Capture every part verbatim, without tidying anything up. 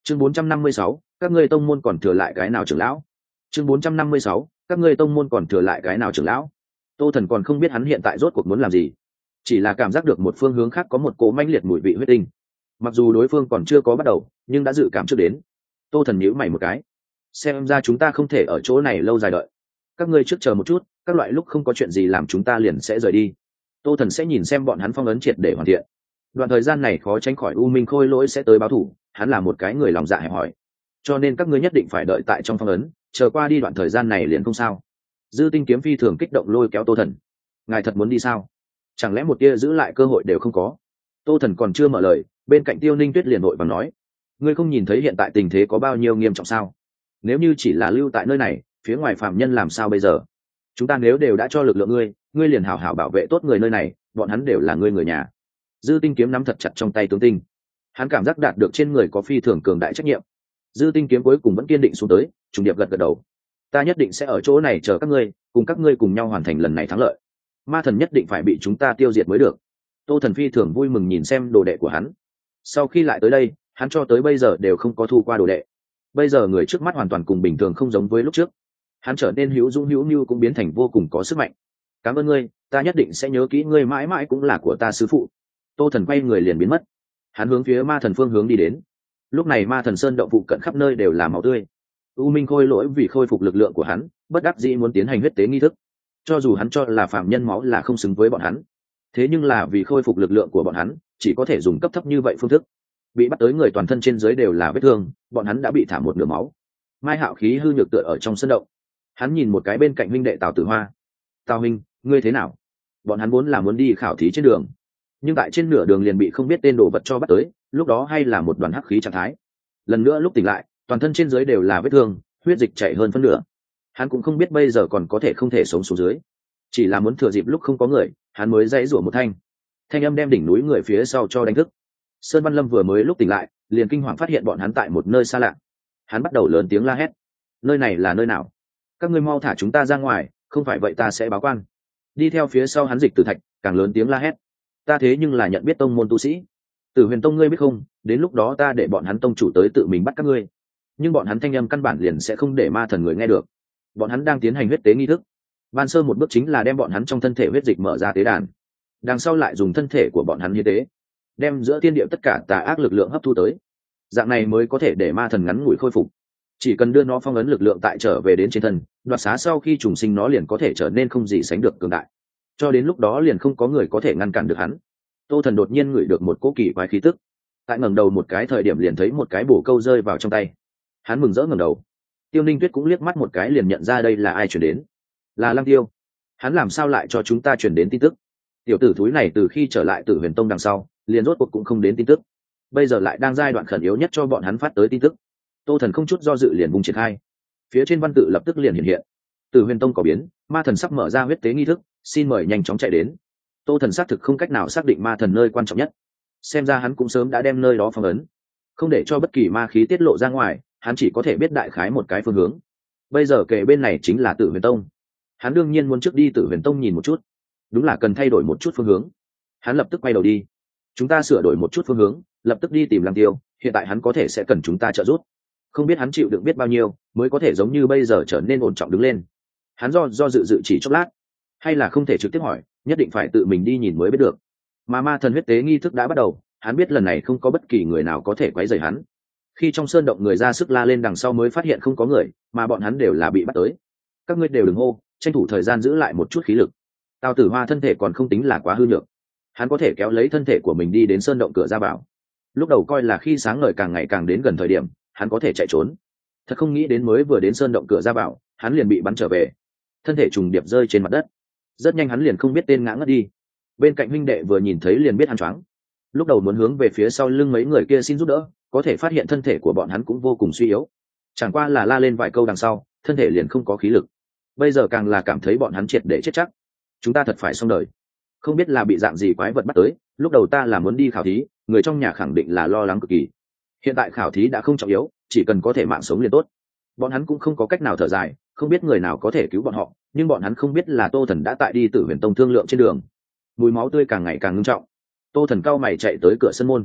chương bốn trăm năm mươi sáu, các ngươi tông môn còn thừa lại cái nào trưởng lão? chương bốn trăm năm mươi sáu, các ngươi tông môn còn thừa lại cái nào trưởng lão? Tô Thần còn không biết hắn hiện tại rốt cuộc muốn làm gì, chỉ là cảm giác được một phương hướng khác có một cỗ mãnh liệt mùi vị huyết tinh. Mặc dù đối phương còn chưa có bắt đầu, nhưng đã dự cảm trước đến. Tô Thần nhíu mày một cái, xem ra chúng ta không thể ở chỗ này lâu dài đợi. Các ngươi trước chờ một chút, các loại lúc không có chuyện gì làm chúng ta liền sẽ rời đi. Tô Thần sẽ nhìn xem bọn hắn phong ấn triệt để hoàn thiện. Đoạn thời gian này khó tránh khỏi U Minh Khôi Lỗi sẽ tới báo thù, hắn là một cái người lòng dạ hẹp hòi, cho nên các ngươi nhất định phải đợi tại trong phong ấn, chờ qua đi đoạn thời gian này liền không sao. Dư Tinh Kiếm phi thường kích động lôi kéo Tô Thần. Ngài thật muốn đi sao? Chẳng lẽ một tia giữ lại cơ hội đều không có? Tô Thần còn chưa mở lời, bên cạnh Tiêu Ninh Tuyết liền vội vàng nói, ngươi không nhìn thấy hiện tại tình thế có bao nhiêu nghiêm trọng sao? Nếu như chỉ là lưu tại nơi này, phía ngoài phạm nhân làm sao bây giờ? Chúng ta nếu đều đã cho lực lượng ngươi, ngươi liền hảo hảo bảo vệ tốt người nơi này, bọn hắn đều là ngươi người nhà. Dư Tinh Kiếm nắm thật chặt trong tay tướng tinh, hắn cảm giác đạt được trên người có phi thường cường đại trách nhiệm. Dư Tinh Kiếm cuối cùng vẫn kiên định xuống tới, trùng điệp gật gật đầu, ta nhất định sẽ ở chỗ này chờ các ngươi, cùng các ngươi cùng nhau hoàn thành lần này thắng lợi. Ma thần nhất định phải bị chúng ta tiêu diệt mới được. Tô Thần phi thường vui mừng nhìn xem đồ đệ của hắn. Sau khi lại tới đây, hắn cho tới bây giờ đều không có thu qua đồ đệ. Bây giờ người trước mắt hoàn toàn cùng bình thường không giống với lúc trước. Hắn trở nên hữu dũng hữu mưu, cũng biến thành vô cùng có sức mạnh. Cảm ơn ngươi, ta nhất định sẽ nhớ kỹ ngươi, mãi mãi cũng là của ta sư phụ. Tô Thần quay người liền biến mất. Hắn hướng phía Ma Thần phương hướng đi đến. Lúc này Ma Thần sơn động phụ cận khắp nơi đều là máu tươi. U Minh Khôi Lỗi vì khôi phục lực lượng của hắn, bất đắc dĩ muốn tiến hành huyết tế nghi thức. Cho dù hắn cho là phạm nhân máu là không xứng với bọn hắn, thế nhưng là vì khôi phục lực lượng của bọn hắn, chỉ có thể dùng cấp thấp như vậy phương thức. Bị bắt tới người toàn thân trên dưới đều là vết thương, bọn hắn đã bị thả một nửa máu. Mai Hạo khí hư nhược tựa ở trong sân động, hắn nhìn một cái bên cạnh huynh đệ Tào Tử Hoa. Tào huynh, ngươi thế nào? Bọn hắn vốn là muốn đi khảo thí trên đường, nhưng tại trên nửa đường liền bị không biết tên đồ vật cho bắt tới, lúc đó hay là một đoàn hắc khí trạng thái. Lần nữa lúc tỉnh lại, toàn thân trên dưới đều là vết thương, huyết dịch chảy hơn phân nửa. Hắn cũng không biết bây giờ còn có thể không thể sống xuống dưới, chỉ là muốn thừa dịp lúc không có người, hắn mới dãy rủa một thanh. Thanh âm đem đỉnh núi người phía sau cho đánh thức. Sơn Văn Lâm vừa mới lúc tỉnh lại, liền kinh hoàng phát hiện bọn hắn tại một nơi xa lạ. Hắn bắt đầu lớn tiếng la hét, nơi này là nơi nào? Các ngươi mau thả chúng ta ra ngoài, không phải vậy ta sẽ báo quan. Đi theo phía sau hắn Dịch Tử Thạch càng lớn tiếng la hét, ta thế nhưng là nhận biết tông môn tu sĩ, Tử Huyền Tông ngươi biết không, đến lúc đó ta để bọn hắn tông chủ tới tự mình bắt các ngươi. Nhưng bọn hắn thanh âm căn bản liền sẽ không để Ma Thần người nghe được. Bọn hắn đang tiến hành huyết tế nghi thức. Ban sơ một bước chính là đem bọn hắn trong thân thể huyết dịch mở ra tế đàn, đằng sau lại dùng thân thể của bọn hắn hiến tế, đem giữa thiên địa tất cả tà ác lực lượng hấp thu tới. Dạng này mới có thể để Ma Thần ngắn ngủi khôi phục. Chỉ cần đưa nó phong ấn lực lượng tại trở về đến trên thân, đoạt xá sau khi trùng sinh nó liền có thể trở nên không gì sánh được cường đại. Cho đến lúc đó liền không có người có thể ngăn cản được hắn. Tô Thần đột nhiên ngửi được một cỗ kỳ quái khí tức, tại ngẩng đầu một cái thời điểm liền thấy một cái bổ câu rơi vào trong tay. Hắn mừng rỡ ngẩng đầu. Tiêu Ninh Tuyết cũng liếc mắt một cái liền nhận ra đây là ai chuyển đến. Là Lăng Tiêu. Hắn làm sao lại cho chúng ta chuyển đến tin tức? Tiểu tử thúi này từ khi trở lại Tử Huyền Tông đằng sau, liền rốt cuộc cũng không đến tin tức. Bây giờ lại đang giai đoạn khẩn yếu nhất cho bọn hắn phát tới tin tức. Tô Thần không chút do dự liền vùng triển khai. Phía trên văn tự lập tức liền hiện hiện. Tử Huyền Tông có biến, Ma Thần sắp mở ra huyết tế nghi thức, xin mời nhanh chóng chạy đến. Tô Thần xác thực không cách nào xác định Ma Thần nơi quan trọng nhất. Xem ra hắn cũng sớm đã đem nơi đó phong ấn, không để cho bất kỳ ma khí tiết lộ ra ngoài, hắn chỉ có thể biết đại khái một cái phương hướng. Bây giờ kề bên này chính là Tử Huyền Tông. Hắn đương nhiên muốn trước đi Tử Huyền Tông nhìn một chút. Đúng là cần thay đổi một chút phương hướng. Hắn lập tức quay đầu đi. Chúng ta sửa đổi một chút phương hướng, lập tức đi tìm Lăng Tiêu, hiện tại hắn có thể sẽ cần chúng ta trợ giúp. Không biết hắn chịu đựng biết bao nhiêu mới có thể giống như bây giờ trở nên ổn trọng đứng lên. Hắn do do dự dự chỉ chốc lát, hay là không thể trực tiếp hỏi, nhất định phải tự mình đi nhìn mới biết được. Mà Ma Thần huyết tế nghi thức đã bắt đầu, hắn biết lần này không có bất kỳ người nào có thể quấy rầy hắn. Khi trong sơn động người ra sức la lên đằng sau mới phát hiện không có người, mà bọn hắn đều là bị bắt tới. Các ngươi đều đừng hô, tranh thủ thời gian giữ lại một chút khí lực. Tào Tử Hoa thân thể còn không tính là quá hư nhược, hắn có thể kéo lấy thân thể của mình đi đến sơn động cửa ra vào. Lúc đầu coi là khi sáng ngời càng ngày càng đến gần thời điểm, hắn có thể chạy trốn. Thật không nghĩ đến mới vừa đến sơn động cửa ra vào, hắn liền bị bắn trở về, thân thể trùng điệp rơi trên mặt đất. Rất nhanh hắn liền không biết tên ngã ngất đi. Bên cạnh huynh đệ vừa nhìn thấy liền biết hắn choáng. Lúc đầu muốn hướng về phía sau lưng mấy người kia xin giúp đỡ, có thể phát hiện thân thể của bọn hắn cũng vô cùng suy yếu. Chẳng qua là la lên vài câu đằng sau, thân thể liền không có khí lực. Bây giờ càng là cảm thấy bọn hắn triệt để chết chắc. Chúng ta thật phải xong đời. Không biết là bị dạng gì quái vật bắt tới, lúc đầu ta là muốn đi khảo thí, người trong nhà khẳng định là lo lắng cực kỳ. Hiện tại khảo thí đã không trọng yếu, chỉ cần có thể mạng sống liền tốt. Bọn hắn cũng không có cách nào thở dài, không biết người nào có thể cứu bọn họ, nhưng bọn hắn không biết là Tô Thần đã tại đi Tử Huyền Tông thương lượng trên đường. Mùi máu tươi càng ngày càng nghiêm trọng. Tô Thần cao mày chạy tới cửa sân môn.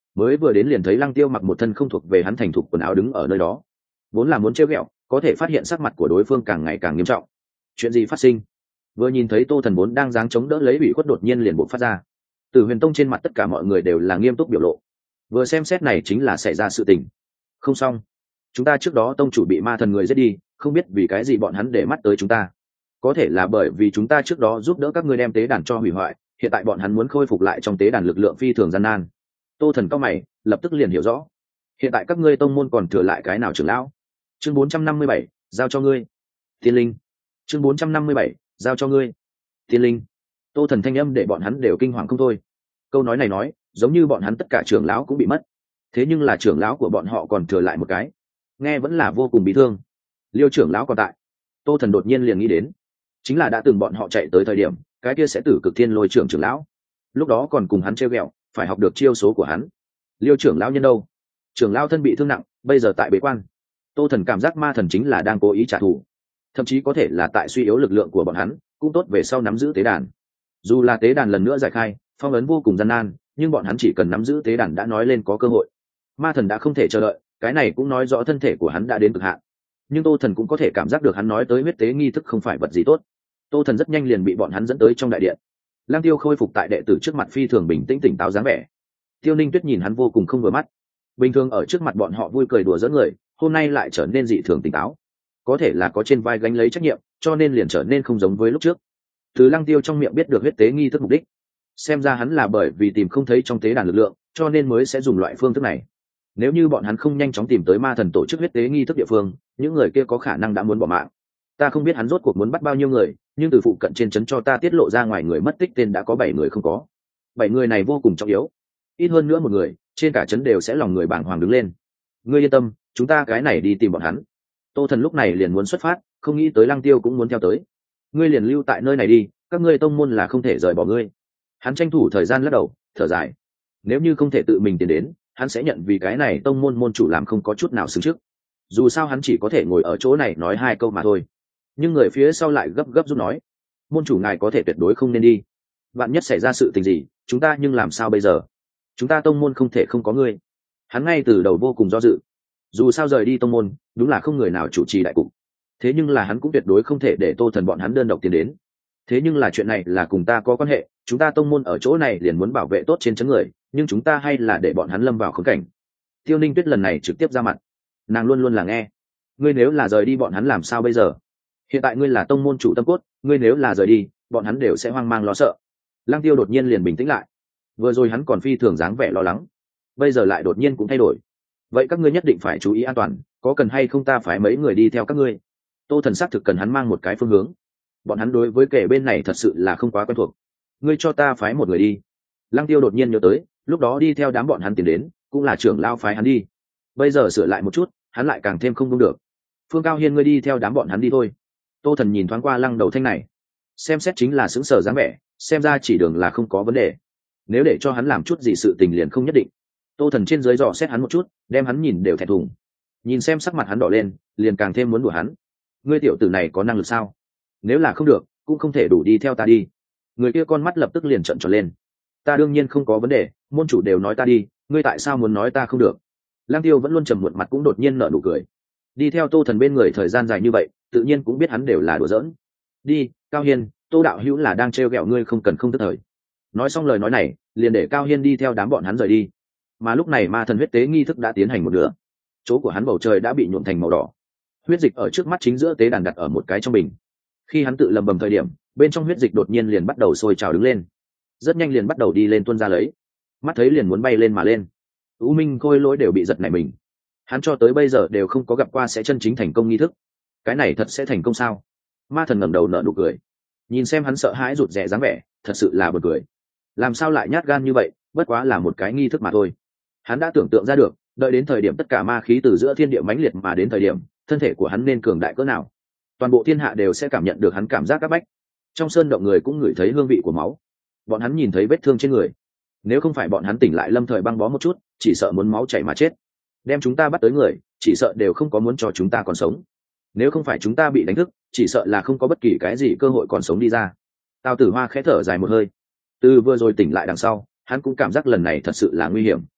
mới vừa đến liền thấy Lăng Tiêu mặc một thân không thuộc về hắn thành thục quần áo đứng ở nơi đó, vốn là muốn trêu ghẹo, có thể phát hiện sắc mặt của đối phương càng ngày càng nghiêm trọng. Chuyện gì phát sinh? Vừa nhìn thấy Tô Thần vốn đang giáng chống đỡ lấy bị khuất đột nhiên liền bộc phát ra. Từ Huyền Tông trên mặt tất cả mọi người đều là nghiêm túc biểu lộ. Vừa xem xét này chính là xảy ra sự tình. Không xong, chúng ta trước đó tông chủ bị ma thần người giết đi, không biết vì cái gì bọn hắn để mắt tới chúng ta. Có thể là bởi vì chúng ta trước đó giúp đỡ các ngươi đem tế đàn cho hủy hoại, hiện tại bọn hắn muốn khôi phục lại trong tế đàn lực lượng phi thường gian nan. Tô Thần cao mày, lập tức liền hiểu rõ. Hiện tại các ngươi tông môn còn thừa lại cái nào trưởng lão? Chương bốn trăm năm mươi bảy, giao cho ngươi. Tiên linh. Chương bốn trăm năm mươi bảy, giao cho ngươi. Tiên linh. Tô Thần thanh âm để bọn hắn đều kinh hoàng không thôi. Câu nói này nói, giống như bọn hắn tất cả trưởng lão cũng bị mất. Thế nhưng là trưởng lão của bọn họ còn thừa lại một cái. Nghe vẫn là vô cùng bị thương. Liêu trưởng lão còn tại. Tô Thần đột nhiên liền nghĩ đến, chính là đã từng bọn họ chạy tới thời điểm, cái kia sẽ tử cực thiên lôi trưởng trưởng lão. Lúc đó còn cùng hắn trêu ghẹo, phải học được chiêu số của hắn. Liêu trưởng lão nhân đâu? Trưởng lão thân bị thương nặng, bây giờ tại bế quan. Tô Thần cảm giác ma thần chính là đang cố ý trả thù, thậm chí có thể là tại suy yếu lực lượng của bọn hắn, cũng tốt về sau nắm giữ tế đàn. Dù là tế đàn lần nữa giải khai, phong ấn vô cùng gian nan, nhưng bọn hắn chỉ cần nắm giữ tế đàn đã nói lên có cơ hội. Ma thần đã không thể chờ đợi, cái này cũng nói rõ thân thể của hắn đã đến cực hạn. Nhưng Tô Thần cũng có thể cảm giác được hắn nói tới huyết tế nghi thức không phải vật gì tốt. Tô Thần rất nhanh liền bị bọn hắn dẫn tới trong đại điện. Lang Tiêu khôi phục tại đệ tử trước mặt phi thường bình tĩnh tỉnh táo dáng vẻ. Tiêu Ninh Tuyết nhìn hắn vô cùng không vừa mắt. Bình thường ở trước mặt bọn họ vui cười đùa giỡn người, hôm nay lại trở nên dị thường tỉnh táo. Có thể là có trên vai gánh lấy trách nhiệm, cho nên liền trở nên không giống với lúc trước. Từ Lăng Tiêu trong miệng biết được huyết tế nghi thức mục đích, xem ra hắn là bởi vì tìm không thấy trong tế đàn lực lượng, cho nên mới sẽ dùng loại phương thức này. Nếu như bọn hắn không nhanh chóng tìm tới ma thần tổ chức huyết tế nghi thức địa phương, những người kia có khả năng đã muốn bỏ mạng. Ta không biết hắn rốt cuộc muốn bắt bao nhiêu người, nhưng từ phụ cận trên trấn cho ta tiết lộ ra ngoài người mất tích tên đã có bảy người không có. Bảy người này vô cùng trọng yếu, ít hơn nữa một người, trên cả trấn đều sẽ lòng người bàng hoàng đứng lên. Ngươi yên tâm, chúng ta cái này đi tìm bọn hắn. Tô Thần lúc này liền muốn xuất phát, không nghĩ tới Lăng Tiêu cũng muốn theo tới. Ngươi liền lưu tại nơi này đi, các ngươi tông môn là không thể rời bỏ ngươi. Hắn tranh thủ thời gian lắc đầu, thở dài. Nếu như không thể tự mình tiến đến, hắn sẽ nhận vì cái này tông môn môn chủ làm không có chút nào xứng trước. Dù sao hắn chỉ có thể ngồi ở chỗ này nói hai câu mà thôi. Nhưng người phía sau lại gấp gấp giúp nói, môn chủ ngài có thể tuyệt đối không nên đi. Vạn nhất xảy ra sự tình gì, chúng ta nhưng làm sao bây giờ? Chúng ta tông môn không thể không có ngươi. Hắn ngay từ đầu vô cùng do dự. Dù sao rời đi tông môn, đúng là không người nào chủ trì đại cục. Thế nhưng là hắn cũng tuyệt đối không thể để Tô Thần bọn hắn đơn độc tiến đến. Thế nhưng là chuyện này là cùng ta có quan hệ, chúng ta tông môn ở chỗ này liền muốn bảo vệ tốt trên chấn người, nhưng chúng ta hay là để bọn hắn lâm vào khốn cảnh. Tiêu Ninh Tuyết lần này trực tiếp ra mặt, nàng luôn luôn là nghe. Ngươi nếu là rời đi bọn hắn làm sao bây giờ? Hiện tại ngươi là tông môn chủ tâm cốt, ngươi nếu là rời đi, bọn hắn đều sẽ hoang mang lo sợ. Lăng Tiêu đột nhiên liền bình tĩnh lại. Vừa rồi hắn còn phi thường dáng vẻ lo lắng, bây giờ lại đột nhiên cũng thay đổi. Vậy các ngươi nhất định phải chú ý an toàn, có cần hay không ta phải mấy người đi theo các ngươi? Tô Thần xác thực cần hắn mang một cái phương hướng. Bọn hắn đối với kẻ bên này thật sự là không quá quen thuộc. Ngươi cho ta phái một người đi. Lăng Tiêu đột nhiên nhớ tới, lúc đó đi theo đám bọn hắn tiến đến, cũng là trưởng lao phái hắn đi. Bây giờ sửa lại một chút, hắn lại càng thêm không đúng được. Phương Cao Hiên, ngươi đi theo đám bọn hắn đi thôi. Tô Thần nhìn thoáng qua Lăng Đầu Thanh này, xem xét chính là sững sờ dáng vẻ, xem ra chỉ đường là không có vấn đề. Nếu để cho hắn làm chút gì sự tình liền không nhất định. Tô Thần trên dưới dò xét hắn một chút, đem hắn nhìn đều thẹn thùng. Nhìn xem sắc mặt hắn đỏ lên, liền càng thêm muốn đùa hắn. Ngươi tiểu tử này có năng lực sao? Nếu là không được, cũng không thể đủ đi theo ta đi. Người kia con mắt lập tức liền trợn tròn lên. Ta đương nhiên không có vấn đề, môn chủ đều nói ta đi, ngươi tại sao muốn nói ta không được? Lang Tiêu vẫn luôn trầm muộn mặt cũng đột nhiên nở nụ cười. Đi theo Tô Thần bên người thời gian dài như vậy, tự nhiên cũng biết hắn đều là đùa giỡn. Đi, Cao Hiên, Tô đạo hữu là đang trêu ghẹo ngươi không cần không tức thời. Nói xong lời nói này, liền để Cao Hiên đi theo đám bọn hắn rời đi. Mà lúc này ma thần huyết tế nghi thức đã tiến hành một nửa, chỗ của hắn bầu trời đã bị nhuộm thành màu đỏ. Huyết dịch ở trước mắt chính giữa tế đàn đặt ở một cái trong bình. Khi hắn tự lầm bầm thời điểm, bên trong huyết dịch đột nhiên liền bắt đầu sôi trào đứng lên, rất nhanh liền bắt đầu đi lên tuôn ra lấy, mắt thấy liền muốn bay lên mà lên. U Minh Khôi Lỗi đều bị giật nảy mình, hắn cho tới bây giờ đều không có gặp qua sẽ chân chính thành công nghi thức, cái này thật sẽ thành công sao? Ma thần ngẩng đầu nở nụ cười, nhìn xem hắn sợ hãi rụt rè dáng vẻ, thật sự là buồn cười. Làm sao lại nhát gan như vậy, bất quá là một cái nghi thức mà thôi. Hắn đã tưởng tượng ra được, đợi đến thời điểm tất cả ma khí từ giữa thiên địa mãnh liệt mà đến thời điểm, thân thể của hắn nên cường đại cỡ nào, toàn bộ thiên hạ đều sẽ cảm nhận được hắn cảm giác các bách. Trong sơn động người cũng ngửi thấy hương vị của máu, bọn hắn nhìn thấy vết thương trên người, nếu không phải bọn hắn tỉnh lại lâm thời băng bó một chút, chỉ sợ muốn máu chảy mà chết. Đem chúng ta bắt tới người, chỉ sợ đều không có muốn cho chúng ta còn sống. Nếu không phải chúng ta bị đánh thức, chỉ sợ là không có bất kỳ cái gì cơ hội còn sống đi ra. Tào Tử Hoa khẽ thở dài một hơi, từ vừa rồi tỉnh lại đằng sau, hắn cũng cảm giác lần này thật sự là nguy hiểm.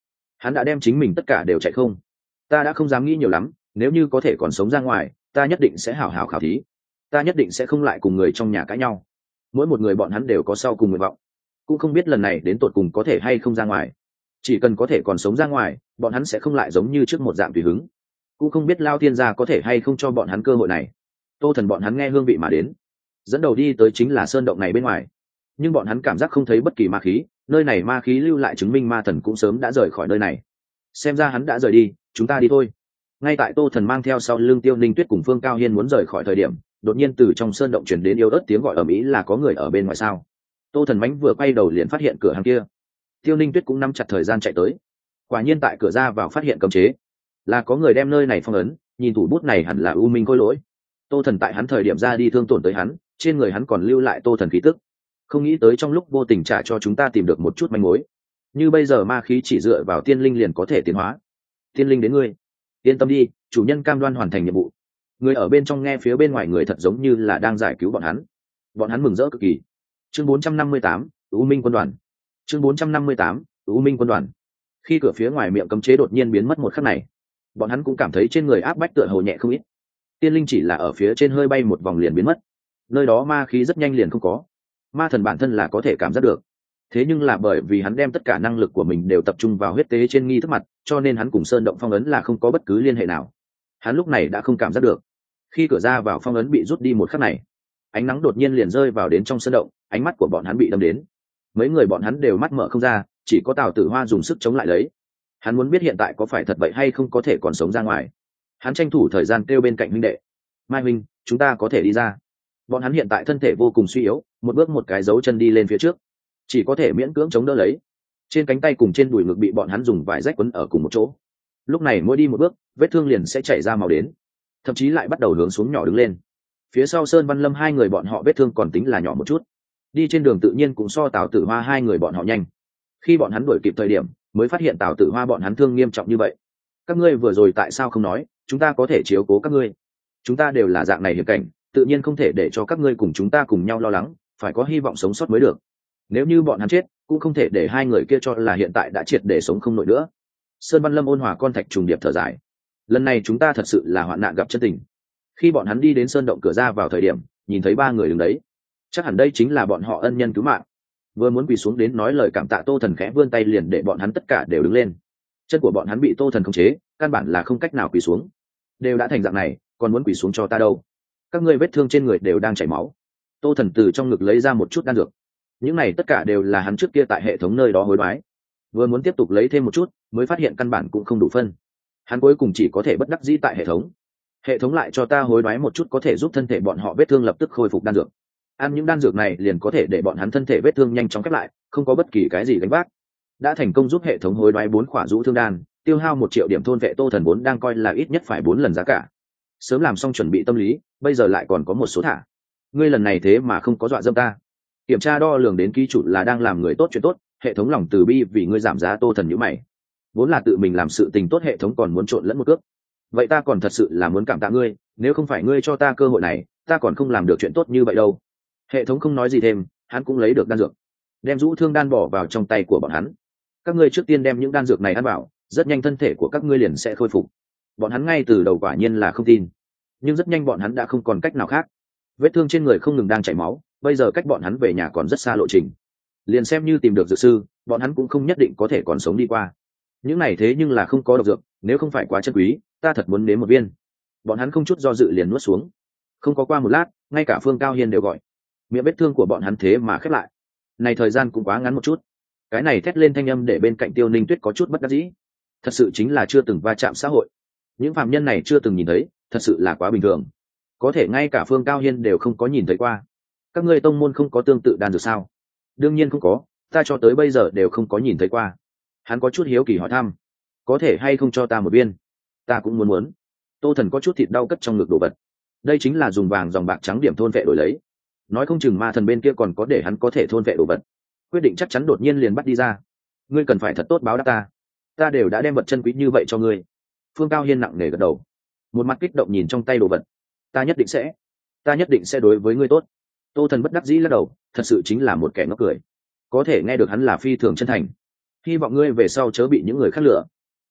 hắn đã đem chính mình tất cả đều chạy không. Ta đã không dám nghĩ nhiều lắm, nếu như có thể còn sống ra ngoài, ta nhất định sẽ hảo hảo khảo thí, ta nhất định sẽ không lại cùng người trong nhà cãi nhau. Mỗi một người bọn hắn đều có sau cùng nguyện vọng, cũng không biết lần này đến tột cùng có thể hay không ra ngoài. Chỉ cần có thể còn sống ra ngoài, bọn hắn sẽ không lại giống như trước một dạng tùy hứng, cũng không biết Lao Thiên gia có thể hay không cho bọn hắn cơ hội này. Tô Thần bọn hắn nghe hương vị mà đến, dẫn đầu đi tới chính là sơn động này bên ngoài, nhưng bọn hắn cảm giác không thấy bất kỳ ma khí, nơi này ma khí lưu lại chứng minh ma thần cũng sớm đã rời khỏi nơi này. Xem ra hắn đã rời đi, chúng ta đi thôi. Ngay tại Tô Thần mang theo sau lưng Tiêu Ninh Tuyết cùng Phương Cao Hiên muốn rời khỏi thời điểm, đột nhiên từ trong sơn động truyền đến yếu ớt tiếng gọi ầm ĩ, là có người ở bên ngoài sao? Tô Thần mánh vừa quay đầu liền phát hiện cửa hàng kia. Tiêu Ninh Tuyết cũng nắm chặt thời gian chạy tới, quả nhiên tại cửa ra vào phát hiện cấm chế, là có người đem nơi này phong ấn. Nhìn thủ bút này hẳn là U Minh Khôi Lỗi. Tô Thần tại hắn thời điểm ra đi thương tổn tới hắn, trên người hắn còn lưu lại Tô Thần khí tức, không nghĩ tới trong lúc vô tình trả cho chúng ta tìm được một chút manh mối. Như bây giờ ma khí chỉ dựa vào tiên linh liền có thể tiến hóa. Tiên linh đến ngươi, yên tâm đi, chủ nhân cam đoan hoàn thành nhiệm vụ. Người ở bên trong nghe phía bên ngoài người thật giống như là đang giải cứu bọn hắn, bọn hắn mừng rỡ cực kỳ. Chương bốn trăm năm mươi tám, U Minh quân đoàn. Chương bốn trăm năm mươi tám, U Minh quân đoàn. Khi cửa phía ngoài miệng cấm chế đột nhiên biến mất một khắc này, bọn hắn cũng cảm thấy trên người áp bách tựa hồ nhẹ không ít. Tiên linh chỉ là ở phía trên hơi bay một vòng liền biến mất, nơi đó ma khí rất nhanh liền không có. Ma thần bản thân là có thể cảm giác được, thế nhưng là bởi vì hắn đem tất cả năng lực của mình đều tập trung vào huyết tế trên nghi thức mặt, cho nên hắn cùng sơn động phong ấn là không có bất cứ liên hệ nào. Hắn lúc này đã không cảm giác được. Khi cửa ra vào phong ấn bị rút đi một khắc này, ánh nắng đột nhiên liền rơi vào đến trong sơn động, ánh mắt của bọn hắn bị đâm đến. Mấy người bọn hắn đều mắt mở không ra, chỉ có Tào Tử Hoa dùng sức chống lại lấy. Hắn muốn biết hiện tại có phải thật vậy hay không có thể còn sống ra ngoài. Hắn tranh thủ thời gian kêu bên cạnh huynh đệ, Mai huynh, chúng ta có thể đi ra. Bọn hắn hiện tại thân thể vô cùng suy yếu, một bước một cái dấu chân đi lên phía trước, chỉ có thể miễn cưỡng chống đỡ lấy. Trên cánh tay cùng trên đùi ngực bị bọn hắn dùng vải rách quấn ở cùng một chỗ. Lúc này mỗi đi một bước, vết thương liền sẽ chảy ra máu đến, thậm chí lại bắt đầu hướng xuống nhỏ đứng lên. Phía sau Sơn Văn Lâm hai người bọn họ vết thương còn tính là nhỏ một chút, đi trên đường tự nhiên cũng so Tào Tử Hoa hai người bọn họ nhanh. Khi bọn hắn đuổi kịp thời điểm, mới phát hiện Tào Tử Hoa bọn hắn thương nghiêm trọng như vậy. Các ngươi vừa rồi tại sao không nói, chúng ta có thể chiếu cố các ngươi. Chúng ta đều là dạng này hiểm cảnh, tự nhiên không thể để cho các ngươi cùng chúng ta cùng nhau lo lắng, phải có hy vọng sống sót mới được. Nếu như bọn hắn chết, cũng không thể để hai người kia cho là hiện tại đã triệt để sống không nổi nữa. Sơn Văn Lâm ôn hòa con thạch trùng điệp thở dài. Lần này chúng ta thật sự là hoạn nạn gặp chân tình. Khi bọn hắn đi đến sơn động cửa ra vào thời điểm, nhìn thấy ba người đứng đấy, chắc hẳn đây chính là bọn họ ân nhân cứu mạng. Vừa muốn quỳ xuống đến nói lời cảm tạ, Tô Thần khẽ vươn tay liền để bọn hắn tất cả đều đứng lên. Chân của bọn hắn bị Tô Thần khống chế, căn bản là không cách nào quỳ xuống. Đều đã thành dạng này, còn muốn quỳ xuống cho ta đâu? Các ngươi vết thương trên người đều đang chảy máu. Tô Thần từ trong ngực lấy ra một chút đan dược. Những này tất cả đều là hắn trước kia tại hệ thống nơi đó hối đoái. Vừa muốn tiếp tục lấy thêm một chút, mới phát hiện căn bản cũng không đủ phân. Hắn cuối cùng chỉ có thể bất đắc dĩ tại hệ thống. Hệ thống lại cho ta hối đoái một chút có thể giúp thân thể bọn họ vết thương lập tức khôi phục đan dược. Ăn những đan dược này liền có thể để bọn hắn thân thể vết thương nhanh chóng khép lại, không có bất kỳ cái gì gánh vác. Đã thành công giúp hệ thống hối đoái bốn khỏa rũ thương đan, tiêu hao một triệu điểm thôn vệ. Tô Thần vốn đang coi là ít nhất phải bốn lần giá cả, sớm làm xong chuẩn bị tâm lý, bây giờ lại còn có một số thả. Ngươi lần này thế mà không có dọa dâm ta. Kiểm tra đo lường đến ký chủ là đang làm người tốt chuyện tốt, hệ thống lòng từ bi vì ngươi giảm giá. Tô Thần nhíu mày, vốn là tự mình làm sự tình tốt, hệ thống còn muốn trộn lẫn một cước. Vậy ta còn thật sự là muốn cảm tạ ngươi, nếu không phải ngươi cho ta cơ hội này, ta còn không làm được chuyện tốt như vậy đâu. Hệ thống không nói gì thêm, hắn cũng lấy được đan dược, đem rũ thương đan bỏ vào trong tay của bọn hắn. Các ngươi trước tiên đem những đan dược này ăn vào, rất nhanh thân thể của các ngươi liền sẽ khôi phục. Bọn hắn ngay từ đầu quả nhiên là không tin, nhưng rất nhanh bọn hắn đã không còn cách nào khác. Vết thương trên người không ngừng đang chảy máu, bây giờ cách bọn hắn về nhà còn rất xa lộ trình. Liền xem như tìm được dược sư, bọn hắn cũng không nhất định có thể còn sống đi qua. Những này thế nhưng là không có độc dược, nếu không phải quá chân quý, ta thật muốn nếm một viên. Bọn hắn không chút do dự liền nuốt xuống. Không có qua một lát, ngay cả Phương Cao Hiên đều gọi. Miệng vết thương của bọn hắn thế mà khép lại. Này thời gian cũng quá ngắn một chút. Cái này thét lên thanh âm để bên cạnh Tiêu Ninh Tuyết có chút bất đắc dĩ. Thật sự chính là chưa từng va chạm xã hội. Những phạm nhân này chưa từng nhìn thấy, thật sự là quá bình thường. Có thể ngay cả Phương Cao Hiên đều không có nhìn thấy qua. Các ngươi tông môn không có tương tự đan dược sao? Đương nhiên không có, ta cho tới bây giờ đều không có nhìn thấy qua. Hắn có chút hiếu kỳ hỏi thăm, có thể hay không cho ta một viên? Ta cũng muốn muốn. Tô Thần có chút thịt đau cất trong ngực đồ vật. Đây chính là dùng vàng dòng bạc trắng điểm thôn vệ đổi lấy. Nói không chừng ma thần bên kia còn có để hắn có thể thôn vệ đồ vật. Quyết định chắc chắn đột nhiên liền bắt đi ra. Ngươi cần phải thật tốt báo đáp ta. Ta đều đã đem vật chân quý như vậy cho ngươi. Phương Cao Hiên nặng nề gật đầu, một mặt kích động nhìn trong tay đồ vật. Ta nhất định sẽ, ta nhất định sẽ đối với ngươi tốt. Tô Thần bất đắc dĩ lắc đầu, thật sự chính là một kẻ ngốc cười. Có thể nghe được hắn là phi thường chân thành. Hy vọng ngươi về sau chớ bị những người khác lừa,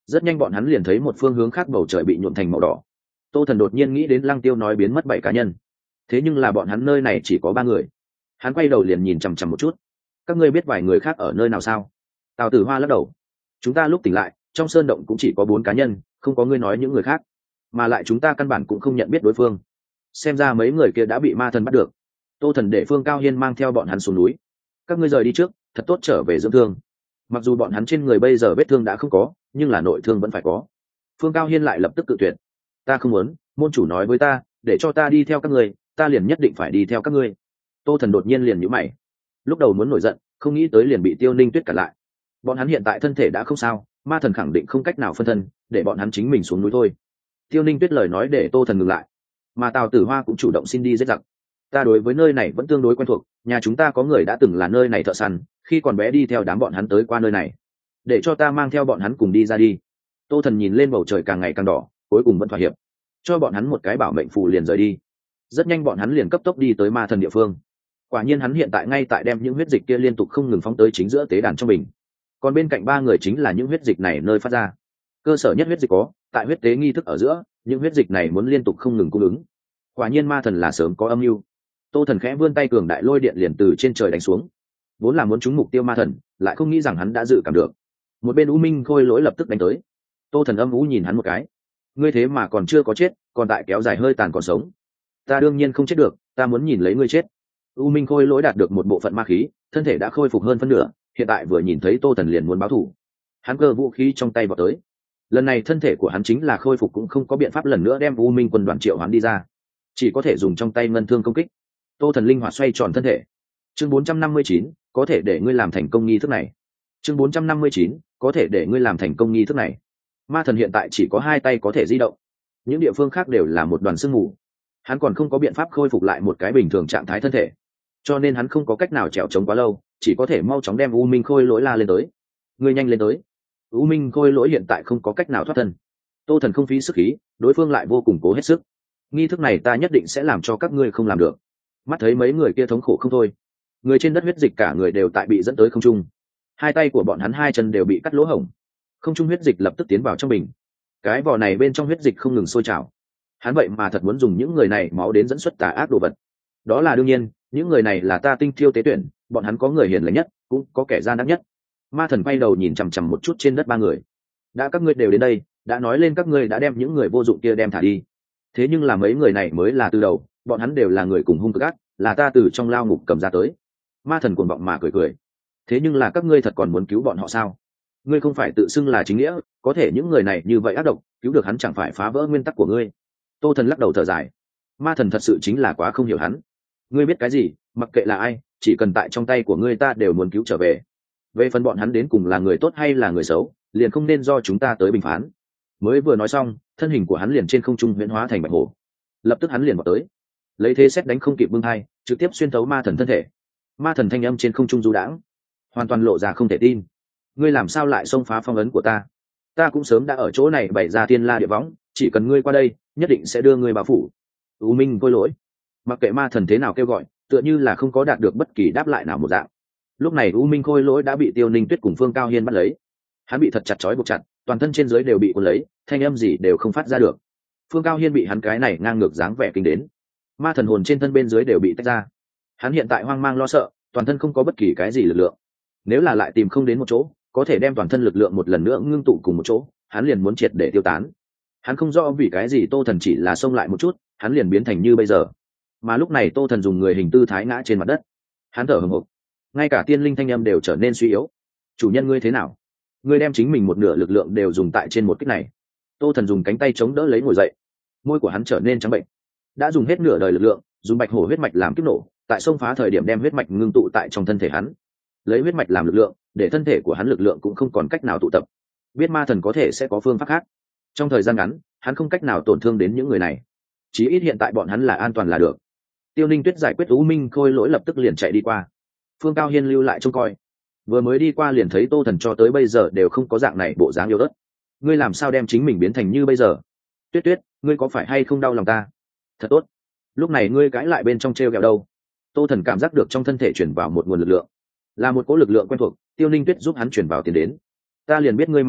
rất nhanh bọn hắn liền thấy một phương hướng khác bầu trời bị nhuộm thành màu đỏ. Tô Thần đột nhiên nghĩ đến Lăng Tiêu nói biến mất bảy cá nhân, thế nhưng là bọn hắn nơi này chỉ có ba người. Hắn quay đầu liền nhìn chằm chằm một chút. Các ngươi biết vài người khác ở nơi nào sao? Tào Tử Hoa lắc đầu. Chúng ta lúc tỉnh lại trong sơn động cũng chỉ có bốn cá nhân, không có ngươi nói những người khác, mà lại chúng ta căn bản cũng không nhận biết đối phương. Xem ra mấy người kia đã bị ma thần bắt được. Tô Thần để Phương Cao Hiên mang theo bọn hắn xuống núi. Các ngươi rời đi trước, thật tốt trở về dưỡng thương. Mặc dù bọn hắn trên người bây giờ vết thương đã không có, nhưng là nội thương vẫn phải có. Phương Cao Hiên lại lập tức cự tuyệt. Ta không muốn, môn chủ nói với ta để cho ta đi theo các ngươi, ta liền nhất định phải đi theo các ngươi. Tô Thần đột nhiên liền nhíu mày. Lúc đầu muốn nổi giận, không nghĩ tới liền bị Tiêu Ninh Tuyết cản lại. Bọn hắn hiện tại thân thể đã không sao, ma thần khẳng định không cách nào phân thân, để bọn hắn chính mình xuống núi thôi. Tiêu Ninh Tuyết lời nói để Tô Thần ngừng lại, mà Tào Tử Hoa cũng chủ động xin đi giết giặc. Ta đối với nơi này vẫn tương đối quen thuộc, nhà chúng ta có người đã từng là nơi này thợ săn, khi còn bé đi theo đám bọn hắn tới qua nơi này, để cho ta mang theo bọn hắn cùng đi ra đi. Tô Thần nhìn lên bầu trời càng ngày càng đỏ, cuối cùng vẫn thỏa hiệp, cho bọn hắn một cái bảo mệnh phù liền rời đi. Rất nhanh bọn hắn liền cấp tốc đi tới ma thần địa phương. Quả nhiên hắn hiện tại ngay tại đem những huyết dịch kia liên tục không ngừng phóng tới chính giữa tế đàn trong bình, còn bên cạnh ba người chính là những huyết dịch này nơi phát ra. Cơ sở nhất huyết dịch có tại huyết tế nghi thức ở giữa, những huyết dịch này muốn liên tục không ngừng cung ứng. Quả nhiên ma thần là sớm có âm mưu. Tô Thần khẽ vươn tay cường đại lôi điện liền từ trên trời đánh xuống, vốn là muốn trúng mục tiêu ma thần, lại không nghĩ rằng hắn đã dự cảm được. Một bên U Minh Khôi Lỗi lập tức đánh tới. Tô Thần âm u nhìn hắn một cái. Ngươi thế mà còn chưa có chết, còn tại kéo dài hơi tàn còn sống. Ta đương nhiên không chết được, ta muốn nhìn lấy ngươi chết. U Minh Khôi Lỗi đạt được một bộ phận ma khí, thân thể đã khôi phục hơn phân nửa, hiện tại vừa nhìn thấy Tô Thần liền muốn báo thù. Hắn cơ vũ khí trong tay vọt tới. Lần này thân thể của hắn chính là khôi phục cũng không có biện pháp lần nữa đem U Minh quân đoàn triệu hắn đi ra, chỉ có thể dùng trong tay ngân thương công kích. Tô Thần linh hoạt xoay tròn thân thể. Chương bốn trăm năm mươi chín, có thể để ngươi làm thành công nghi thức này. Chương bốn trăm năm mươi chín, có thể để ngươi làm thành công nghi thức này. Ma thần hiện tại chỉ có hai tay có thể di động, những địa phương khác đều là một đoàn sương mù. Hắn còn không có biện pháp khôi phục lại một cái bình thường trạng thái thân thể, cho nên hắn không có cách nào trèo trống quá lâu, chỉ có thể mau chóng đem U Minh Khôi Lỗi la lên tới. Ngươi nhanh lên tới. U Minh Khôi Lỗi hiện tại không có cách nào thoát thân. Tô Thần không phí sức khí, đối phương lại vô cùng cố hết sức. Nghi thức này ta nhất định sẽ làm cho các ngươi không làm được. Mắt thấy mấy người kia thống khổ không thôi, người trên đất huyết dịch cả người đều tại bị dẫn tới không trung, hai tay của bọn hắn hai chân đều bị cắt lỗ hổng, không trung huyết dịch lập tức tiến vào trong bình. Cái vỏ này bên trong huyết dịch không ngừng sôi trào. Hắn vậy mà thật muốn dùng những người này máu đến dẫn xuất tà ác đồ vật. Đó là đương nhiên, những người này là ta tinh thiêu tế tuyển, bọn hắn có người hiền lành nhất, cũng có kẻ gian ác nhất. Ma thần quay đầu nhìn chằm chằm một chút trên đất ba người. Đã các ngươi đều đến đây, đã nói lên các ngươi đã đem những người vô dụng kia đem thả đi, thế nhưng là mấy người này mới là từ đầu, bọn hắn đều là người cùng hung cực ác, là ta từ trong lao ngục cầm ra tới. Ma thần cuồng vọng mà cười cười. Thế nhưng là các ngươi thật còn muốn cứu bọn họ sao? Ngươi không phải tự xưng là chính nghĩa, có thể những người này như vậy ác độc, cứu được hắn chẳng phải phá vỡ nguyên tắc của ngươi. Tô Thần lắc đầu thở dài. Ma thần thật sự chính là quá không hiểu hắn. Ngươi biết cái gì, mặc kệ là ai, chỉ cần tại trong tay của ngươi ta đều muốn cứu trở về. Về phần bọn hắn đến cùng là người tốt hay là người xấu, liền không nên do chúng ta tới bình phán. Mới vừa nói xong, thân hình của hắn liền trên không trung huyễn hóa thành bạch hổ. Lập tức hắn liền vào tới, lấy thế xét đánh không kịp bưng hai, trực tiếp xuyên thấu ma thần thân thể. Ma thần thanh âm trên không trung du đãng, hoàn toàn lộ ra không thể tin. Ngươi làm sao lại xông phá phong ấn của ta? Ta cũng sớm đã ở chỗ này bày ra tiên la địa võng, chỉ cần ngươi qua đây, nhất định sẽ đưa ngươi bao phủ. U Minh Khôi Lỗi, mặc kệ ma thần thế nào kêu gọi, tựa như là không có đạt được bất kỳ đáp lại nào một dạng. Lúc này U Minh Khôi Lỗi đã bị Tiêu Ninh Tuyết cùng Phương Cao Hiên bắt lấy. Hắn bị thật chặt trói buộc chặt, toàn thân trên dưới đều bị cuốn lấy, thanh âm gì đều không phát ra được. Phương Cao Hiên bị hắn cái này ngang ngược dáng vẻ kinh đến, ma thần hồn trên thân bên dưới đều bị tách ra. Hắn hiện tại hoang mang lo sợ, toàn thân không có bất kỳ cái gì lực lượng. Nếu là lại tìm không đến một chỗ có thể đem toàn thân lực lượng một lần nữa ngưng tụ cùng một chỗ, hắn liền muốn triệt để tiêu tán. Hắn không rõ vì cái gì Tô Thần chỉ là xông lại một chút, hắn liền biến thành như bây giờ. Mà lúc này Tô Thần dùng người hình tư thái ngã trên mặt đất, hắn thở hổn hộc, ngay cả tiên linh thanh âm đều trở nên suy yếu. Chủ nhân ngươi thế nào? Ngươi đem chính mình một nửa lực lượng đều dùng tại trên một kích này. Tô Thần dùng cánh tay chống đỡ lấy ngồi dậy, môi của hắn trở nên trắng bệnh. Đã dùng hết nửa đời lực lượng, dùng bạch hổ huyết mạch làm kiếp nổ, tại sông phá thời điểm đem huyết mạch ngưng tụ tại trong thân thể hắn, lấy huyết mạch làm lực lượng, để thân thể của hắn lực lượng cũng không còn cách nào tụ tập. Biết ma thần có thể sẽ có phương pháp khác, trong thời gian ngắn hắn không cách nào tổn thương đến những người này, chí ít hiện tại bọn hắn là an toàn là được. Tiêu Ninh Tuyết giải quyết U Minh Khôi Lỗi lập tức liền chạy đi qua, Phương Cao Hiên lưu lại trông coi. Vừa mới đi qua liền thấy Tô Thần cho tới bây giờ đều không có dạng này bộ dáng yếu ớt. Ngươi làm sao đem chính mình biến thành như bây giờ? Tuyết Tuyết, ngươi có phải hay không đau lòng ta? Thật tốt, lúc này ngươi cãi lại bên trong treo gẹo đâu? Tô Thần cảm giác được trong thân thể chuyển vào một nguồn lực lượng, là một cỗ lực lượng quen thuộc. Tiêu Ninh Tuyết giúp hắn chuyển vào tiền đến. Ta liền biết ngươi mạnh miệng,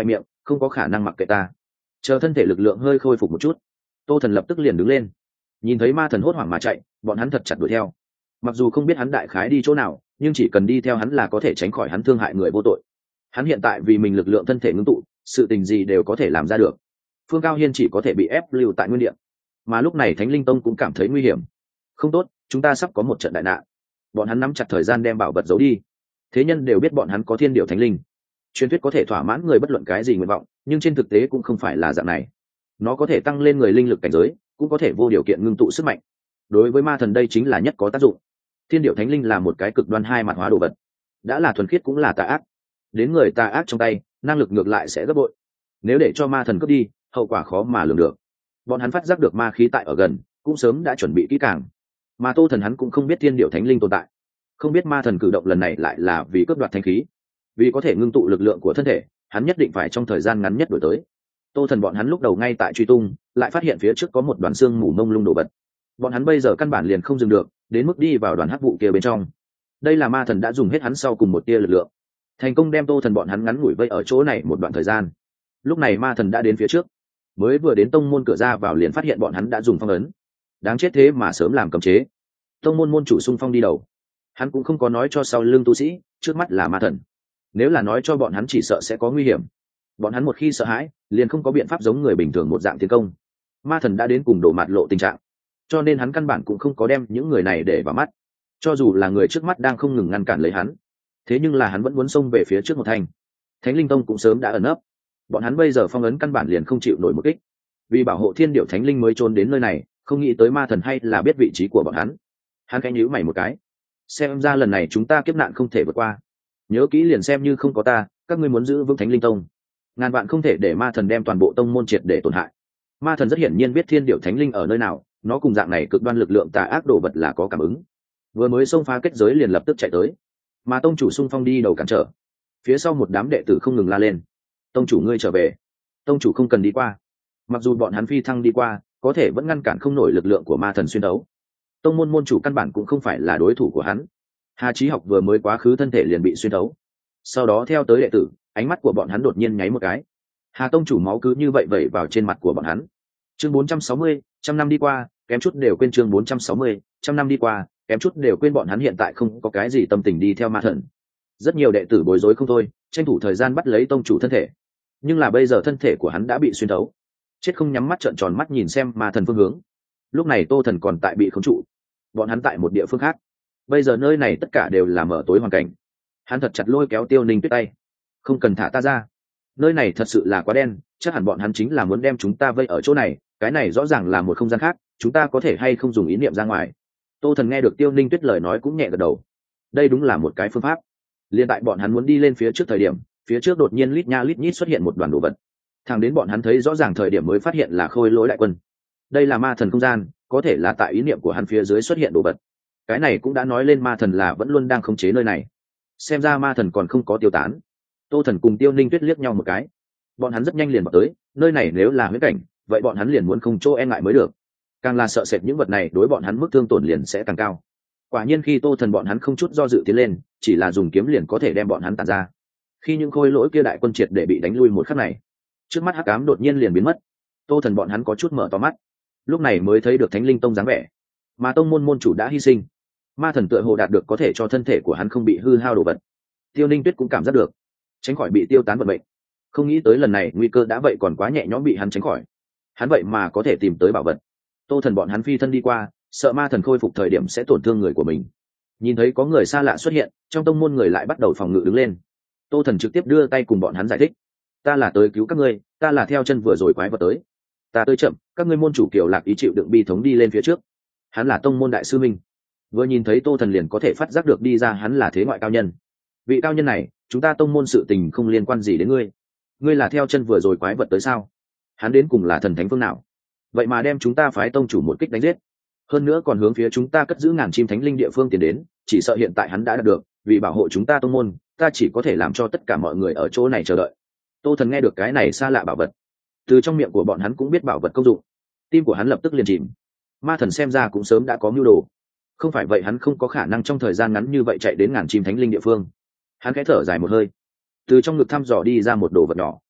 không có khả năng mặc kệ ta. Chờ thân thể lực lượng hơi khôi phục một chút, Tô Thần lập tức liền đứng lên. Nhìn thấy ma thần hốt hoảng mà chạy, bọn hắn thật chặt đuổi theo. Mặc dù không biết hắn đại khái đi chỗ nào, nhưng chỉ cần đi theo hắn là có thể tránh khỏi hắn thương hại người vô tội. Hắn hiện tại vì mình lực lượng thân thể ngưng tụ, sự tình gì đều có thể làm ra được. Phương Cao Hiên chỉ có thể bị ép lưu tại nguyên địa. Mà lúc này Thánh Linh Tông cũng cảm thấy nguy hiểm. Không tốt, chúng ta sắp có một trận đại nạn. Bọn hắn nắm chặt thời gian đem bảo vật giấu đi. Thế nhân đều biết bọn hắn có thiên điệu thánh linh. Truyền thuyết có thể thỏa mãn người bất luận cái gì nguyện vọng, nhưng trên thực tế cũng không phải là dạng này. Nó có thể tăng lên người linh lực cảnh giới, cũng có thể vô điều kiện ngưng tụ sức mạnh. Đối với ma thần đây chính là nhất có tác dụng. Thiên điệu thánh linh là một cái cực đoan hai mặt hóa đồ vật, đã là thuần khiết cũng là tà ác. Đến người tà ác trong tay, năng lực ngược lại sẽ gấp bội. Nếu để cho ma thần cướp đi, hậu quả khó mà lường được. Bọn hắn phát giác được ma khí tại ở gần, cũng sớm đã chuẩn bị kỹ càng. Mà Tô Thần hắn cũng không biết thiên điệu thánh linh tồn tại, không biết ma thần cử động lần này lại là vì cướp đoạt thanh khí. Vì có thể ngưng tụ lực lượng của thân thể, hắn nhất định phải trong thời gian ngắn nhất đuổi tới. Tô Thần bọn hắn lúc đầu ngay tại truy tung, lại phát hiện phía trước có một đoàn xương mù mông lung đổ bật. Bọn hắn bây giờ căn bản liền không dừng được, đến mức đi vào đoàn hắc vụ kia bên trong. Đây là ma thần đã dùng hết hắn sau cùng một tia lực lượng, thành công đem Tô Thần bọn hắn ngắn ngủi vây ở chỗ này một đoạn thời gian. Lúc này ma thần đã đến phía trước, mới vừa đến tông môn cửa ra vào liền phát hiện bọn hắn đã dùng phong ấn. Đáng chết thế mà sớm làm cấm chế. Tông môn môn chủ xung phong đi đầu, hắn cũng không có nói cho sau lưng tu sĩ trước mắt là ma thần. Nếu là nói cho bọn hắn chỉ sợ sẽ có nguy hiểm. Bọn hắn một khi sợ hãi, liền không có biện pháp giống người bình thường một dạng tiến công. Ma thần đã đến cùng đổ mặt lộ tình trạng, cho nên hắn căn bản cũng không có đem những người này để vào mắt. Cho dù là người trước mắt đang không ngừng ngăn cản lấy hắn, thế nhưng là hắn vẫn muốn xông về phía trước một thành. Thánh Linh Tông cũng sớm đã ẩn nấp, bọn hắn bây giờ phong ấn căn bản liền không chịu nổi một kích. Vì bảo hộ thiên điệu thánh linh mới trốn đến nơi này, không nghĩ tới ma thần hay là biết vị trí của bọn hắn. Hắn khẽ nhíu mày một cái, xem ra lần này chúng ta kiếp nạn không thể vượt qua. Nhớ kỹ liền xem như không có ta, các ngươi muốn giữ vững Thánh Linh Tông, ngàn vạn không thể để ma thần đem toàn bộ tông môn triệt để tổn hại. Ma thần rất hiển nhiên biết thiên điệu thánh linh ở nơi nào, nó cùng dạng này cực đoan lực lượng tà ác đồ vật là có cảm ứng. Vừa mới xông phá kết giới liền lập tức chạy tới, mà tông chủ xung phong đi đầu cản trở. Phía sau một đám đệ tử không ngừng la lên, tông chủ ngươi trở về, tông chủ không cần đi qua. Mặc dù bọn hắn phi thăng đi qua, có thể vẫn ngăn cản không nổi lực lượng của ma thần xuyên đấu. Tông môn môn chủ căn bản cũng không phải là đối thủ của hắn. Hà Chí Học vừa mới quá khứ thân thể liền bị xuyên đấu, sau đó theo tới đệ tử, ánh mắt của bọn hắn đột nhiên nháy một cái. Hà tông chủ máu cứ như vậy vẩy vào trên mặt của bọn hắn. Chương bốn trăm sáu mươi, trăm năm đi qua, kém chút đều quên chương bốn trăm sáu mươi, trăm năm đi qua, kém chút đều quên bọn hắn hiện tại không có cái gì tâm tình đi theo ma thần. Rất nhiều đệ tử bối rối không thôi, tranh thủ thời gian bắt lấy tông chủ thân thể. Nhưng là bây giờ thân thể của hắn đã bị xuyên thấu, chết không nhắm mắt trợn tròn mắt nhìn xem ma thần phương hướng. Lúc này Tô Thần còn tại bị khống trụ, bọn hắn tại một địa phương khác. Bây giờ nơi này tất cả đều là mở tối hoàn cảnh. Hắn thật chặt lôi kéo Tiêu Ninh Tuyết tay, không cần thả ta ra, nơi này thật sự là quá đen, chắc hẳn bọn hắn chính là muốn đem chúng ta vây ở chỗ này. Cái này rõ ràng là một không gian khác, chúng ta có thể hay không dùng ý niệm ra ngoài. Tô Thần nghe được Tiêu Ninh Tuyết lời nói cũng nhẹ gật đầu, đây đúng là một cái phương pháp. Liên tại bọn hắn muốn đi lên phía trước thời điểm, phía trước đột nhiên lít nha lít nhít xuất hiện một đoàn đồ vật. Thẳng đến bọn hắn thấy rõ ràng thời điểm mới phát hiện là Khôi Lỗi đại quân. Đây là ma thần không gian, có thể là tại ý niệm của hắn phía dưới xuất hiện đồ vật. Cái này cũng đã nói lên ma thần là vẫn luôn đang khống chế nơi này. Xem ra ma thần còn không có tiêu tán. Tô Thần cùng Tiêu Ninh Tuyết liếc nhau một cái, bọn hắn rất nhanh liền vào tới. Nơi này nếu là huyễn cảnh, vậy bọn hắn liền muốn không chỗ e ngại mới được. Càng là sợ sệt những vật này đối bọn hắn mức thương tổn liền sẽ càng cao. Quả nhiên khi Tô Thần bọn hắn không chút do dự tiến lên, chỉ là dùng kiếm liền có thể đem bọn hắn tàn ra. Khi những Khôi Lỗi kia đại quân triệt để bị đánh lui một khắc này, trước mắt hắc ám đột nhiên liền biến mất. Tô Thần bọn hắn có chút mở to mắt, lúc này mới thấy được Thánh Linh Tông dáng vẻ, mà tông môn môn chủ đã hy sinh. Ma thần tựa hồ đạt được có thể cho thân thể của hắn không bị hư hao đồ vật. Tiêu Ninh Tuyết cũng cảm giác được, tránh khỏi bị tiêu tán vận mệnh. Không nghĩ tới lần này nguy cơ đã vậy còn quá nhẹ nhõm bị hắn tránh khỏi. Hắn vậy mà có thể tìm tới bảo vật. Tô Thần bọn hắn phi thân đi qua, sợ ma thần khôi phục thời điểm sẽ tổn thương người của mình. Nhìn thấy có người xa lạ xuất hiện, trong tông môn người lại bắt đầu phòng ngự đứng lên. Tô Thần trực tiếp đưa tay cùng bọn hắn giải thích, ta là tới cứu các ngươi, ta là theo chân vừa rồi quái vật tới, ta tới chậm, các ngươi môn chủ Kiều Lạc ý chịu đựng bi thống đi lên phía trước. Hắn là tông môn đại sư minh, vừa nhìn thấy Tô Thần liền có thể phát giác được đi ra hắn là thế ngoại cao nhân. Vị cao nhân này, chúng ta tông môn sự tình không liên quan gì đến ngươi, ngươi là theo chân vừa rồi quái vật tới sao? Hắn đến cùng là thần thánh phương nào, vậy mà đem chúng ta phái tông chủ một kích đánh giết, hơn nữa còn hướng phía chúng ta cất giữ ngàn chim thánh linh địa phương tiến đến. Chỉ sợ hiện tại hắn đã đạt được, vì bảo hộ chúng ta tông môn, ta chỉ có thể làm cho tất cả mọi người ở chỗ này chờ đợi. Tô Thần nghe được cái này xa lạ bảo vật, từ trong miệng của bọn hắn cũng biết bảo vật công dụng, tim của hắn lập tức liền chìm. Ma thần xem ra cũng sớm đã có mưu đồ, không phải vậy hắn không có khả năng trong thời gian ngắn như vậy chạy đến ngàn chim thánh linh địa phương. Hắn khẽ thở dài một hơi, từ trong ngực thăm dò đi ra một đồ vật nhỏ.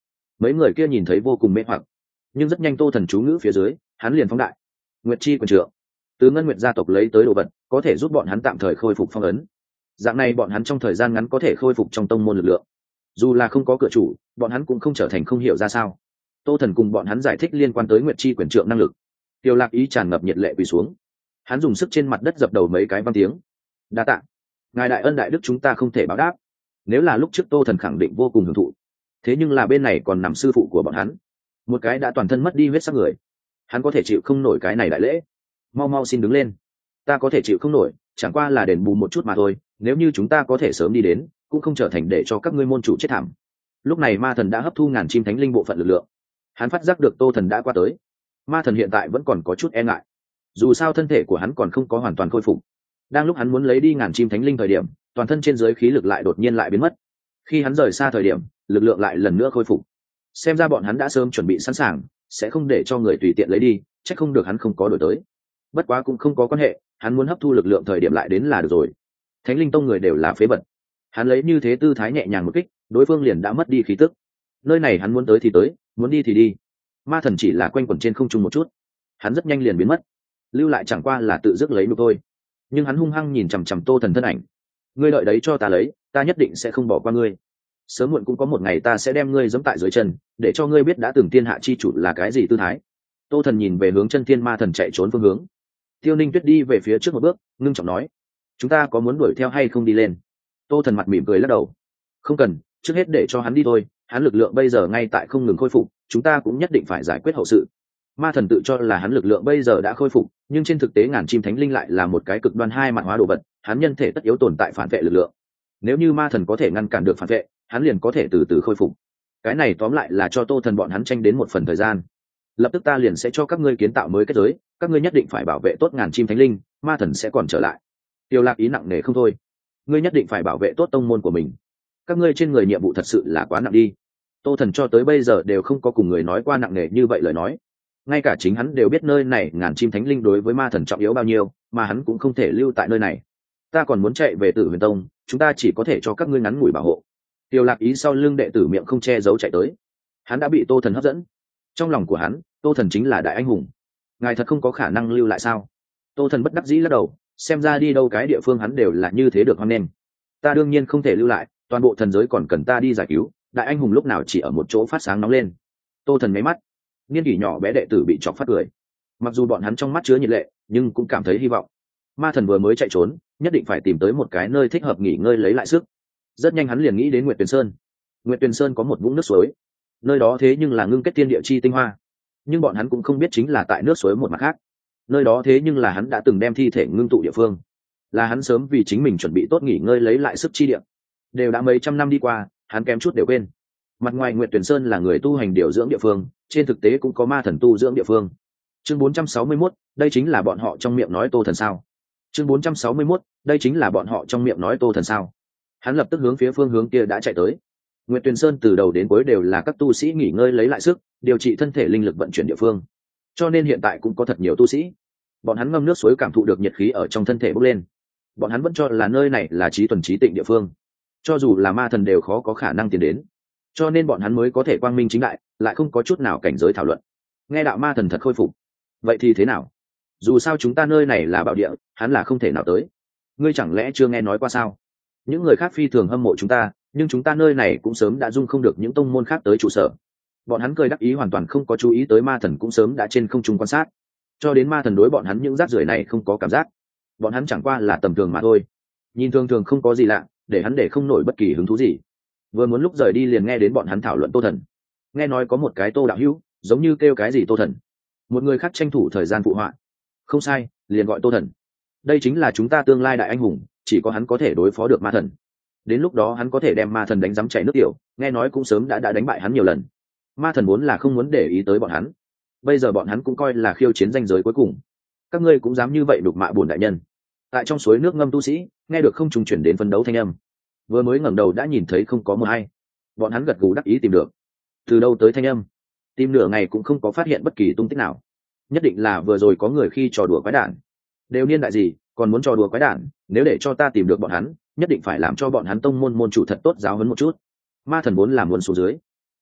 Mấy người kia nhìn thấy vô cùng mê hoặc, nhưng rất nhanh tô thần chú ngữ phía dưới hắn liền phóng đại. Nguyệt chi quyền trượng, từ ngân nguyệt gia tộc lấy tới đồ vật có thể giúp bọn hắn tạm thời khôi phục phong ấn, dạng này bọn hắn trong thời gian ngắn có thể khôi phục trong tông môn lực lượng. Dù là không có cửa chủ, bọn hắn cũng không trở thành không hiểu ra sao. Tô thần cùng bọn hắn giải thích liên quan tới Nguyệt chi quyền trượng năng lực. Tiêu Lạc Ý tràn ngập nhiệt lệ quỳ xuống, hắn dùng sức trên mặt đất dập đầu mấy cái vang tiếng. Đa tạ ngài đại ân đại đức, chúng ta không thể báo đáp. Nếu là lúc trước tô thần khẳng định vô cùng hưởng thụ, thế nhưng là bên này còn nằm sư phụ của bọn hắn, một cái đã toàn thân mất đi huyết sắc người, hắn có thể chịu không nổi cái này đại lễ. Mau mau xin đứng lên. Ta có thể chịu không nổi, chẳng qua là đền bù một chút mà thôi, nếu như chúng ta có thể sớm đi đến cũng không trở thành để cho các ngươi môn chủ chết thảm. Lúc này ma thần đã hấp thu ngàn chim thánh linh bộ phận lực lượng, hắn phát giác được tô thần đã qua tới. Ma thần hiện tại vẫn còn có chút e ngại, dù sao thân thể của hắn còn không có hoàn toàn khôi phục. Đang lúc hắn muốn lấy đi ngàn chim thánh linh thời điểm, toàn thân trên dưới khí lực lại đột nhiên lại biến mất. Khi hắn rời xa thời điểm, lực lượng lại lần nữa khôi phục. Xem ra bọn hắn đã sớm chuẩn bị sẵn sàng, sẽ không để cho người tùy tiện lấy đi, chắc không được hắn không có đổi tới. Bất quá cũng không có quan hệ, hắn muốn hấp thu lực lượng thời điểm lại đến là được rồi. Thánh linh tông người đều là phế vật, hắn lấy như thế tư thái nhẹ nhàng một kích, đối phương liền đã mất đi khí tức. Nơi này hắn muốn tới thì tới, muốn đi thì đi. Ma thần chỉ là quanh quẩn trên không trung một chút, hắn rất nhanh liền biến mất, lưu lại chẳng qua là tự dứt lấy nhục thôi. Nhưng hắn hung hăng nhìn chằm chằm tô thần thân ảnh. Ngươi đợi đấy cho ta lấy, ta nhất định sẽ không bỏ qua ngươi. Sớm muộn cũng có một ngày ta sẽ đem ngươi giẫm tại dưới chân, để cho ngươi biết đã từng thiên hạ chi chủ là cái gì tư thái. Tô thần nhìn về hướng chân thiên ma thần chạy trốn phương hướng. Tiêu Ninh Tuyết đi về phía trước một bước, ngưng trọng nói: chúng ta có muốn đuổi theo hay không đi lên? Tô thần mặt mỉm cười lắc đầu: không cần, trước hết để cho hắn đi thôi, hắn lực lượng bây giờ ngay tại không ngừng khôi phục, chúng ta cũng nhất định phải giải quyết hậu sự. Ma thần tự cho là hắn lực lượng bây giờ đã khôi phục, nhưng trên thực tế ngàn chim thánh linh lại là một cái cực đoan hai mặt hóa đồ vật, hắn nhân thể tất yếu tồn tại phản vệ lực lượng. Nếu như ma thần có thể ngăn cản được phản vệ, hắn liền có thể từ từ khôi phục. Cái này tóm lại là cho tô thần bọn hắn tranh đến một phần thời gian. Lập tức ta liền sẽ cho các ngươi kiến tạo mới kết giới, các ngươi nhất định phải bảo vệ tốt ngàn chim thánh linh, ma thần sẽ còn trở lại. Tiêu Lạc Ý nặng nề không thôi: ngươi nhất định phải bảo vệ tốt tông môn của mình, các ngươi trên người nhiệm vụ thật sự là quá nặng đi. Tô thần cho tới bây giờ đều không có cùng người nói qua nặng nề như vậy lời nói, ngay cả chính hắn đều biết nơi này ngàn chim thánh linh đối với ma thần trọng yếu bao nhiêu, mà hắn cũng không thể lưu tại nơi này. Ta còn muốn chạy về Tử Huyền Tông, chúng ta chỉ có thể cho các ngươi ngắn ngủi bảo hộ. Tiêu Lạc Ý sau lưng đệ tử miệng không che giấu chạy tới, hắn đã bị tô thần hấp dẫn. Trong lòng của hắn, tô thần chính là đại anh hùng, ngài thật không có khả năng lưu lại sao? Tô thần bất đắc dĩ lắc đầu, xem ra đi đâu cái địa phương hắn đều là như thế được hoan nghênh. Ta đương nhiên không thể lưu lại, toàn bộ thần giới còn cần ta đi giải cứu, đại anh hùng lúc nào chỉ ở một chỗ phát sáng nóng lên. Tô thần mấy mắt, niên kỷ nhỏ bé đệ tử bị chọc phát cười. Mặc dù bọn hắn trong mắt chứa nhiệt lệ, nhưng cũng cảm thấy hy vọng. Ma thần vừa mới chạy trốn, nhất định phải tìm tới một cái nơi thích hợp nghỉ ngơi lấy lại sức. Rất nhanh hắn liền nghĩ đến Nguyệt Tuyền Sơn. Nguyệt Tuyền Sơn có một vũng nước suối, nơi đó thế nhưng là ngưng kết tiên địa chi tinh hoa. Nhưng bọn hắn cũng không biết chính là tại nước suối một mặt khác, nơi đó thế nhưng là hắn đã từng đem thi thể ngưng tụ địa phương, là hắn sớm vì chính mình chuẩn bị tốt nghỉ ngơi lấy lại sức chi địa. Đều đã mấy trăm năm đi qua, hắn kém chút đều quên. Mặt ngoài Nguyệt Tuyền Sơn là người tu hành điều dưỡng địa phương, trên thực tế cũng có ma thần tu dưỡng địa phương. Chương bốn trăm sáu mươi mốt, đây chính là bọn họ trong miệng nói tô thần sao? Chương bốn trăm sáu mươi mốt, đây chính là bọn họ trong miệng nói tô thần sao? Hắn lập tức hướng phía phương hướng kia đã chạy tới. Nguyệt Tuyền Sơn từ đầu đến cuối đều là các tu sĩ nghỉ ngơi lấy lại sức, điều trị thân thể linh lực vận chuyển địa phương. Cho nên hiện tại cũng có thật nhiều tu sĩ. Bọn hắn ngâm nước suối cảm thụ được nhiệt khí ở trong thân thể bốc lên. Bọn hắn vẫn cho là nơi này là trí tuần trí tịnh địa phương, cho dù là ma thần đều khó có khả năng tiến đến. Cho nên bọn hắn mới có thể quang minh chính đại, lại không có chút nào cảnh giới thảo luận. Nghe đạo ma thần thật khôi phục, vậy thì thế nào? Dù sao chúng ta nơi này là bảo địa, hắn là không thể nào tới. Ngươi chẳng lẽ chưa nghe nói qua sao? Những người khác phi thường hâm mộ chúng ta, nhưng chúng ta nơi này cũng sớm đã dung không được những tông môn khác tới trụ sở. Bọn hắn cười đắc ý, hoàn toàn không có chú ý tới ma thần cũng sớm đã trên không trung quan sát. Cho đến ma thần đối bọn hắn những rác rưởi này không có cảm giác, bọn hắn chẳng qua là tầm thường mà thôi, nhìn thường thường không có gì lạ, để hắn để không nổi bất kỳ hứng thú gì. Vừa muốn lúc rời đi liền nghe đến bọn hắn thảo luận tô thần. Nghe nói có một cái tô đạo hữu, giống như kêu cái gì tô thần. Một người khác tranh thủ thời gian phụ họa: không sai, liền gọi tô thần. Đây chính là chúng ta tương lai đại anh hùng, chỉ có hắn có thể đối phó được ma thần. Đến lúc đó hắn có thể đem ma thần đánh rắm chảy nước tiểu, nghe nói cũng sớm đã đã đánh bại hắn nhiều lần. Ma thần vốn là không muốn để ý tới bọn hắn, bây giờ bọn hắn cũng coi là khiêu chiến ranh giới cuối cùng. Các ngươi cũng dám như vậy đục mạ bổn đại nhân? Tại trong suối nước ngâm tu sĩ nghe được không trùng chuyển đến phân đấu thanh âm, vừa mới ngẩng đầu đã nhìn thấy không có mờ hay. Bọn hắn gật gù đắc ý tìm được từ đâu tới thanh âm, tìm nửa ngày cũng không có phát hiện bất kỳ tung tích nào. Nhất định là vừa rồi có người khi trò đùa quái đản. Đều niên đại gì còn muốn trò đùa quái đản? Nếu để cho ta tìm được bọn hắn, nhất định phải làm cho bọn hắn tông môn môn chủ thật tốt giáo huấn một chút. Ma thần vốn làm muốn xuống dưới,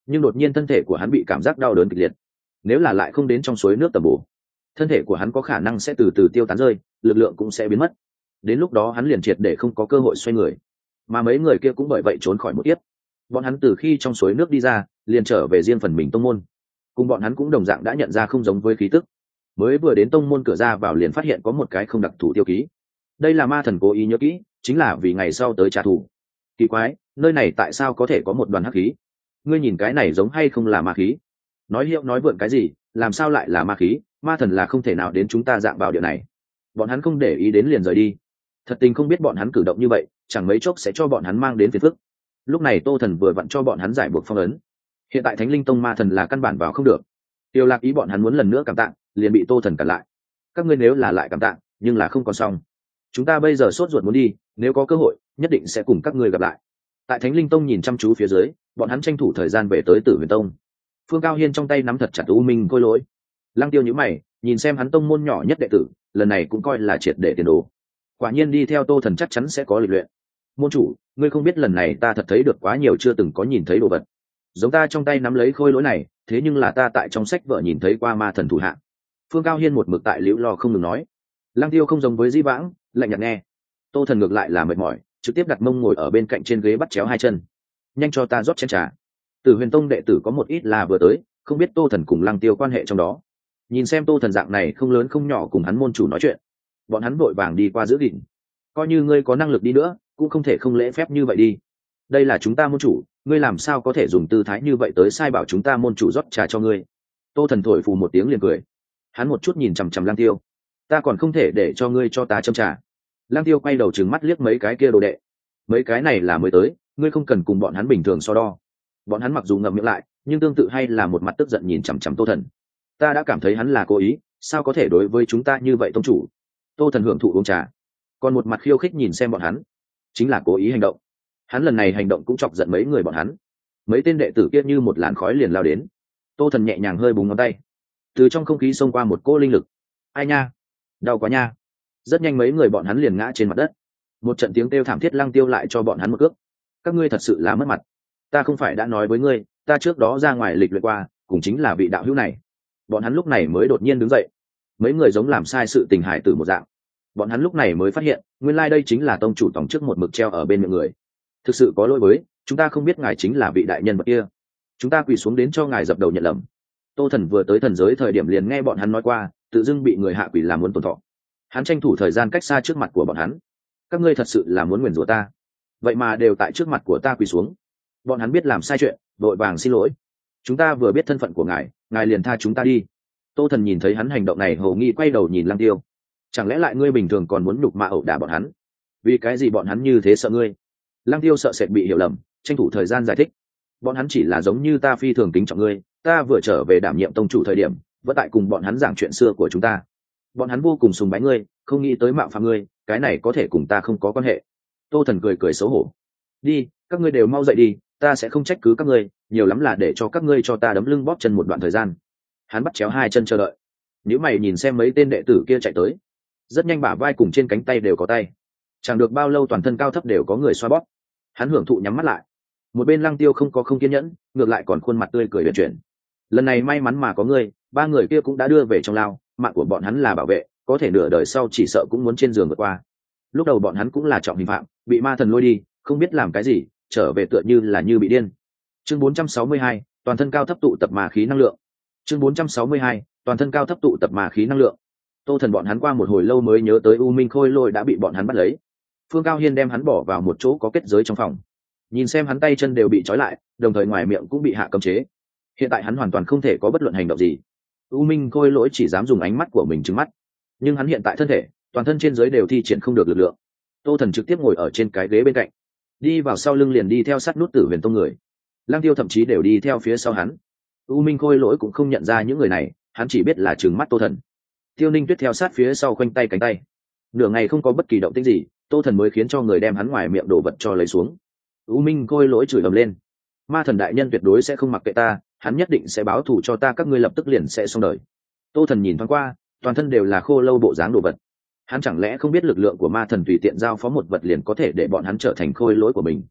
nhưng đột nhiên thân thể của hắn bị cảm giác đau đớn kịch liệt. Nếu là lại không đến trong suối nước tầm bổ, thân thể của hắn có khả năng sẽ từ từ tiêu tán rơi, lực lượng cũng sẽ biến mất. Đến lúc đó hắn liền triệt để không có cơ hội xoay người. Mà mấy người kia cũng bởi vậy trốn khỏi một kiếp. Bọn hắn từ khi trong suối nước đi ra, liền trở về riêng phần mình tông môn. Cùng bọn hắn cũng đồng dạng đã nhận ra không giống với khí tức. Mới vừa đến tông môn cửa ra vào liền phát hiện có một cái không đặc thù tiêu ký. Đây là ma thần cố ý nhớ kỹ, chính là vì ngày sau tới trả thù. Kỳ quái, nơi này tại sao có thể có một đoàn hắc khí? Ngươi nhìn cái này giống hay không là ma khí? Nói hiệu nói vượn cái gì, làm sao lại là ma khí? Ma thần là không thể nào đến chúng ta dạng vào địa này. Bọn hắn không để ý đến liền rời đi. Thật tình không biết bọn hắn cử động như vậy, chẳng mấy chốc sẽ cho bọn hắn mang đến phiền phức. Lúc này Tô Thần vừa vặn cho bọn hắn giải buộc phong ấn. Hiện tại Thánh Linh Tông ma thần là căn bản vào không được. Tiêu Lạc ý bọn hắn muốn lần nữa cảm tạ, liền bị Tô Thần cản lại. Các ngươi nếu là lại cảm tạ, nhưng là không còn xong. Chúng ta bây giờ sốt ruột muốn đi, nếu có cơ hội, nhất định sẽ cùng các ngươi gặp lại. Tại Thánh Linh Tông nhìn chăm chú phía dưới, bọn hắn tranh thủ thời gian về tới Tử Huyền Tông. Phương Cao Hiên trong tay nắm thật chặt U Minh Khôi Lỗi. Lăng Tiêu nhíu mày, nhìn xem hắn tông môn nhỏ nhất đệ tử, lần này cũng coi là triệt để tiền đồ. Quả nhiên đi theo Tô Thần chắc chắn sẽ có lịch luyện. Môn chủ, ngươi không biết lần này ta thật thấy được quá nhiều chưa từng có nhìn thấy đồ vật. Giống ta trong tay nắm lấy khôi lỗi này, thế nhưng là ta tại trong sách vợ nhìn thấy qua ma thần thủ hạ. Phương Cao Hiên một mực tại liễu lo không ngừng nói. Lăng Tiêu không giống với Di Vãng, lạnh nhạt nghe. Tô Thần ngược lại là mệt mỏi, trực tiếp đặt mông ngồi ở bên cạnh trên ghế bắt chéo hai chân. Nhanh cho ta rót chén trà. Tử Huyền Tông đệ tử có một ít là vừa tới, không biết Tô Thần cùng Lăng Tiêu quan hệ trong đó. Nhìn xem Tô Thần dạng này không lớn không nhỏ cùng hắn môn chủ nói chuyện, bọn hắn vội vàng đi qua giữ gìn. Coi như ngươi có năng lực đi nữa, cũng không thể không lễ phép như vậy đi. Đây là chúng ta môn chủ, ngươi làm sao có thể dùng tư thái như vậy tới sai bảo chúng ta môn chủ rót trà cho ngươi? Tô Thần thổi phù một tiếng liền cười. Hắn một chút nhìn chằm chằm Lăng Tiêu. Ta còn không thể để cho ngươi cho ta châm trà. Lăng Tiêu quay đầu trừng mắt liếc mấy cái kia đồ đệ. Mấy cái này là mới tới, ngươi không cần cùng bọn hắn bình thường so đo. Bọn hắn mặc dù ngậm miệng lại, nhưng tương tự hay là một mặt tức giận nhìn chằm chằm Tô Thần. Ta đã cảm thấy hắn là cố ý, sao có thể đối với chúng ta như vậy tông chủ? Tô Thần hưởng thụ uống trà, còn một mặt khiêu khích nhìn xem bọn hắn, chính là cố ý hành động. Hắn lần này hành động cũng chọc giận mấy người bọn hắn. Mấy tên đệ tử kia như một làn khói liền lao đến. Tô Thần nhẹ nhàng hơi búng ngón tay, từ trong không khí xông qua một cỗ linh lực. Ai nha, đau quá nha! Rất nhanh mấy người bọn hắn liền ngã trên mặt đất. Một trận tiếng kêu thảm thiết Lăng Tiêu lại cho bọn hắn một cước. Các ngươi thật sự là mất mặt. Ta không phải đã nói với ngươi, ta trước đó ra ngoài lịch luyện qua, cũng chính là vị đạo hữu này. Bọn hắn lúc này mới đột nhiên đứng dậy. Mấy người giống làm sai sự tình hải tử một dạng. Bọn hắn lúc này mới phát hiện, nguyên lai đây chính là tông chủ tổng trước một mực treo ở bên miệng người. Thực sự có lỗi với, chúng ta không biết ngài chính là vị đại nhân vật kia. Chúng ta quỳ xuống đến cho ngài dập đầu nhận lầm. Tô Thần vừa tới thần giới thời điểm liền nghe bọn hắn nói qua, tự dưng bị người hạ quỳ làm muốn tổn thọ. Hắn tranh thủ thời gian cách xa trước mặt của bọn hắn. Các ngươi thật sự là muốn nguyền rủa ta, vậy mà đều tại trước mặt của ta quỳ xuống. Bọn hắn biết làm sai chuyện, vội vàng xin lỗi. Chúng ta vừa biết thân phận của ngài, ngài liền tha chúng ta đi. Tô Thần nhìn thấy hắn hành động này, hồ nghi quay đầu nhìn Lăng Tiêu. Chẳng lẽ lại ngươi bình thường còn muốn nhục mạ ẩu đả bọn hắn? Vì cái gì bọn hắn như thế sợ ngươi? Lăng Tiêu sợ sệt bị hiểu lầm, tranh thủ thời gian giải thích. Bọn hắn chỉ là giống như ta phi thường kính trọng ngươi, ta vừa trở về đảm nhiệm tông chủ thời điểm, vẫn tại cùng bọn hắn giảng chuyện xưa của chúng ta. Bọn hắn vô cùng sùng bái ngươi, không nghĩ tới mạo phạm ngươi, cái này có thể cùng ta không có quan hệ. Tô Thần cười cười xấu hổ. Đi, các ngươi đều mau dậy đi, ta sẽ không trách cứ các ngươi, nhiều lắm là để cho các ngươi cho ta đấm lưng bóp chân một đoạn thời gian. Hắn bắt chéo hai chân chờ đợi. Nếu mày nhìn xem mấy tên đệ tử kia chạy tới, rất nhanh bả vai cùng trên cánh tay đều có tay. Chẳng được bao lâu toàn thân cao thấp đều có người xoa bóp. Hắn hưởng thụ nhắm mắt lại. Một bên Lăng Tiêu không có không kiên nhẫn, ngược lại còn khuôn mặt tươi cười huyền chuyển. Lần này may mắn mà có ngươi, ba người kia cũng đã đưa về trong lao, mạng của bọn hắn là bảo vệ, có thể nửa đời sau chỉ sợ cũng muốn trên giường vượt qua. Lúc đầu bọn hắn cũng là trọng hình phạm, bị ma thần lôi đi, không biết làm cái gì, trở về tựa như là như bị điên. Chương bốn trăm sáu mươi hai, toàn thân cao thấp tụ tập ma khí năng lượng. Chương bốn trăm sáu mươi hai, toàn thân cao thấp tụ tập ma khí năng lượng. Tô Thần bọn hắn qua một hồi lâu mới nhớ tới U Minh Khôi Lôi đã bị bọn hắn bắt lấy. Phương Cao Hiên đem hắn bỏ vào một chỗ có kết giới trong phòng. Nhìn xem hắn tay chân đều bị trói lại, đồng thời ngoài miệng cũng bị hạ cấm chế. Hiện tại hắn hoàn toàn không thể có bất luận hành động gì. U Minh Khôi Lỗi chỉ dám dùng ánh mắt của mình trừng mắt, nhưng hắn hiện tại thân thể, toàn thân trên dưới đều thi triển không được lực lượng. Tô Thần trực tiếp ngồi ở trên cái ghế bên cạnh, đi vào sau lưng liền đi theo sát nút Tử Huyền Tông người. Lăng Tiêu thậm chí đều đi theo phía sau hắn. U Minh Khôi Lỗi cũng không nhận ra những người này, hắn chỉ biết là trừng mắt Tô Thần. Tiêu Ninh Tuyết theo sát phía sau khoanh tay cánh tay. Nửa ngày không có bất kỳ động tĩnh gì, Tô Thần mới khiến cho người đem hắn ngoài miệng đồ vật cho lấy xuống. U Minh Khôi Lỗi chửi ầm lên: Ma thần đại nhân tuyệt đối sẽ không mặc kệ ta, hắn nhất định sẽ báo thù cho ta, các ngươi lập tức liền sẽ xong đời. Tô Thần nhìn thoáng qua, toàn thân đều là khô lâu bộ dáng đồ vật. Hắn chẳng lẽ không biết lực lượng của ma thần tùy tiện giao phó một vật liền có thể để bọn hắn trở thành khôi lỗi của mình?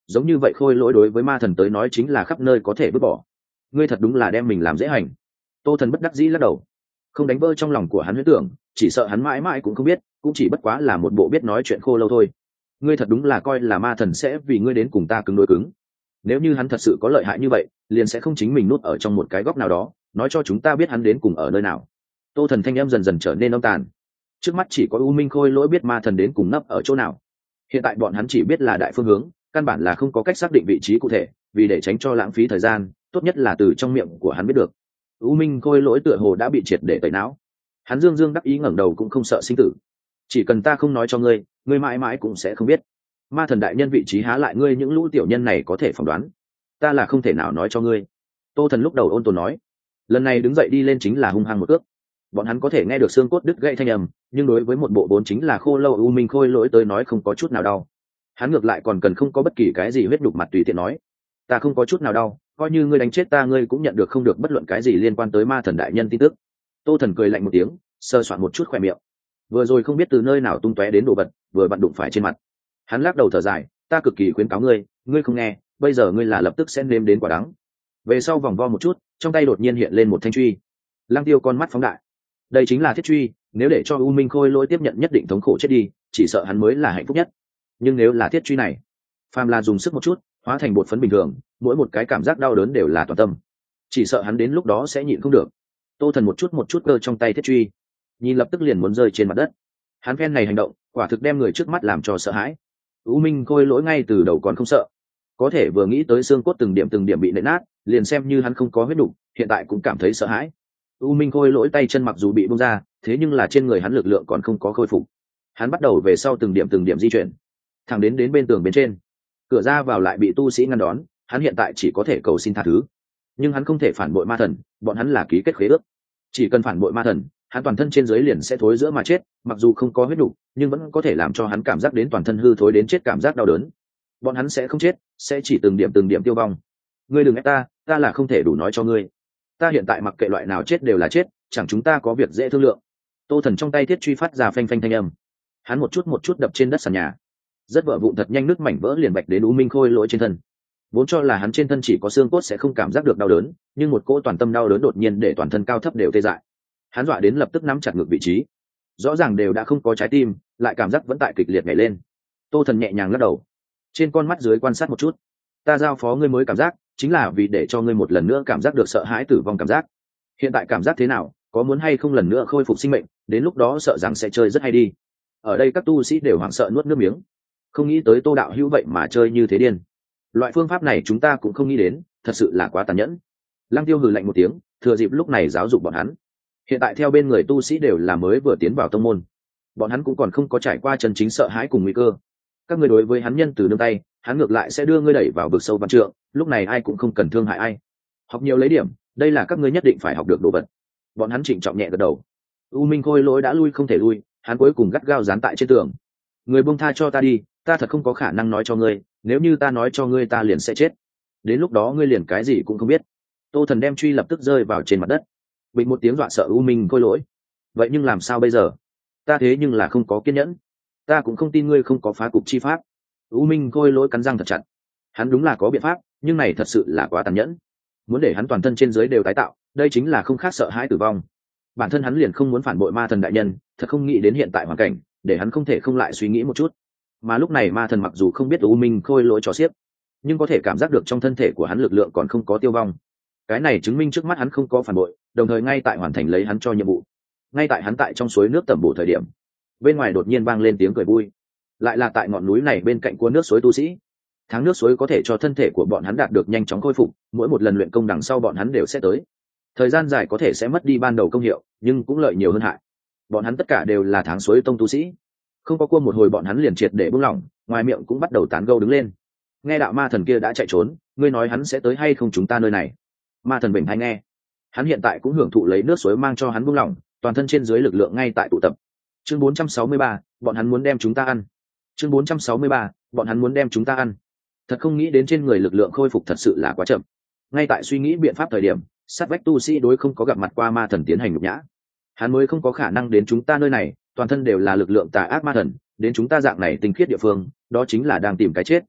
giống như vậy khôi lỗi đối với ma thần tới nói chính là khắp nơi có thể vứt bỏ. Ngươi thật đúng là đem mình làm dễ hành. Tô Thần bất đắc dĩ lắc đầu, không đánh vỡ trong lòng của hắn huyết tưởng, chỉ sợ hắn mãi mãi cũng không biết, cũng chỉ bất quá là một bộ biết nói chuyện khô lâu thôi. Ngươi thật đúng là coi là ma thần sẽ vì ngươi đến cùng ta cứng đối cứng. Nếu như hắn thật sự có lợi hại như vậy, liền sẽ không chính mình nuốt ở trong một cái góc nào đó, nói cho chúng ta biết hắn đến cùng ở nơi nào. Tô Thần thanh em dần dần trở nên âm tàn. Trước mắt chỉ có U Minh khôi lỗi biết ma thần đến cùng nấp ở chỗ nào. Hiện tại bọn hắn chỉ biết là đại phương hướng, căn bản là không có cách xác định vị trí cụ thể, vì để tránh cho lãng phí thời gian, tốt nhất là từ trong miệng của hắn biết được. U Minh khôi lỗi tựa hồ đã bị triệt để tẩy não. Hắn dương dương đắc ý ngẩng đầu cũng không sợ sinh tử. Chỉ cần ta không nói cho ngươi, ngươi mãi mãi cũng sẽ không biết. Ma thần đại nhân vị trí há lại ngươi những lũ tiểu nhân này có thể phỏng đoán. Ta là không thể nào nói cho ngươi. Tô Thần lúc đầu ôn tồn nói, lần này đứng dậy đi lên chính là hung hăng một cước. Bọn hắn có thể nghe được xương cốt đứt gãy thanh âm, nhưng đối với một bộ vốn chính là khô lâu U Minh khôi lỗi tới nói không có chút nào đau. Hắn ngược lại còn cần không có bất kỳ cái gì huyết nhục mặt tùy tiện nói, ta không có chút nào đau, coi như ngươi đánh chết ta ngươi cũng nhận được không được bất luận cái gì liên quan tới ma thần đại nhân tin tức. Tô Thần cười lạnh một tiếng, sơ soạn một chút khỏe miệng. Vừa rồi không biết từ nơi nào tung tóe đến đồ vật, vừa vặn đụng phải trên mặt. Hắn lắc đầu thở dài, ta cực kỳ khuyến cáo ngươi, ngươi không nghe, bây giờ ngươi là lập tức sẽ nếm đến quả đắng. Về sau vòng vo một chút, trong tay đột nhiên hiện lên một thanh truy. Lăng Tiêu con mắt phóng đại. Đây chính là thiết truy, nếu để cho U Minh khôi lỗi tiếp nhận nhất định thống khổ chết đi, chỉ sợ hắn mới là hạnh phúc nhất. Nhưng nếu là thiết truy này, phàm là dùng sức một chút, hóa thành bột phấn bình thường, mỗi một cái cảm giác đau đớn đều là toàn tâm. Chỉ sợ hắn đến lúc đó sẽ nhịn không được. Tô Thần một chút một chút cơ trong tay thiết truy, nhìn lập tức liền muốn rơi trên mặt đất. Hắn phen này hành động, quả thực đem người trước mắt làm cho sợ hãi. U Minh khôi lỗi ngay từ đầu còn không sợ, có thể vừa nghĩ tới xương cốt từng điểm từng điểm bị nện nát, liền xem như hắn không có huyết đủ, hiện tại cũng cảm thấy sợ hãi. U Minh khôi lỗi tay chân mặc dù bị bung ra, thế nhưng là trên người hắn lực lượng còn không có khôi phục. Hắn bắt đầu về sau từng điểm từng điểm di chuyển, thẳng đến đến bên tường bên trên. Cửa ra vào lại bị tu sĩ ngăn đón, hắn hiện tại chỉ có thể cầu xin tha thứ. Nhưng hắn không thể phản bội ma thần, bọn hắn là ký kết khế ước. Chỉ cần phản bội ma thần, hắn toàn thân trên dưới liền sẽ thối giữa mà chết, mặc dù không có huyết đủ, nhưng vẫn có thể làm cho hắn cảm giác đến toàn thân hư thối đến chết cảm giác đau đớn. Bọn hắn sẽ không chết, sẽ chỉ từng điểm từng điểm tiêu vong. Ngươi đừng ép ta, ta là không thể đủ nói cho ngươi. Ta hiện tại mặc kệ loại nào chết đều là chết, chẳng chúng ta có việc dễ thương lượng. Tô Thần trong tay thiết truy phát ra phanh phanh thanh âm. Hắn một chút một chút đập trên đất sàn nhà, rất vỡ vụn thật nhanh, nước mảnh vỡ liền bạch đến U Minh khôi lỗi trên thân. Vốn cho là hắn trên thân chỉ có xương cốt sẽ không cảm giác được đau đớn, nhưng một cỗ toàn tâm đau đớn đột nhiên để toàn thân cao thấp đều tê dại. Hắn dọa đến lập tức nắm chặt ngực vị trí, rõ ràng đều đã không có trái tim, lại cảm giác vẫn tại kịch liệt nhảy lên. Tô Thần nhẹ nhàng lắc đầu, trên con mắt dưới quan sát một chút. Ta giao phó ngươi mới cảm giác, chính là vì để cho ngươi một lần nữa cảm giác được sợ hãi tử vong cảm giác. Hiện tại cảm giác thế nào, có muốn hay không lần nữa khôi phục sinh mệnh, đến lúc đó sợ rằng sẽ chơi rất hay đi. Ở đây các tu sĩ đều hoảng sợ nuốt nước miếng, không nghĩ tới Tô đạo hữu vậy mà chơi như thế điên. Loại phương pháp này chúng ta cũng không nghĩ đến, thật sự là quá tàn nhẫn. Lăng Tiêu hừ lạnh một tiếng, thừa dịp lúc này giáo dục bọn hắn. Hiện tại theo bên người tu sĩ đều là mới vừa tiến vào tông môn, bọn hắn cũng còn không có trải qua chân chính sợ hãi cùng nguy cơ. Các ngươi đối với hắn nhân từ nương tay, hắn ngược lại sẽ đưa ngươi đẩy vào vực sâu văn trượng, lúc này ai cũng không cần thương hại ai. Học nhiều lấy điểm, đây là các ngươi nhất định phải học được đồ vật. Bọn hắn trịnh trọng nhẹ gật đầu. U Minh khôi lỗi đã lui không thể lui, hắn cuối cùng gắt gao dán tại trên tường. Người buông tha cho ta đi, ta thật không có khả năng nói cho ngươi, nếu như ta nói cho ngươi ta liền sẽ chết. Đến lúc đó ngươi liền cái gì cũng không biết. Tô Thần đem truy lập tức rơi vào trên mặt đất, bình một tiếng dọa sợ U Minh khôi lỗi. Vậy nhưng làm sao bây giờ? Ta thế nhưng là không có kiên nhẫn, ta cũng không tin ngươi không có phá cục chi pháp. U Minh khôi lỗi cắn răng thật chặt. Hắn đúng là có biện pháp, nhưng này thật sự là quá tàn nhẫn. Muốn để hắn toàn thân trên dưới đều tái tạo, đây chính là không khác sợ hãi tử vong. Bản thân hắn liền không muốn phản bội ma thần đại nhân, thật không nghĩ đến hiện tại hoàn cảnh, để hắn không thể không lại suy nghĩ một chút. Mà lúc này ma thần mặc dù không biết U Minh khôi lỗi trò xiếc, nhưng có thể cảm giác được trong thân thể của hắn lực lượng còn không có tiêu vong. Cái này chứng minh trước mắt hắn không có phản bội, đồng thời ngay tại hoàn thành lấy hắn cho nhiệm vụ. Ngay tại hắn tại trong suối nước tẩm bổ thời điểm, bên ngoài đột nhiên vang lên tiếng cười vui. Lại là tại ngọn núi này bên cạnh cua nước suối tu sĩ. Tháng nước suối có thể cho thân thể của bọn hắn đạt được nhanh chóng khôi phục, mỗi một lần luyện công đằng sau bọn hắn đều sẽ tới. Thời gian dài có thể sẽ mất đi ban đầu công hiệu, nhưng cũng lợi nhiều hơn hại. Bọn hắn tất cả đều là tháng suối tông tu sĩ, không có cua một hồi bọn hắn liền triệt để buông lỏng, ngoài miệng cũng bắt đầu tán gẫu đứng lên. Nghe đạo ma thần kia đã chạy trốn, ngươi nói hắn sẽ tới hay không chúng ta nơi này? Ma thần bình hay nghe, hắn hiện tại cũng hưởng thụ lấy nước suối mang cho hắn buông lỏng, toàn thân trên dưới lực lượng ngay tại tụ tập. Chương bốn trăm sáu mươi ba, bọn hắn muốn đem chúng ta ăn. Chương bốn trăm sáu mươi ba, bọn hắn muốn đem chúng ta ăn. Thật không nghĩ đến trên người lực lượng khôi phục thật sự là quá chậm. Ngay tại suy nghĩ biện pháp thời điểm, sát vách tu sĩ đối không có gặp mặt qua ma thần tiến hành nhục nhã. Hắn mới không có khả năng đến chúng ta nơi này, toàn thân đều là lực lượng tà ác ma thần, đến chúng ta dạng này tinh khiết địa phương, đó chính là đang tìm cái chết.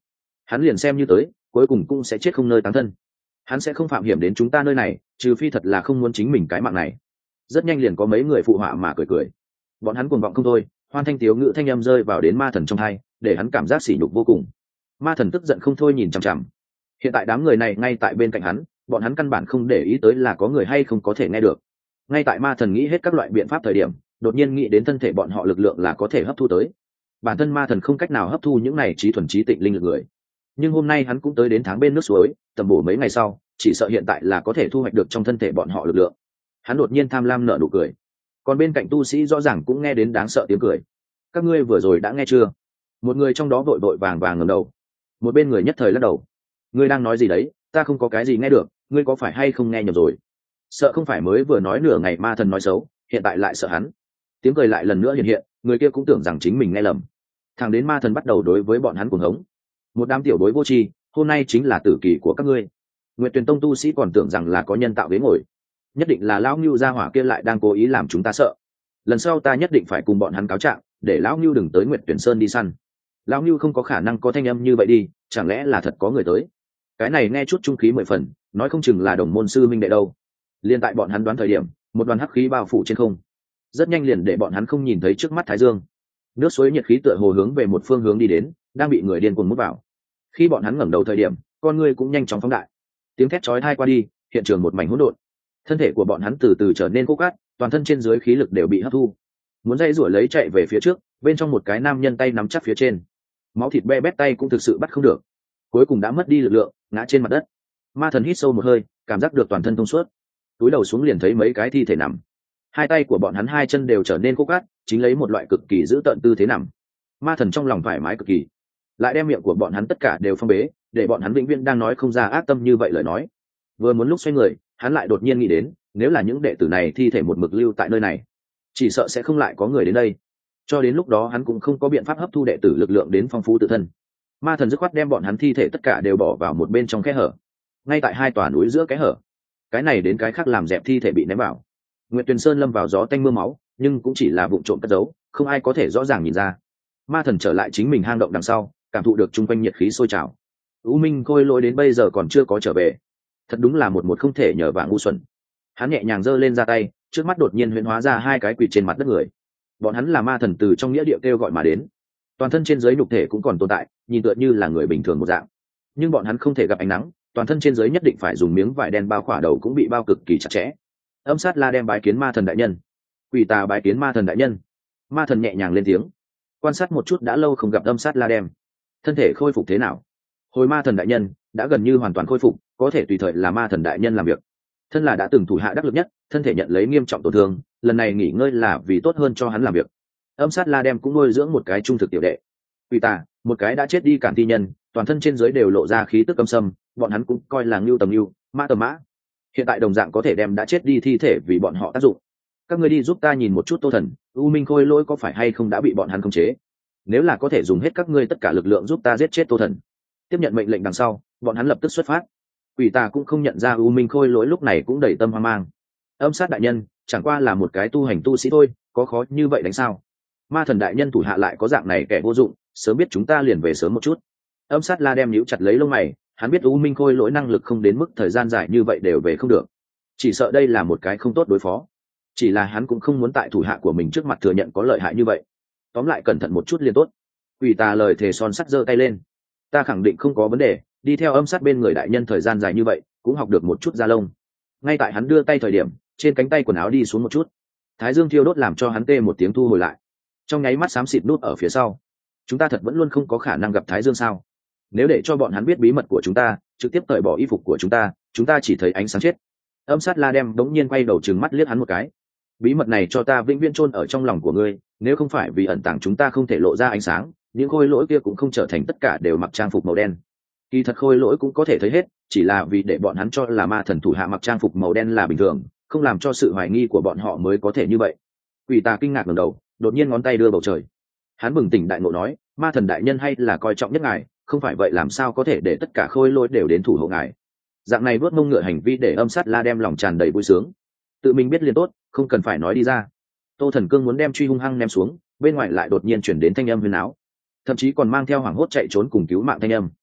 hắn liền xem như tới cuối cùng cũng sẽ chết không nơi táng thân. Hắn sẽ không phạm hiểm đến chúng ta nơi này, trừ phi thật là không muốn chính mình cái mạng này. Rất nhanh liền có mấy người phụ họa mà cười cười. Bọn hắn cuồng vọng không thôi, hoan thanh tiếu ngữ thanh âm rơi vào đến ma thần trong tai, để hắn cảm giác sỉ nhục vô cùng. Ma thần tức giận không thôi nhìn chằm chằm. Hiện tại đám người này ngay tại bên cạnh hắn, bọn hắn căn bản không để ý tới là có người hay không có thể nghe được. Ngay tại ma thần nghĩ hết các loại biện pháp thời điểm, đột nhiên nghĩ đến thân thể bọn họ lực lượng là có thể hấp thu tới. Bản thân ma thần không cách nào hấp thu những này trí thuần trí tịnh linh lực người, nhưng hôm nay hắn cũng tới đến tháng bên nước suối, tầm bổ mấy ngày sau, chỉ sợ hiện tại là có thể thu hoạch được trong thân thể bọn họ lực lượng. Hắn đột nhiên tham lam nở nụ cười. Còn bên cạnh tu sĩ rõ ràng cũng nghe đến đáng sợ tiếng cười. Các ngươi vừa rồi đã nghe chưa? Một người trong đó vội vội vàng vàng ngẩng đầu. Một bên người nhất thời lắc đầu. Ngươi đang nói gì đấy? Ta không có cái gì nghe được, ngươi có phải hay không nghe nhầm rồi? Sợ không phải mới vừa nói nửa ngày ma thần nói xấu, hiện tại lại sợ hắn. Tiếng cười lại lần nữa hiện hiện, người kia cũng tưởng rằng chính mình nghe lầm. Thằng đến ma thần bắt đầu đối với bọn hắn cuồng hống. Một đám tiểu bối vô tri, hôm nay chính là tử kỳ của các ngươi. Nguyệt Tuyền Tông tu sĩ còn tưởng rằng là có nhân tạo ghế ngồi, nhất định là lão Nưu gia hỏa kia lại đang cố ý làm chúng ta sợ. Lần sau ta nhất định phải cùng bọn hắn cáo trạng, để lão Nưu đừng tới Nguyệt Tuyển Sơn đi săn. Lão Nưu không có khả năng có thanh âm như vậy đi, chẳng lẽ là thật có người tới? Cái này nghe chút trung khí mười phần, nói không chừng là đồng môn sư minh đệ đâu. Liên tại bọn hắn đoán thời điểm, một đoàn hắc khí bao phủ trên không, rất nhanh liền để bọn hắn không nhìn thấy trước mắt Thái Dương. Nước suối nhiệt khí tựa hồ hướng về một phương hướng đi đến, đang bị người điên cuồng mút vào. Khi bọn hắn ngẩng đầu thời điểm, con người cũng nhanh chóng phóng đại. Tiếng thét chói tai qua đi, hiện trường một mảnh hỗn độn. Thân thể của bọn hắn từ từ trở nên khô cát, toàn thân trên dưới khí lực đều bị hấp thu. Muốn dây rủi lấy chạy về phía trước, bên trong một cái nam nhân tay nắm chắc phía trên, máu thịt be bét tay cũng thực sự bắt không được, cuối cùng đã mất đi lực lượng, ngã trên mặt đất. Ma thần hít sâu một hơi, cảm giác được toàn thân thông suốt, túi đầu xuống liền thấy mấy cái thi thể nằm. Hai tay của bọn hắn hai chân đều trở nên khô cát, chính lấy một loại cực kỳ dữ tợn tư thế nằm. Ma thần trong lòng thoải mái cực kỳ, lại đem miệng của bọn hắn tất cả đều phong bế, để bọn hắn vĩnh viễn đang nói không ra ác tâm như vậy lời nói. Vừa muốn lúc xoay người, hắn lại đột nhiên nghĩ đến, nếu là những đệ tử này thi thể một mực lưu tại nơi này, chỉ sợ sẽ không lại có người đến đây. Cho đến lúc đó hắn cũng không có biện pháp hấp thu đệ tử lực lượng đến phong phú tự thân. Ma thần dứt khoát đem bọn hắn thi thể tất cả đều bỏ vào một bên trong kẽ hở, ngay tại hai tòa núi giữa kẽ hở. Cái này đến cái khác làm dẹp thi thể bị ném vào. Nguyệt Tuyền Sơn lâm vào gió tanh mưa máu, nhưng cũng chỉ là vụng trộm cất giấu, không ai có thể rõ ràng nhìn ra. Ma thần trở lại chính mình hang động đằng sau, cảm thụ được chung quanh nhiệt khí sôi trào. U Minh Khôi Lỗi đến bây giờ còn chưa có trở về, thật đúng là một một không thể nhờ vả ngu xuẩn. Hắn nhẹ nhàng giơ lên ra tay, trước mắt đột nhiên huyễn hóa ra hai cái quỷ trên mặt đất người. Bọn hắn là ma thần từ trong nghĩa địa kêu gọi mà đến, toàn thân trên dưới nhục thể cũng còn tồn tại, nhìn tựa như là người bình thường một dạng. Nhưng bọn hắn không thể gặp ánh nắng, toàn thân trên dưới nhất định phải dùng miếng vải đen bao khỏa đầu, cũng bị bao cực kỳ chặt chẽ. Âm sát la đem bái kiến ma thần đại nhân. Quỷ tà bái kiến ma thần đại nhân. Ma thần nhẹ nhàng lên tiếng, quan sát một chút đã lâu không gặp âm sát la đem, thân thể khôi phục thế nào? Hồi ma thần đại nhân, đã gần như hoàn toàn khôi phục, có thể tùy thời là ma thần đại nhân làm việc. Thân là đã từng thủ hạ đắc lực nhất, thân thể nhận lấy nghiêm trọng tổn thương, lần này nghỉ ngơi là vì tốt hơn cho hắn làm việc. Âm sát la đem cũng nuôi dưỡng một cái trung thực tiểu đệ. Quỷ tà, một cái đã chết đi cản thi nhân, toàn thân trên dưới đều lộ ra khí tức căm sâm, bọn hắn cũng coi là ngưu tầm ngưu, mã tầm mã. Hiện tại đồng dạng có thể đem đã chết đi thi thể vì bọn họ tác dụng. Các ngươi đi giúp ta nhìn một chút Tô Thần, U Minh Khôi Lỗi có phải hay không đã bị bọn hắn khống chế? Nếu là có thể dùng hết các ngươi tất cả lực lượng giúp ta giết chết Tô Thần. Tiếp nhận mệnh lệnh đằng sau, bọn hắn lập tức xuất phát. Quỷ tà cũng không nhận ra U Minh Khôi Lỗi lúc này cũng đầy tâm hoang mang. Âm sát đại nhân, chẳng qua là một cái tu hành tu sĩ thôi, có khó như vậy đánh sao? Ma thần đại nhân thủ hạ lại có dạng này kẻ vô dụng, sớm biết chúng ta liền về sớm một chút. Âm sát la đem nhíu chặt lấy lông mày, hắn biết U Minh Khôi Lỗi năng lực không đến mức thời gian dài như vậy đều về không được, chỉ sợ đây là một cái không tốt đối phó. Chỉ là hắn cũng không muốn tại thủ hạ của mình trước mặt thừa nhận có lợi hại như vậy. Tóm lại cẩn thận một chút liền tốt. Quỷ tà lời thề son sắt giơ tay lên, ta khẳng định không có vấn đề, đi theo âm sát bên người đại nhân thời gian dài như vậy, cũng học được một chút da lông. Ngay tại hắn đưa tay thời điểm, trên cánh tay quần áo đi xuống một chút, thái dương thiêu đốt làm cho hắn tê một tiếng thu hồi lại, trong nháy mắt xám xịt nút ở phía sau. Chúng ta thật vẫn luôn không có khả năng gặp thái dương sao? Nếu để cho bọn hắn biết bí mật của chúng ta, trực tiếp cởi bỏ y phục của chúng ta, chúng ta chỉ thấy ánh sáng chết. Âm sát la đem đống nhiên quay đầu trừng mắt liếc hắn một cái. Bí mật này cho ta vĩnh viễn chôn ở trong lòng của ngươi, nếu không phải vì ẩn tàng chúng ta không thể lộ ra ánh sáng, những khôi lỗi kia cũng không trở thành tất cả đều mặc trang phục màu đen. Kỳ thật khôi lỗi cũng có thể thấy hết, chỉ là vì để bọn hắn cho là ma thần thủ hạ mặc trang phục màu đen là bình thường, không làm cho sự hoài nghi của bọn họ mới có thể như vậy. Quỷ tà kinh ngạc ngẩng đầu, đột nhiên ngón tay đưa bầu trời. Hắn bừng tỉnh đại ngộ nói, ma thần đại nhân hay là coi trọng nhất ngài, không phải vậy làm sao có thể để tất cả khôi lỗi đều đến thủ hộ ngài. Dạng này vuốt mông ngựa hành vi để âm sát la đem lòng tràn đầy vui sướng. Tự mình biết liền tốt, không cần phải nói đi ra. Tô Thần Cương muốn đem truy hung hăng ném xuống, bên ngoài lại đột nhiên chuyển đến thanh âm huyền áo, thậm chí còn mang theo hoảng hốt chạy trốn cùng cứu mạng thanh âm.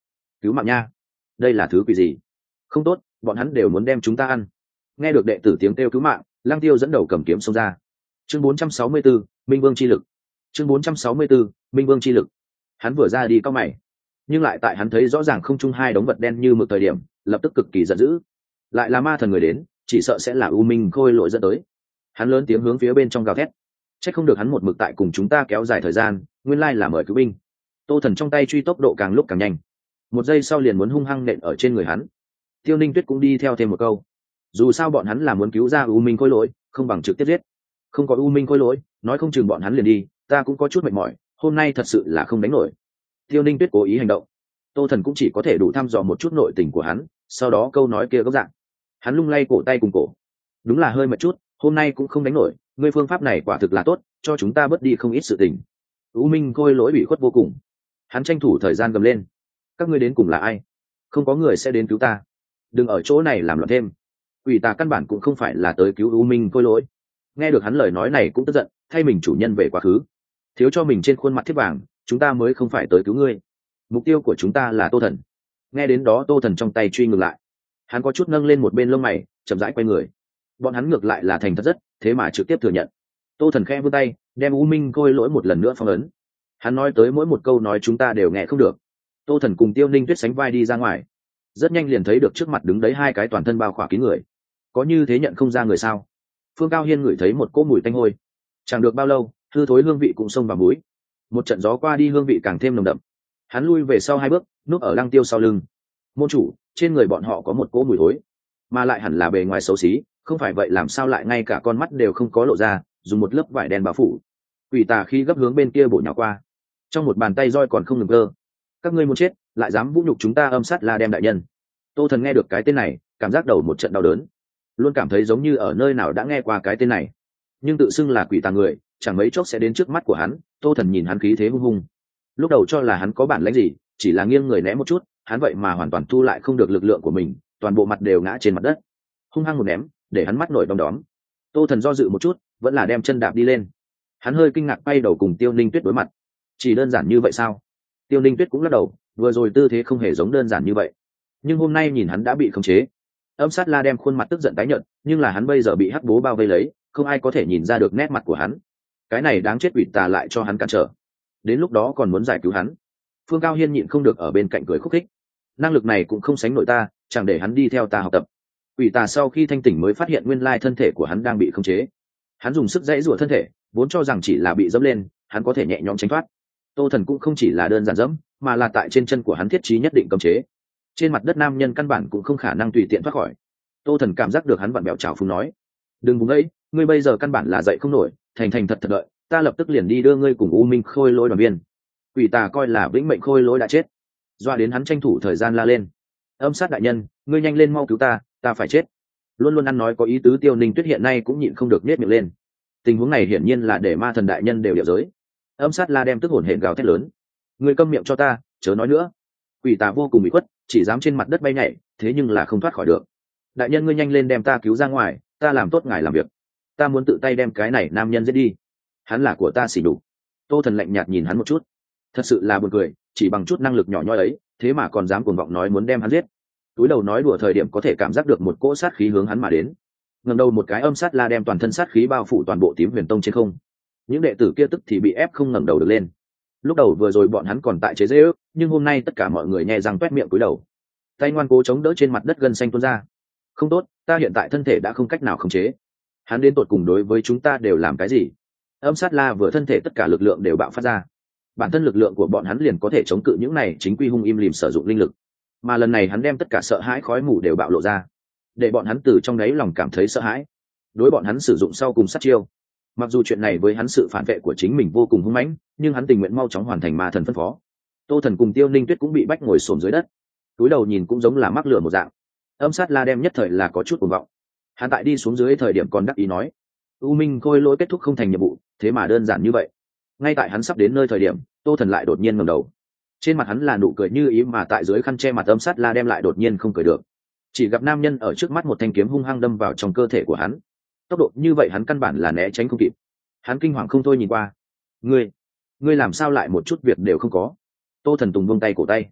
cứu mạng nha. Đây là thứ quỷ gì? Không tốt, bọn hắn đều muốn đem chúng ta ăn. Nghe được đệ tử tiếng kêu cứu mạng, Lăng Tiêu dẫn đầu cầm kiếm xông ra. Chương bốn trăm sáu mươi tư, Minh Vương chi lực. Chương bốn trăm sáu mươi tư, Minh Vương chi lực. Hắn vừa ra đi cau mày, nhưng lại tại hắn thấy rõ ràng không trung hai đống vật đen như mực thời điểm, lập tức cực kỳ giận dữ. Lại là ma thần người đến, chỉ sợ sẽ là U Minh Khôi Lỗi dẫn tới. Hắn lớn tiếng hướng phía bên trong gào thét. Chắc không được hắn một mực tại cùng chúng ta kéo dài thời gian, nguyên lai là mời cứu binh. Tô Thần trong tay truy tốc độ càng lúc càng nhanh, một giây sau liền muốn hung hăng nện ở trên người hắn. Tiêu Ninh Tuyết cũng đi theo thêm một câu, dù sao bọn hắn là muốn cứu ra U Minh Khôi Lỗi, không bằng trực tiếp giết. Không có U Minh Khôi Lỗi, nói không chừng bọn hắn liền đi, ta cũng có chút mệt mỏi, hôm nay thật sự là không đánh nổi. Tiêu Ninh Tuyết cố ý hành động, Tô Thần cũng chỉ có thể đủ thăm dò một chút nội tình của hắn, sau đó câu nói kia gốc dạng. Hắn lung lay cổ tay cùng cổ, đúng là hơi mệt chút, hôm nay cũng không đánh nổi, ngươi phương pháp này quả thực là tốt, cho chúng ta bớt đi không ít sự tình. U Minh Khôi Lỗi bị khuất vô cùng, hắn tranh thủ thời gian gầm lên, các ngươi đến cùng là ai? Không có người sẽ đến cứu ta, đừng ở chỗ này làm loạn thêm. Quỷ tà căn bản cũng không phải là tới cứu U Minh Khôi Lỗi. Nghe được hắn lời nói này cũng tức giận, thay mình chủ nhân về quá khứ, thiếu cho mình trên khuôn mặt thiết vàng, chúng ta mới không phải tới cứu ngươi, mục tiêu của chúng ta là Tô Thần. Nghe đến đó Tô Thần trong tay truy ngược lại, hắn có chút nâng lên một bên lông mày, chậm rãi quay người. Bọn hắn ngược lại là thành thật rất, thế mà trực tiếp thừa nhận. Tô Thần khẽ vươn tay, đem U Minh Khôi Lỗi một lần nữa phong ấn. Hắn nói tới mỗi một câu nói chúng ta đều nghe không được. Tô Thần cùng Tiêu Ninh Tuyết sánh vai đi ra ngoài, rất nhanh liền thấy được trước mặt đứng đấy hai cái toàn thân bao khỏa kín người. Có như thế nhận không ra người sao? Phương Cao Hiên ngửi thấy một cỗ mùi tanh hôi, chẳng được bao lâu hư thối hương vị cũng xông vào mũi. Một trận gió qua đi hương vị càng thêm nồng đậm. Hắn lui về sau hai bước, núp ở Lăng Tiêu sau lưng. Môn chủ, trên người bọn họ có một cỗ mùi thối, mà lại hẳn là bề ngoài xấu xí, không phải vậy làm sao lại ngay cả con mắt đều không có lộ ra, dùng một lớp vải đen bao phủ. Quỷ tà khi gấp hướng bên kia bổ nhào qua, trong một bàn tay roi còn không ngừng cơ. Các ngươi muốn chết, lại dám vũ nhục chúng ta Âm Sát La Đem đại nhân. Tô Thần nghe được cái tên này, cảm giác đầu một trận đau đớn, luôn cảm thấy giống như ở nơi nào đã nghe qua cái tên này, nhưng tự xưng là quỷ tà người, chẳng mấy chốc sẽ đến trước mắt của hắn. Tô Thần nhìn hắn khí thế hung hung, lúc đầu cho là hắn có bản lĩnh gì, chỉ là nghiêng người né một chút, hắn vậy mà hoàn toàn thu lại không được lực lượng của mình, toàn bộ mặt đều ngã trên mặt đất, hung hăng một ném, để hắn mắt nổi đom đóm. Tô Thần do dự một chút, vẫn là đem chân đạp đi lên. Hắn hơi kinh ngạc quay đầu cùng Tiêu Ninh Tuyết đối mặt. Chỉ đơn giản như vậy sao? Tiêu Ninh Tuyết cũng lắc đầu, vừa rồi tư thế không hề giống đơn giản như vậy, nhưng hôm nay nhìn hắn đã bị khống chế. Âm Sát La đem khuôn mặt tức giận tái nhợt, nhưng là hắn bây giờ bị hắc bố bao vây lấy, không ai có thể nhìn ra được nét mặt của hắn. Cái này đáng chết, quỷ tà lại cho hắn cản trở, đến lúc đó còn muốn giải cứu hắn. Phương Cao Hiên nhịn không được ở bên cạnh cười khúc khích, năng lực này cũng không sánh nổi ta, chẳng để hắn đi theo ta học tập. Quỷ tà sau khi thanh tỉnh mới phát hiện nguyên lai thân thể của hắn đang bị khống chế. Hắn dùng sức dãy rủa thân thể, vốn cho rằng chỉ là bị dẫm lên, hắn có thể nhẹ nhõm tránh thoát. Tô Thần cũng không chỉ là đơn giản dẫm, mà là tại trên chân của hắn thiết trí nhất định cấm chế. Trên mặt đất nam nhân căn bản cũng không khả năng tùy tiện thoát khỏi. Tô Thần cảm giác được hắn vặn bẹo trào phúng nói, đừng vùng ấy, ngươi bây giờ căn bản là dậy không nổi, thành thành thật thật đợi, ta lập tức liền đi đưa ngươi cùng U Minh Khôi Lỗi đoàn viên. Quỷ tà coi là vĩnh mệnh Khôi Lỗi đã chết, doa đến hắn tranh thủ thời gian la lên, Âm Sát đại nhân, ngươi nhanh lên mau cứu ta, ta phải chết. Luôn luôn ăn nói có ý tứ Tiêu Ninh Tuyết hiện nay cũng nhịn không được nết miệng lên. Tình huống này hiển nhiên là để ma thần đại nhân đều điệu giới. Âm Sát La đem tức hổn hển gào thét lớn, ngươi câm miệng cho ta, chớ nói nữa. Quỷ tà vô cùng bị khuất, chỉ dám trên mặt đất bay nhảy, thế nhưng là không thoát khỏi được. Đại nhân ngươi nhanh lên đem ta cứu ra ngoài, ta làm tốt ngài làm việc, ta muốn tự tay đem cái này nam nhân giết đi, hắn là của ta xỉ đục. Tô Thần lạnh nhạt nhìn hắn một chút, thật sự là buồn cười, chỉ bằng chút năng lực nhỏ nhoi ấy, thế mà còn dám cuồng vọng nói muốn đem hắn giết. Túi đầu nói đùa thời điểm có thể cảm giác được một cỗ sát khí hướng hắn mà đến. Ngẩng đầu một cái, Âm Sát La đem toàn thân sát khí bao phủ toàn bộ Tím Huyền Tông trên không. Những đệ tử kia tức thì bị ép không ngẩng đầu được lên. Lúc đầu vừa rồi bọn hắn còn tại chế giễu, nhưng hôm nay tất cả mọi người nhẹ răng toét miệng cúi đầu, tay ngoan cố chống đỡ trên mặt đất gân xanh tuôn ra. Không tốt, ta hiện tại thân thể đã không cách nào khống chế. Hắn đến tột cùng đối với chúng ta đều làm cái gì? Âm Sát La vừa thân thể tất cả lực lượng đều bạo phát ra, bản thân lực lượng của bọn hắn liền có thể chống cự những này chính quy hung im lìm sử dụng linh lực, mà lần này hắn đem tất cả sợ hãi khói mù đều bạo lộ ra, để bọn hắn từ trong đáy lòng cảm thấy sợ hãi, đối bọn hắn sử dụng sau cùng sát chiêu. Mặc dù chuyện này với hắn sự phản vệ của chính mình vô cùng hung mãnh, nhưng hắn tình nguyện mau chóng hoàn thành ma thần phân phó. Tô Thần cùng Tiêu Ninh Tuyết cũng bị bách ngồi xổm dưới đất, túi đầu nhìn cũng giống là mắc lửa một dạng. Âm Sát La đem nhất thời là có chút cuồng vọng, hắn tại đi xuống dưới thời điểm còn đắc ý nói, U Minh Khôi Lỗi kết thúc không thành nhiệm vụ, thế mà đơn giản như vậy. Ngay tại hắn sắp đến nơi thời điểm, Tô Thần lại đột nhiên ngẩng đầu, trên mặt hắn là nụ cười như ý, mà tại dưới khăn che mặt Âm Sát La đem lại đột nhiên không cười được. Chỉ gặp nam nhân ở trước mắt một thanh kiếm hung hăng đâm vào trong cơ thể của hắn, tốc độ như vậy hắn căn bản là né tránh không kịp. Hắn kinh hoàng không thôi nhìn qua, ngươi ngươi làm sao lại một chút việc đều không có? Tô Thần Tùng buông tay cổ tay,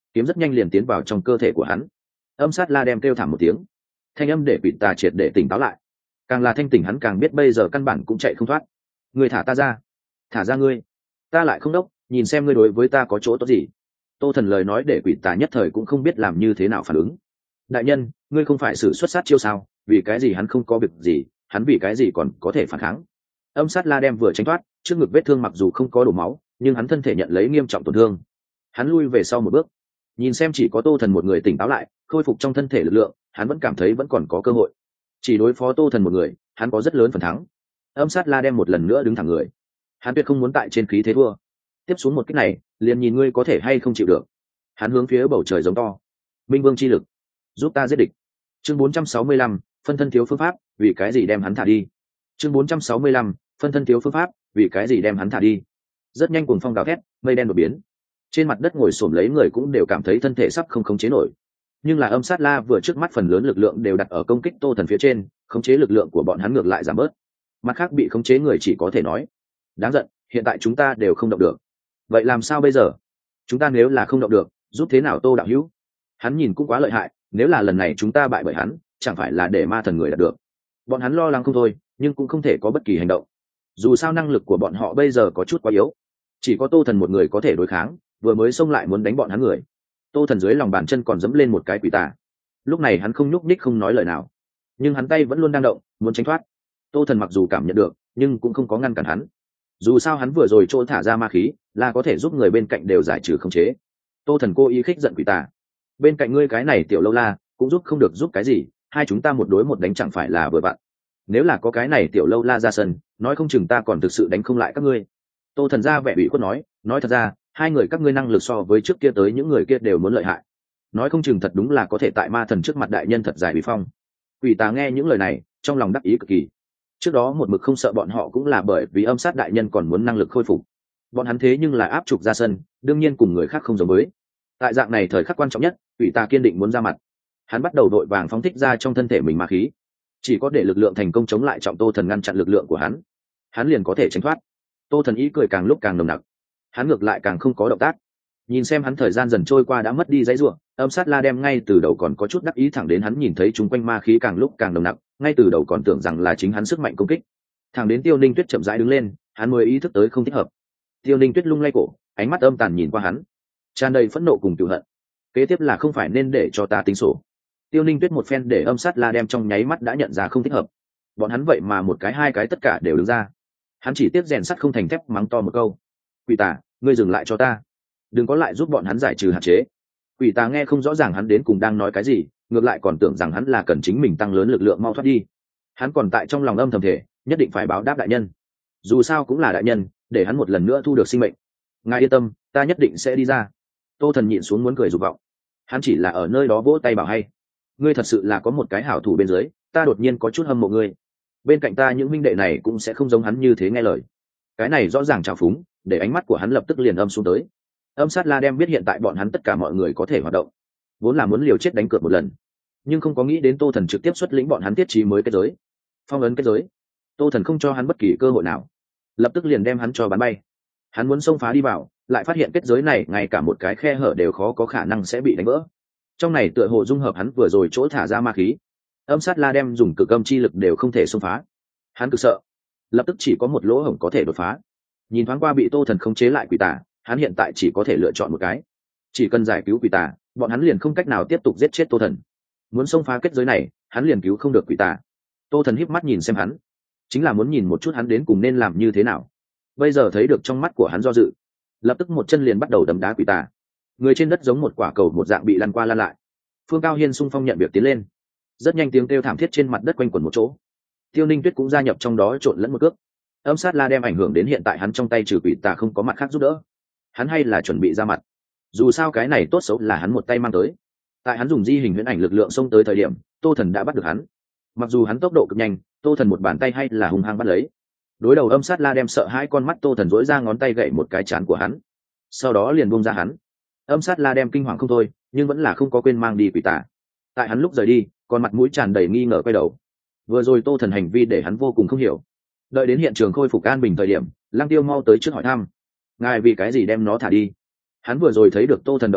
kiếm rất nhanh liền tiến vào trong cơ thể của hắn. Âm sát la đem kêu thảm một tiếng, thanh âm để quỷ tà triệt để tỉnh táo lại. Càng là thanh tỉnh hắn càng biết bây giờ căn bản cũng chạy không thoát. Ngươi thả ta ra, thả ra ngươi, ta lại không đốc, nhìn xem ngươi đối với ta có chỗ tốt gì. Tô Thần lời nói để quỷ tà nhất thời cũng không biết làm như thế nào phản ứng. Đại nhân, ngươi không phải sử xuất sát chiêu sao? Vì cái gì hắn không có việc gì, hắn vì cái gì còn có thể phản kháng? Âm sát la đem vừa tránh thoát, trước ngực vết thương mặc dù không có đổ máu, nhưng hắn thân thể nhận lấy nghiêm trọng tổn thương. Hắn lui về sau một bước, nhìn xem chỉ có Tô Thần một người tỉnh táo lại, khôi phục trong thân thể lực lượng, hắn vẫn cảm thấy vẫn còn có cơ hội. Chỉ đối phó Tô Thần một người, hắn có rất lớn phần thắng. Âm sát la đem một lần nữa đứng thẳng người, hắn tuyệt không muốn tại trên khí thế thua. Tiếp xuống một kích này, liền nhìn ngươi có thể hay không chịu được. Hắn hướng phía bầu trời giống to, minh vương chi lực, giúp ta giết địch. Chương bốn trăm sáu mươi lăm, phân thân thiếu phương pháp, vì cái gì đem hắn thả đi. Chương bốn trăm sáu mươi lăm, phân thân thiếu phương pháp, vì cái gì đem hắn thả đi. Rất nhanh cuồng phong gào thét, mây đen đột biến, trên mặt đất ngồi xổm lấy người cũng đều cảm thấy thân thể sắp không khống chế nổi. Nhưng là âm sát la vừa trước mắt phần lớn lực lượng đều đặt ở công kích Tô Thần phía trên, khống chế lực lượng của bọn hắn ngược lại giảm bớt. Mặt khác bị khống chế người chỉ có thể nói đáng giận, hiện tại chúng ta đều không động được. Vậy làm sao bây giờ? Chúng ta nếu là không động được, giúp thế nào Tô đạo hữu? Hắn nhìn cũng quá lợi hại, nếu là lần này chúng ta bại bởi hắn, chẳng phải là để ma thần người đạt được. Bọn hắn lo lắng không thôi, nhưng cũng không thể có bất kỳ hành động. Dù sao năng lực của bọn họ bây giờ có chút quá yếu, chỉ có Tô Thần một người có thể đối kháng, vừa mới xông lại muốn đánh bọn hắn người. Tô Thần dưới lòng bàn chân còn dẫm lên một cái quỷ tà. Lúc này hắn không nhúc nhích không nói lời nào, nhưng hắn tay vẫn luôn đang động, muốn tránh thoát. Tô Thần mặc dù cảm nhận được, nhưng cũng không có ngăn cản hắn. Dù sao hắn vừa rồi trôn thả ra ma khí, là có thể giúp người bên cạnh đều giải trừ khống chế. Tô Thần cố ý khích giận quỷ tà. Bên cạnh ngươi cái này tiểu lâu la, cũng giúp không được giúp cái gì, hai chúng ta một đối một đánh chẳng phải là vừa vặn. Nếu là có cái này tiểu lâu la ra sân, nói không chừng ta còn thực sự đánh không lại các ngươi. Tô Thần ra vẻ ủy khuất nói, nói thật ra, hai người các ngươi năng lực so với trước kia tới những người kia đều muốn lợi hại. Nói không chừng thật đúng là có thể tại ma thần trước mặt đại nhân thật giải uy phong. Quỷ tà nghe những lời này, trong lòng đắc ý cực kỳ. Trước đó một mực không sợ bọn họ cũng là bởi vì âm sát đại nhân còn muốn năng lực khôi phục. Bọn hắn thế nhưng là áp trục ra sân, đương nhiên cùng người khác không giống với. Tại dạng này thời khắc quan trọng nhất, quỷ tà kiên định muốn ra mặt. Hắn bắt đầu đội vàng phóng thích ra trong thân thể mình ma khí. Chỉ có để lực lượng thành công chống lại trọng Tô Thần ngăn chặn lực lượng của hắn, hắn liền có thể tránh thoát. Tô Thần ý cười càng lúc càng nồng nặc, hắn ngược lại càng không có động tác. Nhìn xem hắn thời gian dần trôi qua đã mất đi dãy rủa, âm sát la đem ngay từ đầu còn có chút đắc ý, thẳng đến hắn nhìn thấy chúng quanh ma khí càng lúc càng nồng nặc, ngay từ đầu còn tưởng rằng là chính hắn sức mạnh công kích. Thẳng đến Tiêu Ninh Tuyết chậm rãi đứng lên, hắn mới ý thức tới không thích hợp. Tiêu Ninh Tuyết lung lay cổ, ánh mắt âm tàn nhìn qua hắn, tràn đầy phẫn nộ cùng cừu hận. Kế tiếp là không phải nên để cho ta tính sổ. Tiêu Ninh Tuyết một phen để âm sát la đem trong nháy mắt đã nhận ra không thích hợp. Bọn hắn vậy mà một cái hai cái tất cả đều đứng ra. Hắn chỉ tiếp rèn sắt không thành thép, mắng to một câu, quỷ tà, ngươi dừng lại cho ta, đừng có lại giúp bọn hắn giải trừ hạn chế. Quỷ tà nghe không rõ ràng hắn đến cùng đang nói cái gì, ngược lại còn tưởng rằng hắn là cần chính mình tăng lớn lực lượng mau thoát đi. Hắn còn tại trong lòng âm thầm thể, nhất định phải báo đáp đại nhân, dù sao cũng là đại nhân, để hắn một lần nữa thu được sinh mệnh. Ngài yên tâm, ta nhất định sẽ đi ra. Tô Thần nhịn xuống muốn cười dục vọng, hắn chỉ là ở nơi đó vỗ tay bảo hay. Ngươi thật sự là có một cái hảo thủ bên dưới, ta đột nhiên có chút hâm mộ ngươi. Bên cạnh ta những minh đệ này cũng sẽ không giống hắn như thế nghe lời. Cái này rõ ràng trào phúng, để ánh mắt của hắn lập tức liền âm xuống tới. Âm sát la đem biết hiện tại bọn hắn tất cả mọi người có thể hoạt động, vốn là muốn liều chết đánh cược một lần, nhưng không có nghĩ đến Tô Thần trực tiếp xuất lĩnh bọn hắn tiết trí mới kết giới, phong ấn kết giới. Tô Thần không cho hắn bất kỳ cơ hội nào, lập tức liền đem hắn cho bắn bay. Hắn muốn xông phá đi vào, lại phát hiện kết giới này ngay cả một cái khe hở đều khó có khả năng sẽ bị đánh vỡ. Trong này tựa hồ dung hợp hắn vừa rồi chỗ thả ra ma khí, âm sát la đem dùng cực âm chi lực đều không thể xông phá. Hắn cực sợ, lập tức chỉ có một lỗ hổng có thể đột phá. Nhìn thoáng qua bị Tô Thần khống chế lại quỷ tà, hắn hiện tại chỉ có thể lựa chọn một cái, chỉ cần giải cứu quỷ tà, bọn hắn liền không cách nào tiếp tục giết chết Tô Thần. Muốn xông phá kết giới này, hắn liền cứu không được quỷ tà. Tô Thần híp mắt nhìn xem hắn, chính là muốn nhìn một chút hắn đến cùng nên làm như thế nào. Bây giờ thấy được trong mắt của hắn do dự, lập tức một chân liền bắt đầu đấm đá quỷ tà. Người trên đất giống một quả cầu một dạng bị lăn qua lăn lại. Phương Cao Hiên xung phong nhận việc tiến lên, rất nhanh tiếng kêu thảm thiết trên mặt đất quanh quẩn một chỗ. Tiêu Ninh Tuyết cũng gia nhập trong đó trộn lẫn một cước. Âm sát la đem ảnh hưởng đến hiện tại hắn trong tay trừ quỷ tà không có mặt khác giúp đỡ, hắn hay là chuẩn bị ra mặt. Dù sao cái này tốt xấu là hắn một tay mang tới. Tại hắn dùng di hình huyễn ảnh lực lượng xông tới thời điểm, Tô Thần đã bắt được hắn. Mặc dù hắn tốc độ cực nhanh, Tô Thần một bàn tay hay là hung hăng bắt lấy. Đối đầu âm sát la đem sợ hai con mắt, Tô Thần dỗi ra ngón tay gậy một cái chán của hắn, sau đó liền buông ra hắn. Âm sát la đem kinh hoàng không thôi, nhưng vẫn là không có quên mang đi quỷ tà. Tại hắn lúc rời đi, còn mặt mũi tràn đầy nghi ngờ quay đầu. Vừa rồi Tô Thần hành vi để hắn vô cùng không hiểu. Đợi đến hiện trường khôi phục an bình thời điểm, Lăng Tiêu mau tới trước hỏi thăm, ngài vì cái gì đem nó thả đi? Hắn vừa rồi thấy được Tô Thần động tác,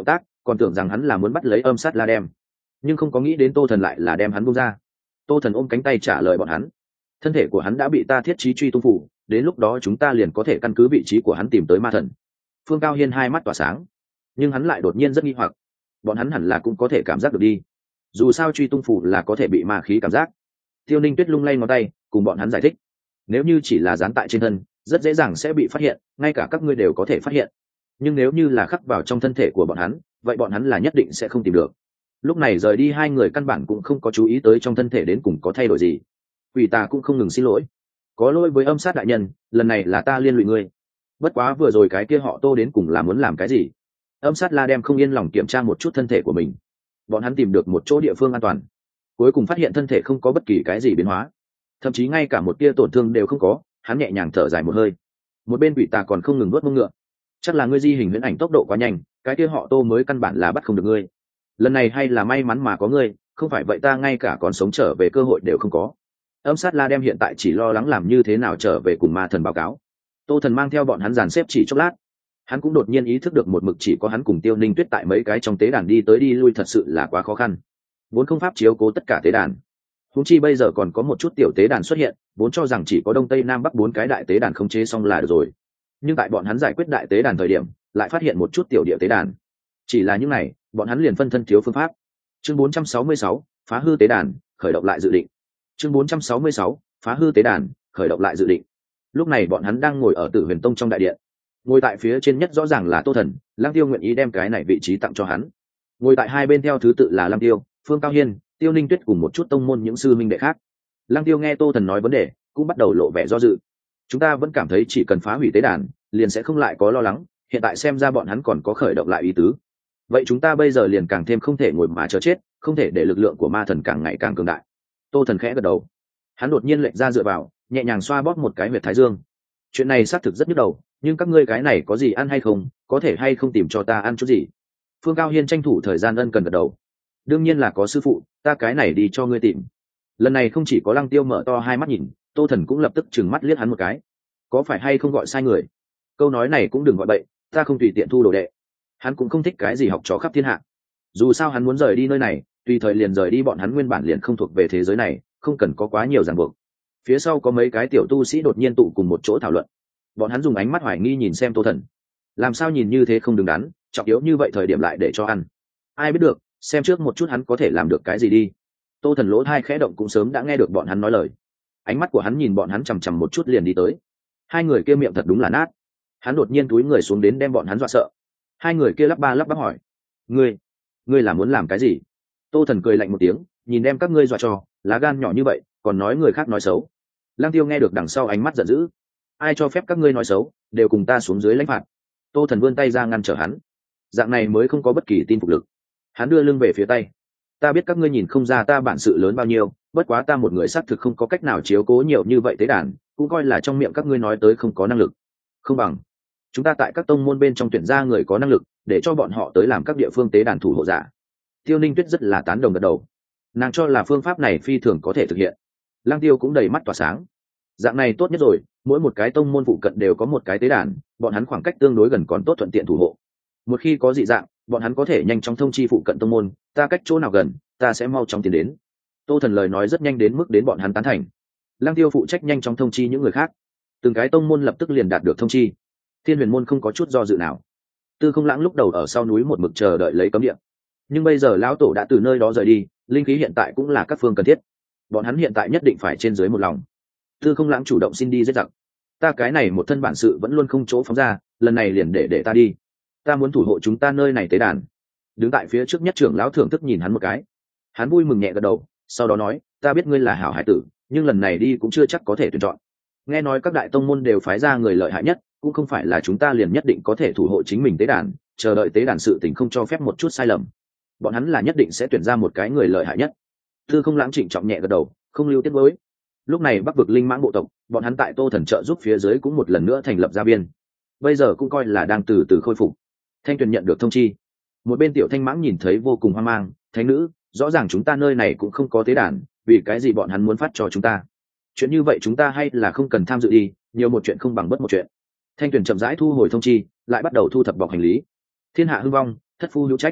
còn tưởng rằng hắn là muốn bắt lấy âm sát la đem, nhưng không có nghĩ đến tô thần lại là đem hắn buông ra. Tô thần ôm cánh tay trả lời bọn hắn, thân thể của hắn đã bị ta thiết trí truy tung phủ, đến lúc đó chúng ta liền có thể căn cứ vị trí của hắn tìm tới ma thần. Phương Cao Hiên hai mắt tỏa sáng, nhưng hắn lại đột nhiên rất nghi hoặc, bọn hắn hẳn là cũng có thể cảm giác được đi, dù sao truy tung phủ là có thể bị ma khí cảm giác. Tiêu Ninh Tuyết lung lay ngón tay cùng bọn hắn giải thích, nếu như chỉ là dán tại trên thân rất dễ dàng sẽ bị phát hiện, ngay cả các ngươi đều có thể phát hiện, nhưng nếu như là khắc vào trong thân thể của bọn hắn, vậy bọn hắn là nhất định sẽ không tìm được. Lúc này rời đi hai người căn bản cũng không có chú ý tới trong thân thể đến cùng có thay đổi gì. Quỷ tà cũng không ngừng xin lỗi, có lỗi với âm sát đại nhân, lần này là ta liên lụy ngươi, bất quá vừa rồi cái kia họ Tô đến cùng là muốn làm cái gì. Âm sát la đem không yên lòng kiểm tra một chút thân thể của mình, bọn hắn tìm được một chỗ địa phương an toàn, cuối cùng phát hiện thân thể không có bất kỳ cái gì biến hóa, thậm chí ngay cả một tia tổn thương đều không có. Hắn nhẹ nhàng thở dài một hơi, một bên quỷ tà còn không ngừng nuốt mông ngựa, chắc là ngươi di hình huyễn ảnh tốc độ quá nhanh, cái kia họ Tô mới căn bản là bắt không được ngươi, lần này hay là may mắn mà có ngươi, không phải vậy ta ngay cả còn sống trở về cơ hội đều không có. Âm sát la đem hiện tại chỉ lo lắng làm như thế nào trở về cùng ma thần báo cáo. Tô thần mang theo bọn hắn dàn xếp chỉ chốc lát, hắn cũng đột nhiên ý thức được một mực chỉ có hắn cùng Tiêu Ninh Tuyết tại mấy cái trong tế đàn đi tới đi lui thật sự là quá khó khăn, vốn không pháp chiếu cố tất cả tế đàn, huống chi bây giờ còn có một chút tiểu tế đàn xuất hiện, vốn cho rằng chỉ có đông tây nam bắc bốn cái đại tế đàn không chế xong là được rồi, nhưng tại bọn hắn giải quyết đại tế đàn thời điểm lại phát hiện một chút tiểu địa tế đàn, chỉ là những này bọn hắn liền phân thân thiếu phương pháp. Chương bốn trăm sáu mươi sáu, phá hư tế đàn, khởi động lại dự định. Chương bốn trăm sáu mươi sáu, phá hư tế đàn, khởi động lại dự định. Lúc này bọn hắn đang ngồi ở Tử Huyền Tông trong đại điện, ngồi tại phía trên nhất rõ ràng là Tô Thần, Lăng Tiêu nguyện ý đem cái này vị trí tặng cho hắn. Ngồi tại hai bên theo thứ tự là Lăng Tiêu, Phương Cao Hiên, Tiêu Ninh Tuyết cùng một chút tông môn những sư minh đệ khác. Lăng Tiêu nghe Tô Thần nói vấn đề, cũng bắt đầu lộ vẻ do dự. Chúng ta vẫn cảm thấy chỉ cần phá hủy tế đàn, liền sẽ không lại có lo lắng, hiện tại xem ra bọn hắn còn có khởi động lại ý tứ. Vậy chúng ta bây giờ liền càng thêm không thể ngồi mà chờ chết, không thể để lực lượng của ma thần càng ngày càng cường đại. Tô Thần khẽ gật đầu, hắn đột nhiên lệch ra dựa vào, nhẹ nhàng xoa bóp một cái huyệt thái dương. Chuyện này xác thực rất nhức đầu, nhưng các ngươi cái này có gì ăn hay không, có thể hay không tìm cho ta ăn chút gì. Phương Cao Hiên tranh thủ thời gian ân cần gật đầu, đương nhiên là có sư phụ, ta cái này đi cho ngươi tìm. Lần này không chỉ có Lăng Tiêu mở to hai mắt nhìn, Tô Thần cũng lập tức trừng mắt liếc hắn một cái, có phải hay không gọi sai người. Câu nói này cũng đừng gọi bậy, ta không tùy tiện thu đồ đệ. Hắn cũng không thích cái gì học trò khắp thiên hạ, dù sao hắn muốn rời đi nơi này, tùy thời liền rời đi, bọn hắn nguyên bản liền không thuộc về thế giới này, không cần có quá nhiều ràng buộc. Phía sau có mấy cái tiểu tu sĩ đột nhiên tụ cùng một chỗ thảo luận, bọn hắn dùng ánh mắt hoài nghi nhìn xem Tô Thần, làm sao nhìn như thế không đứng đắn, trọng yếu như vậy thời điểm lại để cho ăn. Ai biết được, xem trước một chút hắn có thể làm được cái gì đi. Tô Thần lỗ tai khẽ động cũng sớm đã nghe được bọn hắn nói lời, ánh mắt của hắn nhìn bọn hắn chằm chằm một chút liền đi tới. Hai người kia miệng thật đúng là nát, hắn đột nhiên túi người xuống đến đem bọn hắn dọa sợ. Hai người kia lắp ba lắp bắp hỏi, ngươi ngươi là muốn làm cái gì? Tô Thần cười lạnh một tiếng, nhìn đem các ngươi dọa cho, lá gan nhỏ như vậy còn nói người khác nói xấu. Lăng Tiêu nghe được đằng sau ánh mắt giận dữ, ai cho phép các ngươi nói xấu, đều cùng ta xuống dưới lãnh phạt. Tô Thần vươn tay ra ngăn trở hắn, dạng này mới không có bất kỳ tin phục lực. Hắn đưa lưng về phía tay, ta biết các ngươi nhìn không ra ta bản sự lớn bao nhiêu, bất quá ta một người xác thực không có cách nào chiếu cố nhiều như vậy tế đàn, cũng coi là trong miệng các ngươi nói tới không có năng lực. Không bằng chúng ta tại các tông môn bên trong tuyển ra người có năng lực, để cho bọn họ tới làm các địa phương tế đàn thủ hộ giả. Tiêu Ninh Tuyết rất là tán đồng gật đầu, nàng cho là phương pháp này phi thường có thể thực hiện. Lăng Tiêu cũng đầy mắt tỏa sáng, dạng này tốt nhất rồi, mỗi một cái tông môn phụ cận đều có một cái tế đàn, bọn hắn khoảng cách tương đối gần còn tốt thuận tiện thủ hộ. Một khi có dị dạng, bọn hắn có thể nhanh chóng thông chi phụ cận tông môn, ta cách chỗ nào gần, ta sẽ mau chóng tiến đến. Tô Thần lời nói rất nhanh đến mức đến bọn hắn tán thành. Lăng Tiêu phụ trách nhanh chóng thông chi những người khác, từng cái tông môn lập tức liền đạt được thông chi. Thiên Huyền môn không có chút do dự nào. Tư Không Lãng lúc đầu ở sau núi một mực chờ đợi lấy cấm địa, nhưng bây giờ lão tổ đã từ nơi đó rời đi, linh khí hiện tại cũng là các phương cần thiết, bọn hắn hiện tại nhất định phải trên dưới một lòng. Tư Không Lãng chủ động xin đi giết giặc, ta cái này một thân bản sự vẫn luôn không chỗ phóng ra, lần này liền để để ta đi, ta muốn thủ hộ chúng ta nơi này tế đàn. Đứng tại phía trước nhất trưởng lão thưởng thức nhìn hắn một cái, hắn vui mừng nhẹ gật đầu, sau đó nói, ta biết ngươi là hảo hải tử, nhưng lần này đi cũng chưa chắc có thể tuyển chọn. Nghe nói các đại tông môn đều phái ra người lợi hại nhất, cũng không phải là chúng ta liền nhất định có thể thủ hộ chính mình tế đàn, chờ đợi tế đàn sự tình không cho phép một chút sai lầm, bọn hắn là nhất định sẽ tuyển ra một cái người lợi hại nhất. Tư Không Lãng trịnh trọng nhẹ gật đầu, không lưu tiết mới. Lúc này Bắc vực linh mãng bộ tộc, bọn hắn tại Tô Thần trợ giúp phía dưới cũng một lần nữa thành lập gia biên, bây giờ cũng coi là đang từ từ khôi phục. Thanh Tuyền nhận được thông chi, một bên tiểu thanh mãng nhìn thấy vô cùng hoang mang, thánh nữ, rõ ràng chúng ta nơi này cũng không có tế đàn, vì cái gì bọn hắn muốn phát cho chúng ta? Chuyện như vậy chúng ta hay là không cần tham dự đi, nhiều một chuyện không bằng bất một chuyện. Thanh Tuyền chậm rãi thu hồi thông chi, lại bắt đầu thu thập bọc hành lý. Thiên hạ hư vong, thất phu hữu trách,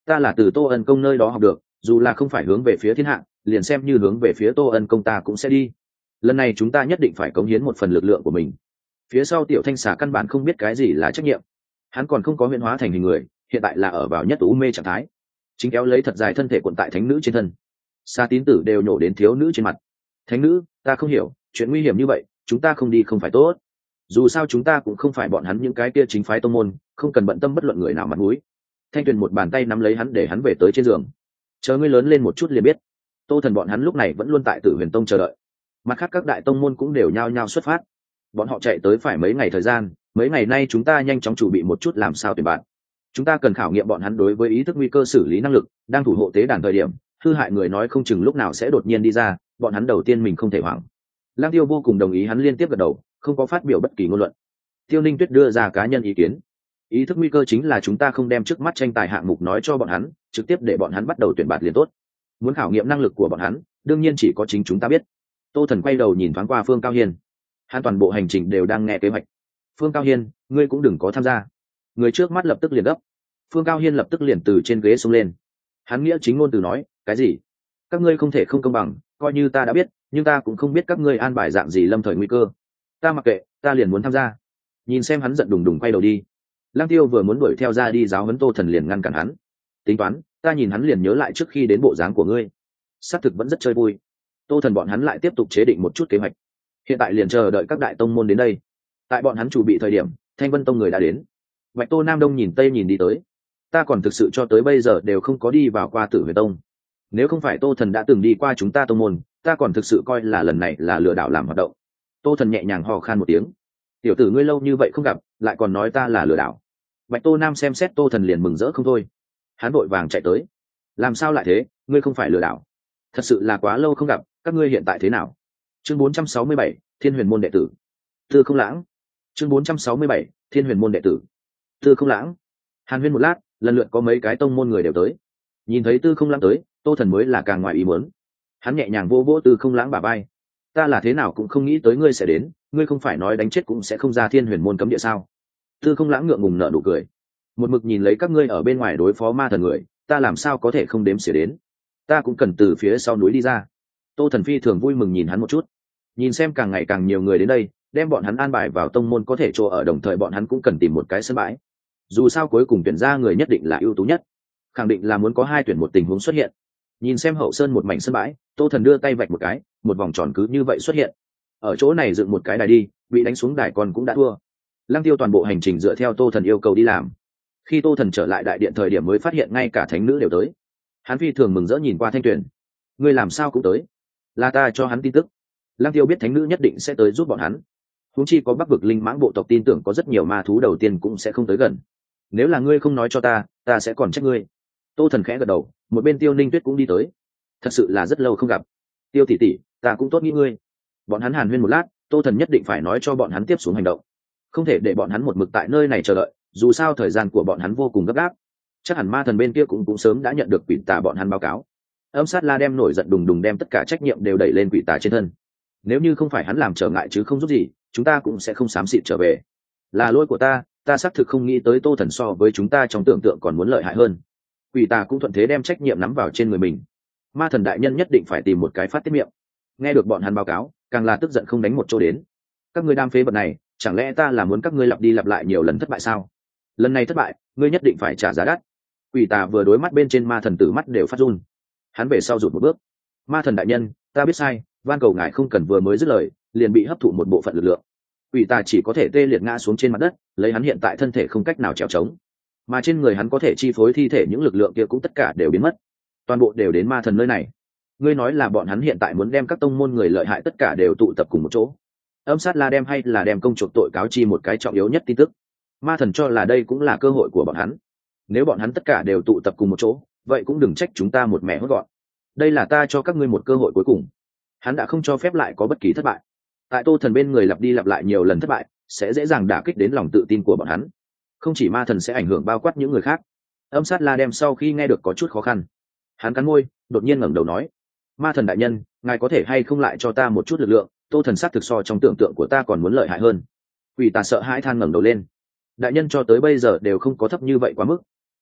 ta là từ Tô Ân Công nơi đó học được, dù là không phải hướng về phía thiên hạ, liền xem như hướng về phía Tô Ân Công ta cũng sẽ đi. Lần này chúng ta nhất định phải cống hiến một phần lực lượng của mình. Phía sau Tiểu Thanh xà căn bản không biết cái gì là trách nhiệm, hắn còn không có huyễn hóa thành hình người, hiện tại là ở vào nhất u mê trạng thái, chính kéo lấy thật dài thân thể cuộn tại thánh nữ trên thân. Sa tín tử đều nhổ đến thiếu nữ trên mặt. Thánh nữ, ta không hiểu, chuyện nguy hiểm như vậy chúng ta không đi không phải tốt. Dù sao chúng ta cũng không phải bọn hắn những cái kia chính phái tông môn, không cần bận tâm bất luận người nào mặt mũi. Thanh Tuyền một bàn tay nắm lấy hắn để hắn về tới trên giường. Chờ ngươi lớn lên một chút liền biết. Tô Thần bọn hắn lúc này vẫn luôn tại Tử Huyền Tông chờ đợi. Mặt khác các đại tông môn cũng đều nhao nhao xuất phát. Bọn họ chạy tới phải mấy ngày thời gian, mấy ngày nay chúng ta nhanh chóng chuẩn bị một chút làm sao tuyển bạn. Chúng ta cần khảo nghiệm bọn hắn đối với ý thức nguy cơ xử lý năng lực, đang thủ hộ tế đàn thời điểm, hư hại người nói không chừng lúc nào sẽ đột nhiên đi ra, bọn hắn đầu tiên mình không thể hoảng. Lang Tiêu vô cùng đồng ý, hắn liên tiếp gật đầu, không có phát biểu bất kỳ ngôn luận. Tiêu Ninh Tuyết đưa ra cá nhân ý kiến. Ý thức nguy cơ chính là chúng ta không đem trước mắt tranh tài hạng mục nói cho bọn hắn, trực tiếp để bọn hắn bắt đầu tuyển bạt liền tốt. Muốn khảo nghiệm năng lực của bọn hắn, đương nhiên chỉ có chính chúng ta biết. Tô Thần quay đầu nhìn thoáng qua Phương Cao Hiên. Hắn toàn bộ hành trình đều đang nghe kế hoạch. Phương Cao Hiên, ngươi cũng đừng có tham gia. Người trước mắt lập tức liền gấp. Phương Cao Hiên lập tức liền từ trên ghế xuống lên. Hắn nghĩa chính ngôn từ nói, cái gì? Các ngươi không thể không công bằng, coi như ta đã biết, nhưng ta cũng không biết các ngươi an bài dạng gì lâm thời nguy cơ. Ta mặc kệ, ta liền muốn tham gia. Nhìn xem hắn giận đùng đùng quay đầu đi. Lăng Tiêu vừa muốn đuổi theo ra đi giáo huấn Tô Thần liền ngăn cản hắn. Tính toán, ta nhìn hắn liền nhớ lại trước khi đến bộ dáng của ngươi, xác thực vẫn rất chơi vui. Tô Thần bọn hắn lại tiếp tục chế định một chút kế hoạch. Hiện tại liền chờ đợi các đại tông môn đến đây. Tại bọn hắn chuẩn bị thời điểm, Thanh Vân Tông người đã đến. Bạch Tô Nam Đông nhìn tây nhìn đi tới. Ta còn thực sự cho tới bây giờ đều không có đi vào qua Tử Huyền Tông. Nếu không phải Tô Thần đã từng đi qua chúng ta tông môn, ta còn thực sự coi là lần này là lừa đảo làm hoạt động. Tô Thần nhẹ nhàng hò khan một tiếng. Tiểu tử ngươi lâu như vậy không gặp, lại còn nói ta là lừa đảo. Bạch Tô Nam xem xét Tô Thần liền mừng rỡ không thôi. Hắn vội vàng chạy tới. Làm sao lại thế, ngươi không phải lừa đảo? Thật sự là quá lâu không gặp, các ngươi hiện tại thế nào? Chương bốn trăm sáu mươi bảy, Thiên Huyền môn đệ tử. Tư Không Lãng. Chương bốn trăm sáu mươi bảy, Thiên Huyền môn đệ tử. Tư Không Lãng. Hàn Huyên một lát, lần lượt có mấy cái tông môn người đều tới. Nhìn thấy Tư Không Lãng tới, Tô Thần mới là càng ngoài ý muốn. Hắn nhẹ nhàng vô vỗ Tư Không Lãng bả vai. Ta là thế nào cũng không nghĩ tới ngươi sẽ đến, ngươi không phải nói đánh chết cũng sẽ không ra Thiên Huyền môn cấm địa sao? Tư Không Lãng ngượng ngùng nở nụ cười. Một mực nhìn lấy các ngươi ở bên ngoài đối phó ma thần người, ta làm sao có thể không đếm xỉa đến? Ta cũng cần từ phía sau núi đi ra. Tô Thần phi thường vui mừng nhìn hắn một chút. Nhìn xem càng ngày càng nhiều người đến đây, đem bọn hắn an bài vào tông môn có thể chỗ ở, đồng thời bọn hắn cũng cần tìm một cái sân bãi. Dù sao cuối cùng tuyển ra người nhất định là ưu tú nhất, khẳng định là muốn có hai tuyển một tình huống xuất hiện. Nhìn xem hậu sơn một mảnh sân bãi, Tô Thần đưa tay vạch một cái, một vòng tròn cứ như vậy xuất hiện. Ở chỗ này dựng một cái đài đi, bị đánh xuống đài còn cũng đã thua. Lăng Tiêu toàn bộ hành trình dựa theo Tô Thần yêu cầu đi làm. Khi Tô Thần trở lại đại điện thời điểm mới phát hiện ngay cả thánh nữ đều tới. Hắn phi thường mừng rỡ nhìn qua Thanh Tuyền. Ngươi làm sao cũng tới? Là ta cho hắn tin tức. Lăng Tiêu biết thánh nữ nhất định sẽ tới giúp bọn hắn. Huống chi có Bắc vực linh mãng bộ tộc tin tưởng có rất nhiều ma thú đầu tiên cũng sẽ không tới gần. Nếu là ngươi không nói cho ta, ta sẽ còn trách ngươi. Tô Thần khẽ gật đầu, một bên Tiêu Ninh Tuyết cũng đi tới. Thật sự là rất lâu không gặp. Tiêu tỷ tỷ, ta cũng tốt nghĩ ngươi. Bọn hắn hàn huyên một lát, Tô Thần nhất định phải nói cho bọn hắn tiếp xuống hành động. Không thể để bọn hắn một mực tại nơi này chờ đợi, dù sao thời gian của bọn hắn vô cùng gấp gáp. Chắc hẳn ma thần bên kia cũng cũng sớm đã nhận được quỷ tà bọn hắn báo cáo. Âm Sát La đem nổi giận đùng đùng đem tất cả trách nhiệm đều đẩy lên quỷ tà trên thân. Nếu như không phải hắn làm trở ngại chứ không giúp gì, chúng ta cũng sẽ không xám xịt trở về. Là lỗi của ta, ta xác thực không nghĩ tới Tô Thần so với chúng ta trong tưởng tượng còn muốn lợi hại hơn. Quỷ tà cũng thuận thế đem trách nhiệm nắm vào trên người mình. Ma thần đại nhân nhất định phải tìm một cái phát tiết miệng. Nghe được bọn hắn báo cáo, càng là tức giận không đánh một chỗ đến. Các ngươi đam phế vật này, chẳng lẽ ta là muốn các ngươi lặp đi lặp lại nhiều lần thất bại sao? Lần này thất bại, ngươi nhất định phải trả giá đắt. Quỷ tà vừa đối mắt bên trên ma thần tử mắt đều phát run. Hắn về sau rụt một bước. Ma thần đại nhân, ta biết sai, van cầu ngài không cần vừa mới dứt lời liền bị hấp thụ một bộ phận lực lượng. Quỷ tà chỉ có thể tê liệt ngã xuống trên mặt đất, lấy hắn hiện tại thân thể không cách nào trèo trống, mà trên người hắn có thể chi phối thi thể những lực lượng kia cũng tất cả đều biến mất, toàn bộ đều đến ma thần nơi này. Ngươi nói là bọn hắn hiện tại muốn đem các tông môn người lợi hại tất cả đều tụ tập cùng một chỗ. Âm Sát La đem hay là đem công chuộc tội cáo chi một cái trọng yếu nhất tin tức. Ma thần cho là đây cũng là cơ hội của bọn hắn. Nếu bọn hắn tất cả đều tụ tập cùng một chỗ, vậy cũng đừng trách chúng ta một mẻ hốt gọn. Đây là ta cho các ngươi một cơ hội cuối cùng. Hắn đã không cho phép lại có bất kỳ thất bại. Tại Tô Thần bên người lặp đi lặp lại nhiều lần thất bại, sẽ dễ dàng đả kích đến lòng tự tin của bọn hắn. Không chỉ ma thần sẽ ảnh hưởng bao quát những người khác. Âm Sát La đem sau khi nghe được có chút khó khăn. Hắn cắn môi, đột nhiên ngẩng đầu nói: Ma thần đại nhân, ngài có thể hay không lại cho ta một chút lực lượng, Tô Thần sát thực so trong tưởng tượng của ta còn muốn lợi hại hơn. Quỷ tà sợ hãi than ngẩng đầu lên. Đại nhân cho tới bây giờ đều không có thấp như vậy quá mức.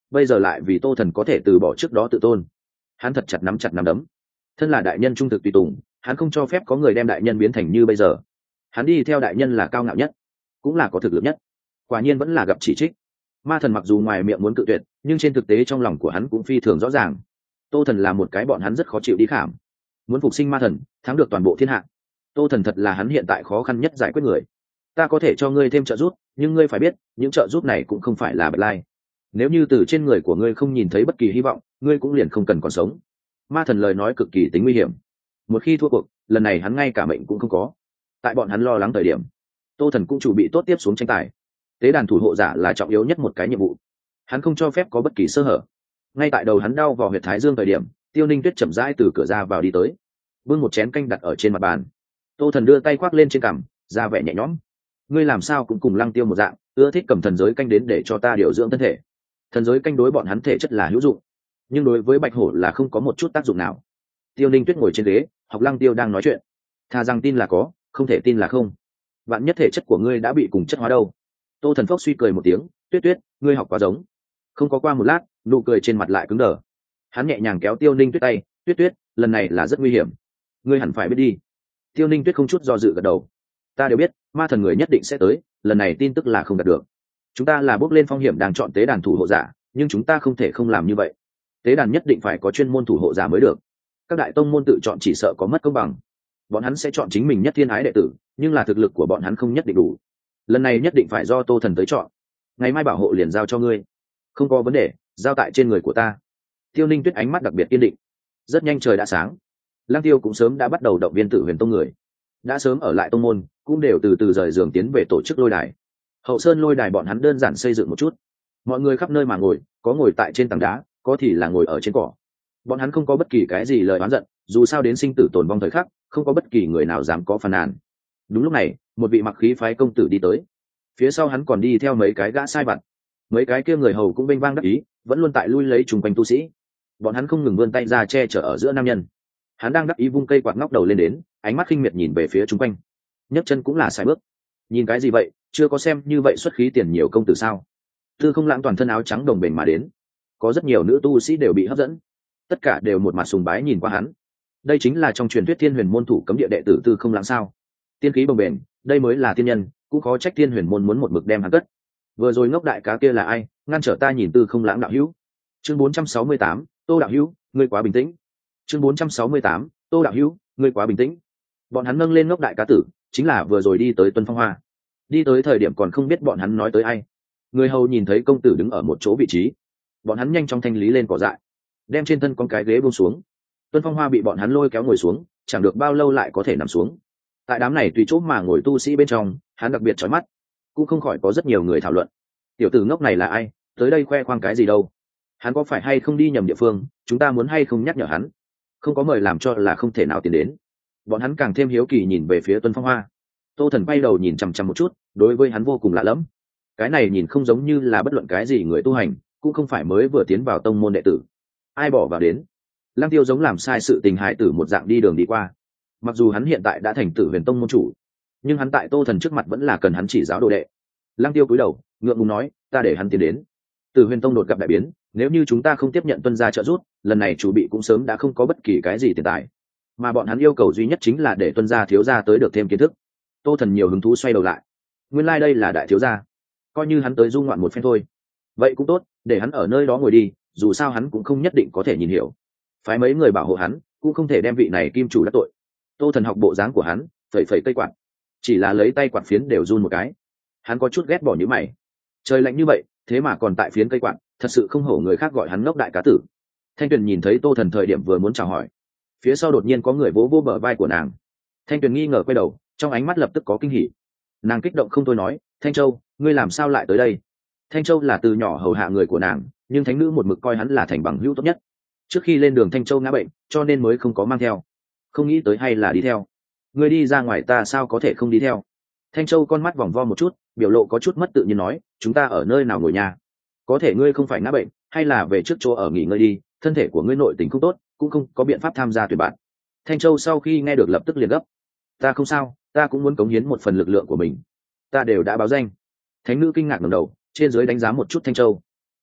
bây giờ lại vì Tô Thần có thể từ bỏ trước đó tự tôn, hắn thật chặt nắm chặt nắm đấm. Thân là đại nhân trung thực tùy tùng, hắn không cho phép có người đem đại nhân biến thành như bây giờ. Hắn đi theo đại nhân là cao ngạo nhất, cũng là có thực lực nhất. Quả nhiên vẫn là gặp chỉ trích. Ma Thần mặc dù ngoài miệng muốn cự tuyệt, nhưng trên thực tế trong lòng của hắn cũng phi thường rõ ràng. Tô Thần là một cái bọn hắn rất khó chịu đi khảm. Muốn phục sinh Ma Thần, thắng được toàn bộ thiên hạ. Tô Thần thật là hắn hiện tại khó khăn nhất giải quyết người. Ta có thể cho ngươi thêm trợ giúp, nhưng ngươi phải biết, những trợ giúp này cũng không phải là bạch lai. Nếu như từ trên người của ngươi không nhìn thấy bất kỳ hy vọng, ngươi cũng liền không cần còn sống. Ma Thần lời nói cực kỳ tính nguy hiểm. Một khi thua cuộc, lần này hắn ngay cả mệnh cũng không có. Tại bọn hắn lo lắng thời điểm, Tô Thần cũng chuẩn bị tốt tiếp xuống tranh tài. Tế đàn thủ hộ giả là trọng yếu nhất một cái nhiệm vụ, hắn không cho phép có bất kỳ sơ hở. Ngay tại đầu hắn đau vào huyệt thái dương thời điểm, Tiêu Ninh Tuyết chậm rãi từ cửa ra vào đi tới, bưng một chén canh đặt ở trên mặt bàn. Tô Thần đưa tay khoác lên trên cằm, ra vẻ nhẹ nhõm. Ngươi làm sao cũng cùng Lăng Tiêu một dạng, ưa thích cầm thần giới canh đến để cho ta điều dưỡng thân thể. Thần giới canh đối bọn hắn thể chất là hữu dụng, nhưng đối với Bạch Hổ là không có một chút tác dụng nào. Tiêu Ninh Tuyết ngồi trên ghế, học Lăng Tiêu đang nói chuyện. Thà rằng tin là có, không thể tin là không. Vạn nhất thể chất của ngươi đã bị cùng chất hóa đâu. Tô Thần phốc suy cười một tiếng, Tuyết Tuyết, ngươi học quá giống. Không có qua một lát, nụ cười trên mặt lại cứng đờ. Hắn nhẹ nhàng kéo Tiêu Ninh Tuyết tay, Tuyết Tuyết, lần này là rất nguy hiểm, ngươi hẳn phải biết đi. Tiêu Ninh Tuyết không chút do dự gật đầu. Ta đều biết, Ma Thần người nhất định sẽ tới, lần này tin tức là không đạt được. Chúng ta là bước lên phong hiểm đang chọn tế đàn thủ hộ giả, nhưng chúng ta không thể không làm như vậy. Tế đàn nhất định phải có chuyên môn thủ hộ giả mới được. Các đại tông môn tự chọn chỉ sợ có mất công bằng. Bọn hắn sẽ chọn chính mình nhất thiên ái đệ tử, nhưng là thực lực của bọn hắn không nhất định đủ. Lần này nhất định phải do Tô Thần tới chọn. Ngày mai bảo hộ liền giao cho ngươi. Không có vấn đề, giao tại trên người của ta. Tiêu Ninh Tuyết ánh mắt đặc biệt kiên định. Rất nhanh trời đã sáng. Lăng Tiêu cũng sớm đã bắt đầu động viên Tử Huyền Tông người. Đã sớm ở lại tông môn, cũng đều từ từ rời giường tiến về tổ chức lôi đài. Hậu Sơn lôi đài bọn hắn đơn giản xây dựng một chút. Mọi người khắp nơi mà ngồi, có ngồi tại trên tảng đá, có thì là ngồi ở trên cỏ. Bọn hắn không có bất kỳ cái gì lời oán giận, dù sao đến sinh tử tồn vong thời khắc, không có bất kỳ người nào dám có phàn nàn. Đúng lúc này, một vị mặc khí phái công tử đi tới. Phía sau hắn còn đi theo mấy cái gã sai vặt. Mấy cái kia người hầu cũng vênh vang đắc ý, vẫn luôn tại lui lấy trùng quanh tu sĩ. Bọn hắn không ngừng vươn tay ra che chở ở giữa nam nhân. Hắn đang đắc ý vung cây quạt ngóc đầu lên đến, ánh mắt khinh miệt nhìn về phía chung quanh. Nhấc chân cũng là sai bước. Nhìn cái gì vậy, chưa có xem như vậy xuất khí tiền nhiều công tử sao? Tư Không Lãng toàn thân áo trắng đồng bền mà đến. Có rất nhiều nữ tu sĩ đều bị hấp dẫn. Tất cả đều một mặt sùng bái nhìn qua hắn. Đây chính là trong truyền thuyết Thiên Huyền môn thủ cấm địa đệ tử Tư Không Lãng sao? Tiên khí bồng bềnh, đây mới là tiên nhân, cũng khó trách Thiên Huyền môn muốn một mực đem hắn cất. Vừa rồi ngốc đại cá kia là ai, ngăn trở ta nhìn Tư Không Lãng đạo hữu. Chương bốn trăm sáu mươi tám, Tô đạo hữu, ngươi quá bình tĩnh. Chương bốn trăm sáu mươi tám, Tô đạo hữu, ngươi quá bình tĩnh. Bọn hắn nâng lên ngốc đại cá tử, chính là vừa rồi đi tới Tuân Phong Hoa. Đi tới thời điểm còn không biết bọn hắn nói tới ai. Người hầu nhìn thấy công tử đứng ở một chỗ vị trí, bọn hắn nhanh chóng thanh lý lên cỏ dại, đem trên thân con cái ghế buông xuống. Tuân Phong Hoa bị bọn hắn lôi kéo ngồi xuống, chẳng được bao lâu lại có thể nằm xuống. Tại đám này tùy chỗ mà ngồi tu sĩ bên trong, hắn đặc biệt chói mắt, cũng không khỏi có rất nhiều người thảo luận. Tiểu tử ngốc này là ai, tới đây khoe khoang cái gì đâu? Hắn có phải hay không đi nhầm địa phương, chúng ta muốn hay không nhắc nhở hắn? Không có mời làm cho là không thể nào tiến đến. Bọn hắn càng thêm hiếu kỳ nhìn về phía Tuân Phong Hoa. Tô Thần bay đầu nhìn chằm chằm một chút, đối với hắn vô cùng lạ lẫm. Cái này nhìn không giống như là bất luận cái gì người tu hành, cũng không phải mới vừa tiến vào tông môn đệ tử. Ai bỏ vào đến? Lăng Tiêu giống làm sai sự tình hại tử một dạng đi đường đi qua. Mặc dù hắn hiện tại đã thành Tử Huyền Tông môn chủ, nhưng hắn tại Tô Thần trước mặt vẫn là cần hắn chỉ giáo đồ đệ. Lăng Tiêu cúi đầu, ngượng ngùng nói, ta để hắn tiến đến. Tử Huyền Tông đột gặp đại biến, nếu như chúng ta không tiếp nhận Tuân gia trợ giúp, lần này chủ bị cũng sớm đã không có bất kỳ cái gì tiền tài. Mà bọn hắn yêu cầu duy nhất chính là để Tuân gia thiếu gia tới được thêm kiến thức. Tô Thần nhiều hứng thú xoay đầu lại. Nguyên lai like đây là đại thiếu gia, coi như hắn tới du ngoạn một phen thôi. Vậy cũng tốt, để hắn ở nơi đó ngồi đi, dù sao hắn cũng không nhất định có thể nhìn hiểu. Phái mấy người bảo hộ hắn, cũng không thể đem vị này kim chủ đắc tội. Tô Thần học bộ dáng của hắn, phẩy phẩy cây quạt, chỉ là lấy tay quạt phiến đều run một cái. Hắn có chút ghét bỏ như mày. Trời lạnh như vậy, thế mà còn tại phiến cây quạt, thật sự không hổ người khác gọi hắn ngốc đại cá tử. Thanh Tuyền nhìn thấy Tô Thần thời điểm vừa muốn chào hỏi, phía sau đột nhiên có người vỗ vỗ bờ vai của nàng. Thanh Tuyền nghi ngờ quay đầu, trong ánh mắt lập tức có kinh hỉ. Nàng kích động không thôi nói, Thanh Châu, ngươi làm sao lại tới đây? Thanh Châu là từ nhỏ hầu hạ người của nàng, nhưng thánh nữ một mực coi hắn là thành bằng hữu tốt nhất. Trước khi lên đường Thanh Châu ngã bệnh, cho nên mới không có mang theo. Không nghĩ tới hay là đi theo. Ngươi đi ra ngoài ta sao có thể không đi theo? Thanh Châu con mắt vòng vo một chút, biểu lộ có chút mất tự nhiên nói, chúng ta ở nơi nào ngồi nhà? Có thể ngươi không phải ngã bệnh, hay là về trước chỗ ở nghỉ ngơi đi, thân thể của ngươi nội tình không tốt, cũng không có biện pháp tham gia tuyển bạn. Thanh Châu sau khi nghe được lập tức liền gấp. Ta không sao, ta cũng muốn cống hiến một phần lực lượng của mình. Ta đều đã báo danh. Thánh nữ kinh ngạc ngẩng đầu, trên dưới đánh giá một chút Thanh Châu.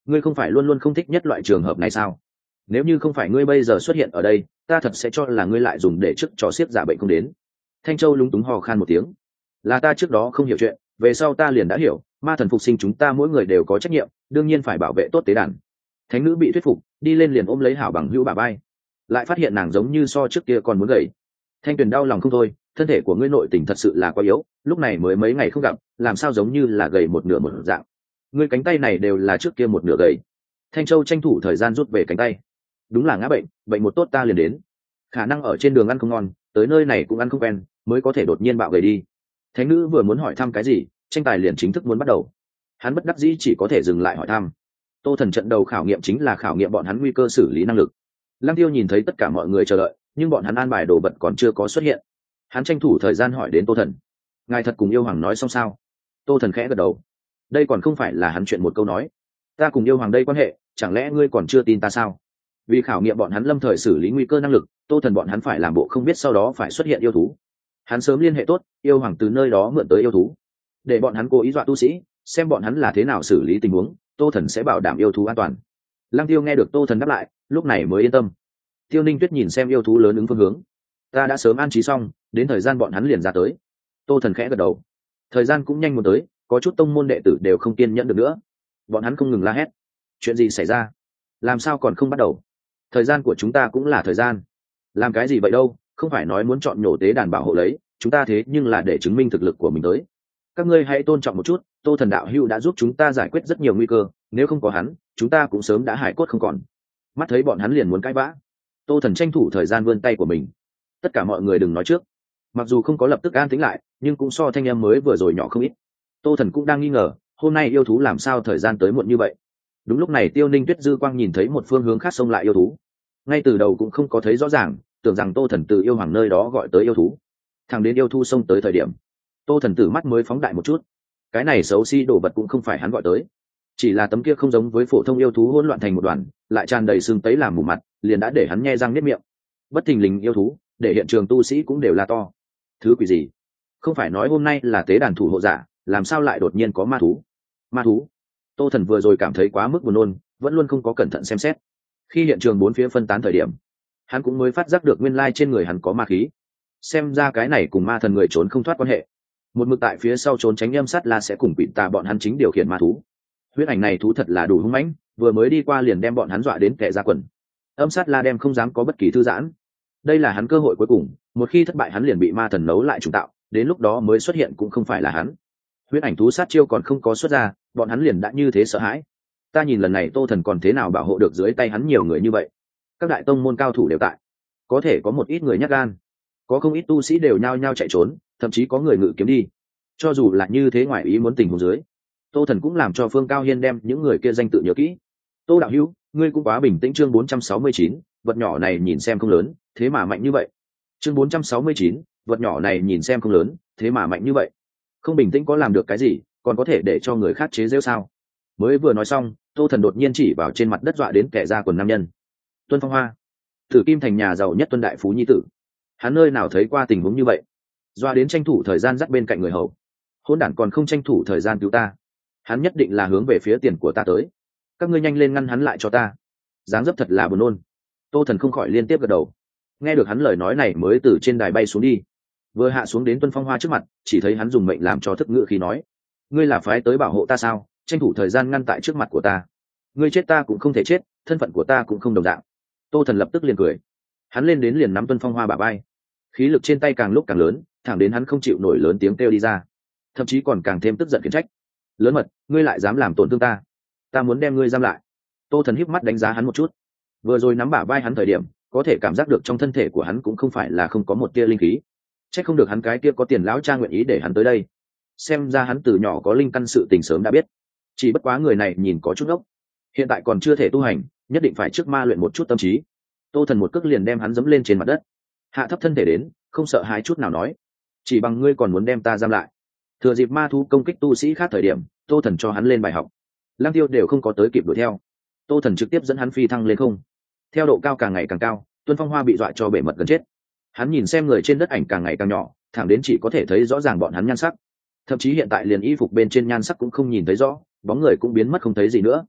ngươi không phải luôn luôn không thích nhất loại trường hợp này sao? Nếu như không phải ngươi bây giờ xuất hiện ở đây, ta thật sẽ cho là ngươi lại dùng để chức trò xiếc giả bệnh không đến. Thanh Châu lúng túng hò khan một tiếng. Là ta trước đó không hiểu chuyện, về sau ta liền đã hiểu, ma thần phục sinh chúng ta mỗi người đều có trách nhiệm, đương nhiên phải bảo vệ tốt tế đàn. Thánh nữ bị thuyết phục, đi lên liền ôm lấy Hảo Bằng Hữu bà bay, lại phát hiện nàng giống như so trước kia còn muốn gầy. Thanh Tuyền đau lòng không thôi, thân thể của ngươi nội tình thật sự là quá yếu, lúc này mới mấy ngày không gặp, làm sao giống như là gầy một nửa một dạng. Ngươi cánh tay này đều là trước kia một nửa gầy. Thanh Châu tranh thủ thời gian rút về cánh tay. Đúng là ngã bệnh, bệnh một tốt ta liền đến. Khả năng ở trên đường ăn không ngon, tới nơi này cũng ăn không quen, mới có thể đột nhiên bạo gầy đi. Thánh nữ vừa muốn hỏi thăm cái gì, tranh tài liền chính thức muốn bắt đầu. Hắn bất đắc dĩ chỉ có thể dừng lại hỏi thăm. Tô Thần trận đầu khảo nghiệm chính là khảo nghiệm bọn hắn nguy cơ xử lý năng lực. Lăng Tiêu nhìn thấy tất cả mọi người chờ đợi, nhưng bọn hắn an bài đồ vật còn chưa có xuất hiện. Hắn tranh thủ thời gian hỏi đến Tô Thần: ngài thật cùng yêu hoàng nói xong sao? Tô Thần khẽ gật đầu. Đây còn không phải là hắn chuyện một câu nói. Ta cùng yêu hoàng đây quan hệ, chẳng lẽ ngươi còn chưa tin ta sao? Vì khảo nghiệm bọn hắn lâm thời xử lý nguy cơ năng lực, Tô Thần bọn hắn phải làm bộ không biết, sau đó phải xuất hiện yêu thú. Hắn sớm liên hệ tốt, yêu hoàng từ nơi đó mượn tới yêu thú, để bọn hắn cố ý dọa tu sĩ, xem bọn hắn là thế nào xử lý tình huống, Tô Thần sẽ bảo đảm yêu thú an toàn. Lăng Tiêu nghe được Tô Thần đáp lại, lúc này mới yên tâm. Tiêu Ninh Tuyết nhìn xem yêu thú lớn ứng phương hướng. Ta đã sớm an trí xong, đến thời gian bọn hắn liền ra tới. Tô Thần khẽ gật đầu. Thời gian cũng nhanh muốn tới, có chút tông môn đệ tử đều không kiên nhẫn được nữa. Bọn hắn không ngừng la hét. Chuyện gì xảy ra? Làm sao còn không bắt đầu? Thời gian của chúng ta cũng là thời gian. Làm cái gì vậy đâu, không phải nói muốn chọn nhổ tế đàn bảo hộ lấy, chúng ta thế nhưng là để chứng minh thực lực của mình tới. Các ngươi hãy tôn trọng một chút, Tô Thần đạo hữu đã giúp chúng ta giải quyết rất nhiều nguy cơ, nếu không có hắn, chúng ta cũng sớm đã hải cốt không còn. Mắt thấy bọn hắn liền muốn cãi vã, Tô Thần tranh thủ thời gian vươn tay của mình. Tất cả mọi người đừng nói trước. Mặc dù không có lập tức an tĩnh lại, nhưng cũng so thanh em mới vừa rồi nhỏ không ít. Tô Thần cũng đang nghi ngờ, hôm nay yêu thú làm sao thời gian tới muộn như vậy. Đúng lúc này Tiêu Ninh Tuyết dư quang nhìn thấy một phương hướng khác xông lại yêu thú. Ngay từ đầu cũng không có thấy rõ ràng, tưởng rằng Tô Thần từ yêu hoàng nơi đó gọi tới yêu thú. Thằng đến yêu thú xông tới thời điểm, Tô Thần tử mắt mới phóng đại một chút. Cái này xấu xí đồ vật cũng không phải hắn gọi tới, chỉ là tấm kia không giống với phổ thông yêu thú hỗn loạn thành một đoàn, lại tràn đầy xương tấy làm mù mặt, liền đã để hắn nhe răng niết miệng. Bất thình lình yêu thú, để hiện trường tu sĩ cũng đều la to. Thứ quỷ gì? Không phải nói hôm nay là tế đàn thủ hộ giả, làm sao lại đột nhiên có ma thú? Ma thú? Tô Thần vừa rồi cảm thấy quá mức buồn nôn, vẫn luôn không có cẩn thận xem xét. Khi hiện trường bốn phía phân tán thời điểm, hắn cũng mới phát giác được nguyên lai trên người hắn có ma khí. Xem ra cái này cùng ma thần người trốn không thoát quan hệ. Một mực tại phía sau trốn tránh âm sát la sẽ cùng quỷ tà bọn hắn chính điều khiển ma thú. Huyết ảnh này thú thật là đủ hung mãnh, vừa mới đi qua liền đem bọn hắn dọa đến kẻ ra quần. Âm sát la đem không dám có bất kỳ thư giãn. Đây là hắn cơ hội cuối cùng, một khi thất bại hắn liền bị ma thần nấu lại trùng tạo, đến lúc đó mới xuất hiện cũng không phải là hắn. Huyết ảnh thú sát chiêu còn không có xuất ra, bọn hắn liền đã như thế sợ hãi. Ta nhìn lần này Tô Thần còn thế nào bảo hộ được dưới tay hắn nhiều người như vậy. Các đại tông môn cao thủ đều tại, có thể có một ít người nhát gan, có không ít tu sĩ đều nhao nhao chạy trốn, thậm chí có người ngự kiếm đi. Cho dù là như thế, ngoài ý muốn tình huống dưới, Tô Thần cũng làm cho Phương Cao Hiên đem những người kia danh tự nhớ kỹ. Tô đạo hữu, ngươi cũng quá bình tĩnh. Chương bốn trăm sáu mươi chín, vật nhỏ này nhìn xem không lớn, thế mà mạnh như vậy. Chương bốn trăm sáu mươi chín, vật nhỏ này nhìn xem không lớn, thế mà mạnh như vậy. Không bình tĩnh có làm được cái gì, còn có thể để cho người khác chế giễu sao? Mới vừa nói xong, Tô Thần đột nhiên chỉ vào trên mặt đất dọa đến kẻ ra quần nam nhân. Tuân Phong Hoa, Tử Kim thành nhà giàu nhất Tuân đại phú nhi tử. Hắn nơi nào thấy qua tình huống như vậy, dọa đến tranh thủ thời gian dắt bên cạnh người hầu. Hỗn đản còn không tranh thủ thời gian cứu ta, hắn nhất định là hướng về phía tiền của ta tới. Các ngươi nhanh lên ngăn hắn lại cho ta. Dáng dấp thật là buồn nôn. Tô Thần không khỏi liên tiếp gật đầu. Nghe được hắn lời nói này mới từ trên đài bay xuống đi, vừa hạ xuống đến Tuân Phong Hoa trước mặt, chỉ thấy hắn dùng mệnh làm cho thức ngữ khi nói: ngươi là phái tới bảo hộ ta sao? Tranh thủ thời gian ngăn tại trước mặt của ta. Ngươi chết ta cũng không thể chết, thân phận của ta cũng không đồng dạng. Tô Thần lập tức liền cười. Hắn lên đến liền nắm Tuân Phong Hoa bả vai, khí lực trên tay càng lúc càng lớn, thẳng đến hắn không chịu nổi lớn tiếng kêu đi ra, thậm chí còn càng thêm tức giận khiển trách: lớn mật, ngươi lại dám làm tổn thương ta, ta muốn đem ngươi giam lại. Tô Thần híp mắt đánh giá hắn một chút. Vừa rồi nắm bả vai hắn thời điểm, có thể cảm giác được trong thân thể của hắn cũng không phải là không có một tia linh khí. Chắc không được hắn cái kia có tiền lão cha nguyện ý để hắn tới đây. Xem ra hắn từ nhỏ có linh căn, sự tình sớm đã biết. Chỉ bất quá người này nhìn có chút ốc, hiện tại còn chưa thể tu hành, nhất định phải trước ma luyện một chút tâm trí. Tô Thần một cước liền đem hắn dẫm lên trên mặt đất, hạ thấp thân thể đến, không sợ hãi chút nào nói: chỉ bằng ngươi còn muốn đem ta giam lại? Thừa dịp ma thú công kích tu sĩ khác thời điểm, Tô Thần cho hắn lên bài học. Lăng Tiêu đều không có tới kịp đuổi theo, Tô Thần trực tiếp dẫn hắn phi thăng lên không. Theo độ cao càng ngày càng cao, Tuân Phong Hoa bị dọa cho bể mật gần chết. Hắn nhìn xem người trên đất ảnh càng ngày càng nhỏ, thẳng đến chỉ có thể thấy rõ ràng bọn hắn nhan sắc. Thậm chí hiện tại liền y phục bên trên nhan sắc cũng không nhìn thấy rõ, bóng người cũng biến mất không thấy gì nữa.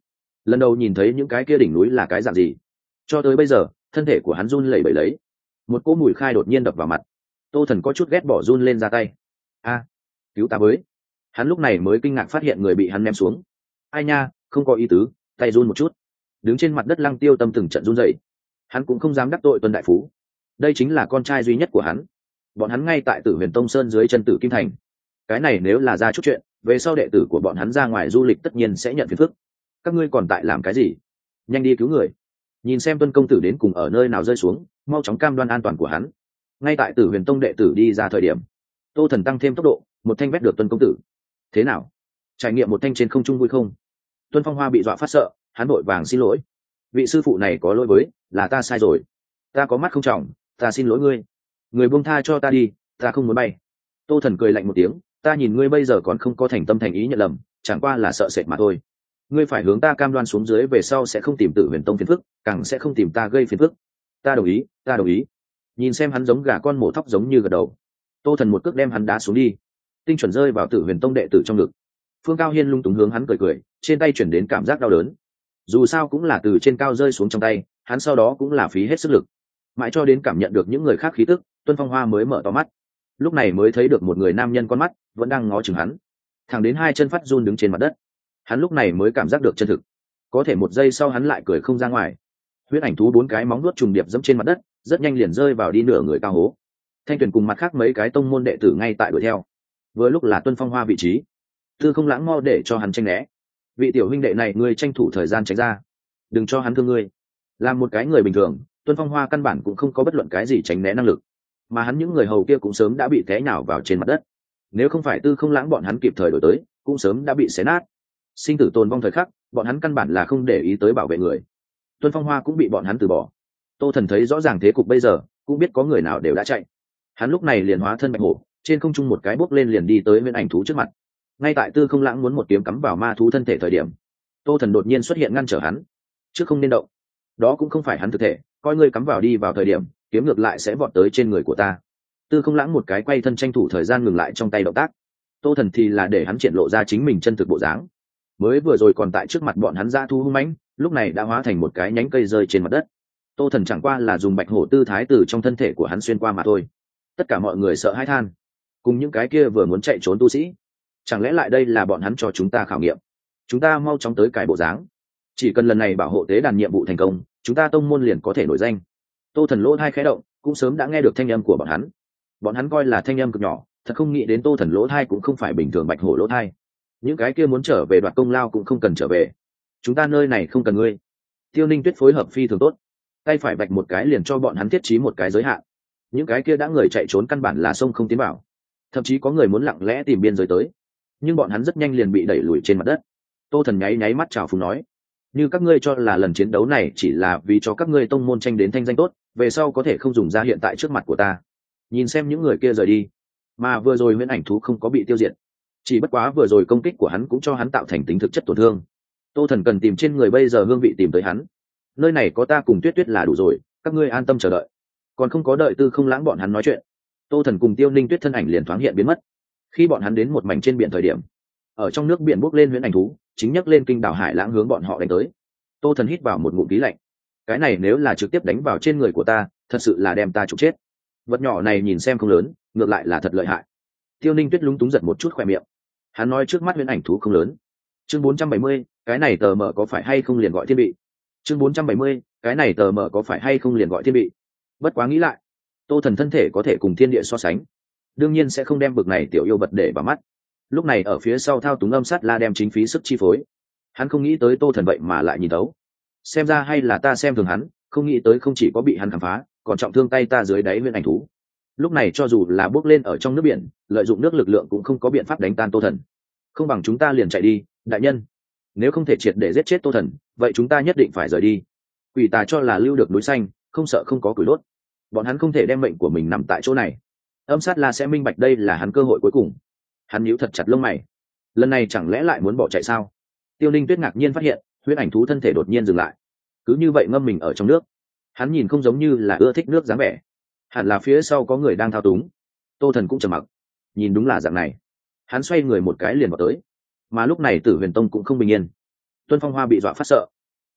lần đầu nhìn thấy những cái kia đỉnh núi là cái dạng gì. Cho tới bây giờ thân thể của hắn run lẩy bẩy lấy, một cỗ mùi khai đột nhiên đập vào mặt. Tô Thần có chút ghét bỏ run lên ra tay. A, cứu ta với. Hắn lúc này mới kinh ngạc phát hiện người bị hắn ném xuống. Ai nha, không có ý tứ, tay run một chút. Đứng trên mặt đất Lăng Tiêu Tâm từng trận run rẩy. Hắn cũng không dám đắc tội Tuân đại phú, đây chính là con trai duy nhất của hắn. Bọn hắn ngay tại Tử Huyền Tông Sơn dưới chân Tử Kim Thành, cái này nếu là ra chút chuyện, về sau đệ tử của bọn hắn ra ngoài du lịch tất nhiên sẽ nhận phiền phức. Các ngươi còn tại làm cái gì? Nhanh đi cứu người. Nhìn xem Tuân công tử đến cùng ở nơi nào rơi xuống, mau chóng cam đoan an toàn của hắn. Ngay tại Tử Huyền Tông đệ tử đi ra thời điểm, Tô Thần tăng thêm tốc độ, một thanh vét được Tuân công tử. Thế nào, trải nghiệm một thanh trên không trung vui không? Tuân Phong Hoa bị dọa phát sợ, hắn vội vàng xin lỗi. Vị sư phụ này có lỗi với, là ta sai rồi, ta có mắt không trọng, ta xin lỗi ngươi. Người buông tha cho ta đi, ta không muốn bay. Tô Thần cười lạnh một tiếng, ta nhìn ngươi bây giờ còn không có thành tâm thành ý nhận lầm, chẳng qua là sợ sệt mà thôi. Ngươi phải hướng ta cam đoan xuống dưới về sau sẽ không tìm Tử Huyền Tông phiền phức, càng sẽ không tìm ta gây phiền phức. Ta đồng ý, ta đồng ý. Nhìn xem hắn giống gà con mổ thóc giống như gật đầu, Tô Thần một cước đem hắn đá xuống đi, tinh chuẩn rơi vào Tử Huyền Tông đệ tử trong ngực. Phương Cao Hiên lung túng hướng hắn cười cười, trên tay chuyển đến cảm giác đau đớn. Dù sao cũng là từ trên cao rơi xuống trong tay, hắn sau đó cũng là phí hết sức lực, mãi cho đến cảm nhận được những người khác khí tức, Tuân Phong Hoa mới mở to mắt. Lúc này mới thấy được một người nam nhân con mắt vẫn đang ngó chừng hắn, thẳng đến hai chân phát run đứng trên mặt đất. Hắn lúc này mới cảm giác được chân thực, có thể một giây sau hắn lại cười không ra ngoài. Huyết ảnh thú bốn cái móng vuốt trùng điệp dẫm trên mặt đất, rất nhanh liền rơi vào đi nửa người cao hố. Thanh Tuyền cùng mặt khác mấy cái tông môn đệ tử ngay tại đuổi theo, vừa lúc là Tuân Phong Hoa vị trí. Tư Không Lãng mo để cho hắn tranh né. Vị tiểu huynh đệ này ngươi tranh thủ thời gian tránh ra, đừng cho hắn thương ngươi. Làm một cái người bình thường, Tuân Phong Hoa căn bản cũng không có bất luận cái gì tránh né năng lực, mà hắn những người hầu kia cũng sớm đã bị té nhào vào trên mặt đất. Nếu không phải Tư Không Lãng bọn hắn kịp thời đổi tới, cũng sớm đã bị xé nát. Sinh tử tồn vong thời khắc, bọn hắn căn bản là không để ý tới bảo vệ người. Tuân Phong Hoa cũng bị bọn hắn từ bỏ. Tô Thần thấy rõ ràng thế cục bây giờ, cũng biết có người nào đều đã chạy. Hắn lúc này liền hóa thân bạch hổ, trên không trung một cái bốc lên liền đi tới Nguyên Ảnh thú trước mặt. Ngay tại Tư Không Lãng muốn một kiếm cắm vào ma thú thân thể thời điểm, Tô Thần đột nhiên xuất hiện ngăn trở hắn. Trước không nên động, đó cũng không phải hắn thực thể, coi ngươi cắm vào đi vào thời điểm, kiếm ngược lại sẽ vọt tới trên người của ta. Tư Không Lãng một cái quay thân tranh thủ thời gian ngừng lại trong tay động tác. Tô Thần thì là để hắn triển lộ ra chính mình chân thực bộ dáng. Mới vừa rồi còn tại trước mặt bọn hắn ra thu hung mãnh, lúc này đã hóa thành một cái nhánh cây rơi trên mặt đất. Tô Thần chẳng qua là dùng bạch hổ tư thái từ trong thân thể của hắn xuyên qua mà thôi. Tất cả mọi người sợ hãi than, cùng những cái kia vừa muốn chạy trốn tu sĩ, chẳng lẽ lại đây là bọn hắn cho chúng ta khảo nghiệm? Chúng ta mau chóng tới cải bộ dáng, chỉ cần lần này bảo hộ tế đàn nhiệm vụ thành công, chúng ta tông môn liền có thể nổi danh. Tô Thần lỗ thai khẽ động, cũng sớm đã nghe được thanh âm của bọn hắn. Bọn hắn coi là thanh âm cực nhỏ, thật không nghĩ đến Tô Thần lỗ thai cũng không phải bình thường bạch hổ lỗ thai. Những cái kia muốn trở về đoạt công lao cũng không cần trở về, chúng ta nơi này không cần ngươi. Tiêu Ninh Tuyết phối hợp phi thường tốt, tay phải bạch một cái liền cho bọn hắn thiết trí một cái giới hạn. Những cái kia đã người chạy trốn căn bản là sông không tiến vào, thậm chí có người muốn lặng lẽ tìm biên giới tới, nhưng bọn hắn rất nhanh liền bị đẩy lùi trên mặt đất. Tô Thần nháy nháy mắt chào phúng nói, như các ngươi cho là lần chiến đấu này chỉ là vì cho các ngươi tông môn tranh đến thanh danh tốt, về sau có thể không dùng ra hiện tại trước mặt của ta. Nhìn xem những người kia rời đi, mà vừa rồi Huyễn Ảnh thú không có bị tiêu diệt, chỉ bất quá vừa rồi công kích của hắn cũng cho hắn tạo thành tính thực chất tổn thương. Tô Thần cần tìm trên người bây giờ hương vị tìm tới hắn. Nơi này có ta cùng Tuyết Tuyết là đủ rồi, các ngươi an tâm chờ đợi. Còn không có đợi Tư Không Lãng bọn hắn nói chuyện, Tô Thần cùng Tiêu Ninh Tuyết thân ảnh liền thoáng hiện biến mất. Khi bọn hắn đến một mảnh trên biển thời điểm, ở trong nước biển bốc lên Huyễn Ảnh thú chính nhấc lên kinh đảo hải lãng hướng bọn họ đánh tới. Tô Thần hít vào một ngụm khí lạnh. Cái này nếu là trực tiếp đánh vào trên người của ta, thật sự là đem ta trục chết. Vật nhỏ này nhìn xem không lớn, ngược lại là thật lợi hại. Tiêu Ninh Tuyết lúng túng giật một chút khỏe miệng. Hắn nói trước mắt Huyễn Ảnh thú không lớn. Chương bốn trăm bảy mươi, cái này tờ mờ có phải hay không liền gọi thiên vị. Chương bốn trăm bảy mươi, cái này tờ mờ có phải hay không liền gọi thiên vị. Bất quá nghĩ lại, Tô Thần thân thể có thể cùng thiên địa so sánh, đương nhiên sẽ không đem bực này tiểu yêu vật để vào mắt. Lúc này ở phía sau thao túng âm sát la đem chính phí sức chi phối. Hắn không nghĩ tới Tô Thần vậy mà lại nhìn thấu. Xem ra hay là ta xem thường hắn, không nghĩ tới không chỉ có bị hắn khám phá, còn trọng thương tay ta dưới đáy Huyễn Ảnh thú. Lúc này cho dù là bước lên ở trong nước biển, lợi dụng nước lực lượng cũng không có biện pháp đánh tan Tô Thần. Không bằng chúng ta liền chạy đi, đại nhân. Nếu không thể triệt để giết chết Tô Thần, vậy chúng ta nhất định phải rời đi. Quỷ tà cho là lưu được núi xanh, không sợ không có củi đốt. Bọn hắn không thể đem mệnh của mình nằm tại chỗ này. Âm sát la sẽ minh bạch đây là hắn cơ hội cuối cùng. Hắn nhíu thật chặt lông mày. Lần này chẳng lẽ lại muốn bỏ chạy sao? Tiêu Ninh Tuyết ngạc nhiên phát hiện, Huyễn Ảnh thú thân thể đột nhiên dừng lại, cứ như vậy ngâm mình ở trong nước. Hắn nhìn không giống như là ưa thích nước dáng vẻ, hẳn là phía sau có người đang thao túng. Tô Thần cũng trầm mặc, nhìn đúng là dạng này. Hắn xoay người một cái liền vào tới, mà lúc này Tử Huyền Tông cũng không bình yên. Tuân Phong Hoa bị dọa phát sợ,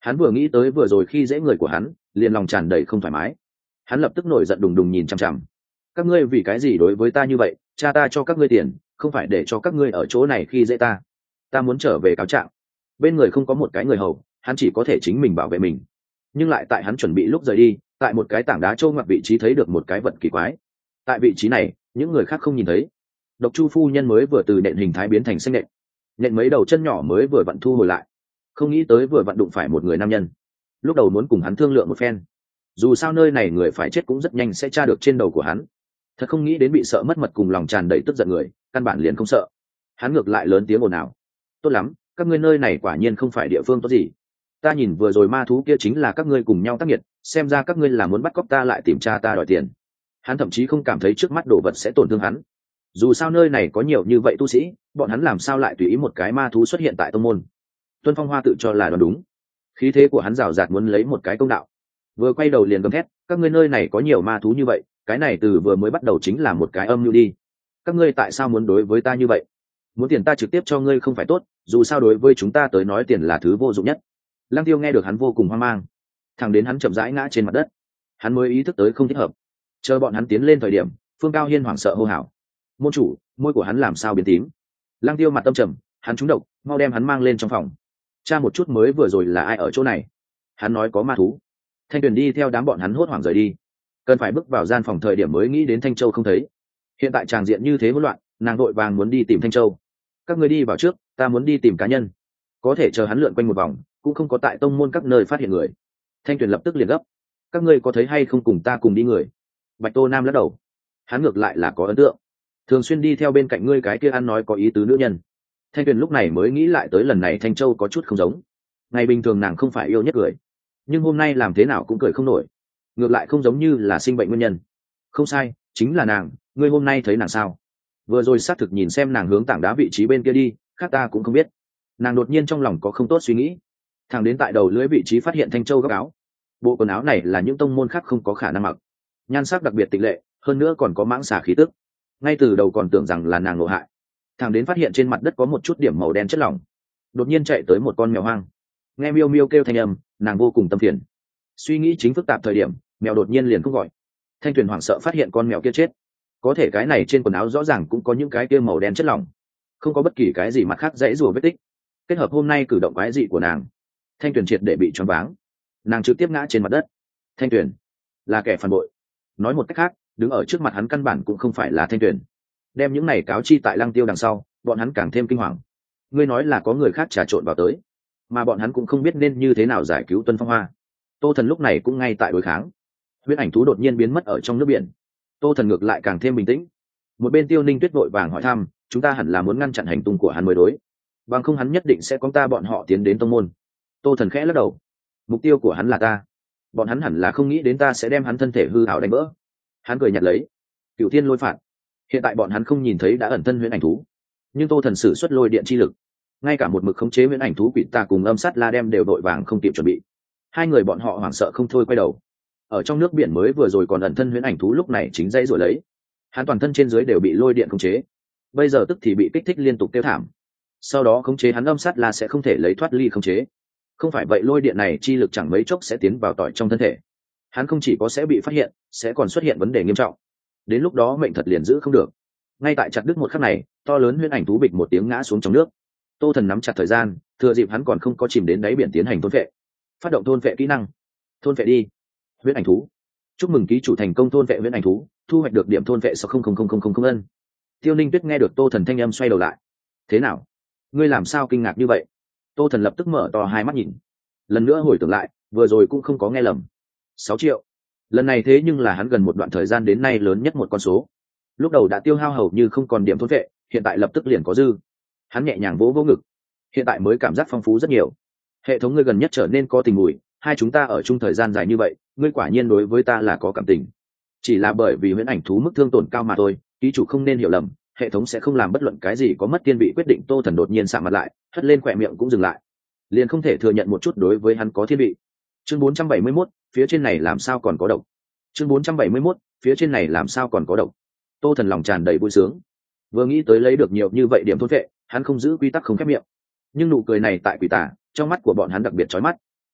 Hắn vừa nghĩ tới vừa rồi khi dễ người của hắn, liền lòng tràn đầy không thoải mái. Hắn lập tức nổi giận đùng đùng nhìn chằm chằm. Các ngươi vì cái gì đối với ta như vậy? Cha ta cho các ngươi tiền, không phải để cho các ngươi ở chỗ này khi dễ ta. Ta muốn trở về cáo trạng. Bên người không có một cái người hầu, hắn chỉ có thể chính mình bảo vệ mình. Nhưng lại tại hắn chuẩn bị lúc rời đi, tại một cái tảng đá trâu ngoặt vị trí thấy được một cái vật kỳ quái. Tại vị trí này, những người khác không nhìn thấy. Độc Chu phu nhân mới vừa từ nện hình thái biến thành xanh nện, nện mấy đầu chân nhỏ mới vừa vặn thu hồi lại, không nghĩ tới vừa vặn đụng phải một người nam nhân. Lúc đầu muốn cùng hắn thương lượng một phen, dù sao nơi này người phải chết cũng rất nhanh sẽ tra được trên đầu của hắn. Thật không nghĩ đến bị sợ mất mật cùng lòng tràn đầy tức giận người, căn bản liền không sợ. Hắn ngược lại lớn tiếng ồn ào. Tốt lắm, các ngươi nơi này quả nhiên không phải địa phương tốt gì. Ta nhìn vừa rồi ma thú kia chính là các ngươi cùng nhau tác nghiệt, xem ra các ngươi là muốn bắt cóc ta lại tìm cha ta đòi tiền. Hắn thậm chí không cảm thấy trước mắt đồ vật sẽ tổn thương hắn. Dù sao nơi này có nhiều như vậy tu sĩ, bọn hắn làm sao lại tùy ý một cái ma thú xuất hiện tại tông môn. Tuân Phong Hoa tự cho là đoán đúng, khí thế của hắn rào rạt muốn lấy một cái công đạo. Vừa quay đầu liền gầm thét, các ngươi nơi này có nhiều ma thú như vậy, cái này từ vừa mới bắt đầu chính là một cái âm mưu đi. Các ngươi tại sao muốn đối với ta như vậy? Muốn tiền ta trực tiếp cho ngươi không phải tốt, dù sao đối với chúng ta tới nói tiền là thứ vô dụng nhất. Lăng Tiêu nghe được hắn vô cùng hoang mang, thẳng đến hắn chậm rãi ngã trên mặt đất, hắn mới ý thức tới không thích hợp. Chờ bọn hắn tiến lên thời điểm, Phương Cao Hiên hoảng sợ hô hào: môn chủ, môi của hắn làm sao biến tím? Lăng Tiêu mặt tâm trầm, hắn trúng độc, mau đem hắn mang lên trong phòng. Cha một chút mới vừa rồi là ai ở chỗ này? Hắn nói có ma thú. Thanh Tuyền đi theo đám bọn hắn hốt hoảng rời đi, cần phải bước vào gian phòng thời điểm mới nghĩ đến Thanh Châu không thấy. Hiện tại tràng diện như thế hỗn loạn, nàng đội vàng muốn đi tìm Thanh Châu. Các người đi vào trước, ta muốn đi tìm cá nhân. Có thể chờ hắn lượn quanh một vòng, cũng không có tại tông môn các nơi phát hiện người. Thanh Tuyền lập tức liền gấp: các ngươi có thấy hay không cùng ta cùng đi người? Bạch Tô Nam lắc đầu, hắn ngược lại là có ấn tượng, thường xuyên đi theo bên cạnh ngươi cái kia ăn nói có ý tứ nữ nhân. Thanh Tuyền lúc này mới nghĩ lại tới lần này Thanh Châu có chút không giống. Ngày bình thường nàng không phải yêu nhất cười, nhưng hôm nay làm thế nào cũng cười không nổi, ngược lại không giống như là sinh bệnh nguyên nhân. Không sai, chính là nàng. Ngươi hôm nay thấy nàng sao? Vừa rồi xác thực nhìn xem nàng hướng tảng đá vị trí bên kia đi, khác ta cũng không biết. Nàng đột nhiên trong lòng có không tốt suy nghĩ, thẳng đến tại đầu lưỡi vị trí phát hiện Thanh Châu góc áo. Bộ quần áo này là những tông môn khác không có khả năng mặc, nhan sắc đặc biệt tịch lệ, hơn nữa còn có mãng xà khí tức. Ngay từ đầu còn tưởng rằng là nàng nộ hại, thằng đến phát hiện trên mặt đất có một chút điểm màu đen chất lỏng. Đột nhiên chạy tới một con mèo hoang, nghe miêu miêu kêu thanh âm, nàng vô cùng tâm phiền. Suy nghĩ chính phức tạp thời điểm, mèo đột nhiên liền cũng gọi. Thanh Tuyền hoảng sợ phát hiện con mèo kia chết, có thể cái này trên quần áo rõ ràng cũng có những cái kia màu đen chất lỏng, không có bất kỳ cái gì mặt khác dãy rùa vết tích. Kết hợp hôm nay cử động quái dị của nàng, Thanh Tuyền triệt để bị choáng váng, nàng trực tiếp ngã trên mặt đất. Thanh Tuyền là kẻ phản bội. Nói một cách khác, đứng ở trước mặt hắn căn bản cũng không phải là Thanh Tuyền. Đem những này cáo chi tại Lăng Tiêu đằng sau, bọn hắn càng thêm kinh hoàng. Ngươi nói là có người khác trà trộn vào tới, mà bọn hắn cũng không biết nên như thế nào giải cứu Tuân Phong Hoa. Tô Thần lúc này cũng ngay tại đối kháng. Huyết ảnh thú đột nhiên biến mất ở trong nước biển, Tô Thần ngược lại càng thêm bình tĩnh. Một bên Tiêu Ninh Tuyết vội vàng hỏi thăm, chúng ta hẳn là muốn ngăn chặn hành tung của hắn mới đối, bằng không hắn nhất định sẽ có ta bọn họ tiến đến tông môn. Tô Thần khẽ lắc đầu, mục tiêu của hắn là ta, bọn hắn hẳn là không nghĩ đến ta sẽ đem hắn thân thể hư hảo đánh vỡ. Hắn cười nhặt lấy Cửu Thiên lôi phạt, hiện tại bọn hắn không nhìn thấy đã ẩn thân huyễn ảnh thú, nhưng Tô Thần sử xuất lôi điện chi lực, ngay cả một mực khống chế huyễn ảnh thú quỷ tà cùng âm sát la đem đều đội vàng không kịp chuẩn bị. Hai người bọn họ hoảng sợ không thôi quay đầu. Ở trong nước biển mới vừa rồi còn ẩn thân huyễn ảnh thú lúc này chính dây rồi lấy, hắn toàn thân trên dưới đều bị lôi điện khống chế, bây giờ tức thì bị kích thích liên tục kêu thảm. Sau đó khống chế hắn âm sát la sẽ không thể lấy thoát ly khống chế, không phải vậy lôi điện này chi lực chẳng mấy chốc sẽ tiến vào tỏi trong thân thể, hắn không chỉ có sẽ bị phát hiện, sẽ còn xuất hiện vấn đề nghiêm trọng, đến lúc đó mệnh thật liền giữ không được. Ngay tại chặt đứt một khắc này, to lớn huyễn ảnh thú bịch một tiếng ngã xuống trong nước. Tô Thần nắm chặt thời gian, thừa dịp hắn còn không có chìm đến đáy biển tiến hành thôn vệ, phát động thôn vệ kỹ năng. Thôn vệ đi huyễn ảnh thú. Chúc mừng ký chủ thành công thôn vệ huyễn ảnh thú, thu hoạch được điểm thôn vệ sáu không không không không không không ân. Tiêu Ninh Tuyết nghe được Tô Thần thanh âm xoay đầu lại. Thế nào, ngươi làm sao kinh ngạc như vậy? Tô Thần lập tức mở to hai mắt nhìn, lần nữa hồi tưởng lại, vừa rồi cũng không có nghe lầm. Sáu triệu, lần này thế nhưng là hắn gần một đoạn thời gian đến nay lớn nhất một con số. Lúc đầu đã tiêu hao hầu như không còn điểm thôn vệ, hiện tại lập tức liền có dư. Hắn nhẹ nhàng vỗ vỗ ngực, hiện tại mới cảm giác phong phú rất nhiều. Hệ thống ngươi gần nhất trở nên có tình mùi, hai chúng ta ở chung thời gian dài như vậy, ngươi quả nhiên đối với ta là có cảm tình. Chỉ là bởi vì huyễn ảnh thú mức thương tổn cao mà thôi, ký chủ không nên hiểu lầm, hệ thống sẽ không làm bất luận cái gì có mất tiên vị quyết định. Tô Thần đột nhiên sạm mặt lại, hất lên khỏe miệng cũng dừng lại, liền không thể thừa nhận một chút đối với hắn có thiên vị. Chương bốn trăm bảy mươi mốt, phía trên này làm sao còn có độc. Chương bốn trăm bảy mươi mốt, phía trên này làm sao còn có độc. Tô Thần lòng tràn đầy vui sướng, vừa nghĩ tới lấy được nhiều như vậy điểm thôn vệ, hắn không giữ quy tắc không khép miệng. Nhưng nụ cười này tại quỷ tà, trong mắt của bọn hắn đặc biệt chói mắt.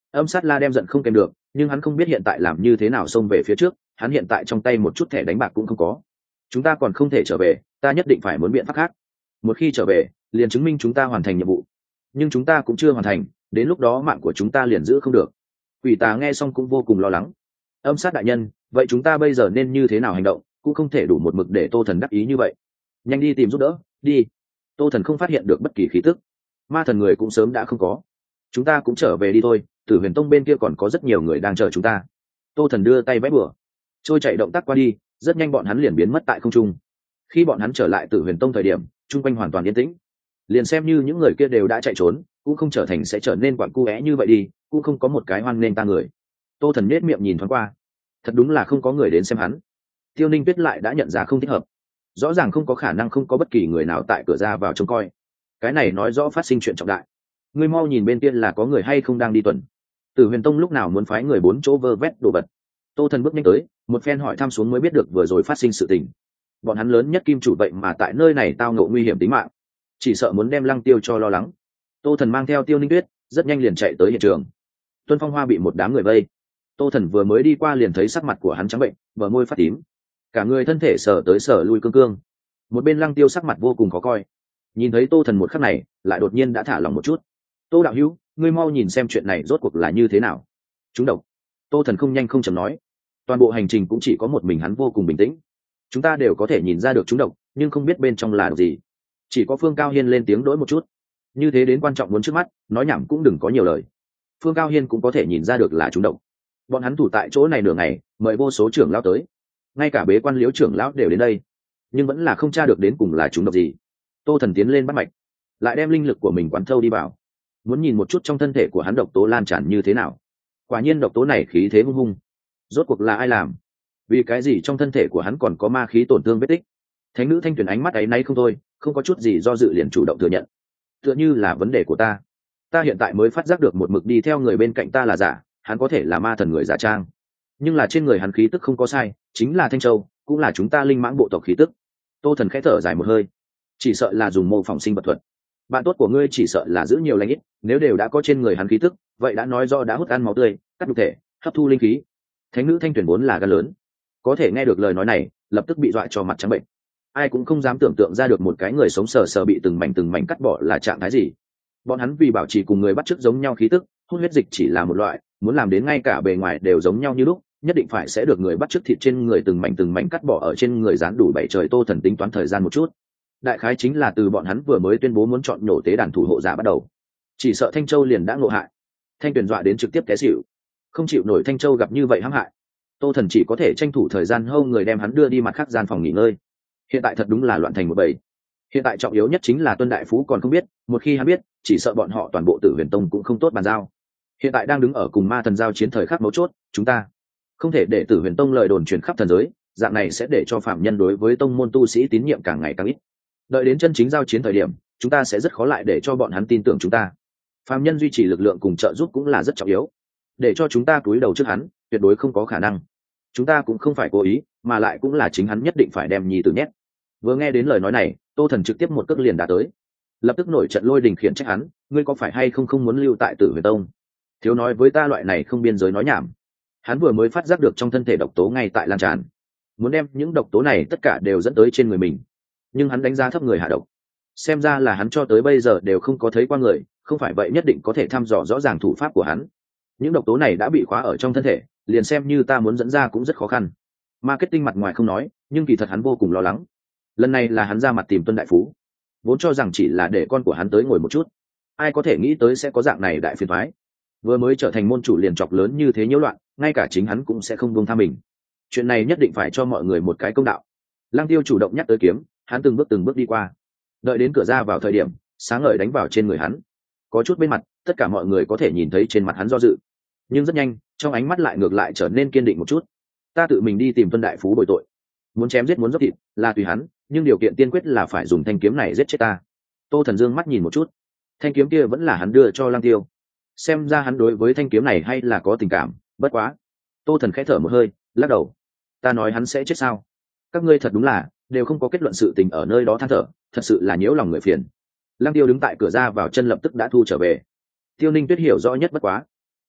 Âm sát la đem giận không kèm được, nhưng hắn không biết hiện tại làm như thế nào xông về phía trước. Hắn hiện tại trong tay một chút thẻ đánh bạc cũng không có. Chúng ta còn không thể trở về, ta nhất định phải muốn biện pháp khác. Một khi trở về, liền chứng minh chúng ta hoàn thành nhiệm vụ. Nhưng chúng ta cũng chưa hoàn thành, đến lúc đó mạng của chúng ta liền giữ không được. Quỷ tà nghe xong cũng vô cùng lo lắng. Âm sát đại nhân, vậy chúng ta bây giờ nên như thế nào hành động? Cũng không thể đủ một mực để Tô Thần đắc ý như vậy. Nhanh đi tìm giúp đỡ, đi. Tô Thần không phát hiện được bất kỳ khí tức. Ma thần người cũng sớm đã không có. Chúng ta cũng trở về đi thôi, Tử Huyền Tông bên kia còn có rất nhiều người đang chờ chúng ta. Tô Thần đưa tay vẫy bừa, trôi chạy động tác qua đi, rất nhanh bọn hắn liền biến mất tại không trung. Khi bọn hắn trở lại Tử Huyền Tông thời điểm, chung quanh hoàn toàn yên tĩnh. Liền xem như những người kia đều đã chạy trốn, cũng không trở thành sẽ trở nên quặn cu é như vậy đi, cũng không có một cái hoan nên ta người. Tô Thần nhếch miệng nhìn thoáng qua, thật đúng là không có người đến xem hắn. Tiêu Ninh Tuyết lại đã nhận ra không thích hợp, rõ ràng không có khả năng không có bất kỳ người nào tại cửa ra vào trông coi. Cái này nói rõ phát sinh chuyện trọng đại. Ngươi mau nhìn bên kia là có người hay không đang đi tuần. Tử Huyền Tông lúc nào muốn phái người bốn chỗ vơ vét đồ vật. Tô Thần bước nhanh tới, một phen hỏi thăm xuống mới biết được vừa rồi phát sinh sự tình. Bọn hắn lớn nhất kim chủ vậy mà tại nơi này tao ngộ nguy hiểm tính mạng, chỉ sợ muốn đem Lăng Tiêu cho lo lắng. Tô Thần mang theo Tiêu Ninh Tuyết, rất nhanh liền chạy tới hiện trường. Tuân Phong Hoa bị một đám người vây. Tô Thần vừa mới đi qua liền thấy sắc mặt của hắn trắng bệnh, bờ môi phát tím, cả người thân thể sở tới sở lui cương cương. Một bên Lăng Tiêu sắc mặt vô cùng khó coi, nhìn thấy Tô Thần một khắc này, lại đột nhiên đã thả lòng một chút. Tô đạo hữu, ngươi mau nhìn xem chuyện này rốt cuộc là như thế nào. Chúng độc. Tô Thần không nhanh không chậm nói. Toàn bộ hành trình cũng chỉ có một mình hắn vô cùng bình tĩnh. Chúng ta đều có thể nhìn ra được chúng độc, nhưng không biết bên trong là độc gì. Chỉ có Phương Cao Hiên lên tiếng đối một chút. Như thế đến quan trọng muốn trước mắt, nói nhảm cũng đừng có nhiều lời. Phương Cao Hiên cũng có thể nhìn ra được là chúng độc. Bọn hắn thủ tại chỗ này nửa ngày, mời vô số trưởng lão tới, ngay cả bế quan liễu trưởng lão đều đến đây, nhưng vẫn là không tra được đến cùng là chúng độc gì. Tô Thần tiến lên bắt mạch, lại đem linh lực của mình quán thâu đi vào, muốn nhìn một chút trong thân thể của hắn độc tố lan tràn như thế nào. Quả nhiên độc tố này khí thế hung hung. Rốt cuộc là ai làm? Vì cái gì trong thân thể của hắn còn có ma khí tổn thương vết tích? Thánh nữ Thanh Tuyền ánh mắt ấy nay không thôi, không có chút gì do dự liền chủ động thừa nhận. Tựa như là vấn đề của ta. Ta hiện tại mới phát giác được một mực đi theo người bên cạnh ta là giả, hắn có thể là ma thần người giả trang. Nhưng là trên người hắn khí tức không có sai, chính là Thanh Châu, cũng là chúng ta linh mãng bộ tộc khí tức. Tô Thần khẽ thở dài một hơi. Chỉ sợ là dùng mô phỏng sinh vật thuật. Bạn tốt của ngươi chỉ sợ là giữ nhiều lãnh ít, nếu đều đã có trên người hắn khí tức, vậy đã nói do đã hút ăn máu tươi, cắt nhục thể, hấp thu linh khí. Thánh nữ Thanh Tuyền vốn là gan lớn, có thể nghe được lời nói này, lập tức bị dọa cho mặt trắng bệnh. Ai cũng không dám tưởng tượng ra được một cái người sống sờ sờ bị từng mảnh từng mảnh cắt bỏ là trạng thái gì. Bọn hắn vì bảo trì cùng người bắt chước giống nhau khí tức, hút huyết dịch chỉ là một loại, muốn làm đến ngay cả bề ngoài đều giống nhau như lúc, nhất định phải sẽ được người bắt chước thịt trên người từng mảnh từng mảnh cắt bỏ ở trên người dán đủ bảy trời. Tô Thần tính toán thời gian một chút, đại khái chính là từ bọn hắn vừa mới tuyên bố muốn chọn nhổ tế đàn thủ hộ giả bắt đầu. Chỉ sợ Thanh Châu liền đã ngộ hại. Thanh Tuyền dọa đến trực tiếp té xỉu, không chịu nổi Thanh Châu gặp như vậy hãm hại. Tô Thần chỉ có thể tranh thủ thời gian hâu người đem hắn đưa đi mặt khác gian phòng nghỉ ngơi. Hiện tại thật đúng là loạn thành một bầy. Hiện tại trọng yếu nhất chính là Tuân đại phú còn không biết, một khi hắn biết, chỉ sợ bọn họ toàn bộ Tử Huyền Tông cũng không tốt bàn giao. Hiện tại đang đứng ở cùng ma thần giao chiến thời khắc mấu chốt, chúng ta không thể để Tử Huyền Tông lời đồn truyền khắp thần giới, dạng này sẽ để cho phạm nhân đối với tông môn tu sĩ tín nhiệm càng ngày càng ít. Đợi đến chân chính giao chiến thời điểm, chúng ta sẽ rất khó lại để cho bọn hắn tin tưởng chúng ta. Phạm nhân duy trì lực lượng cùng trợ giúp cũng là rất trọng yếu. Để cho chúng ta cúi đầu trước hắn, tuyệt đối không có khả năng. Chúng ta cũng không phải cố ý, mà lại cũng là chính hắn nhất định phải đem nhi tử nhét. Vừa nghe đến lời nói này, Tô Thần trực tiếp một cước liền đã tới, lập tức nổi trận lôi đình khiển trách hắn, ngươi có phải hay không không muốn lưu tại Tử Huyền Tông? Thiếu nói với ta loại này không biên giới nói nhảm. Hắn vừa mới phát giác được trong thân thể độc tố ngay tại lan tràn, muốn đem những độc tố này tất cả đều dẫn tới trên người mình, nhưng hắn đánh giá thấp người hạ độc. Xem ra là hắn cho tới bây giờ đều không có thấy qua người, không phải vậy nhất định có thể thăm dò rõ ràng thủ pháp của hắn. Những độc tố này đã bị khóa ở trong thân thể, liền xem như ta muốn dẫn ra cũng rất khó khăn. Marketing mặt ngoài không nói, nhưng kỳ thật hắn vô cùng lo lắng. Lần này là hắn ra mặt tìm Tuân đại phú, vốn cho rằng chỉ là để con của hắn tới ngồi một chút, ai có thể nghĩ tới sẽ có dạng này đại phiền toái. Vừa mới trở thành môn chủ liền chọc lớn như thế nhiễu loạn, ngay cả chính hắn cũng sẽ không buông tha mình. Chuyện này nhất định phải cho mọi người một cái công đạo. Lăng Tiêu chủ động nhắc tới kiếm, hắn từng bước từng bước đi qua, đợi đến cửa ra vào thời điểm, sáng ngời đánh vào trên người hắn. Có chút bên mặt, tất cả mọi người có thể nhìn thấy trên mặt hắn do dự, nhưng rất nhanh, trong ánh mắt lại ngược lại trở nên kiên định một chút. Ta tự mình đi tìm Tuân đại phú bồi tội, muốn chém giết muốn dốc thịt là tùy hắn, nhưng điều kiện tiên quyết là phải dùng thanh kiếm này giết chết ta. Tô Thần dương mắt nhìn một chút, thanh kiếm kia vẫn là hắn đưa cho Lăng Tiêu, xem ra hắn đối với thanh kiếm này hay là có tình cảm. Bất quá, Tô Thần khẽ thở một hơi, lắc đầu. Ta nói hắn sẽ chết sao? Các ngươi thật đúng là đều không có kết luận sự tình ở nơi đó than thở, thật sự là nhiễu lòng người phiền. Lăng Tiêu đứng tại cửa ra vào chân lập tức đã thu trở về. Tiêu Ninh Tuyết hiểu rõ nhất bất quá,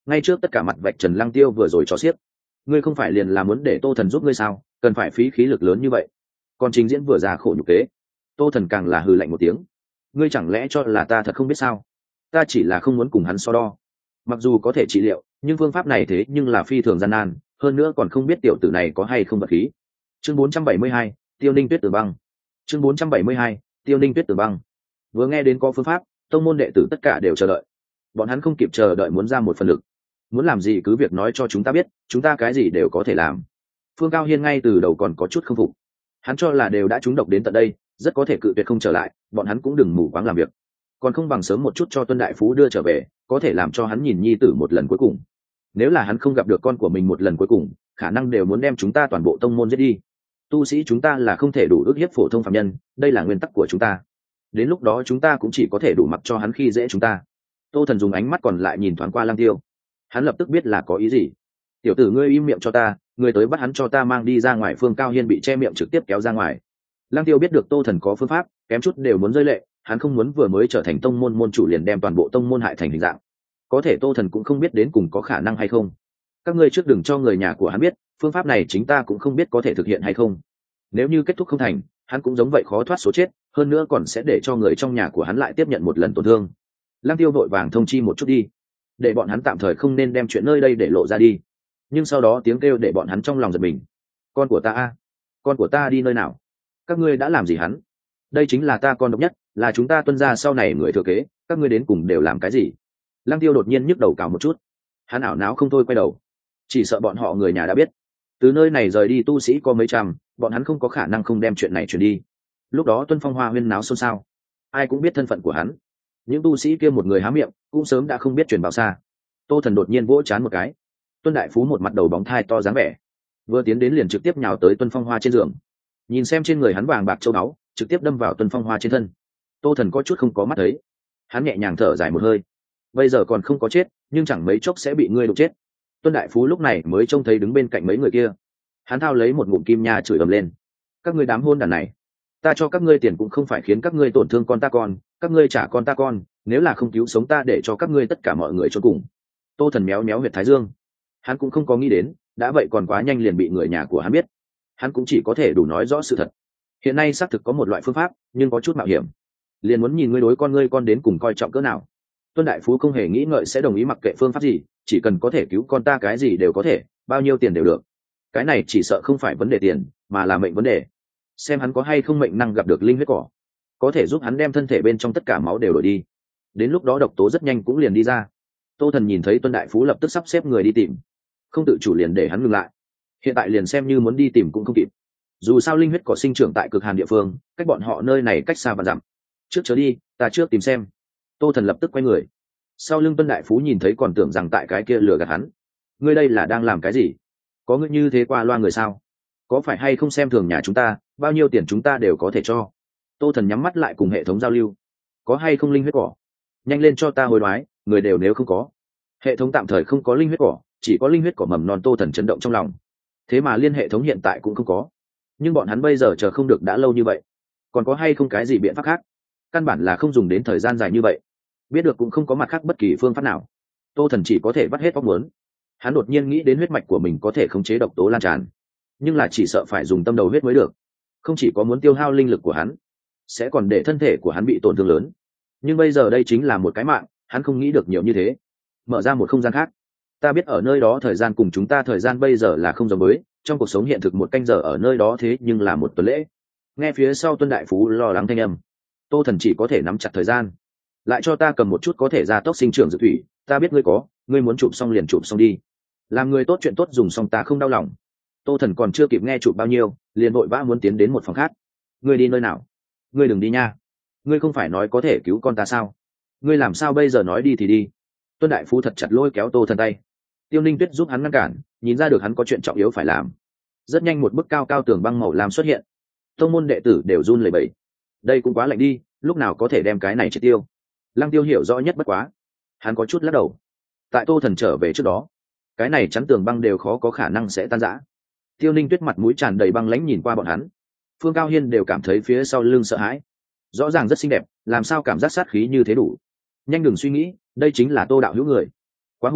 ngay trước tất cả mặt vạch trần Lăng Tiêu vừa rồi cho xiếc. Ngươi không phải liền là muốn để Tô Thần giúp ngươi sao, cần phải phí khí lực lớn như vậy? Còn trình diễn vừa ra khổ nhục kế. Tô Thần càng là hừ lạnh một tiếng. Ngươi chẳng lẽ cho là ta thật không biết sao? Ta chỉ là không muốn cùng hắn so đo. Mặc dù có thể trị liệu, nhưng phương pháp này thế nhưng là phi thường gian nan, hơn nữa còn không biết tiểu tử này có hay không vật khí. Chương bốn trăm bảy mươi hai, Tiêu Ninh Tuyết Tường Băng. Chương bốn trăm bảy mươi hai, Tiêu Ninh Tuyết Tường Băng. Vừa nghe đến có phương pháp, tông môn đệ tử tất cả đều chờ đợi. Bọn hắn không kịp chờ đợi muốn ra một phần lực. Muốn làm gì cứ việc nói cho chúng ta biết, chúng ta cái gì đều có thể làm. Phương Cao Hiên ngay từ đầu còn có chút không phục. Hắn cho là đều đã trúng độc đến tận đây, rất có thể cự tuyệt không trở lại, bọn hắn cũng đừng mù quáng làm việc. Còn không bằng sớm một chút cho Tuân đại phú đưa trở về, có thể làm cho hắn nhìn nhi tử một lần cuối cùng. Nếu là hắn không gặp được con của mình một lần cuối cùng, khả năng đều muốn đem chúng ta toàn bộ tông môn giết đi. Tu sĩ chúng ta là không thể đủ ức hiếp phổ thông phạm nhân, đây là nguyên tắc của chúng ta. Đến lúc đó chúng ta cũng chỉ có thể đủ mặc cho hắn khi dễ chúng ta. Tô Thần dùng ánh mắt còn lại nhìn thoáng qua Lăng Tiêu. Hắn lập tức biết là có ý gì. Tiểu tử ngươi im miệng cho ta, ngươi tới bắt hắn cho ta mang đi ra ngoài. Phương Cao Hiên bị che miệng trực tiếp kéo ra ngoài. Lăng Tiêu biết được Tô Thần có phương pháp, kém chút đều muốn rơi lệ, hắn không muốn vừa mới trở thành tông môn môn chủ liền đem toàn bộ tông môn hại thành hình dạng. Có thể Tô Thần cũng không biết đến cùng có khả năng hay không. Các ngươi trước đừng cho người nhà của hắn biết, phương pháp này chính ta cũng không biết có thể thực hiện hay không. Nếu như kết thúc không thành, hắn cũng giống vậy khó thoát số chết, hơn nữa còn sẽ để cho người trong nhà của hắn lại tiếp nhận một lần tổn thương. Lăng Tiêu vội vàng thông chi một chút đi, để bọn hắn tạm thời không nên đem chuyện nơi đây để lộ ra đi. Nhưng sau đó tiếng kêu để bọn hắn trong lòng giật mình. Con của ta a, con của ta đi nơi nào? Các ngươi đã làm gì hắn? Đây chính là ta con độc nhất, là chúng ta Tuân gia sau này người thừa kế, các ngươi đến cùng đều làm cái gì? Lăng Tiêu đột nhiên nhức đầu cào một chút, hắn ảo não không thôi quay đầu, chỉ sợ bọn họ người nhà đã biết. Từ nơi này rời đi tu sĩ có mấy trăm, bọn hắn không có khả năng không đem chuyện này truyền đi. Lúc đó Tuân Phong Hoa huyên náo xôn xao, ai cũng biết thân phận của hắn. Những tu sĩ kia một người há miệng, cũng sớm đã không biết truyền bao xa. Tô Thần đột nhiên vỗ chán một cái. Tuân đại phú một mặt đầu bóng thai to dáng vẻ, vừa tiến đến liền trực tiếp nhào tới Tuân Phong Hoa trên giường, nhìn xem trên người hắn vàng bạc châu báu, trực tiếp đâm vào Tuân Phong Hoa trên thân. Tô Thần có chút không có mắt thấy, hắn nhẹ nhàng thở dài một hơi. Bây giờ còn không có chết, nhưng chẳng mấy chốc sẽ bị ngươi đụng chết. Tuân đại phú lúc này mới trông thấy đứng bên cạnh mấy người kia, hắn thao lấy một ngụm kim nha chửi ầm lên. Các ngươi đám hôn đàn này, ta cho các ngươi tiền cũng không phải khiến các ngươi tổn thương con ta con, các ngươi trả con ta con, nếu là không cứu sống ta để cho các ngươi tất cả mọi người chôn cùng. Tô Thần méo méo huyệt thái dương, hắn cũng không có nghĩ đến, đã vậy còn quá nhanh liền bị người nhà của hắn biết. Hắn cũng chỉ có thể đủ nói rõ sự thật. Hiện nay xác thực có một loại phương pháp, nhưng có chút mạo hiểm, liền muốn nhìn ngươi đối con ngươi con đến cùng coi trọng cỡ nào. Tuân đại phú không hề nghĩ ngợi sẽ đồng ý mặc kệ phương pháp gì, chỉ cần có thể cứu con ta cái gì đều có thể, bao nhiêu tiền đều được. Cái này chỉ sợ không phải vấn đề tiền, mà là mệnh vấn đề. Xem hắn có hay không mệnh năng gặp được linh huyết cỏ, có thể giúp hắn đem thân thể bên trong tất cả máu đều đổi đi. Đến lúc đó độc tố rất nhanh cũng liền đi ra. Tô Thần nhìn thấy Tuân đại phú lập tức sắp xếp người đi tìm, không tự chủ liền để hắn ngừng lại. Hiện tại liền xem như muốn đi tìm cũng không kịp. Dù sao linh huyết cỏ sinh trưởng tại cực hàn địa phương, cách bọn họ nơi này cách xa và dặm. Trước chớ đi, ta trước tìm xem. Tô Thần lập tức quay người. Sau lưng Tuân đại phú nhìn thấy còn tưởng rằng tại cái kia lừa gạt hắn. Ngươi đây là đang làm cái gì? Có ngươi như thế qua loa người sao? Có phải hay không xem thường nhà chúng ta, bao nhiêu tiền chúng ta đều có thể cho. Tô Thần nhắm mắt lại cùng hệ thống giao lưu. Có hay không linh huyết cỏ? Nhanh lên cho ta hối đoái, người đều nếu không có. Hệ thống tạm thời không có linh huyết cỏ, chỉ có linh huyết cỏ mầm non. Tô Thần chấn động trong lòng. Thế mà liên hệ thống hiện tại cũng không có. Nhưng bọn hắn bây giờ chờ không được đã lâu như vậy, còn có hay không cái gì biện pháp khác? Căn bản là không dùng đến thời gian dài như vậy, biết được cũng không có mặt khác bất kỳ phương pháp nào. Tô Thần chỉ có thể vắt hết óc muốn. Hắn đột nhiên nghĩ đến huyết mạch của mình có thể khống chế độc tố lan tràn, nhưng là chỉ sợ phải dùng tâm đầu huyết mới được. Không chỉ có muốn tiêu hao linh lực của hắn, sẽ còn để thân thể của hắn bị tổn thương lớn. Nhưng bây giờ đây chính là một cái mạng, hắn không nghĩ được nhiều như thế. Mở ra một không gian khác. Ta biết ở nơi đó thời gian cùng chúng ta thời gian bây giờ là không giống với, trong cuộc sống hiện thực một canh giờ ở nơi đó thế nhưng là một tuần lễ. Nghe phía sau Tuân đại phú lo lắng thanh âm, Tô Thần chỉ có thể nắm chặt thời gian. Lại cho ta cầm một chút có thể gia tốc sinh trưởng dược thủy, ta biết ngươi có, ngươi muốn chụp xong liền chụp xong đi. Làm người tốt chuyện tốt dùng xong ta không đau lòng. Tô Thần còn chưa kịp nghe chụp bao nhiêu, liền vội vã muốn tiến đến một phòng khác. Ngươi đi nơi nào? Ngươi đừng đi nha. Ngươi không phải nói có thể cứu con ta sao? Ngươi làm sao bây giờ nói đi thì đi? Tuân đại phú thật chặt lôi kéo Tô Thần tay. Tiêu Ninh Tuyết giúp hắn ngăn cản, nhìn ra được hắn có chuyện trọng yếu phải làm. Rất nhanh một bức cao cao tường băng màu lam xuất hiện. Tông môn đệ tử đều run lẩy bẩy. Đây cũng quá lạnh đi, lúc nào có thể đem cái này triệt tiêu? Lăng Tiêu hiểu rõ nhất bất quá, hắn có chút lắc đầu. Tại Tô Thần trở về trước đó, cái này chắn tường băng đều khó có khả năng sẽ tan rã. Tiêu Ninh Tuyết mặt mũi tràn đầy băng lãnh nhìn qua bọn hắn. Phương Cao Hiên đều cảm thấy phía sau lưng sợ hãi. Rõ ràng rất xinh đẹp, làm sao cảm giác sát khí như thế đủ? Nhanh đừng suy nghĩ, đây chính là Tô đạo hữu người. Quá hung,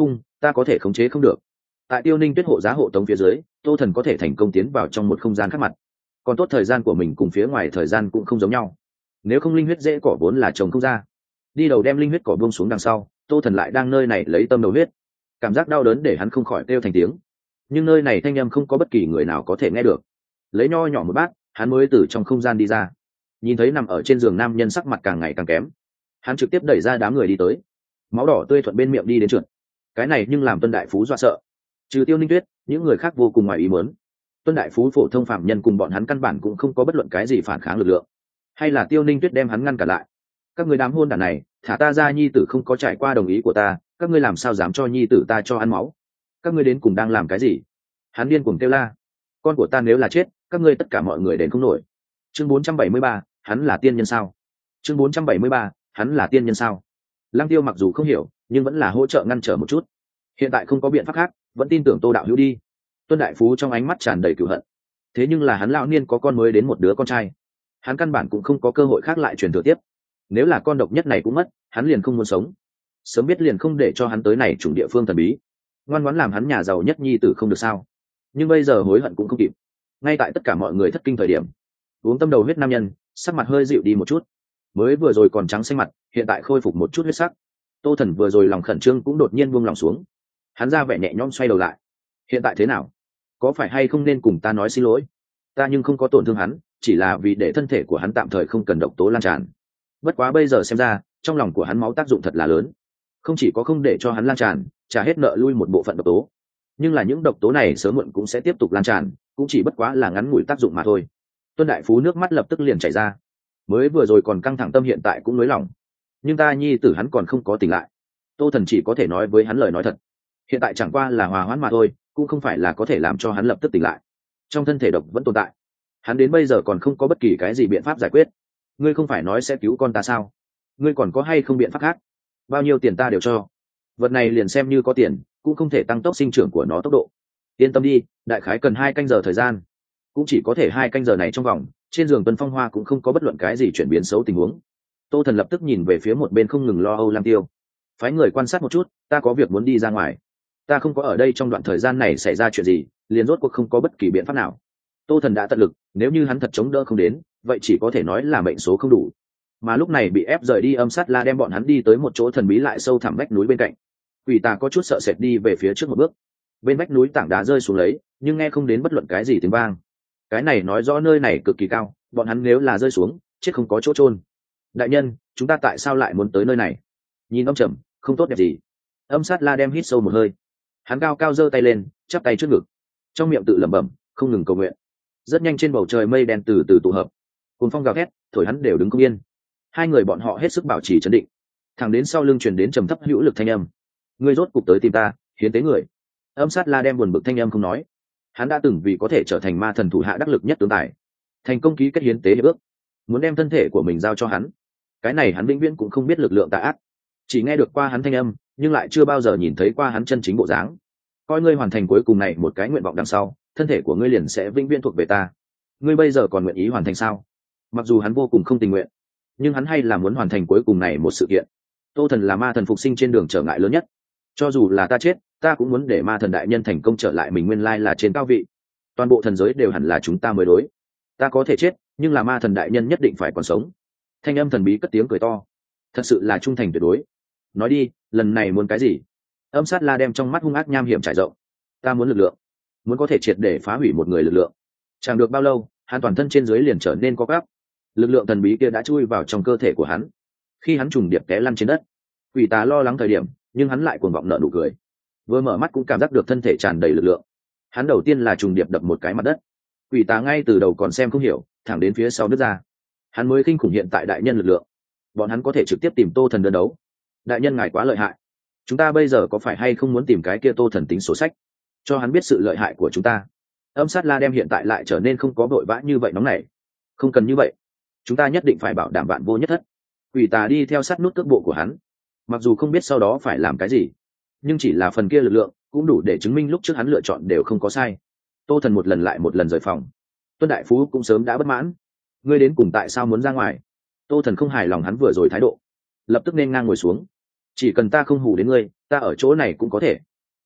ta có thể khống chế không được. Tại Tiêu Ninh Tuyết hộ giá hộ tống phía dưới, Tô Thần có thể thành công tiến vào trong một không gian khác mặt. Còn tốt thời gian của mình cùng phía ngoài thời gian cũng không giống nhau, nếu không linh huyết dễ cỏ vốn là trồng không ra. Đi đầu đem linh huyết cỏ buông xuống đằng sau, Tô Thần lại đang nơi này lấy tâm đầu huyết, cảm giác đau đớn để hắn không khỏi kêu thành tiếng. Nhưng nơi này thanh âm không có bất kỳ người nào có thể nghe được. Lấy nho nhỏ một bát, hắn mới từ trong không gian đi ra, nhìn thấy nằm ở trên giường nam nhân sắc mặt càng ngày càng kém, hắn trực tiếp đẩy ra đám người đi tới, máu đỏ tươi thuận bên miệng đi đến trượt. Cái này nhưng làm Tuân Đại Phú dọa sợ, trừ Tiêu Ninh Tuyết, những người khác vô cùng ngoài ý muốn. Tuân Đại Phú phổ thông phạm nhân cùng bọn hắn căn bản cũng không có bất luận cái gì phản kháng lực lượng, hay là Tiêu Ninh Tuyết đem hắn ngăn cản lại. Các ngươi đám hôn đản này, thả ta ra, nhi tử không có trải qua đồng ý của ta, các ngươi làm sao dám cho nhi tử ta cho ăn máu? Các ngươi đến cùng đang làm cái gì? Hắn điên cuồng kêu la, con của ta nếu là chết, các ngươi tất cả mọi người đền không nổi. Chương bốn trăm bảy mươi ba, hắn là tiên nhân sao? Chương bốn trăm bảy mươi ba, hắn là tiên nhân sao? Lăng Tiêu mặc dù không hiểu, nhưng vẫn là hỗ trợ ngăn trở một chút. Hiện tại không có biện pháp khác, vẫn tin tưởng Tô đạo hữu đi. Tuân Đại Phú trong ánh mắt tràn đầy cửu hận. Thế nhưng là hắn lão niên có con mới đến một đứa con trai, hắn căn bản cũng không có cơ hội khác lại truyền thừa tiếp. Nếu là con độc nhất này cũng mất, hắn liền không muốn sống. Sớm biết liền không để cho hắn tới này chủng địa phương thần bí, ngoan ngoãn làm hắn nhà giàu nhất nhi tử không được sao? Nhưng bây giờ hối hận cũng không kịp. Ngay tại tất cả mọi người thất kinh thời điểm, uống tâm đầu huyết nam nhân sắc mặt hơi dịu đi một chút, mới vừa rồi còn trắng xanh mặt, hiện tại khôi phục một chút huyết sắc. Tô Thần vừa rồi lòng khẩn trương cũng đột nhiên buông lòng xuống, hắn ra vẻ nhẹ nhõm xoay đầu lại. Hiện tại thế nào? Có phải hay không nên cùng ta nói xin lỗi? Ta nhưng không có tổn thương hắn, chỉ là vì để thân thể của hắn tạm thời không cần độc tố lan tràn. Bất quá bây giờ xem ra, trong lòng của hắn máu tác dụng thật là lớn, không chỉ có không để cho hắn lan tràn, trả hết nợ lui một bộ phận độc tố, nhưng là những độc tố này sớm muộn cũng sẽ tiếp tục lan tràn, cũng chỉ bất quá là ngắn ngủi tác dụng mà thôi. Tuân Đại Phú nước mắt lập tức liền chảy ra, mới vừa rồi còn căng thẳng tâm hiện tại cũng nới lỏng. Nhưng ta nhi tử hắn còn không có tỉnh lại. Tô Thần chỉ có thể nói với hắn lời nói thật, hiện tại chẳng qua là hòa hoãn mà thôi, cũng không phải là có thể làm cho hắn lập tức tỉnh lại. Trong thân thể độc vẫn tồn tại, hắn đến bây giờ còn không có bất kỳ cái gì biện pháp giải quyết. Ngươi không phải nói sẽ cứu con ta sao? Ngươi còn có hay không biện pháp khác? Bao nhiêu tiền ta đều cho. Vật này liền xem như có tiền, cũng không thể tăng tốc sinh trưởng của nó tốc độ. Yên tâm đi, đại khái cần hai canh giờ thời gian, cũng chỉ có thể hai canh giờ này trong vòng, trên giường Tuân Phong Hoa cũng không có bất luận cái gì chuyển biến xấu tình huống. Tô Thần lập tức nhìn về phía một bên không ngừng lo âu Lam Tiêu, phái người quan sát một chút, ta có việc muốn đi ra ngoài. Ta không có ở đây trong đoạn thời gian này xảy ra chuyện gì, liền rốt cuộc không có bất kỳ biện pháp nào. Tô Thần đã tận lực, nếu như hắn thật chống đỡ không đến, vậy chỉ có thể nói là mệnh số không đủ. Mà lúc này bị ép rời đi, Âm Sát La đem bọn hắn đi tới một chỗ thần bí lại sâu thẳm vách núi bên cạnh. Quỷ Tà có chút sợ sệt đi về phía trước một bước, bên vách núi tảng đá rơi xuống lấy, nhưng nghe không đến bất luận cái gì tiếng vang. Cái này nói rõ nơi này cực kỳ cao, bọn hắn nếu là rơi xuống, chết không có chỗ chôn. Đại nhân, chúng ta tại sao lại muốn tới nơi này? Nhìn ông trầm, không tốt đẹp gì. Âm Sát La đem hít sâu một hơi, hắn cao cao giơ tay lên, chắp tay trước ngực, trong miệng tự lẩm bẩm, không ngừng cầu nguyện. Rất nhanh trên bầu trời mây đen từ từ tụ hợp, cuồng phong gào thét, thổi hắn đều đứng không yên. Hai người bọn họ hết sức bảo trì trấn định, thẳng đến sau lưng truyền đến trầm thấp hữu lực thanh âm, ngươi rốt cục tới tìm ta, hiến tế người. Âm Sát La đem buồn bực thanh âm không nói, hắn đã từng vì có thể trở thành ma thần thủ hạ đắc lực nhất tướng tài, thành công ký kết hiến tế hiệp ước, muốn đem thân thể của mình giao cho hắn. Cái này hắn vĩnh viễn cũng không biết lực lượng tà ác, chỉ nghe được qua hắn thanh âm, nhưng lại chưa bao giờ nhìn thấy qua hắn chân chính bộ dáng. Coi ngươi hoàn thành cuối cùng này một cái nguyện vọng đằng sau, thân thể của ngươi liền sẽ vĩnh viễn thuộc về ta. Ngươi bây giờ còn nguyện ý hoàn thành sao? Mặc dù hắn vô cùng không tình nguyện, nhưng hắn hay là muốn hoàn thành cuối cùng này một sự kiện. Tô Thần là ma thần phục sinh trên đường trở ngại lớn nhất, cho dù là ta chết, ta cũng muốn để ma thần đại nhân thành công trở lại mình nguyên lai là trên cao vị. Toàn bộ thần giới đều hẳn là chúng ta mới đối. Ta có thể chết, nhưng là ma thần đại nhân nhất định phải còn sống. Thanh âm thần bí cất tiếng cười to, thật sự là trung thành tuyệt đối. Nói đi, lần này muốn cái gì? Âm Sát La đem trong mắt hung ác nham hiểm trải rộng. Ta muốn lực lượng, muốn có thể triệt để phá hủy một người lực lượng. Chẳng được bao lâu, hắn toàn thân trên dưới liền trở nên co quắp. Lực lượng thần bí kia đã chui vào trong cơ thể của hắn. Khi hắn trùng điệp té lăn trên đất, Quỷ Tà lo lắng thời điểm, nhưng hắn lại cuồng vọng nở nụ cười. Vừa mở mắt cũng cảm giác được thân thể tràn đầy lực lượng. Hắn đầu tiên là trùng điệp đập một cái mặt đất. Quỷ Tà ngay từ đầu còn xem không hiểu, thẳng đến phía sau nứt ra, hắn mới kinh khủng hiện tại đại nhân lực lượng. Bọn hắn có thể trực tiếp tìm Tô Thần đơn đấu. Đại nhân ngài quá lợi hại. Chúng ta bây giờ có phải hay không muốn tìm cái kia Tô Thần tính sổ sách, cho hắn biết sự lợi hại của chúng ta? Âm Sát La đem hiện tại lại trở nên không có vội vã như vậy nóng nảy. Không cần như vậy, chúng ta nhất định phải bảo đảm vạn vô nhất thất. Quỷ Tà đi theo sát nút cước bộ của hắn, mặc dù không biết sau đó phải làm cái gì, nhưng chỉ là phần kia lực lượng cũng đủ để chứng minh lúc trước hắn lựa chọn đều không có sai. Tô Thần một lần lại một lần rời phòng. Tuân Đại Phú cũng sớm đã bất mãn, ngươi đến cùng tại sao muốn ra ngoài? Tô Thần không hài lòng hắn vừa rồi thái độ, lập tức nên ngang ngồi xuống. Chỉ cần ta không hù đến ngươi, ta ở chỗ này cũng có thể.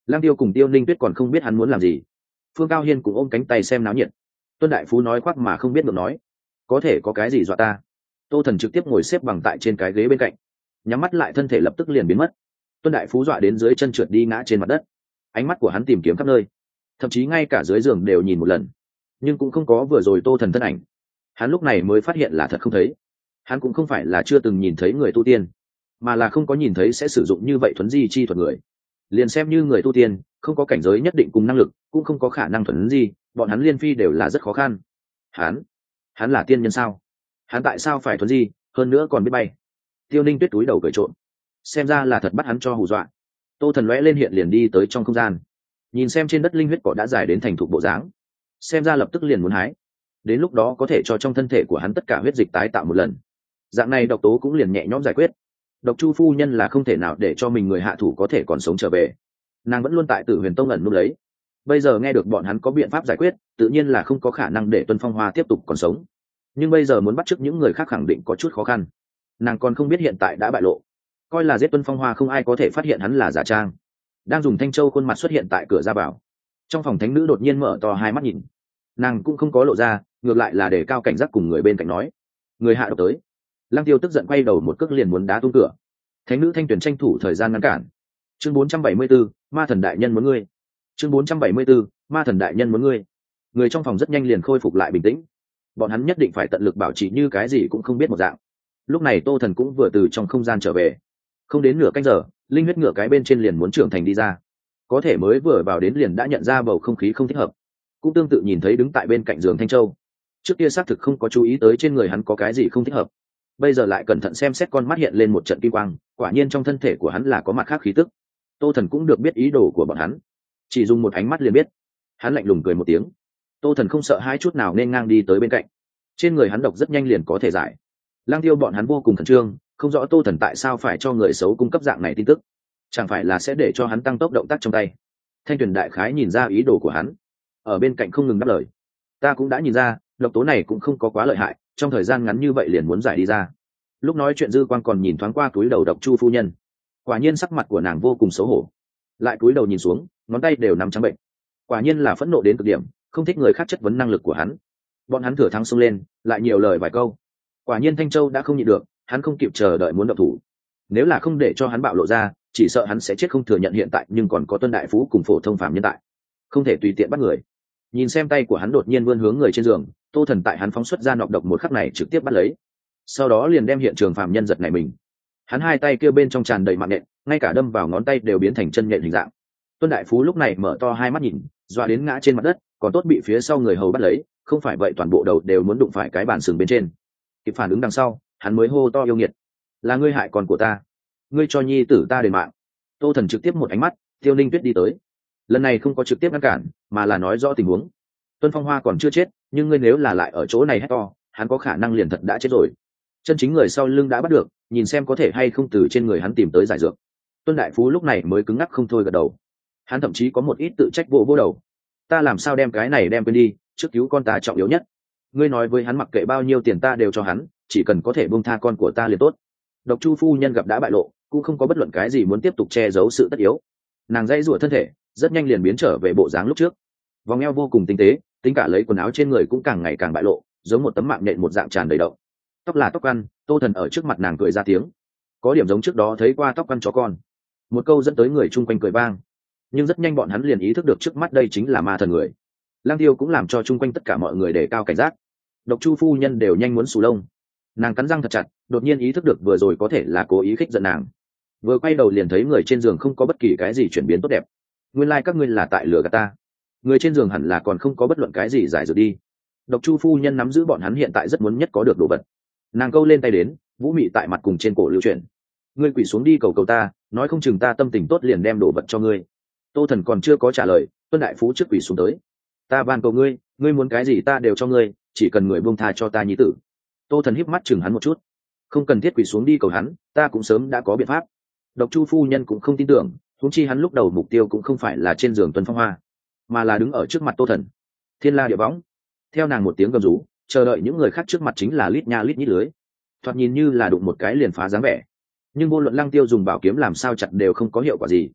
Lăng Tiêu cùng Tiêu Ninh Tuyết còn không biết hắn muốn làm gì. Phương Cao Hiên cũng ôm cánh tay xem náo nhiệt. Tuân đại phú nói khoác mà không biết được nói, có thể có cái gì dọa ta. Tô Thần trực tiếp ngồi xếp bằng tại trên cái ghế bên cạnh, nhắm mắt lại, thân thể lập tức liền biến mất. Tuân đại phú dọa đến dưới chân trượt đi ngã trên mặt đất. Ánh mắt của hắn tìm kiếm khắp nơi, thậm chí ngay cả dưới giường đều nhìn một lần, nhưng cũng không có vừa rồi Tô Thần thân ảnh. Hắn lúc này mới phát hiện là thật không thấy. Hắn cũng không phải là chưa từng nhìn thấy người tu tiên, mà là không có nhìn thấy sẽ sử dụng như vậy thuấn di chi thuật người. Liền xem như người tu tiên, không có cảnh giới nhất định cùng năng lực, cũng không có khả năng thuấn di, bọn hắn liên phi đều là rất khó khăn. Hắn, hắn là tiên nhân sao? Hắn tại sao phải thuấn di, hơn nữa còn biết bay? Tiêu Ninh Tuyết túi đầu cười trộm, xem ra là thật bắt hắn cho hù dọa. Tô Thần lóe lên hiện liền đi tới trong không gian, nhìn xem trên đất linh huyết cỏ đã dài đến thành thục bộ dáng, xem ra lập tức liền muốn hái. Đến lúc đó có thể cho trong thân thể của hắn tất cả huyết dịch tái tạo một lần, dạng này độc tố cũng liền nhẹ nhõm giải quyết. Độc Chu phu nhân là không thể nào để cho mình người hạ thủ có thể còn sống trở về, nàng vẫn luôn tại Tử Huyền Tông ẩn núp lấy. Bây giờ nghe được bọn hắn có biện pháp giải quyết, tự nhiên là không có khả năng để Tuân Phong Hoa tiếp tục còn sống. Nhưng bây giờ muốn bắt chước những người khác khẳng định có chút khó khăn. Nàng còn không biết hiện tại đã bại lộ, coi là giết Tuân Phong Hoa không ai có thể phát hiện hắn là giả trang. Đang dùng thanh châu khuôn mặt xuất hiện tại cửa ra vào. Trong phòng thánh nữ đột nhiên mở to hai mắt nhìn, nàng cũng không có lộ ra, ngược lại là để cao cảnh giác cùng người bên cạnh nói, người hạ độc tới. Lăng Tiêu tức giận quay đầu một cước liền muốn đá tung cửa. Thánh nữ Thanh Tuyền tranh thủ thời gian ngăn cản. Chương bốn trăm bảy mươi 4, ma thần đại nhân muốn ngươi. Chương bốn trăm bảy mươi 4, ma thần đại nhân muốn ngươi. Người trong phòng rất nhanh liền khôi phục lại bình tĩnh. Bọn hắn nhất định phải tận lực bảo trì như cái gì cũng không biết một dạng. Lúc này Tô Thần cũng vừa từ trong không gian trở về. Không đến nửa canh giờ, linh huyết ngựa cái bên trên liền muốn trưởng thành đi ra. Có thể mới vừa vào đến liền đã nhận ra bầu không khí không thích hợp. Cũng tương tự nhìn thấy đứng tại bên cạnh giường Thanh Châu. Trước kia xác thực không có chú ý tới trên người hắn có cái gì không thích hợp. Bây giờ lại cẩn thận xem xét, con mắt hiện lên một trận kim quang, quả nhiên trong thân thể của hắn là có mặt khác khí tức. Tô Thần cũng được biết ý đồ của bọn hắn, chỉ dùng một ánh mắt liền biết. Hắn lạnh lùng cười một tiếng. Tô Thần không sợ hãi chút nào nên ngang đi tới bên cạnh. Trên người hắn độc rất nhanh liền có thể giải. Lang Tiêu bọn hắn vô cùng khẩn trương, không rõ Tô Thần tại sao phải cho người xấu cung cấp dạng này tin tức, chẳng phải là sẽ để cho hắn tăng tốc động tác trong tay. Thanh Tuyền đại khái nhìn ra ý đồ của hắn, ở bên cạnh không ngừng đáp lời. Ta cũng đã nhìn ra, độc tố này cũng không có quá lợi hại, trong thời gian ngắn như vậy liền muốn giải đi ra. Lúc nói chuyện Dư Quang còn nhìn thoáng qua túi đầu Độc Chu phu nhân, quả nhiên sắc mặt của nàng vô cùng xấu hổ, lại cúi đầu nhìn xuống, ngón tay đều nắm trắng bệnh, quả nhiên là phẫn nộ đến cực điểm, không thích người khác chất vấn năng lực của hắn. Bọn hắn thừa thắng xông lên, lại nhiều lời vài câu. Quả nhiên Thanh Châu đã không nhịn được, hắn không kịp chờ đợi muốn động thủ. Nếu là không để cho hắn bạo lộ ra, chỉ sợ hắn sẽ chết không thừa nhận hiện tại, nhưng còn có Tuân đại phú cùng phổ thông phàm nhân tại, không thể tùy tiện bắt người. Nhìn xem tay của hắn đột nhiên vươn hướng người trên giường, Tô Thần tại hắn phóng xuất ra nọc độc một khắc này trực tiếp bắt lấy, sau đó liền đem hiện trường phàm nhân giật này mình. Hắn hai tay kia bên trong tràn đầy mạng nện, ngay cả đâm vào ngón tay đều biến thành chân nhện hình dạng. Tuân đại phú lúc này mở to hai mắt nhìn, dọa đến ngã trên mặt đất, còn tốt bị phía sau người hầu bắt lấy, không phải vậy toàn bộ đầu đều muốn đụng phải cái bàn sừng bên trên. Kịp phản ứng đằng sau, hắn mới hô to yêu nghiệt, là ngươi hại con của ta, ngươi cho nhi tử ta đền mạng. Tô Thần trực tiếp một ánh mắt, Tiêu Ninh Tuyết đi tới, lần này không có trực tiếp ngăn cản, mà là nói rõ tình huống. Tuân Phong Hoa còn chưa chết, nhưng ngươi nếu là lại ở chỗ này hét to, hắn có khả năng liền thật đã chết rồi. Chân chính người sau lưng đã bắt được, nhìn xem có thể hay không từ trên người hắn tìm tới giải dược. Tuân đại phú lúc này mới cứng ngắc không thôi gật đầu. Hắn thậm chí có một ít tự trách vô vô đầu. Ta làm sao đem cái này đem quên đi, trước cứu con ta trọng yếu nhất. Ngươi nói với hắn mặc kệ bao nhiêu tiền ta đều cho hắn, chỉ cần có thể buông tha con của ta liền tốt. Độc Chu phu nhân gặp đã bại lộ, cũng không có bất luận cái gì muốn tiếp tục che giấu sự tất yếu. Nàng dãy rủa thân thể, rất nhanh liền biến trở về bộ dáng lúc trước. Vòng eo vô cùng tinh tế, tính cả lấy quần áo trên người cũng càng ngày càng bại lộ, giống một tấm mạng nhện một dạng tràn đầy động. Tóc là tóc ăn, Tô Thần ở trước mặt nàng cười ra tiếng, có điểm giống trước đó thấy qua tóc ăn chó con. Một câu dẫn tới người chung quanh cười vang, nhưng rất nhanh bọn hắn liền ý thức được trước mắt đây chính là ma thần người. Lang Tiêu cũng làm cho chung quanh tất cả mọi người đề cao cảnh giác. Độc Chu phu nhân đều nhanh muốn xù lông, nàng cắn răng thật chặt, đột nhiên ý thức được vừa rồi có thể là cố ý khích giận nàng. Vừa quay đầu liền thấy người trên giường không có bất kỳ cái gì chuyển biến tốt đẹp. Nguyên lai like các ngươi là tại lừa gạt ta. Người trên giường hẳn là còn không có bất luận cái gì giải dược đi. Độc Chu phu nhân nắm giữ bọn hắn hiện tại rất muốn nhất có được đồ vật. Nàng câu lên tay đến, vũ mị tại mặt cùng trên cổ lưu chuyển. Ngươi quỳ xuống đi cầu cầu ta, nói không chừng ta tâm tình tốt liền đem đồ vật cho ngươi. Tô Thần còn chưa có trả lời, Tuân đại phú trước quỳ xuống tới. Ta van cầu ngươi, ngươi muốn cái gì ta đều cho ngươi, chỉ cần người buông tha cho ta nhi tử. Tô Thần híp mắt chừng hắn một chút. Không cần thiết quỳ xuống đi cầu hắn, ta cũng sớm đã có biện pháp. Độc Chu phu nhân cũng không tin tưởng, huống chi hắn lúc đầu mục tiêu cũng không phải là trên giường Tuân Phong Hoa, mà là đứng ở trước mặt Tô Thần. Thiên la địa võng. Theo nàng một tiếng gầm rú, chờ đợi những người khác trước mặt chính là lít nha lít nhít lưới, thoạt nhìn như là đụng một cái liền phá dáng vẻ. Nhưng vô luận Lăng Tiêu dùng bảo kiếm làm sao chặt đều không có hiệu quả gì.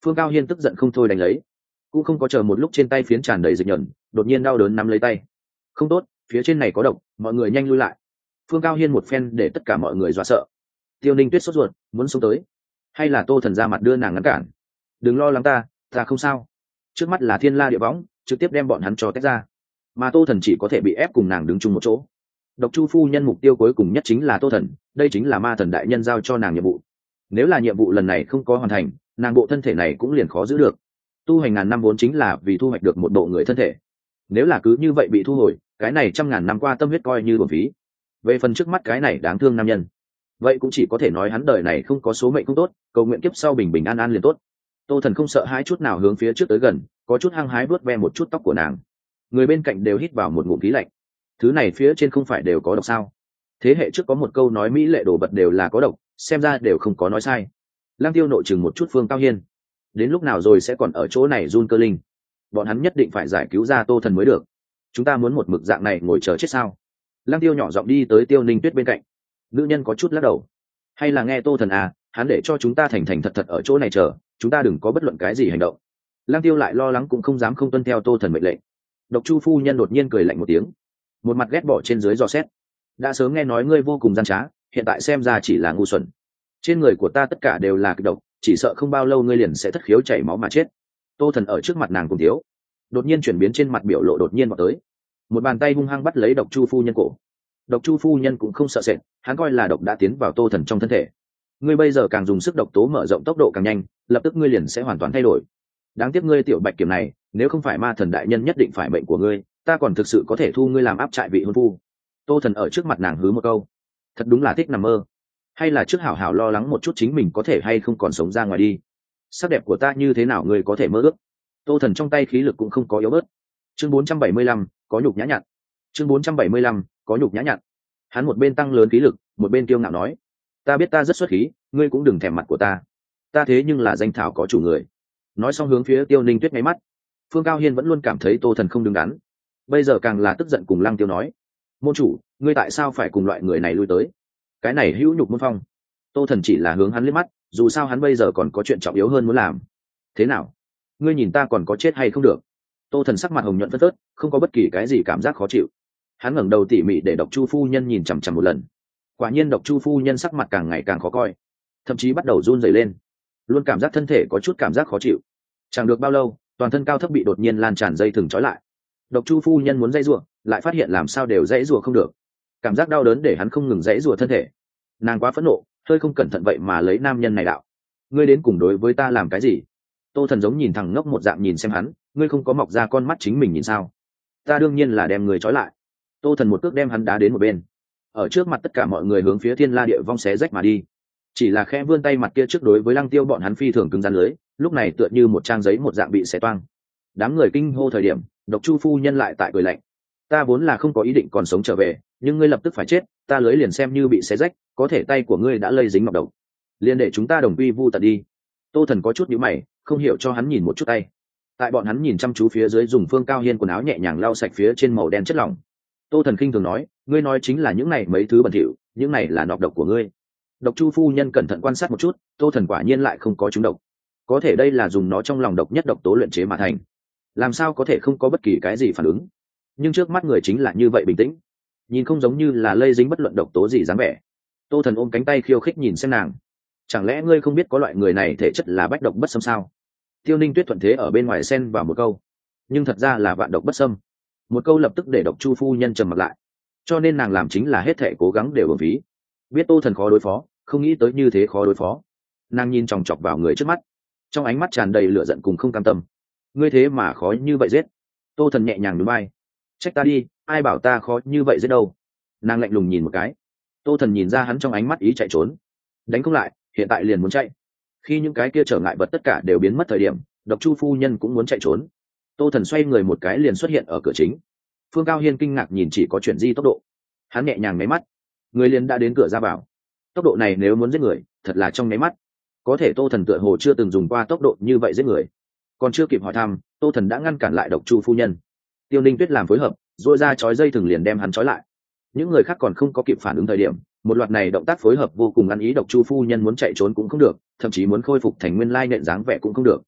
Phương Cao Hiên tức giận không thôi đánh lấy, cũng không có chờ một lúc trên tay phiến tràn đầy dịch nhẫn, đột nhiên đau đớn nắm lấy tay. Không tốt, phía trên này có độc, mọi người nhanh lui lại. Phương Cao Hiên một phen để tất cả mọi người dọa sợ. Tiêu Ninh Tuyết sốt ruột muốn xông tới, hay là Tô Thần ra mặt đưa nàng ngăn cản. Đừng lo lắng ta, ta không sao. Trước mắt là thiên la địa võng, trực tiếp đem bọn hắn cho tách ra, mà Tô Thần chỉ có thể bị ép cùng nàng đứng chung một chỗ. Độc Chu phu nhân mục tiêu cuối cùng nhất chính là Tô Thần, đây chính là ma thần đại nhân giao cho nàng nhiệm vụ. Nếu là nhiệm vụ lần này không có hoàn thành, nàng bộ thân thể này cũng liền khó giữ được. Tu hành ngàn năm vốn chính là vì thu hoạch được một bộ người thân thể, nếu là cứ như vậy bị thu hồi, cái này trăm ngàn năm qua tâm huyết coi như uổng phí. Về phần trước mắt cái này đáng thương nam nhân, vậy cũng chỉ có thể nói hắn đời này không có số mệnh không tốt, cầu nguyện kiếp sau bình bình an an liền tốt. Tô Thần không sợ hãi chút nào hướng phía trước tới gần, có chút hăng hái vuốt ve một chút tóc của nàng. Người bên cạnh đều hít vào một ngụm khí lạnh. Thứ này phía trên không phải đều có độc sao? Thế hệ trước có một câu nói mỹ lệ đồ vật đều là có độc, xem ra đều không có nói sai. Lang Tiêu nội chừng một chút Phương Cao Hiên, đến lúc nào rồi sẽ còn ở chỗ này run cơ linh? Bọn hắn nhất định phải giải cứu ra Tô Thần mới được. Chúng ta muốn một mực dạng này ngồi chờ chết sao? Lang Tiêu nhỏ giọng đi tới Tiêu Ninh Tuyết bên cạnh. Nữ nhân có chút lắc đầu. Hay là nghe Tô Thần à, hắn để cho chúng ta thành thành thật thật ở chỗ này chờ, chúng ta đừng có bất luận cái gì hành động. Lang Tiêu lại lo lắng cũng không dám không tuân theo Tô Thần mệnh lệnh. Độc Chu phu nhân đột nhiên cười lạnh một tiếng, một mặt ghét bỏ trên dưới dò xét. Đã sớm nghe nói ngươi vô cùng gian trá, hiện tại xem ra chỉ là ngu xuẩn. Trên người của ta tất cả đều là kịch độc, chỉ sợ không bao lâu ngươi liền sẽ thất khiếu chảy máu mà chết. Tô Thần ở trước mặt nàng cùng thiếu, đột nhiên chuyển biến trên mặt biểu lộ đột nhiên vào tới, một bàn tay hung hăng bắt lấy Độc Chu phu nhân cổ. Độc Chu phu nhân cũng không sợ sệt, hắn coi là độc đã tiến vào Tô Thần trong thân thể. Ngươi bây giờ càng dùng sức độc tố mở rộng tốc độ càng nhanh, lập tức ngươi liền sẽ hoàn toàn thay đổi. Đáng tiếc ngươi tiểu bạch kiểm này, nếu không phải ma thần đại nhân nhất định phải mệnh của ngươi, ta còn thực sự có thể thu ngươi làm áp trại vị hôn phu. Tô Thần ở trước mặt nàng hứ một câu, thật đúng là thích nằm mơ, hay là trước hảo hảo lo lắng một chút chính mình có thể hay không còn sống ra ngoài đi. Sắc đẹp của ta như thế nào ngươi có thể mơ ước? Tô Thần trong tay khí lực cũng không có yếu bớt. Chương bốn trăm bảy mươi lăm, có nhục nhã nhặn. Chương bốn trăm bảy mươi lăm, có nhục nhã nhặn. Hắn một bên tăng lớn khí lực, một bên kiêu ngạo nói, ta biết ta rất xuất khí, ngươi cũng đừng thèm mặt của ta, ta thế nhưng là danh thảo có chủ người. Nói xong hướng phía Tiêu Ninh Tuyết ngáy mắt. Phương Cao Hiên vẫn luôn cảm thấy Tô Thần không đứng đắn, bây giờ càng là tức giận cùng Lăng Tiêu nói, môn chủ, ngươi tại sao phải cùng loại người này lui tới? Cái này hữu nhục môn phong. Tô Thần chỉ là hướng hắn liếc mắt, dù sao hắn bây giờ còn có chuyện trọng yếu hơn muốn làm. Thế nào, ngươi nhìn ta còn có chết hay không được? Tô Thần sắc mặt hồng nhuận phớt phớt, không có bất kỳ cái gì cảm giác khó chịu. Hắn ngẩng đầu tỉ mỉ để Độc Chu phu nhân nhìn chằm chằm một lần. Quả nhiên Độc Chu phu nhân sắc mặt càng ngày càng khó coi, thậm chí bắt đầu run rẩy lên, luôn cảm giác thân thể có chút cảm giác khó chịu. Chẳng được bao lâu, toàn thân cao thấp bị đột nhiên lan tràn dây thừng trói lại. Độc Chu phu nhân muốn dãy rủa, lại phát hiện làm sao đều dãy rủa không được. Cảm giác đau đớn để hắn không ngừng dãy rủa thân thể. Nàng quá phẫn nộ, hơi không cẩn thận vậy mà lấy nam nhân này đạo. Ngươi đến cùng đối với ta làm cái gì? Tô Thần giống nhìn thằng ngốc một dạng nhìn xem hắn, ngươi không có mọc ra con mắt chính mình nhìn sao? Ta đương nhiên là đem người trói lại. Tô Thần một cước đem hắn đá đến một bên, ở trước mặt tất cả mọi người hướng phía thiên la địa vong xé rách mà đi. Chỉ là khẽ vươn tay mặt kia trước đối với Lăng Tiêu bọn hắn phi thường cứng rắn lưới, lúc này tựa như một trang giấy một dạng bị xé toang. Đám người kinh hô thời điểm, Độc Chu phu nhân lại tại cười lạnh, ta vốn là không có ý định còn sống trở về, nhưng ngươi lập tức phải chết, ta lưới liền xem như bị xé rách, có thể tay của ngươi đã lây dính nọc độc, liền để chúng ta đồng quy vu tận đi. Tô Thần có chút nhíu mày, không hiểu cho hắn nhìn một chút tay. Tại bọn hắn nhìn chăm chú phía dưới, dùng Phương Cao Hiên quần áo nhẹ nhàng lau sạch phía trên màu đen chất lỏng. Tô Thần khinh thường nói, ngươi nói chính là những này mấy thứ bẩn thỉu, những này là nọc độc của ngươi. Độc Chu phu nhân cẩn thận quan sát một chút, Tô Thần quả nhiên lại không có trúng độc, có thể đây là dùng nó trong lòng độc nhất độc tố luyện chế mà thành, làm sao có thể không có bất kỳ cái gì phản ứng. Nhưng trước mắt người chính là như vậy bình tĩnh, nhìn không giống như là lây dính bất luận độc tố gì dáng vẻ. Tô Thần ôm cánh tay khiêu khích nhìn xem nàng, chẳng lẽ ngươi không biết có loại người này thể chất là bách độc bất xâm sao? Tiêu Ninh Tuyết thuận thế ở bên ngoài xen vào một câu, nhưng thật ra là vạn độc bất xâm. Một câu lập tức để Độc Chu phu nhân trầm mặt lại, cho nên nàng làm chính là hết thể cố gắng đều uổng phí. Biết Tô Thần khó đối phó, không nghĩ tới như thế khó đối phó. Nàng nhìn chòng chọc vào người trước mắt, trong ánh mắt tràn đầy lửa giận cùng không cam tâm. Ngươi thế mà khó như vậy giết? Tô Thần nhẹ nhàng nhún vai, trách ta đi, ai bảo ta khó như vậy giết đâu. Nàng lạnh lùng nhìn một cái. Tô Thần nhìn ra hắn trong ánh mắt ý chạy trốn, đánh không lại, hiện tại liền muốn chạy. Khi những cái kia trở ngại vật tất cả đều biến mất thời điểm, Độc Chu phu nhân cũng muốn chạy trốn. Tô Thần xoay người một cái liền xuất hiện ở cửa chính. Phương Cao Hiên kinh ngạc nhìn chỉ có chuyện di tốc độ, hắn nhẹ nhàng nháy mắt, người liền đã đến cửa ra vào. Tốc độ này nếu muốn giết người, thật là trong nháy mắt. Có thể Tô Thần tựa hồ chưa từng dùng qua tốc độ như vậy giết người. Còn chưa kịp hỏi thăm, Tô Thần đã ngăn cản lại Độc Chu phu nhân. Tiêu Ninh Tuyết làm phối hợp, duỗi ra chói dây thừng liền đem hắn trói lại. Những người khác còn không có kịp phản ứng thời điểm, một loạt này động tác phối hợp vô cùng ăn ý. Độc Chu phu nhân muốn chạy trốn cũng không được, thậm chí muốn khôi phục thành nguyên lai nện dáng vẻ cũng không được.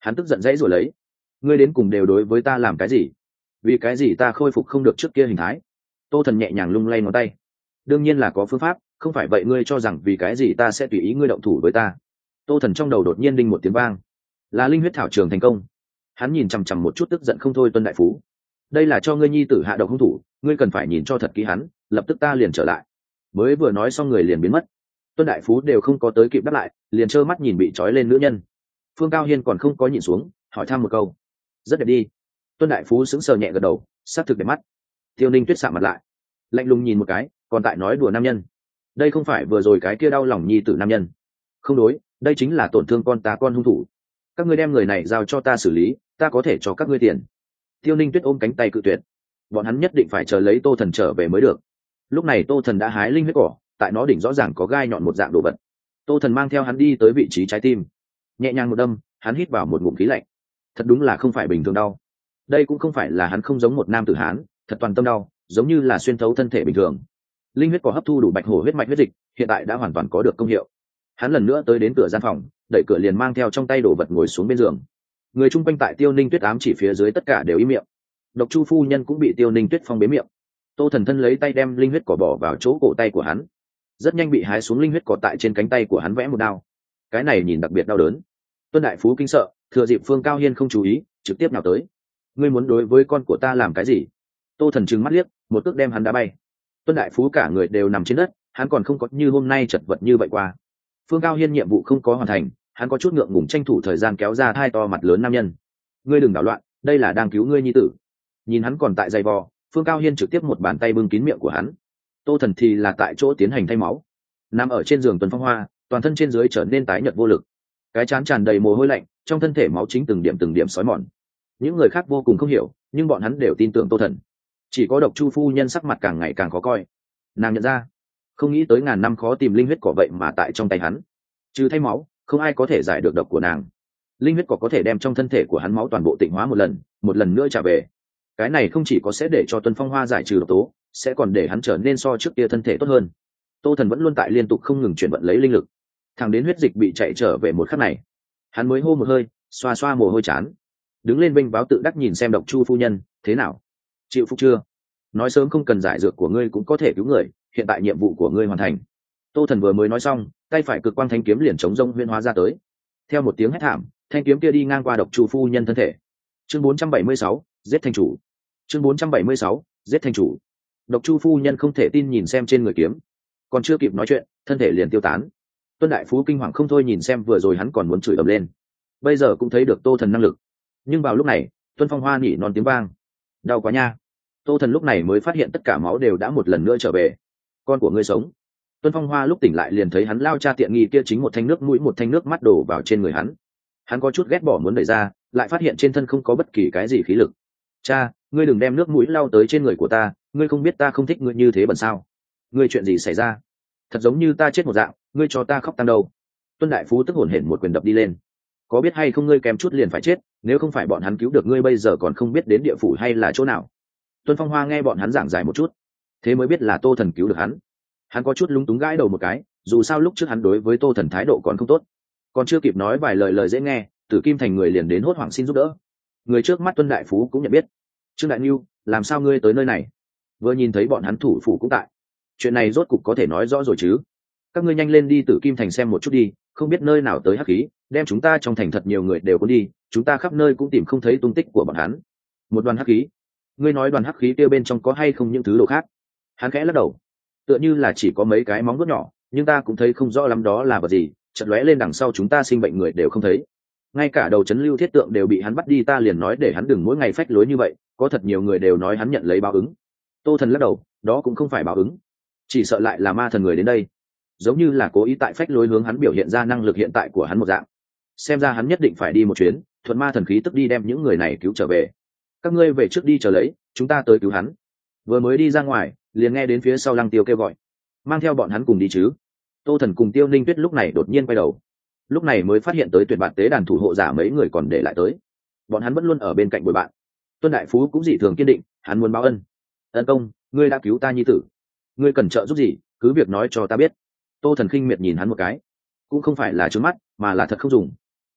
Hắn tức giận dãy rồi lấy. Ngươi đến cùng đều đối với ta làm cái gì? Vì cái gì ta khôi phục không được trước kia hình thái? Tô Thần nhẹ nhàng lung lay ngón tay. Đương nhiên là có phương pháp, không phải vậy ngươi cho rằng vì cái gì ta sẽ tùy ý ngươi động thủ với ta? Tô Thần trong đầu đột nhiên đinh một tiếng vang. Là linh huyết thảo trường thành công. Hắn nhìn chằm chằm một chút tức giận không thôi Tuân đại phú. Đây là cho ngươi nhi tử hạ độc hung thủ, ngươi cần phải nhìn cho thật kỹ hắn, lập tức ta liền trở lại. Mới vừa nói xong người liền biến mất. Tuân đại phú đều không có tới kịp đáp lại, liền trơ mắt nhìn bị trói lên nữ nhân. Phương Cao Hiên còn không có nhìn xuống, hỏi thăm một câu. Rất đẹp đi. Tuân đại phú sững sờ nhẹ gật đầu, xác thực đẹp mắt. Tiêu Ninh Tuyết sạm mặt lại, lạnh lùng nhìn một cái, còn tại nói đùa nam nhân. Đây không phải vừa rồi cái kia đau lòng nhi tử nam nhân. Không đối, đây chính là tổn thương con ta con hung thủ. Các ngươi đem người này giao cho ta xử lý, ta có thể cho các ngươi tiền. Tiêu Ninh Tuyết ôm cánh tay cự tuyệt. Bọn hắn nhất định phải chờ lấy Tô Thần trở về mới được. Lúc này Tô Thần đã hái linh huyết cỏ, tại nó đỉnh rõ ràng có gai nhọn một dạng đồ vật. Tô Thần mang theo hắn đi tới vị trí trái tim, nhẹ nhàng một đâm, hắn hít vào một ngụm khí lạnh. Thật đúng là không phải bình thường đau. Đây cũng không phải là hắn không giống một nam tử hán, thật toàn tâm đau, giống như là xuyên thấu thân thể bình thường. Linh huyết cỏ hấp thu đủ bạch hổ huyết mạch huyết dịch, hiện tại đã hoàn toàn có được công hiệu. Hắn lần nữa tới đến cửa gian phòng, đẩy cửa liền mang theo trong tay đồ vật ngồi xuống bên giường. Người chung quanh tại Tiêu Ninh Tuyết ám chỉ phía dưới tất cả đều im miệng. Độc Chu phu nhân cũng bị Tiêu Ninh Tuyết phong bế miệng. Tô Thần thân lấy tay đem linh huyết cỏ bỏ vào chỗ cổ tay của hắn, rất nhanh bị hái xuống linh huyết cỏ tại trên cánh tay của hắn vẽ một đao. Cái này nhìn đặc biệt đau đớn. Tuân đại phú kinh sợ, thừa dịp Phương Cao Hiên không chú ý, trực tiếp nào tới. Ngươi muốn đối với con của ta làm cái gì? Tô Thần trừng mắt liếc, một cước đem hắn đá bay. Tuân đại phú cả người đều nằm trên đất, hắn còn không có như hôm nay chật vật như vậy qua. Phương Cao Hiên nhiệm vụ không có hoàn thành, hắn có chút ngượng ngùng tranh thủ thời gian kéo ra hai to mặt lớn nam nhân. Ngươi đừng đảo loạn, đây là đang cứu ngươi nhi tử. Nhìn hắn còn tại giày vò, Phương Cao Hiên trực tiếp một bàn tay bưng kín miệng của hắn. Tô Thần thì là tại chỗ tiến hành thay máu. Nằm ở trên giường Tuần Phong Hoa, toàn thân trên dưới trở nên tái nhợt vô lực, cái trán tràn đầy mồ hôi lạnh, trong thân thể máu chính từng điểm từng điểm xói mòn. Những người khác vô cùng không hiểu, nhưng bọn hắn đều tin tưởng Tô Thần. Chỉ có Độc Chu phu nhân sắc mặt càng ngày càng khó coi. Nàng nhận ra, không nghĩ tới ngàn năm khó tìm linh huyết cỏ vậy mà tại trong tay hắn. Trừ thay máu, không ai có thể giải được độc của nàng. Linh huyết cỏ có thể đem trong thân thể của hắn máu toàn bộ tịnh hóa một lần, một lần nữa trả về. Cái này không chỉ có sẽ để cho Tuần Phong Hoa giải trừ độc tố, sẽ còn để hắn trở nên so trước kia thân thể tốt hơn. Tô Thần vẫn luôn tại liên tục không ngừng chuyển vận lấy linh lực, thẳng đến huyết dịch bị chạy trở về một khắc này, hắn mới hô một hơi, xoa xoa mồ hôi chán, đứng lên vinh báo tự đắc nhìn xem Độc Chu phu nhân, thế nào, chịu phục chưa? Nói sớm không cần giải dược của ngươi cũng có thể cứu người, hiện tại nhiệm vụ của ngươi hoàn thành. Tô Thần vừa mới nói xong, tay phải cực quang thanh kiếm liền chống rông huyễn hóa ra tới. Theo một tiếng hét thảm, thanh kiếm kia đi ngang qua Độc Chu phu nhân thân thể. Chương bốn trăm bảy mươi sáu, giết thanh chủ. Chương bốn trăm bảy mươi sáu, giết thanh chủ. Độc Chu phu nhân không thể tin nhìn xem trên người kiếm, còn chưa kịp nói chuyện, thân thể liền tiêu tán. Tuân đại phú kinh hoàng không thôi nhìn xem vừa rồi hắn còn muốn chửi ầm lên, bây giờ cũng thấy được Tô Thần năng lực. Nhưng vào lúc này, Tuân Phong Hoa nhỉ non tiếng vang, đau quá nha. Tô Thần lúc này mới phát hiện tất cả máu đều đã một lần nữa trở về. Con của ngươi sống. Tuân Phong Hoa lúc tỉnh lại liền thấy hắn lao cha tiện nghi kia chính một thanh nước mũi một thanh nước mắt đổ vào trên người hắn. Hắn có chút ghét bỏ muốn đẩy ra, lại phát hiện trên thân không có bất kỳ cái gì khí lực. Cha, ngươi đừng đem nước mũi lao tới trên người của ta, ngươi không biết ta không thích ngươi như thế bẩn sao? Ngươi chuyện gì xảy ra? Thật giống như ta chết một dạng, ngươi cho ta khóc tăng đâu? Tuân đại phú tức hổn hển một quyền đập đi lên. Có biết hay không ngươi kém chút liền phải chết, nếu không phải bọn hắn cứu được ngươi bây giờ còn không biết đến địa phủ hay là chỗ nào. Tuân Phong Hoa nghe bọn hắn giảng giải một chút, thế mới biết là Tô Thần cứu được hắn. Hắn có chút lúng túng gãi đầu một cái, dù sao lúc trước hắn đối với Tô Thần thái độ còn không tốt, còn chưa kịp nói vài lời lời dễ nghe, Tử Kim Thành người liền đến hốt hoảng xin giúp đỡ. Người trước mắt Tuân đại phú cũng nhận biết. Trương Đại Nhu, làm sao ngươi tới nơi này? Vừa nhìn thấy bọn hắn thủ phủ cũng tại, chuyện này rốt cục có thể nói rõ rồi chứ? Các ngươi nhanh lên đi Tử Kim Thành xem một chút đi, không biết nơi nào tới hắc khí, đem chúng ta trong thành thật nhiều người đều cuốn đi, chúng ta khắp nơi cũng tìm không thấy tung tích của bọn hắn. Một đoàn hắc khí? Ngươi nói đoàn hắc khí kia bên trong có hay không những thứ đồ khác? Hắn khẽ lắc đầu, tựa như là chỉ có mấy cái móng vuốt nhỏ, nhưng ta cũng thấy không rõ lắm đó là vật gì, chợt lóe lên đằng sau chúng ta sinh bệnh người đều không thấy. Ngay cả đầu chấn lưu thiết tượng đều bị hắn bắt đi, ta liền nói để hắn đừng mỗi ngày phách lối như vậy, có thật nhiều người đều nói hắn nhận lấy báo ứng. Tô Thần lắc đầu, đó cũng không phải báo ứng, chỉ sợ lại là ma thần người đến đây, giống như là cố ý tại phách lối hướng hắn biểu hiện ra năng lực hiện tại của hắn một dạng. Xem ra hắn nhất định phải đi một chuyến, thuận ma thần khí tức đi đem những người này cứu trở về. Các ngươi về trước đi chờ lấy, chúng ta tới cứu hắn. Vừa mới đi ra ngoài, liền nghe đến phía sau Lăng Tiêu kêu gọi, mang theo bọn hắn cùng đi chứ. Tô Thần cùng Tiêu Ninh Tuyết lúc này đột nhiên quay đầu, lúc này mới phát hiện tới tuyệt bạn tế đàn thủ hộ giả mấy người còn để lại tới, bọn hắn vẫn luôn ở bên cạnh bồi bạn. Tuân đại phú cũng dị thường kiên định, hắn muốn báo ân. Ân công, ngươi đã cứu ta nhi tử, ngươi cần trợ giúp gì cứ việc nói cho ta biết. Tô Thần khinh miệt nhìn hắn một cái, cũng không phải là trướng mắt mà là thật không dùng.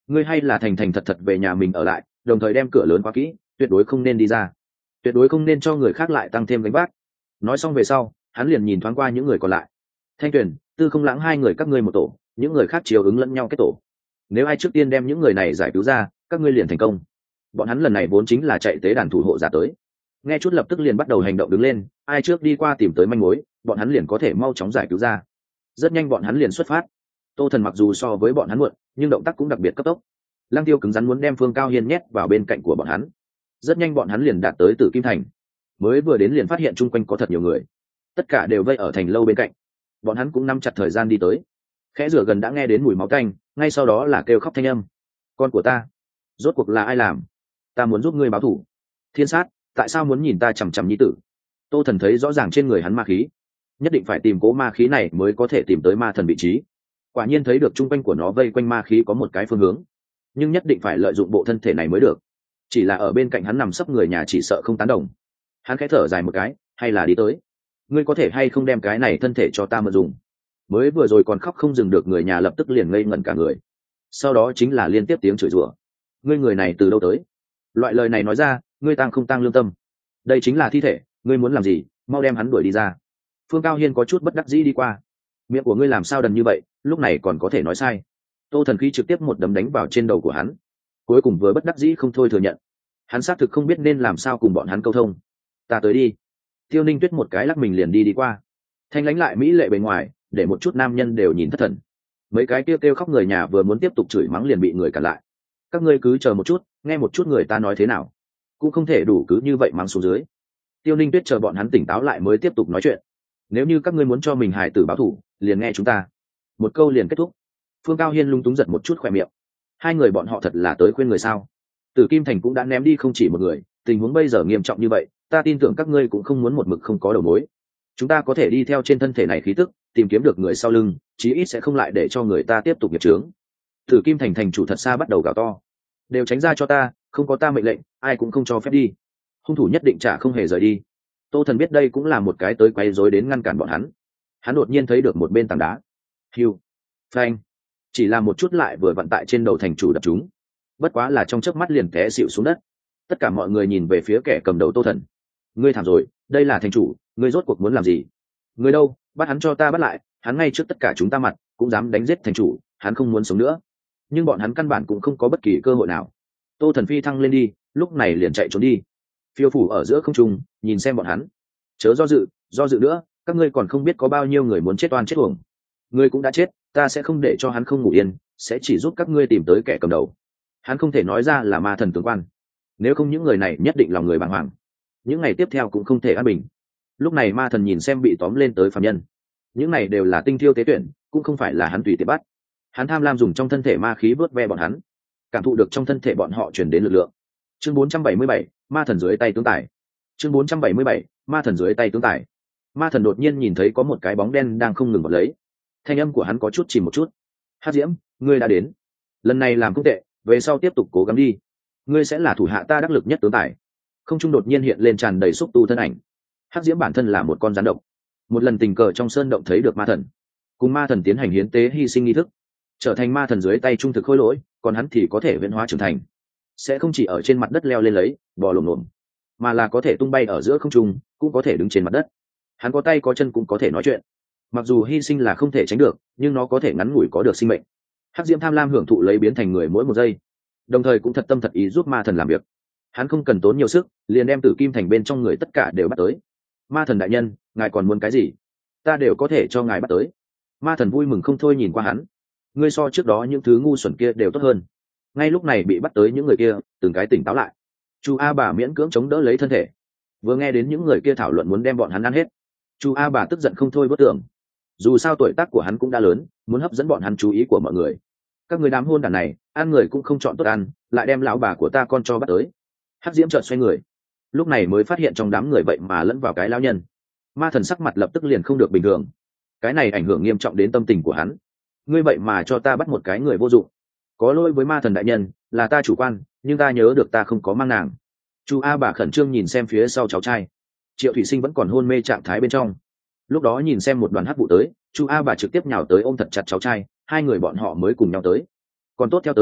ngươi hay là thành thành thật thật về nhà mình ở lại, đồng thời đem cửa lớn khóa kỹ, tuyệt đối không nên đi ra, tuyệt đối không nên cho người khác lại tăng thêm gánh vác. Nói xong về sau, hắn liền nhìn thoáng qua những người còn lại. Thanh Tuyền, Tư Không Lãng hai người các ngươi một tổ, những người khác chiều ứng lẫn nhau kết tổ. Nếu ai trước tiên đem những người này giải cứu ra, các ngươi liền thành công. Bọn hắn lần này vốn chính là chạy tế đàn thủ hộ giả tới. Nghe chút lập tức liền bắt đầu hành động đứng lên, ai trước đi qua tìm tới manh mối, bọn hắn liền có thể mau chóng giải cứu ra. Rất nhanh bọn hắn liền xuất phát. Tô Thần mặc dù so với bọn hắn muộn, nhưng động tác cũng đặc biệt cấp tốc. Lăng Tiêu cứng rắn muốn đem Phương Cao Hiên nhét vào bên cạnh của bọn hắn. Rất nhanh bọn hắn liền đạt tới Tử Kim Thành. Mới vừa đến liền phát hiện chung quanh có thật nhiều người, tất cả đều vây ở thành lâu bên cạnh. Bọn hắn cũng nắm chặt thời gian đi tới. Khẽ rửa gần đã nghe đến mùi máu tanh, ngay sau đó là kêu khóc thanh âm. Con của ta, rốt cuộc là ai làm? Ta muốn giúp ngươi báo thù. Thiên Sát, tại sao muốn nhìn ta chằm chằm nhi tử? Tô Thần thấy rõ ràng trên người hắn ma khí, nhất định phải tìm cố ma khí này mới có thể tìm tới ma thần vị trí. Quả nhiên thấy được chung quanh của nó vây quanh ma khí có một cái phương hướng, nhưng nhất định phải lợi dụng bộ thân thể này mới được. Chỉ là ở bên cạnh hắn nằm sấp người nhà chỉ sợ không tán đồng. Hắn khẽ thở dài một cái, hay là đi tới. Ngươi có thể hay không đem cái này thân thể cho ta mượn dùng? Mới vừa rồi còn khóc không dừng được người nhà lập tức liền ngây ngẩn cả người. Sau đó chính là liên tiếp tiếng chửi rủa. Ngươi người này từ đâu tới? Loại lời này nói ra, ngươi tăng không tăng lương tâm? Đây chính là thi thể, ngươi muốn làm gì? Mau đem hắn đuổi đi ra. Phương Cao Hiên có chút bất đắc dĩ đi qua. Miệng của ngươi làm sao đần như vậy, lúc này còn có thể nói sai? Tô Thần khí trực tiếp một đấm đánh vào trên đầu của hắn. Cuối cùng vừa bất đắc dĩ không thôi thừa nhận. Hắn xác thực không biết nên làm sao cùng bọn hắn câu thông. Ta tới đi. Tiêu Ninh Tuyết một cái lắc mình liền đi đi qua. Thanh lãnh lại mỹ lệ bề ngoài, để một chút nam nhân đều nhìn thất thần. Mấy cái kêu kêu khóc người nhà vừa muốn tiếp tục chửi mắng liền bị người cản lại. Các ngươi cứ chờ một chút, nghe một chút người ta nói thế nào. Cũng không thể đủ cứ như vậy mắng xuống dưới. Tiêu Ninh Tuyết chờ bọn hắn tỉnh táo lại mới tiếp tục nói chuyện. Nếu như các ngươi muốn cho mình hài tử báo thù, liền nghe chúng ta. Một câu liền kết thúc. Phương Cao Hiên lung túng giật một chút khỏe miệng. Hai người bọn họ thật là tới khuyên người sao? Tử Kim Thành cũng đã ném đi không chỉ một người, tình huống bây giờ nghiêm trọng như vậy, ta tin tưởng các ngươi cũng không muốn một mực không có đầu mối. Chúng ta có thể đi theo trên thân thể này khí tức, tìm kiếm được người sau lưng, chí ít sẽ không lại để cho người ta tiếp tục nghiệp chướng. Tử Kim Thành thành chủ thật xa bắt đầu gào to. Đều tránh ra cho ta, không có ta mệnh lệnh, ai cũng không cho phép đi. Hung thủ nhất định chả không hề rời đi. Tô Thần biết đây cũng là một cái tới quay rối đến ngăn cản bọn hắn. Hắn đột nhiên thấy được một bên tảng đá. Hiu, phanh, chỉ là một chút lại vừa vặn tại trên đầu thành chủ đập chúng. Bất quá là trong chớp mắt liền té xịu xuống đất. Tất cả mọi người nhìn về phía kẻ cầm đầu Tô Thần. Ngươi thảm rồi, đây là thành chủ, ngươi rốt cuộc muốn làm gì? Ngươi đâu, bắt hắn cho ta bắt lại, hắn ngay trước tất cả chúng ta mặt, cũng dám đánh giết thành chủ, hắn không muốn sống nữa. Nhưng bọn hắn căn bản cũng không có bất kỳ cơ hội nào. Tô Thần phi thăng lên đi, lúc này liền chạy trốn đi. Phiêu phủ ở giữa không trung, nhìn xem bọn hắn. Chớ do dự, do dự nữa, các ngươi còn không biết có bao nhiêu người muốn chết oan chết uổng. Ngươi cũng đã chết, ta sẽ không để cho hắn không ngủ yên, sẽ chỉ giúp các ngươi tìm tới kẻ cầm đầu. Hắn không thể nói ra là ma thần tướng quan, nếu không những người này nhất định lòng người bàng hoàng, những ngày tiếp theo cũng không thể an bình. Lúc này ma thần nhìn xem bị tóm lên tới phàm nhân, những này đều là tinh thiêu tế tuyển, cũng không phải là hắn tùy tiện bắt. Hắn tham lam dùng trong thân thể ma khí vớt ve bọn hắn, cảm thụ được trong thân thể bọn họ truyền đến lực lượng. Chương bốn trăm bảy mươi bảy, ma thần dưới tay tướng tài. Chương bốn trăm bảy mươi bảy, ma thần dưới tay tướng tài. Ma thần đột nhiên nhìn thấy có một cái bóng đen đang không ngừng bật lấy. Thanh âm của hắn có chút chìm một chút. Hắc Diễm, ngươi đã đến. Lần này làm không tệ, về sau tiếp tục cố gắng đi. Ngươi sẽ là thủ hạ ta đắc lực nhất tướng tài. Không trung đột nhiên hiện lên tràn đầy xúc tu thân ảnh. Hắc Diễm bản thân là một con rắn độc. Một lần tình cờ trong sơn động thấy được ma thần, cùng ma thần tiến hành hiến tế hy sinh nghi thức, trở thành ma thần dưới tay trung thực khôi lỗi, còn hắn thì có thể viễn hóa trưởng thành, sẽ không chỉ ở trên mặt đất leo lên lấy bò lồm lồm, mà là có thể tung bay ở giữa không trung, cũng có thể đứng trên mặt đất. Hắn có tay có chân cũng có thể nói chuyện. Mặc dù hy sinh là không thể tránh được, nhưng nó có thể ngắn ngủi có được sinh mệnh. Hắc Diễm tham lam hưởng thụ lấy biến thành người mỗi một giây, đồng thời cũng thật tâm thật ý giúp ma thần làm việc. Hắn không cần tốn nhiều sức, liền đem Tử Kim Thành bên trong người tất cả đều bắt tới. Ma thần đại nhân, ngài còn muốn cái gì? Ta đều có thể cho ngài bắt tới. Ma thần vui mừng không thôi nhìn qua hắn. Ngươi so trước đó những thứ ngu xuẩn kia đều tốt hơn. Ngay lúc này bị bắt tới những người kia từng cái tỉnh táo lại. Chu A Bà miễn cưỡng chống đỡ lấy thân thể. Vừa nghe đến những người kia thảo luận muốn đem bọn hắn ăn hết, Chu A Bà tức giận không thôi bất tưởng. Dù sao tuổi tác của hắn cũng đã lớn, muốn hấp dẫn bọn hắn chú ý của mọi người. Các người đám hôn đản này, ăn người cũng không chọn tốt ăn, lại đem lão bà của ta con cho bắt tới. Hắc Diễm chợt xoay người, lúc này mới phát hiện trong đám người vậy mà lẫn vào cái lão nhân. Ma thần sắc mặt lập tức liền không được bình thường. Cái này ảnh hưởng nghiêm trọng đến tâm tình của hắn. Ngươi vậy mà cho ta bắt một cái người vô dụng. Có lỗi với ma thần đại nhân, là ta chủ quan, nhưng ta nhớ được ta không có mang nàng. Chu A Bà khẩn trương nhìn xem phía sau cháu trai. Triệu Thủy Sinh vẫn còn hôn mê trạng thái bên trong. Lúc đó nhìn xem một đoàn hắc vụ tới, Chu A Bà trực tiếp nhào tới ôm thật chặt cháu trai, hai người bọn họ mới cùng nhau tới. Còn tốt theo tới,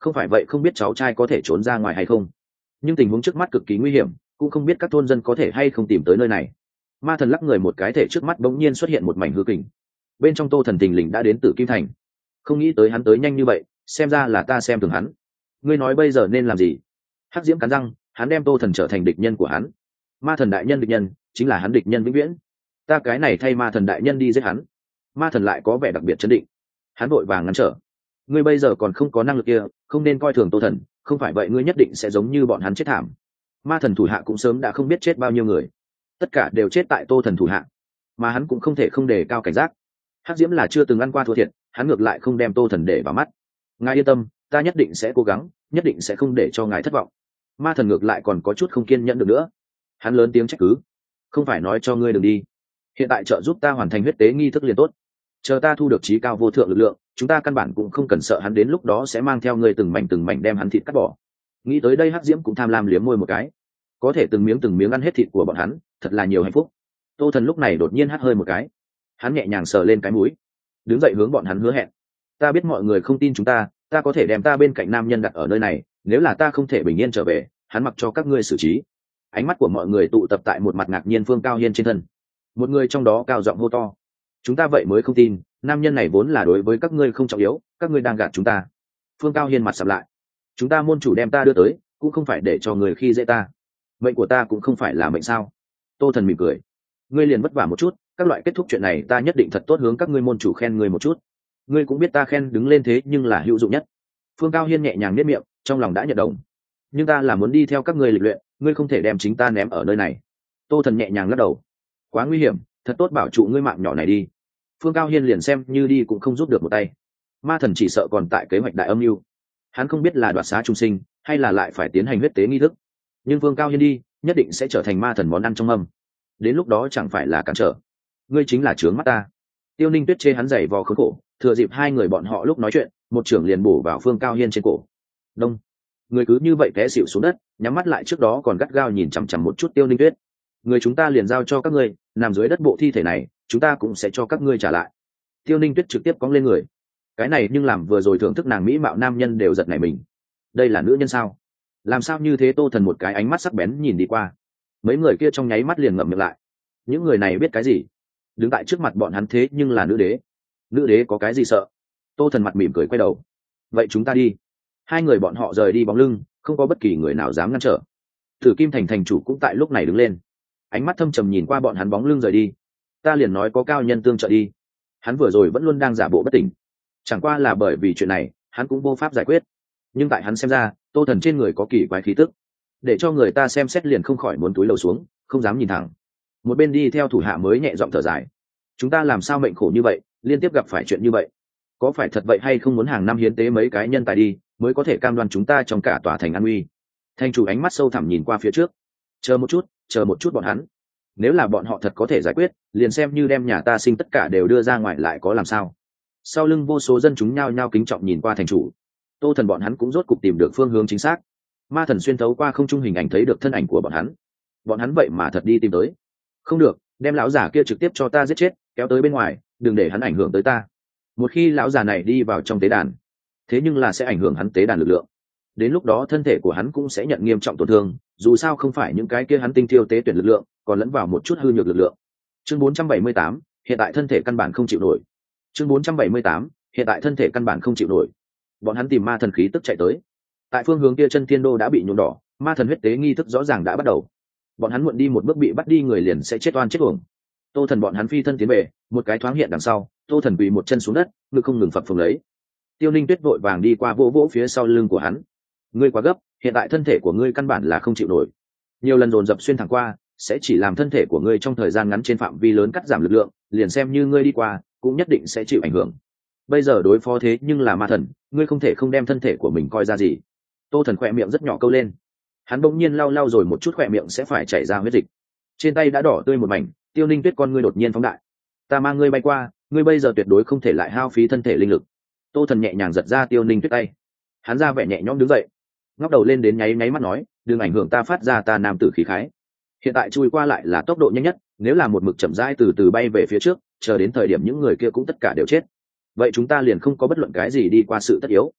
không phải vậy không biết cháu trai có thể trốn ra ngoài hay không, nhưng tình huống trước mắt cực kỳ nguy hiểm, cũng không biết các thôn dân có thể hay không tìm tới nơi này. Ma thần lắc người một cái, thể trước mắt bỗng nhiên xuất hiện một mảnh hư kình, bên trong Tô Thần tình lình đã đến Tử Kim Thành. Không nghĩ tới hắn tới nhanh như vậy, xem ra là ta xem thường hắn. Ngươi nói bây giờ nên làm gì? Hắc Diễm cắn răng, hắn đem Tô Thần trở thành địch nhân của hắn. Ma thần đại nhân địch nhân chính là hắn địch nhân vĩnh viễn, ta cái này thay ma thần đại nhân đi giết hắn. Ma thần lại có vẻ đặc biệt chấn định, hắn vội vàng ngăn trở. Ngươi bây giờ còn không có năng lực kia, không nên coi thường Tô Thần, không phải vậy ngươi nhất định sẽ giống như bọn hắn chết thảm. Ma thần thủ hạ cũng sớm đã không biết chết bao nhiêu người, tất cả đều chết tại Tô Thần thủ hạ, mà hắn cũng không thể không đề cao cảnh giác. Hắc Diễm là chưa từng ăn qua thua thiệt, hắn ngược lại không đem Tô Thần để vào mắt. Ngài yên tâm, ta nhất định sẽ cố gắng, nhất định sẽ không để cho ngài thất vọng. Ma thần ngược lại còn có chút không kiên nhẫn được nữa, hắn lớn tiếng trách cứ. Không phải nói cho ngươi đừng đi, hiện tại trợ giúp ta hoàn thành huyết tế nghi thức liền tốt, chờ ta thu được trí cao vô thượng lực lượng, chúng ta căn bản cũng không cần sợ hắn đến lúc đó sẽ mang theo ngươi từng mảnh từng mảnh đem hắn thịt cắt bỏ. Nghĩ tới đây Hắc Diễm cũng tham lam liếm môi một cái, có thể từng miếng từng miếng ăn hết thịt của bọn hắn, thật là nhiều hạnh phúc. Tô Thần lúc này đột nhiên hắt hơi một cái, hắn nhẹ nhàng sờ lên cái mũi, đứng dậy hướng bọn hắn hứa hẹn. Ta biết mọi người không tin chúng ta, ta có thể đem ta bên cạnh nam nhân đặt ở nơi này, nếu là ta không thể bình yên trở về, hắn mặc cho các ngươi xử trí. Ánh mắt của mọi người tụ tập tại một mặt ngạc nhiên Phương Cao Hiên trên thân, một người trong đó cao giọng hô to: chúng ta vậy mới không tin, nam nhân này vốn là đối với các ngươi không trọng yếu, các ngươi đang gạt chúng ta. Phương Cao Hiên mặt sầm lại: chúng ta môn chủ đem ta đưa tới, cũng không phải để cho người khi dễ ta, mệnh của ta cũng không phải là mệnh sao? Tô Thần mỉm cười: ngươi liền vất vả một chút, các loại kết thúc chuyện này ta nhất định thật tốt hướng các ngươi môn chủ khen ngươi một chút. Ngươi cũng biết ta khen đứng lên thế nhưng là hữu dụng nhất. Phương Cao Hiên nhẹ nhàng nếp miệng, trong lòng đã nhận đồng. Nhưng ta là muốn đi theo các ngươi lịch luyện, ngươi không thể đem chính ta ném ở nơi này. Tô Thần nhẹ nhàng lắc đầu: quá nguy hiểm, thật tốt bảo trụ ngươi mạng nhỏ này đi. Phương Cao Hiên liền xem như đi cũng không giúp được một tay. Ma thần chỉ sợ còn tại kế hoạch đại âm mưu, hắn không biết là đoạt xá trung sinh hay là lại phải tiến hành huyết tế nghi thức, nhưng Phương Cao Hiên đi nhất định sẽ trở thành ma thần món ăn trong mâm, đến lúc đó chẳng phải là cản trở. Ngươi chính là trướng mắt ta. Tiêu Ninh Tuyết chê hắn giày vò khốn khổ, thừa dịp hai người bọn họ lúc nói chuyện, một trưởng liền bổ vào Phương Cao Hiên trên cổ. Đông, người cứ như vậy té xỉu xuống đất, nhắm mắt lại, trước đó còn gắt gao nhìn chằm chằm một chút Tiêu Ninh Tuyết. Người chúng ta liền giao cho các ngươi, nằm dưới đất bộ thi thể này chúng ta cũng sẽ cho các ngươi trả lại. Tiêu Ninh Tuyết trực tiếp cóng lên người, cái này nhưng làm vừa rồi thưởng thức nàng mỹ mạo nam nhân đều giật nảy mình. Đây là nữ nhân sao? Làm sao như thế? Tô Thần một cái ánh mắt sắc bén nhìn đi qua, mấy người kia trong nháy mắt liền ngậm miệng lại. Những người này biết cái gì? Đứng tại trước mặt bọn hắn thế nhưng là nữ đế. Nữ đế có cái gì sợ? Tô Thần mặt mỉm cười quay đầu: vậy chúng ta đi. Hai người bọn họ rời đi bóng lưng, không có bất kỳ người nào dám ngăn trở. Tử Kim Thành thành chủ cũng tại lúc này đứng lên, ánh mắt thâm trầm nhìn qua bọn hắn bóng lưng rời đi. Ta liền nói có cao nhân tương trợ đi. Hắn vừa rồi vẫn luôn đang giả bộ bất tỉnh, chẳng qua là bởi vì chuyện này hắn cũng vô pháp giải quyết, nhưng tại hắn xem ra Tô Thần trên người có kỳ quái khí tức, để cho người ta xem xét liền không khỏi muốn túi lầu xuống, không dám nhìn thẳng. Một bên đi theo thủ hạ mới nhẹ giọng thở dài: chúng ta làm sao mệnh khổ như vậy, liên tiếp gặp phải chuyện như vậy, có phải thật vậy hay không muốn hàng năm hiến tế mấy cái nhân tài đi mới có thể cam đoan chúng ta trong cả tòa thành an uy? Thành chủ ánh mắt sâu thẳm nhìn qua phía trước: chờ một chút, chờ một chút bọn hắn, nếu là bọn họ thật có thể giải quyết, liền xem như đem nhà ta sinh tất cả đều đưa ra ngoài lại có làm sao? Sau lưng vô số dân chúng nhao nhao kính trọng nhìn qua thành chủ. Tô Thần bọn hắn cũng rốt cục tìm được phương hướng chính xác. Ma thần xuyên thấu qua không trung hình ảnh thấy được thân ảnh của bọn hắn. Bọn hắn vậy mà thật đi tìm tới. Không được, đem lão già kia trực tiếp cho ta giết chết, kéo tới bên ngoài, đừng để hắn ảnh hưởng tới ta. Một khi lão già này đi vào trong tế đàn, thế nhưng là sẽ ảnh hưởng hắn tế đàn lực lượng, đến lúc đó thân thể của hắn cũng sẽ nhận nghiêm trọng tổn thương, dù sao không phải những cái kia hắn tinh thiêu tế tuyển lực lượng, còn lẫn vào một chút hư nhược lực lượng. Chương bốn trăm bảy mươi tám, hiện tại thân thể căn bản không chịu nổi. Chương bốn trăm bảy mươi tám, hiện tại thân thể căn bản không chịu nổi. Bọn hắn tìm ma thần khí tức chạy tới. Tại phương hướng kia chân thiên đô đã bị nhuộm đỏ, ma thần huyết tế nghi thức rõ ràng đã bắt đầu. Bọn hắn muộn đi một bước bị bắt đi người liền sẽ chết oan chết uổng. Tô Thần bọn hắn phi thân tiến về, một cái thoáng hiện đằng sau, Tô Thần quỳ một chân xuống đất, ngực không ngừng phập phồng lấy. Tiêu Ninh Tuyết vội vàng đi qua vỗ vỗ phía sau lưng của hắn. Ngươi quá gấp, hiện tại thân thể của ngươi căn bản là không chịu nổi. Nhiều lần dồn dập xuyên thẳng qua, sẽ chỉ làm thân thể của ngươi trong thời gian ngắn trên phạm vi lớn cắt giảm lực lượng, liền xem như ngươi đi qua, cũng nhất định sẽ chịu ảnh hưởng. Bây giờ đối phó thế nhưng là ma thần, ngươi không thể không đem thân thể của mình coi ra gì. Tô Thần khỏe miệng rất nhỏ câu lên, hắn bỗng nhiên lau lau rồi một chút khỏe miệng sẽ phải chảy ra huyết dịch, trên tay đã đỏ tươi một mảnh. Tiêu Ninh Tuyết con ngươi đột nhiên phóng đại: ta mang ngươi bay qua, ngươi bây giờ tuyệt đối không thể lại hao phí thân thể linh lực. Tô Thần nhẹ nhàng giật ra Tiêu Ninh Tuyết tay, hắn ra vẻ nhẹ nhõm đứng dậy, ngóc đầu lên đến nháy nháy mắt nói: đừng ảnh hưởng ta phát ra ta nam tử khí khái. Hiện tại chui qua lại là tốc độ nhanh nhất, nếu là một mực chậm rãi từ từ bay về phía trước, chờ đến thời điểm những người kia cũng tất cả đều chết, vậy chúng ta liền không có bất luận cái gì đi qua sự tất yếu.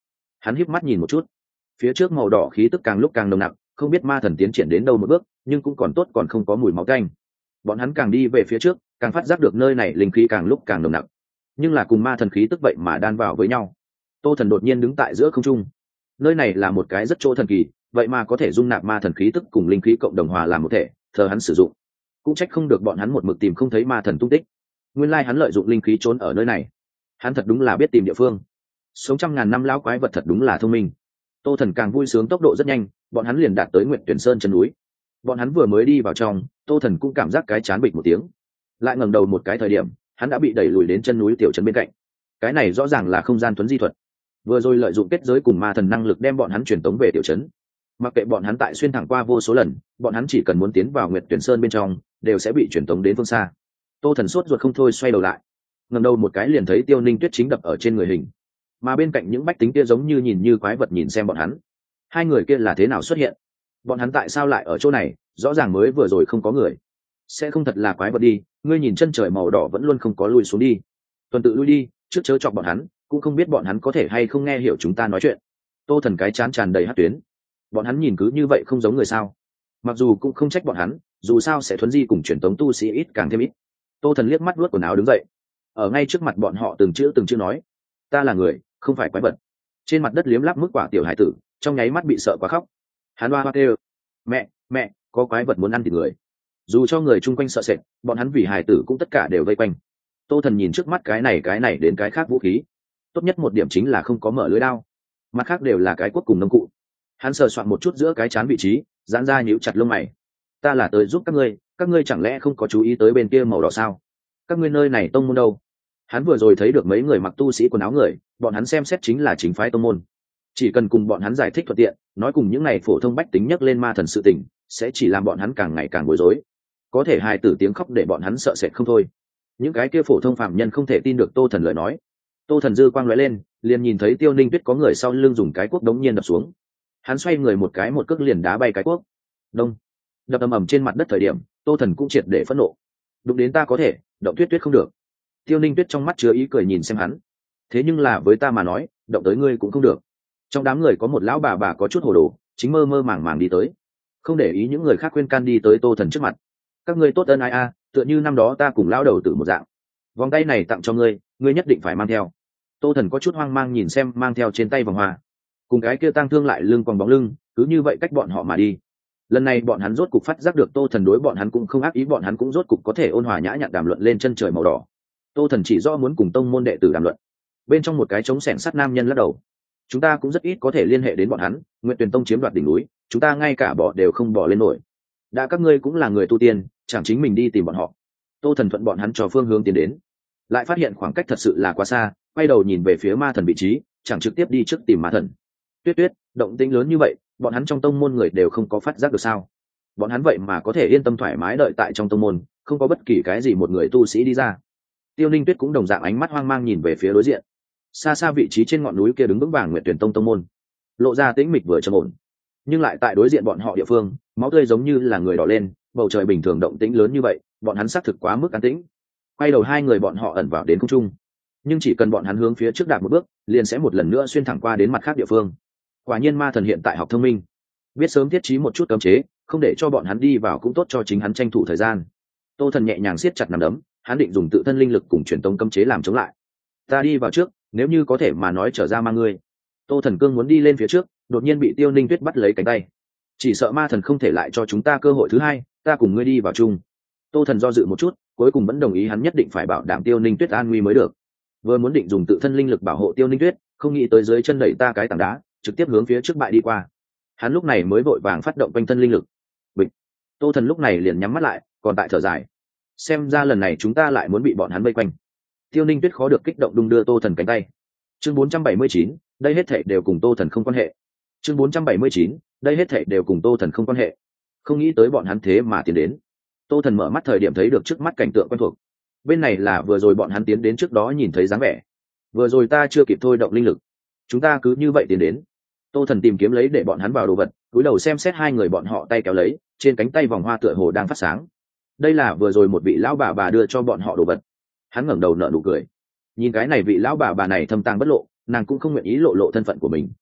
Hắn híp mắt nhìn một chút, phía trước màu đỏ khí tức càng lúc càng nồng nặc, không biết ma thần tiến triển đến đâu một bước, nhưng cũng còn tốt còn không có mùi máu tanh. Bọn hắn càng đi về phía trước, càng phát giác được nơi này linh khí càng lúc càng nồng nặc, nhưng là cùng ma thần khí tức vậy mà đan vào với nhau. Tô Thần đột nhiên đứng tại giữa không trung. Nơi này là một cái rất chỗ thần kỳ, vậy mà có thể dung nạp ma thần khí tức cùng linh khí cộng đồng hòa làm một thể, thờ hắn sử dụng. Cũng trách không được bọn hắn một mực tìm không thấy ma thần tung tích. Nguyên lai hắn lợi dụng linh khí trốn ở nơi này. Hắn thật đúng là biết tìm địa phương. Sống trăm ngàn năm lão quái vật thật đúng là thông minh. Tô Thần càng vui sướng, tốc độ rất nhanh, bọn hắn liền đạt tới Nguyệt Tuyển Sơn chân núi. Bọn hắn vừa mới đi vào trong, Tô Thần cũng cảm giác cái chán bịch một tiếng. Lại ngẩng đầu một cái thời điểm, hắn đã bị đẩy lùi đến chân núi tiểu trấn bên cạnh. Cái này rõ ràng là không gian tuấn di thuật. Vừa rồi lợi dụng kết giới cùng ma thần năng lực đem bọn hắn truyền tống về tiểu trấn. Mặc kệ bọn hắn tại xuyên thẳng qua vô số lần, bọn hắn chỉ cần muốn tiến vào Nguyệt Tuyển Sơn bên trong, đều sẽ bị truyền tống đến phương xa. Tô Thần sốt ruột không thôi, xoay đầu lại, ngẩng đầu một cái liền thấy Tiêu Ninh Tuyết chính đập ở trên người hình, mà bên cạnh những bách tính kia giống như nhìn như quái vật nhìn xem bọn hắn. Hai người kia là thế nào xuất hiện? Bọn hắn tại sao lại ở chỗ này? Rõ ràng mới vừa rồi không có người. Sẽ không thật là quái vật đi? Ngươi nhìn chân trời màu đỏ vẫn luôn không có lui xuống đi. Tuần tự lui đi, trước chớ chọc bọn hắn, cũng không biết bọn hắn có thể hay không nghe hiểu chúng ta nói chuyện. Tô Thần cái chán tràn đầy hắc tuyến. Bọn hắn nhìn cứ như vậy không giống người sao? Mặc dù cũng không trách bọn hắn, dù sao sẽ thuấn di cùng truyền tống tu sĩ ít càng thêm ít. Tô Thần liếc mắt luốt quần áo đứng dậy, ở ngay trước mặt bọn họ từng chữ từng chữ nói: ta là người, không phải quái vật. Trên mặt đất liếm láp mức quả tiểu hải tử trong nháy mắt bị sợ quá khóc. Hắn oa hoa kêu: mẹ, mẹ, có quái vật muốn ăn thịt người. Dù cho người chung quanh sợ sệt, bọn hắn vì hải tử cũng tất cả đều vây quanh. Tô Thần nhìn trước mắt cái này cái này đến cái khác vũ khí, tốt nhất một điểm chính là không có mở lưới đao, mặt khác đều là cái cuốc cùng nông cụ. Hắn sờ soạn một chút giữa cái chán vị trí, giãn ra nhíu chặt lông mày. Ta là tới giúp các ngươi, các ngươi chẳng lẽ không có chú ý tới bên kia màu đỏ sao? Các ngươi nơi này tông môn đâu? Hắn vừa rồi thấy được mấy người mặc tu sĩ quần áo người, bọn hắn xem xét chính là chính phái tông môn. Chỉ cần cùng bọn hắn giải thích thuận tiện, nói cùng những này phổ thông bách tính nhắc lên ma thần sự tình, sẽ chỉ làm bọn hắn càng ngày càng bối rối. Có thể hài tử tiếng khóc để bọn hắn sợ sệt không thôi. Những cái kia phổ thông phạm nhân không thể tin được Tô Thần lời nói. Tô Thần dư quang lóe lên, liền nhìn thấy Tiêu Ninh Tuyết có người sau lưng dùng cái cuốc đống nhiên đập xuống. Hắn xoay người một cái một cước liền đá bay cái cuốc. Đông, đập ầm ầm trên mặt đất thời điểm, Tô Thần cũng triệt để phẫn nộ. Đụng đến ta có thể, động Tuyết Tuyết không được. Tiêu Ninh Tuyết trong mắt chứa ý cười nhìn xem hắn. Thế nhưng là với ta mà nói, động tới ngươi cũng không được. Trong đám người có một lão bà bà có chút hồ đồ, chính mơ mơ màng màng đi tới, không để ý những người khác khuyên can đi tới Tô Thần trước mặt. Các ngươi tốt ơn ai a, tựa như năm đó ta cùng lão đầu tử một dạng. Vòng tay này tặng cho ngươi, ngươi nhất định phải mang theo. Tô Thần có chút hoang mang nhìn xem mang theo trên tay vòng hoa, cùng cái kia tang thương lại lưng còn bóng lưng, cứ như vậy cách bọn họ mà đi. Lần này bọn hắn rốt cục phát giác được Tô Thần đối bọn hắn cũng không ác ý, bọn hắn cũng rốt cục có thể ôn hòa nhã nhặn đàm luận lên chân trời màu đỏ. Tô Thần chỉ do muốn cùng tông môn đệ tử đàm luận. Bên trong một cái trống sẻng sắt nam nhân lắc đầu: chúng ta cũng rất ít có thể liên hệ đến bọn hắn. Nguyệt Tuyền Tông chiếm đoạt đỉnh núi, chúng ta ngay cả bỏ đều không bỏ lên nổi. Đã các ngươi cũng là người tu tiên, chẳng chính mình đi tìm bọn họ. Tô Thần thuận bọn hắn cho phương hướng tiến đến, lại phát hiện khoảng cách thật sự là quá xa, quay đầu nhìn về phía ma thần vị trí, chẳng trực tiếp đi trước tìm ma thần. Tuyết Tuyết, động tĩnh lớn như vậy, bọn hắn trong tông môn người đều không có phát giác được sao? Bọn hắn vậy mà có thể yên tâm thoải mái đợi tại trong tông môn, không có bất kỳ cái gì một người tu sĩ đi ra. Tiêu Ninh Tuyết cũng đồng dạng ánh mắt hoang mang nhìn về phía đối diện. Xa xa vị trí trên ngọn núi kia đứng vững vàng Nguyệt Tuyển Tông tông môn, lộ ra tĩnh mịch vừa trầm ổn, nhưng lại tại đối diện bọn họ địa phương, máu tươi giống như là người đỏ lên, bầu trời bình thường động tĩnh lớn như vậy, bọn hắn xác thực quá mức an tĩnh. Quay đầu hai người bọn họ ẩn vào đến không trung, nhưng chỉ cần bọn hắn hướng phía trước đạp một bước, liền sẽ một lần nữa xuyên thẳng qua đến mặt khác địa phương. Quả nhiên ma thần hiện tại học thông minh, biết sớm thiết trí một chút cấm chế, không để cho bọn hắn đi vào cũng tốt cho chính hắn tranh thủ thời gian. Tô Thần nhẹ nhàng siết chặt nắm đấm, hắn định dùng tự thân linh lực cùng truyền tông cấm chế làm chống lại. Ta đi vào trước, nếu như có thể mà nói trở ra mang ngươi. Tô Thần cương muốn đi lên phía trước, đột nhiên bị Tiêu Ninh Tuyết bắt lấy cánh tay. Chỉ sợ ma thần không thể lại cho chúng ta cơ hội thứ hai, ta cùng ngươi đi vào chung. Tô Thần do dự một chút, cuối cùng vẫn đồng ý, hắn nhất định phải bảo đảm Tiêu Ninh Tuyết an nguy mới được. Vừa muốn định dùng tự thân linh lực bảo hộ Tiêu Ninh Tuyết, không nghĩ tới dưới chân đẩy ta cái tảng đá, trực tiếp hướng phía trước bại đi qua. Hắn lúc này mới vội vàng phát động quanh thân linh lực. Bịch. Tô Thần lúc này liền nhắm mắt lại, còn tại thở dài. Xem ra lần này chúng ta lại muốn bị bọn hắn vây quanh. Tiêu Ninh Tuyết khó được kích động đung đưa Tô Thần cánh tay. Chương bốn trăm bảy mươi chín, đây hết thảy đều cùng Tô Thần không quan hệ. Chương bốn trăm bảy mươi chín, đây hết thảy đều cùng Tô Thần không quan hệ. Không nghĩ tới bọn hắn thế mà tiến đến. Tô Thần mở mắt thời điểm thấy được trước mắt cảnh tượng quen thuộc. Bên này là vừa rồi bọn hắn tiến đến trước đó nhìn thấy dáng vẻ. Vừa rồi ta chưa kịp thôi động linh lực, chúng ta cứ như vậy tiến đến. Tô Thần tìm kiếm lấy để bọn hắn vào đồ vật, cúi đầu xem xét hai người bọn họ tay kéo lấy, trên cánh tay vòng hoa tựa hồ đang phát sáng. Đây là vừa rồi một vị lão bà bà đưa cho bọn họ đồ vật. Hắn ngẩng đầu nở nụ cười. Nhìn cái này vị lão bà bà này thâm tàng bất lộ, nàng cũng không nguyện ý lộ lộ thân phận của mình.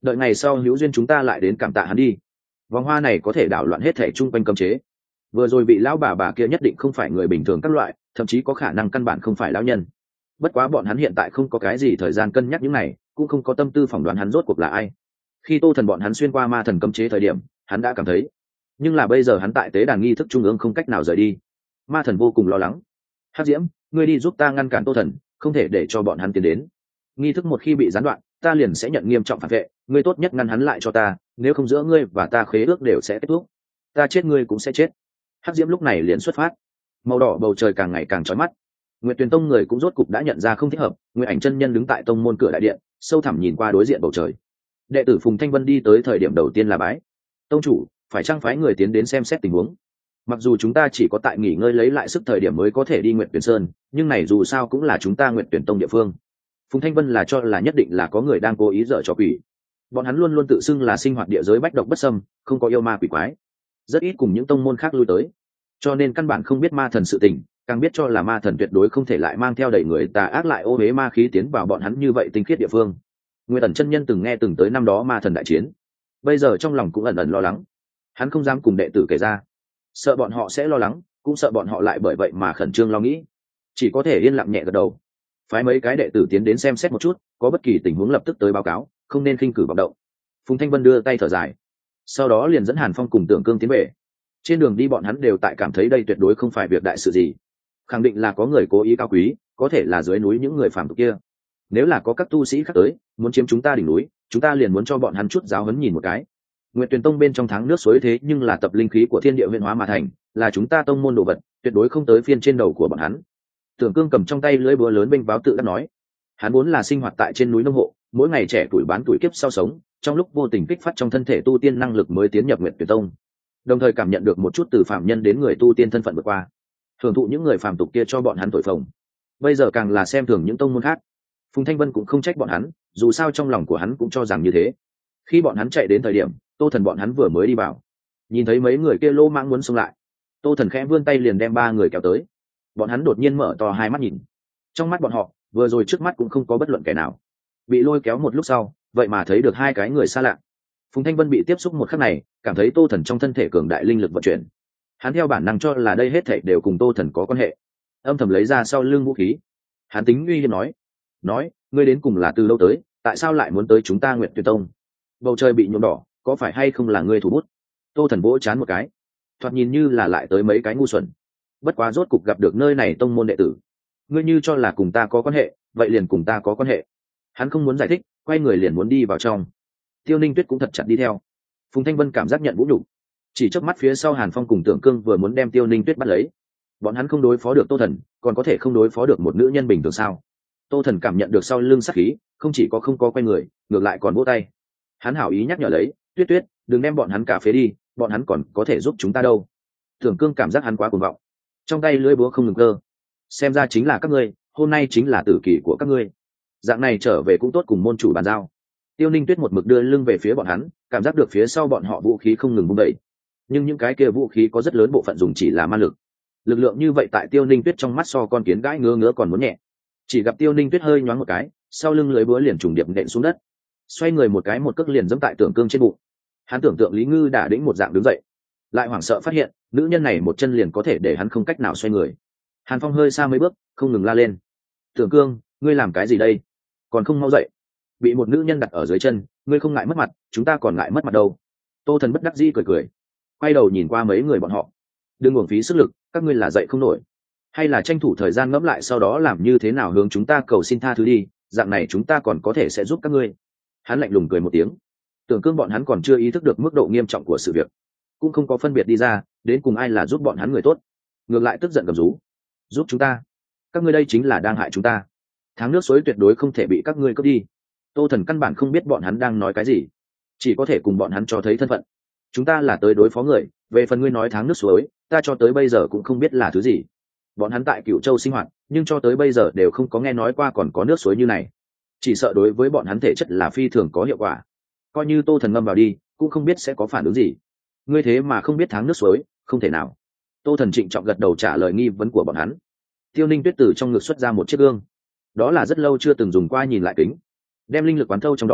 đợi ngày sau hữu duyên chúng ta lại đến cảm tạ hắn đi. Vòng hoa này có thể đảo loạn hết thể chung quanh cấm chế. Vừa rồi vị lão bà bà kia nhất định không phải người bình thường các loại, thậm chí có khả năng căn bản không phải lão nhân. Bất quá bọn hắn hiện tại không có cái gì thời gian cân nhắc những này, cũng không có tâm tư phỏng đoán hắn rốt cuộc là ai. Khi Tô Thần bọn hắn xuyên qua ma thần cấm chế thời điểm, hắn đã cảm thấy, nhưng là bây giờ hắn tại tế đàn nghi thức trung ương không cách nào rời đi. Ma thần vô cùng lo lắng. Hắc Diễm, ngươi đi giúp ta ngăn cản Tô Thần, không thể để cho bọn hắn tiến đến. Nghi thức một khi bị gián đoạn, ta liền sẽ nhận nghiêm trọng phản vệ, ngươi tốt nhất ngăn hắn lại cho ta, nếu không giữa ngươi và ta khế ước đều sẽ kết thúc. Ta chết ngươi cũng sẽ chết. Hắc Diễm lúc này liền xuất phát. Màu đỏ bầu trời càng ngày càng chói mắt. Nguyệt Tuyền Tông người cũng rốt cục đã nhận ra không thích hợp, Nguyệt Ảnh chân nhân đứng tại tông môn cửa đại điện, sâu thẳm nhìn qua đối diện bầu trời. Đệ tử Phùng Thanh Vân đi tới thời điểm đầu tiên là bái. Tông chủ, phải chăng phái người tiến đến xem xét tình huống? Mặc dù chúng ta chỉ có tại nghỉ ngơi lấy lại sức thời điểm mới có thể đi Nguyệt Tuyền Sơn, nhưng này dù sao cũng là chúng ta Nguyệt Tuyền Tông địa phương. Phùng Thanh Vân là cho là nhất định là có người đang cố ý dở trò quỷ. Bọn hắn luôn luôn tự xưng là sinh hoạt địa giới bách độc bất xâm, không có yêu ma quỷ quái, rất ít cùng những tông môn khác lui tới, cho nên căn bản không biết ma thần sự tình, càng biết cho là ma thần tuyệt đối không thể lại mang theo đầy người tà ác lại ô uế ma khí tiến vào bọn hắn như vậy tinh khiết địa phương. Nguyên ẩn chân nhân từng nghe từng tới năm đó ma thần đại chiến, bây giờ trong lòng cũng ẩn ẩn lo lắng, hắn không dám cùng đệ tử kể ra, sợ bọn họ sẽ lo lắng, cũng sợ bọn họ lại bởi vậy mà khẩn trương lo nghĩ, chỉ có thể yên lặng nhẹ gật đầu, phái mấy cái đệ tử tiến đến xem xét một chút, có bất kỳ tình huống lập tức tới báo cáo, không nên khinh cử vọng động. Phùng Thanh Vân đưa tay thở dài, sau đó liền dẫn Hàn Phong cùng Tưởng Cương tiến về. Trên đường đi bọn hắn đều tại cảm thấy đây tuyệt đối không phải việc đại sự gì, khẳng định là có người cố ý cao quý, có thể là dưới núi những người phàm tục kia. Nếu là có các tu sĩ khác tới, muốn chiếm chúng ta đỉnh núi, chúng ta liền muốn cho bọn hắn chút giáo huấn nhìn một cái. Nguyệt Tuyền Tông bên trong tháng nước suối thế nhưng là tập linh khí của thiên địa huyền hóa mà thành, là chúng ta tông môn đồ vật, tuyệt đối không tới phiên trên đầu của bọn hắn. Tưởng Cương cầm trong tay lưỡi búa lớn bênh báo tự đã nói, hắn vốn là sinh hoạt tại trên núi nông hộ, mỗi ngày trẻ tuổi bán tuổi kiếp sau sống, trong lúc vô tình kích phát trong thân thể tu tiên năng lực mới tiến nhập Nguyệt Tuyền Tông, đồng thời cảm nhận được một chút từ phạm nhân đến người tu tiên thân phận vượt qua, thưởng thụ những người phàm tục kia cho bọn hắn tội phồng. Bây giờ càng là xem thường những tông môn khác. Phùng Thanh Vân cũng không trách bọn hắn, dù sao trong lòng của hắn cũng cho rằng như thế. Khi bọn hắn chạy đến thời điểm, Tô Thần bọn hắn vừa mới đi vào, nhìn thấy mấy người kia lô mãng muốn xông lại, Tô Thần khẽ vươn tay liền đem ba người kéo tới. Bọn hắn đột nhiên mở to hai mắt nhìn, trong mắt bọn họ vừa rồi trước mắt cũng không có bất luận kẻ nào, bị lôi kéo một lúc sau vậy mà thấy được hai cái người xa lạ. Phùng Thanh Vân bị tiếp xúc một khắc này, cảm thấy Tô Thần trong thân thể cường đại linh lực vận chuyển, hắn theo bản năng cho là đây hết thảy đều cùng Tô Thần có quan hệ, âm thầm lấy ra sau lưng vũ khí. Hắn tính uy hiếp nói, nói, ngươi đến cùng là từ lâu tới, tại sao lại muốn tới chúng ta Nguyệt Tuyền Tông? Bầu trời bị nhuộm đỏ, có phải hay không là ngươi thủ bút? Tô Thần vỗ chán một cái, thoạt nhìn như là lại tới mấy cái ngu xuẩn. Bất quá rốt cục gặp được nơi này tông môn đệ tử, ngươi như cho là cùng ta có quan hệ, vậy liền cùng ta có quan hệ. Hắn không muốn giải thích, quay người liền muốn đi vào trong. Tiêu Ninh Tuyết cũng thật chặt đi theo. Phùng Thanh Vân cảm giác nhận vũ nhục, chỉ chớp mắt phía sau Hàn Phong cùng Tưởng Cương vừa muốn đem Tiêu Ninh Tuyết bắt lấy. Bọn hắn không đối phó được Tô Thần, còn có thể không đối phó được một nữ nhân bình thường sao? Tô Thần cảm nhận được sau lưng sát khí, không chỉ có không có quay người, ngược lại còn vỗ tay. Hắn hảo ý nhắc nhở lấy, Tuyết Tuyết, đừng đem bọn hắn cả phế đi, bọn hắn còn có thể giúp chúng ta đâu. Tưởng Cương cảm giác hắn quá cuồng vọng, trong tay lưỡi búa không ngừng cơ. Xem ra chính là các ngươi, hôm nay chính là tử kỳ của các ngươi. Dạng này trở về cũng tốt cùng môn chủ bàn giao. Tiêu Ninh Tuyết một mực đưa lưng về phía bọn hắn, cảm giác được phía sau bọn họ vũ khí không ngừng bung đẩy, nhưng những cái kia vũ khí có rất lớn bộ phận dùng chỉ là ma lực. Lực lượng như vậy tại Tiêu Ninh Tuyết trong mắt so con kiến gãi ngứa ngứa còn muốn nhẹ. Chỉ gặp Tiêu Ninh Tuyết hơi nhoáng một cái, sau lưng lưới búa liền trùng điệp nện xuống đất, xoay người một cái một cước liền giẫm tại Tưởng Cương trên bụng. Hắn tưởng tượng Lý Ngư đã đĩnh một dạng đứng dậy, lại hoảng sợ phát hiện nữ nhân này một chân liền có thể để hắn không cách nào xoay người. Hàn Phong hơi xa mấy bước, không ngừng la lên, Tưởng Cương, ngươi làm cái gì đây, còn không mau dậy? Bị một nữ nhân đặt ở dưới chân, ngươi không ngại mất mặt, chúng ta còn ngại mất mặt đâu. Tô Thần bất đắc dĩ cười cười, quay đầu nhìn qua mấy người bọn họ, đừng uổng phí sức lực, các ngươi là dậy không nổi, hay là tranh thủ thời gian ngẫm lại sau đó làm như thế nào hướng chúng ta cầu xin tha thứ đi, dạng này chúng ta còn có thể sẽ giúp các ngươi. Hắn lạnh lùng cười một tiếng. Tưởng Cương bọn hắn còn chưa ý thức được mức độ nghiêm trọng của sự việc, cũng không có phân biệt đi ra đến cùng ai là giúp bọn hắn người tốt, ngược lại tức giận gầm rú, giúp chúng ta? Các ngươi đây chính là đang hại chúng ta, tháng nước suối tuyệt đối không thể bị các ngươi cướp đi. Tô Thần căn bản không biết bọn hắn đang nói cái gì, chỉ có thể cùng bọn hắn cho thấy thân phận. Chúng ta là tới đối phó người, về phần ngươi nói tháng nước suối, ta cho tới bây giờ cũng không biết là thứ gì. Bọn hắn tại Cửu Châu sinh hoạt, nhưng cho tới bây giờ đều không có nghe nói qua còn có nước suối như này. Chỉ sợ đối với bọn hắn thể chất là phi thường có hiệu quả. Coi như Tô Thần ngâm vào đi, cũng không biết sẽ có phản ứng gì. Ngươi thế mà không biết tháng nước suối, không thể nào. Tô Thần trịnh trọng gật đầu trả lời nghi vấn của bọn hắn. Tiêu Ninh Tuyết từ trong ngực xuất ra một chiếc gương, đó là rất lâu chưa từng dùng qua nhìn lại kính, đem linh lực quán thâu trong đó,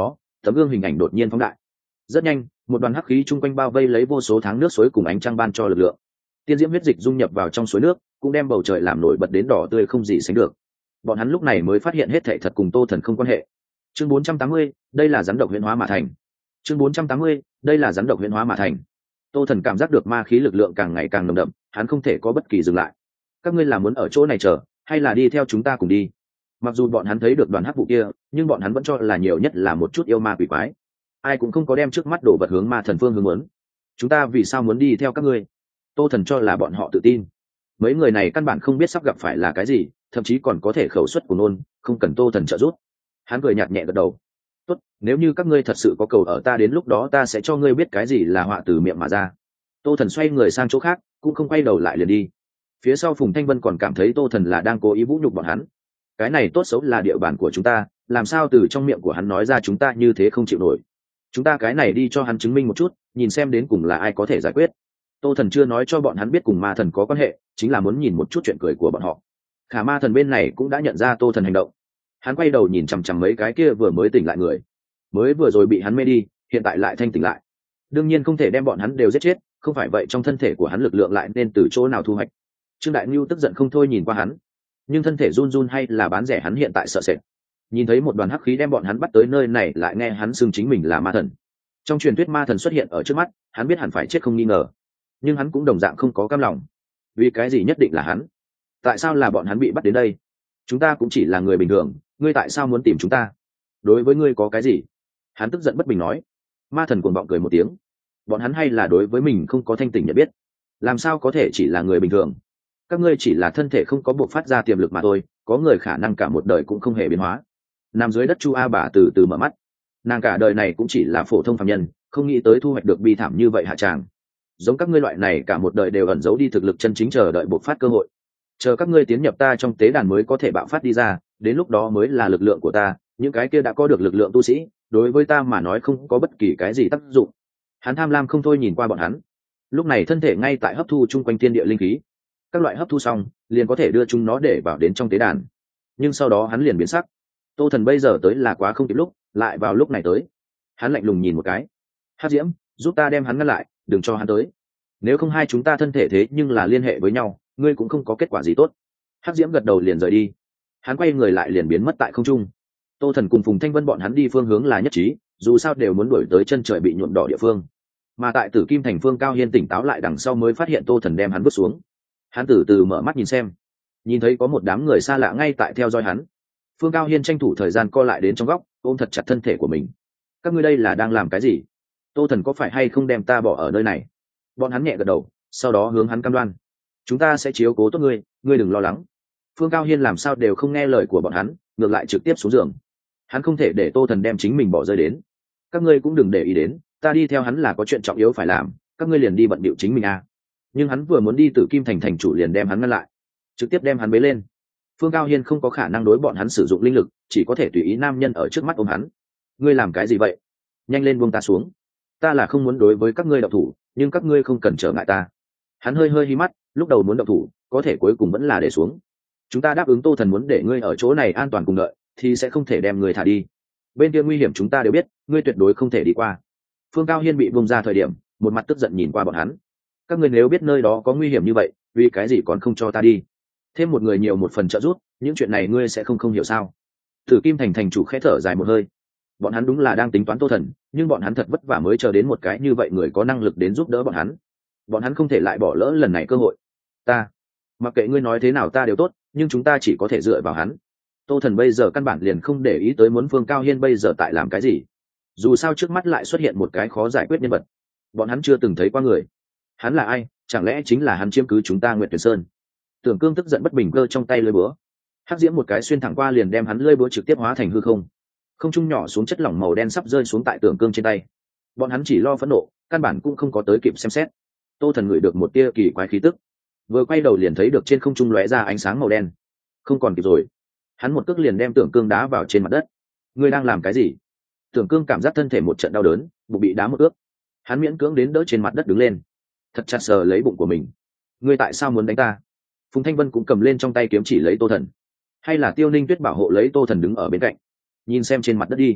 tấm gương hình ảnh đột nhiên phóng đại. Rất nhanh, một đoàn hắc khí chung quanh bao vây lấy vô số tháng nước suối cùng ánh trăng ban cho lực lượng. Tiên diễm huyết dịch dung nhập vào trong suối nước, cũng đem bầu trời làm nổi bật đến đỏ tươi không gì sánh được. Bọn hắn lúc này mới phát hiện hết thảy thật cùng Tô Thần không quan hệ. Chương bốn trăm tám mươi, đây là rắn độc huyễn hóa mà thành. Chương bốn trăm tám mươi, đây là rắn độc huyễn hóa mà thành. Tô Thần cảm giác được ma khí lực lượng càng ngày càng nồng đậm, hắn không thể có bất kỳ dừng lại. Các ngươi là muốn ở chỗ này chờ, hay là đi theo chúng ta cùng đi? Mặc dù bọn hắn thấy được đoàn hắc vụ kia, nhưng bọn hắn vẫn cho là nhiều nhất là một chút yêu ma quỷ quái. Ai cũng không có đem trước mắt đổ vật hướng ma thần phương hướng muốn. Chúng ta vì sao muốn đi theo các ngươi? Tô Thần cho là bọn họ tự tin. Mấy người này căn bản không biết sắp gặp phải là cái gì, thậm chí còn có thể khẩu suất của nôn, không cần Tô Thần trợ giúp. Hắn cười nhạt nhẹ gật đầu. Tốt, nếu như các ngươi thật sự có cầu ở ta, đến lúc đó ta sẽ cho ngươi biết cái gì là họa từ miệng mà ra. Tô Thần xoay người sang chỗ khác, cũng không quay đầu lại liền đi. Phía sau Phùng Thanh Vân còn cảm thấy Tô Thần là đang cố ý vũ nhục bọn hắn. Cái này tốt xấu là địa bàn của chúng ta, làm sao từ trong miệng của hắn nói ra chúng ta như thế không chịu nổi. Chúng ta cái này đi cho hắn chứng minh một chút, nhìn xem đến cùng là ai có thể giải quyết. Tô Thần chưa nói cho bọn hắn biết cùng ma thần có quan hệ, chính là muốn nhìn một chút chuyện cười của bọn họ. Khả ma thần bên này cũng đã nhận ra Tô Thần hành động. Hắn quay đầu nhìn chằm chằm mấy cái kia vừa mới tỉnh lại người, mới vừa rồi bị hắn mê đi, hiện tại lại thanh tỉnh lại. Đương nhiên không thể đem bọn hắn đều giết chết, không phải vậy trong thân thể của hắn lực lượng lại nên từ chỗ nào thu hoạch. Trương Đại Nưu tức giận không thôi nhìn qua hắn, nhưng thân thể run run hay là bán rẻ hắn hiện tại sợ sệt. Nhìn thấy một đoàn hắc khí đem bọn hắn bắt tới nơi này, lại nghe hắn xưng chính mình là ma thần. Trong truyền thuyết ma thần xuất hiện ở trước mắt, hắn biết hẳn phải chết không nghi ngờ, nhưng hắn cũng đồng dạng không có cam lòng. Vì cái gì nhất định là hắn? Tại sao là bọn hắn bị bắt đến đây? Chúng ta cũng chỉ là người bình thường, ngươi tại sao muốn tìm chúng ta? Đối với ngươi có cái gì? Hắn tức giận bất bình nói. Ma thần cuồng vọng cười một tiếng. Bọn hắn hay là đối với mình không có thanh tỉnh nhận biết, làm sao có thể chỉ là người bình thường? Các ngươi chỉ là thân thể không có buộc phát ra tiềm lực mà thôi, có người khả năng cả một đời cũng không hề biến hóa. Nằm dưới đất Chu A bà từ từ mở mắt, nàng cả đời này cũng chỉ là phổ thông phàm nhân, không nghĩ tới thu hoạch được bi thảm như vậy hạ tràng. Giống các ngươi loại này cả một đời đều ẩn giấu đi thực lực chân chính, chờ đợi buộc phát cơ hội, chờ các ngươi tiến nhập ta trong tế đàn mới có thể bạo phát đi ra, đến lúc đó mới là lực lượng của ta. Những cái kia đã có được lực lượng tu sĩ, đối với ta mà nói không có bất kỳ cái gì tác dụng. Hắn tham lam không thôi nhìn qua bọn hắn, lúc này thân thể ngay tại hấp thu chung quanh thiên địa linh khí, các loại hấp thu xong liền có thể đưa chúng nó để vào đến trong tế đàn. Nhưng sau đó hắn liền biến sắc. Tô Thần bây giờ tới là quá không kịp lúc, lại vào lúc này tới. Hắn lạnh lùng nhìn một cái. Hắc Diễm, giúp ta đem hắn ngăn lại, đừng cho hắn tới. Nếu không hai chúng ta thân thể thế nhưng là liên hệ với nhau, ngươi cũng không có kết quả gì tốt. Hắc Diễm gật đầu liền rời đi. Hắn quay người lại liền biến mất tại không trung. Tô Thần cùng Phùng Thanh Vân bọn hắn đi phương hướng là nhất trí, dù sao đều muốn đuổi tới chân trời bị nhuộm đỏ địa phương. Mà tại Tử Kim Thành, Phương Cao Hiên tỉnh táo lại đằng sau mới phát hiện Tô Thần đem hắn vứt xuống. Hắn từ từ mở mắt nhìn xem, nhìn thấy có một đám người xa lạ ngay tại theo dõi hắn. Phương Cao Hiên tranh thủ thời gian co lại đến trong góc, ôm thật chặt thân thể của mình. Các ngươi đây là đang làm cái gì? Tô Thần có phải hay không đem ta bỏ ở nơi này? Bọn hắn nhẹ gật đầu, sau đó hướng hắn cam đoan. Chúng ta sẽ chiếu cố tốt ngươi, ngươi đừng lo lắng. Phương Cao Hiên làm sao đều không nghe lời của bọn hắn, ngược lại trực tiếp xuống giường. Hắn không thể để Tô Thần đem chính mình bỏ rơi đến. Các ngươi cũng đừng để ý đến, ta đi theo hắn là có chuyện trọng yếu phải làm, các ngươi liền đi bận bịu chính mình à. Nhưng hắn vừa muốn đi Tử Kim Thành thành chủ liền đem hắn ngăn lại, trực tiếp đem hắn bế lên. Phương Cao Hiên không có khả năng đối bọn hắn sử dụng linh lực, chỉ có thể tùy ý nam nhân ở trước mắt ôm hắn. Ngươi làm cái gì vậy? Nhanh lên buông ta xuống. Ta là không muốn đối với các ngươi động thủ, nhưng các ngươi không cần trở ngại ta. Hắn hơi hơi hí mắt, lúc đầu muốn động thủ, có thể cuối cùng vẫn là để xuống. Chúng ta đáp ứng Tô Thần muốn để ngươi ở chỗ này an toàn cùng đợi, thì sẽ không thể đem ngươi thả đi. Bên kia nguy hiểm chúng ta đều biết, ngươi tuyệt đối không thể đi qua. Phương Cao Hiên bị buông ra thời điểm, một mặt tức giận nhìn qua bọn hắn. Các ngươi nếu biết nơi đó có nguy hiểm như vậy, vì cái gì còn không cho ta đi? Thêm một người nhiều một phần trợ giúp, những chuyện này ngươi sẽ không không hiểu sao? Tử Kim Thành thành chủ khẽ thở dài một hơi. Bọn hắn đúng là đang tính toán Tô Thần, nhưng bọn hắn thật vất vả mới chờ đến một cái như vậy người có năng lực đến giúp đỡ bọn hắn. Bọn hắn không thể lại bỏ lỡ lần này cơ hội. Ta, mặc kệ ngươi nói thế nào ta đều tốt, nhưng chúng ta chỉ có thể dựa vào hắn. Tô Thần bây giờ căn bản liền không để ý tới muốn Phương Cao Hiên bây giờ tại làm cái gì. Dù sao trước mắt lại xuất hiện một cái khó giải quyết nhân vật, bọn hắn chưa từng thấy qua người. Hắn là ai? Chẳng lẽ chính là hắn chiếm cứ chúng ta Nguyệt Tuyển Sơn? Tưởng Cương tức giận bất bình cơ trong tay lưỡi búa, Hắc Diễm một cái xuyên thẳng qua liền đem hắn lưỡi búa trực tiếp hóa thành hư không. Không trung nhỏ xuống chất lỏng màu đen sắp rơi xuống tại Tưởng Cương trên tay. Bọn hắn chỉ lo phẫn nộ, căn bản cũng không có tới kịp xem xét. Tô Thần ngửi được một tia kỳ quái khí tức, vừa quay đầu liền thấy được trên không trung lóe ra ánh sáng màu đen. Không còn kịp rồi, hắn một cước liền đem Tưởng Cương đá vào trên mặt đất. Ngươi đang làm cái gì? Tưởng Cương cảm giác thân thể một trận đau đớn, bụng bị đá một ước. Hắn miễn cưỡng đến đỡ trên mặt đất đứng lên, thật chặt sờ lấy bụng của mình. Ngươi tại sao muốn đánh ta? Phùng Thanh Vân cũng cầm lên trong tay kiếm chỉ lấy Tô Thần. Hay là Tiêu Ninh Tuyết bảo hộ lấy Tô Thần đứng ở bên cạnh, nhìn xem trên mặt đất đi.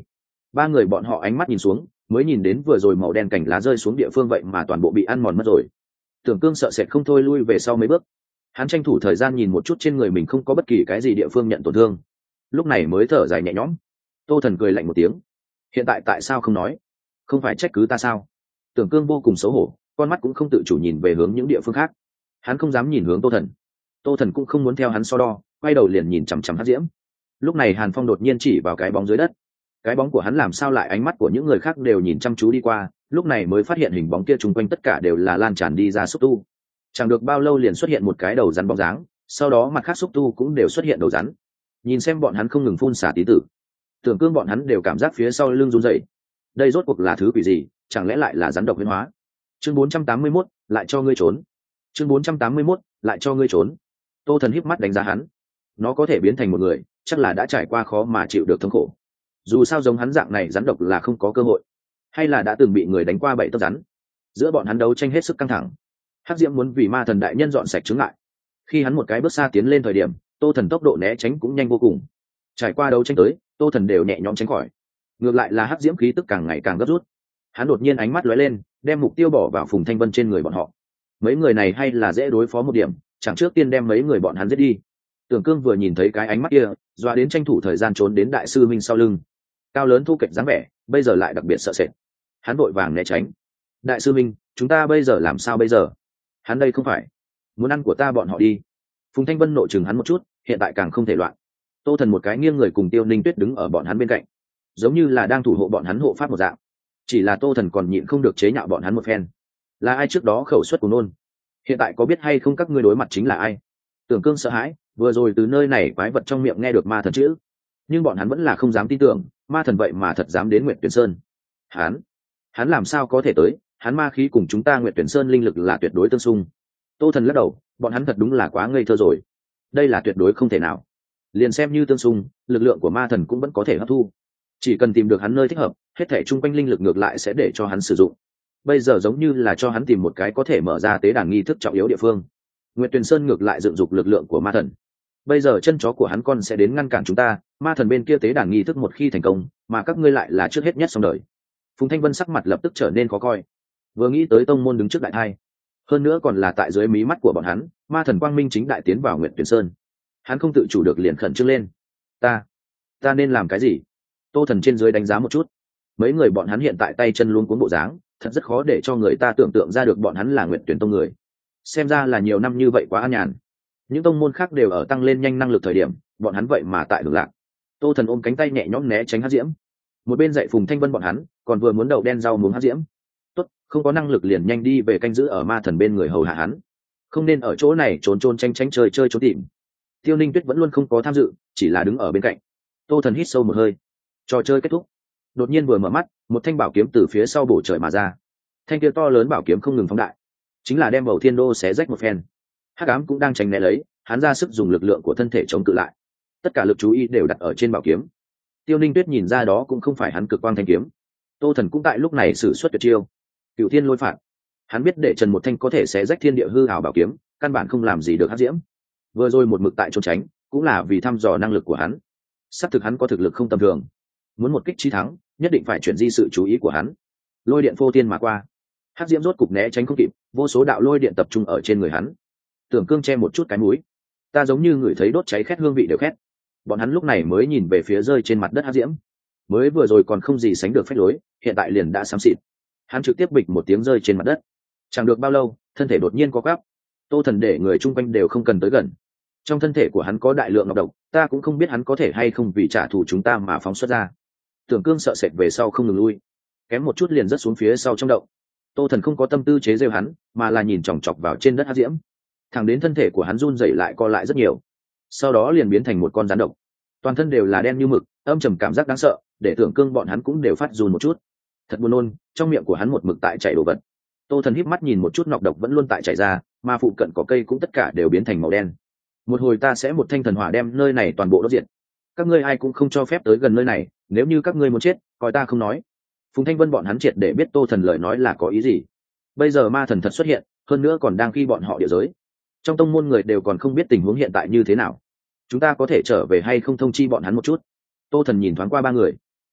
Ba người bọn họ ánh mắt nhìn xuống, mới nhìn đến vừa rồi màu đen cảnh lá rơi xuống địa phương vậy mà toàn bộ bị ăn mòn mất rồi. Tưởng Cương sợ sệt không thôi lui về sau mấy bước. Hắn tranh thủ thời gian nhìn một chút trên người mình không có bất kỳ cái gì địa phương nhận tổn thương, lúc này mới thở dài nhẹ nhõm. Tô Thần cười lạnh một tiếng, hiện tại tại sao không nói? Không phải trách cứ ta sao? Tưởng Cương vô cùng xấu hổ, con mắt cũng không tự chủ nhìn về hướng những địa phương khác. Hắn không dám nhìn hướng Tô Thần. Tô Thần cũng không muốn theo hắn so đo, quay đầu liền nhìn chằm chằm Hắc Diễm. Lúc này Hàn Phong đột nhiên chỉ vào cái bóng dưới đất. Cái bóng của hắn làm sao lại ánh mắt của những người khác đều nhìn chăm chú đi qua, lúc này mới phát hiện hình bóng kia chung quanh tất cả đều là lan tràn đi ra xúc tu. Chẳng được bao lâu liền xuất hiện một cái đầu rắn bóng dáng, sau đó mặt khác xúc tu cũng đều xuất hiện đầu rắn. Nhìn xem bọn hắn không ngừng phun xả tí tử, Tưởng Cương bọn hắn đều cảm giác phía sau lưng run rẩy. Đây rốt cuộc là thứ quỷ gì, chẳng lẽ lại là rắn độc biến hóa? Chương bốn trăm tám mươi mốt, lại cho ngươi trốn. Chương bốn trăm tám mươi mốt, lại cho ngươi trốn. Tô Thần híp mắt đánh giá hắn. Nó có thể biến thành một người, chắc là đã trải qua khó mà chịu được thống khổ. Dù sao giống hắn dạng này rắn độc là không có cơ hội, hay là đã từng bị người đánh qua bảy tấc rắn. Giữa bọn hắn đấu tranh hết sức căng thẳng. Hắc Diễm muốn vì ma thần đại nhân dọn sạch chướng ngại. Khi hắn một cái bước xa tiến lên thời điểm, Tô Thần tốc độ né tránh cũng nhanh vô cùng. Trải qua đấu tranh tới, Tô Thần đều nhẹ nhõm tránh khỏi. Ngược lại là Hắc Diễm khí tức càng ngày càng gấp rút. Hắn đột nhiên ánh mắt lóe lên, đem mục tiêu bỏ vào Phùng Thanh Vân trên người bọn họ. Mấy người này hay là dễ đối phó một điểm, chẳng trước tiên đem mấy người bọn hắn giết đi. Tưởng Cương vừa nhìn thấy cái ánh mắt kia, doa đến tranh thủ thời gian trốn đến đại sư minh sau lưng. Cao lớn thu kệch dáng vẻ, bây giờ lại đặc biệt sợ sệt. Hắn vội vàng né tránh. Đại sư minh, chúng ta bây giờ làm sao bây giờ? Hắn đây không phải muốn ăn của ta bọn họ đi. Phùng Thanh Vân nội chừng hắn một chút, hiện tại càng không thể loạn. Tô Thần một cái nghiêng người cùng Tiêu Ninh Tuyết đứng ở bọn hắn bên cạnh, giống như là đang thủ hộ bọn hắn hộ pháp một dạng. Chỉ là Tô Thần còn nhịn không được chế nhạo bọn hắn một phen. Là ai trước đó khẩu suất của nôn? Hiện tại có biết hay không các ngươi đối mặt chính là ai? Tưởng Cương sợ hãi, vừa rồi từ nơi này quái vật trong miệng nghe được ma thần chữ, nhưng bọn hắn vẫn là không dám tin tưởng, ma thần vậy mà thật dám đến Nguyệt Tuyển Sơn. Hắn, hắn làm sao có thể tới? Hắn ma khí cùng chúng ta Nguyệt Tuyển Sơn linh lực là tuyệt đối tương xung. Tô Thần lắc đầu, bọn hắn thật đúng là quá ngây thơ rồi. Đây là tuyệt đối không thể nào. Liền xem như tương xung, lực lượng của ma thần cũng vẫn có thể hấp thu. Chỉ cần tìm được hắn nơi thích hợp, hết thảy chung quanh linh lực ngược lại sẽ để cho hắn sử dụng. Bây giờ giống như là cho hắn tìm một cái có thể mở ra tế đàn nghi thức trọng yếu địa phương. Nguyệt Tuyền Sơn ngược lại dựng dục lực lượng của ma thần. Bây giờ chân chó của hắn con sẽ đến ngăn cản chúng ta, ma thần bên kia tế đàn nghi thức một khi thành công, mà các ngươi lại là trước hết nhất xong đời. Phùng Thanh Vân sắc mặt lập tức trở nên khó coi. Vừa nghĩ tới tông môn đứng trước đại thai, hơn nữa còn là tại dưới mí mắt của bọn hắn, ma thần quang minh chính đại tiến vào Nguyệt Tuyền Sơn. Hắn không tự chủ được liền khẩn trương lên. Ta, ta nên làm cái gì? Tô Thần trên dưới đánh giá một chút. Mấy người bọn hắn hiện tại tay chân luôn cuốn bộ dáng, thật rất khó để cho người ta tưởng tượng ra được bọn hắn là Nguyệt Tuyển tông người. Xem ra là nhiều năm như vậy quá an nhàn. Những tông môn khác đều ở tăng lên nhanh năng lực thời điểm, bọn hắn vậy mà tại hưởng lạc. Tô Thần ôm cánh tay nhẹ nhõm né tránh Hắc Diễm. Một bên dạy Phùng Thanh Vân bọn hắn, còn vừa muốn đậu đen rau muống Hắc Diễm. Tốt, không có năng lực liền nhanh đi về canh giữ ở ma thần bên người hầu hạ hắn. Không nên ở chỗ này trốn trốn tranh tranh chơi chơi trốn tìm. Tiêu Ninh Tuyết vẫn luôn không có tham dự, chỉ là đứng ở bên cạnh. Tô Thần hít sâu một hơi. Trò chơi kết thúc. Đột nhiên vừa mở mắt, một thanh bảo kiếm từ phía sau bổ trời mà ra. Thanh kia to lớn bảo kiếm không ngừng phóng đại, chính là đem bầu thiên đô xé rách một phen. Hắc ám cũng đang tránh né lấy, hắn ra sức dùng lực lượng của thân thể chống cự lại. Tất cả lực chú ý đều đặt ở trên bảo kiếm. Tiêu Ninh Tuyết nhìn ra đó cũng không phải hắn cực quang thanh kiếm. Tô Thần cũng tại lúc này sử xuất tuyệt chiêu, Cửu Thiên Lôi Phạt. Hắn biết để trần một thanh có thể xé rách thiên địa hư ảo bảo kiếm, căn bản không làm gì được Hắc Diễm. Vừa rồi một mực tại trốn tránh, cũng là vì thăm dò năng lực của hắn. Sắp thực hắn có thực lực không tầm thường, muốn một kích chí thắng, nhất định phải chuyển di sự chú ý của hắn. Lôi điện phô thiên mà qua, Hắc Diễm rốt cục né tránh không kịp, vô số đạo lôi điện tập trung ở trên người hắn. Tưởng Cương che một chút cái mũi, ta giống như người thấy đốt cháy khét hương vị đều khét. Bọn hắn lúc này mới nhìn về phía rơi trên mặt đất Hắc Diễm, mới vừa rồi còn không gì sánh được phách lối, hiện tại liền đã xám xịt. Hắn trực tiếp bịch một tiếng rơi trên mặt đất, chẳng được bao lâu, thân thể đột nhiên co quắp. Tô Thần để người chung quanh đều không cần tới gần. Trong thân thể của hắn có đại lượng ngọc độc, ta cũng không biết hắn có thể hay không vì trả thù chúng ta mà phóng xuất ra. Tưởng Cương sợ sệt về sau không ngừng lui, kém một chút liền rớt xuống phía sau trong động. Tô Thần không có tâm tư chế giễu hắn, mà là nhìn chòng chọc vào trên đất Hắc Diễm. Thẳng đến thân thể của hắn run rẩy lại co lại rất nhiều, sau đó liền biến thành một con rắn độc, toàn thân đều là đen như mực, âm trầm cảm giác đáng sợ, để Tưởng Cương bọn hắn cũng đều phát run một chút. Thật buồn nôn, trong miệng của hắn một mực tại chảy đồ vật. Tô Thần híp mắt nhìn một chút nọc độc vẫn luôn tại chảy ra, mà phụ cận cỏ cây cũng tất cả đều biến thành màu đen. Một hồi ta sẽ một thanh thần hỏa đem nơi này toàn bộ đốt diệt. Các ngươi ai cũng không cho phép tới gần nơi này, nếu như các ngươi muốn chết, coi ta không nói. Phùng Thanh Vân bọn hắn triệt để biết Tô Thần lời nói là có ý gì. Bây giờ ma thần thật xuất hiện, hơn nữa còn đang khi bọn họ địa giới. Trong tông môn người đều còn không biết tình huống hiện tại như thế nào. Chúng ta có thể trở về hay không thông chi bọn hắn một chút? Tô Thần nhìn thoáng qua ba người.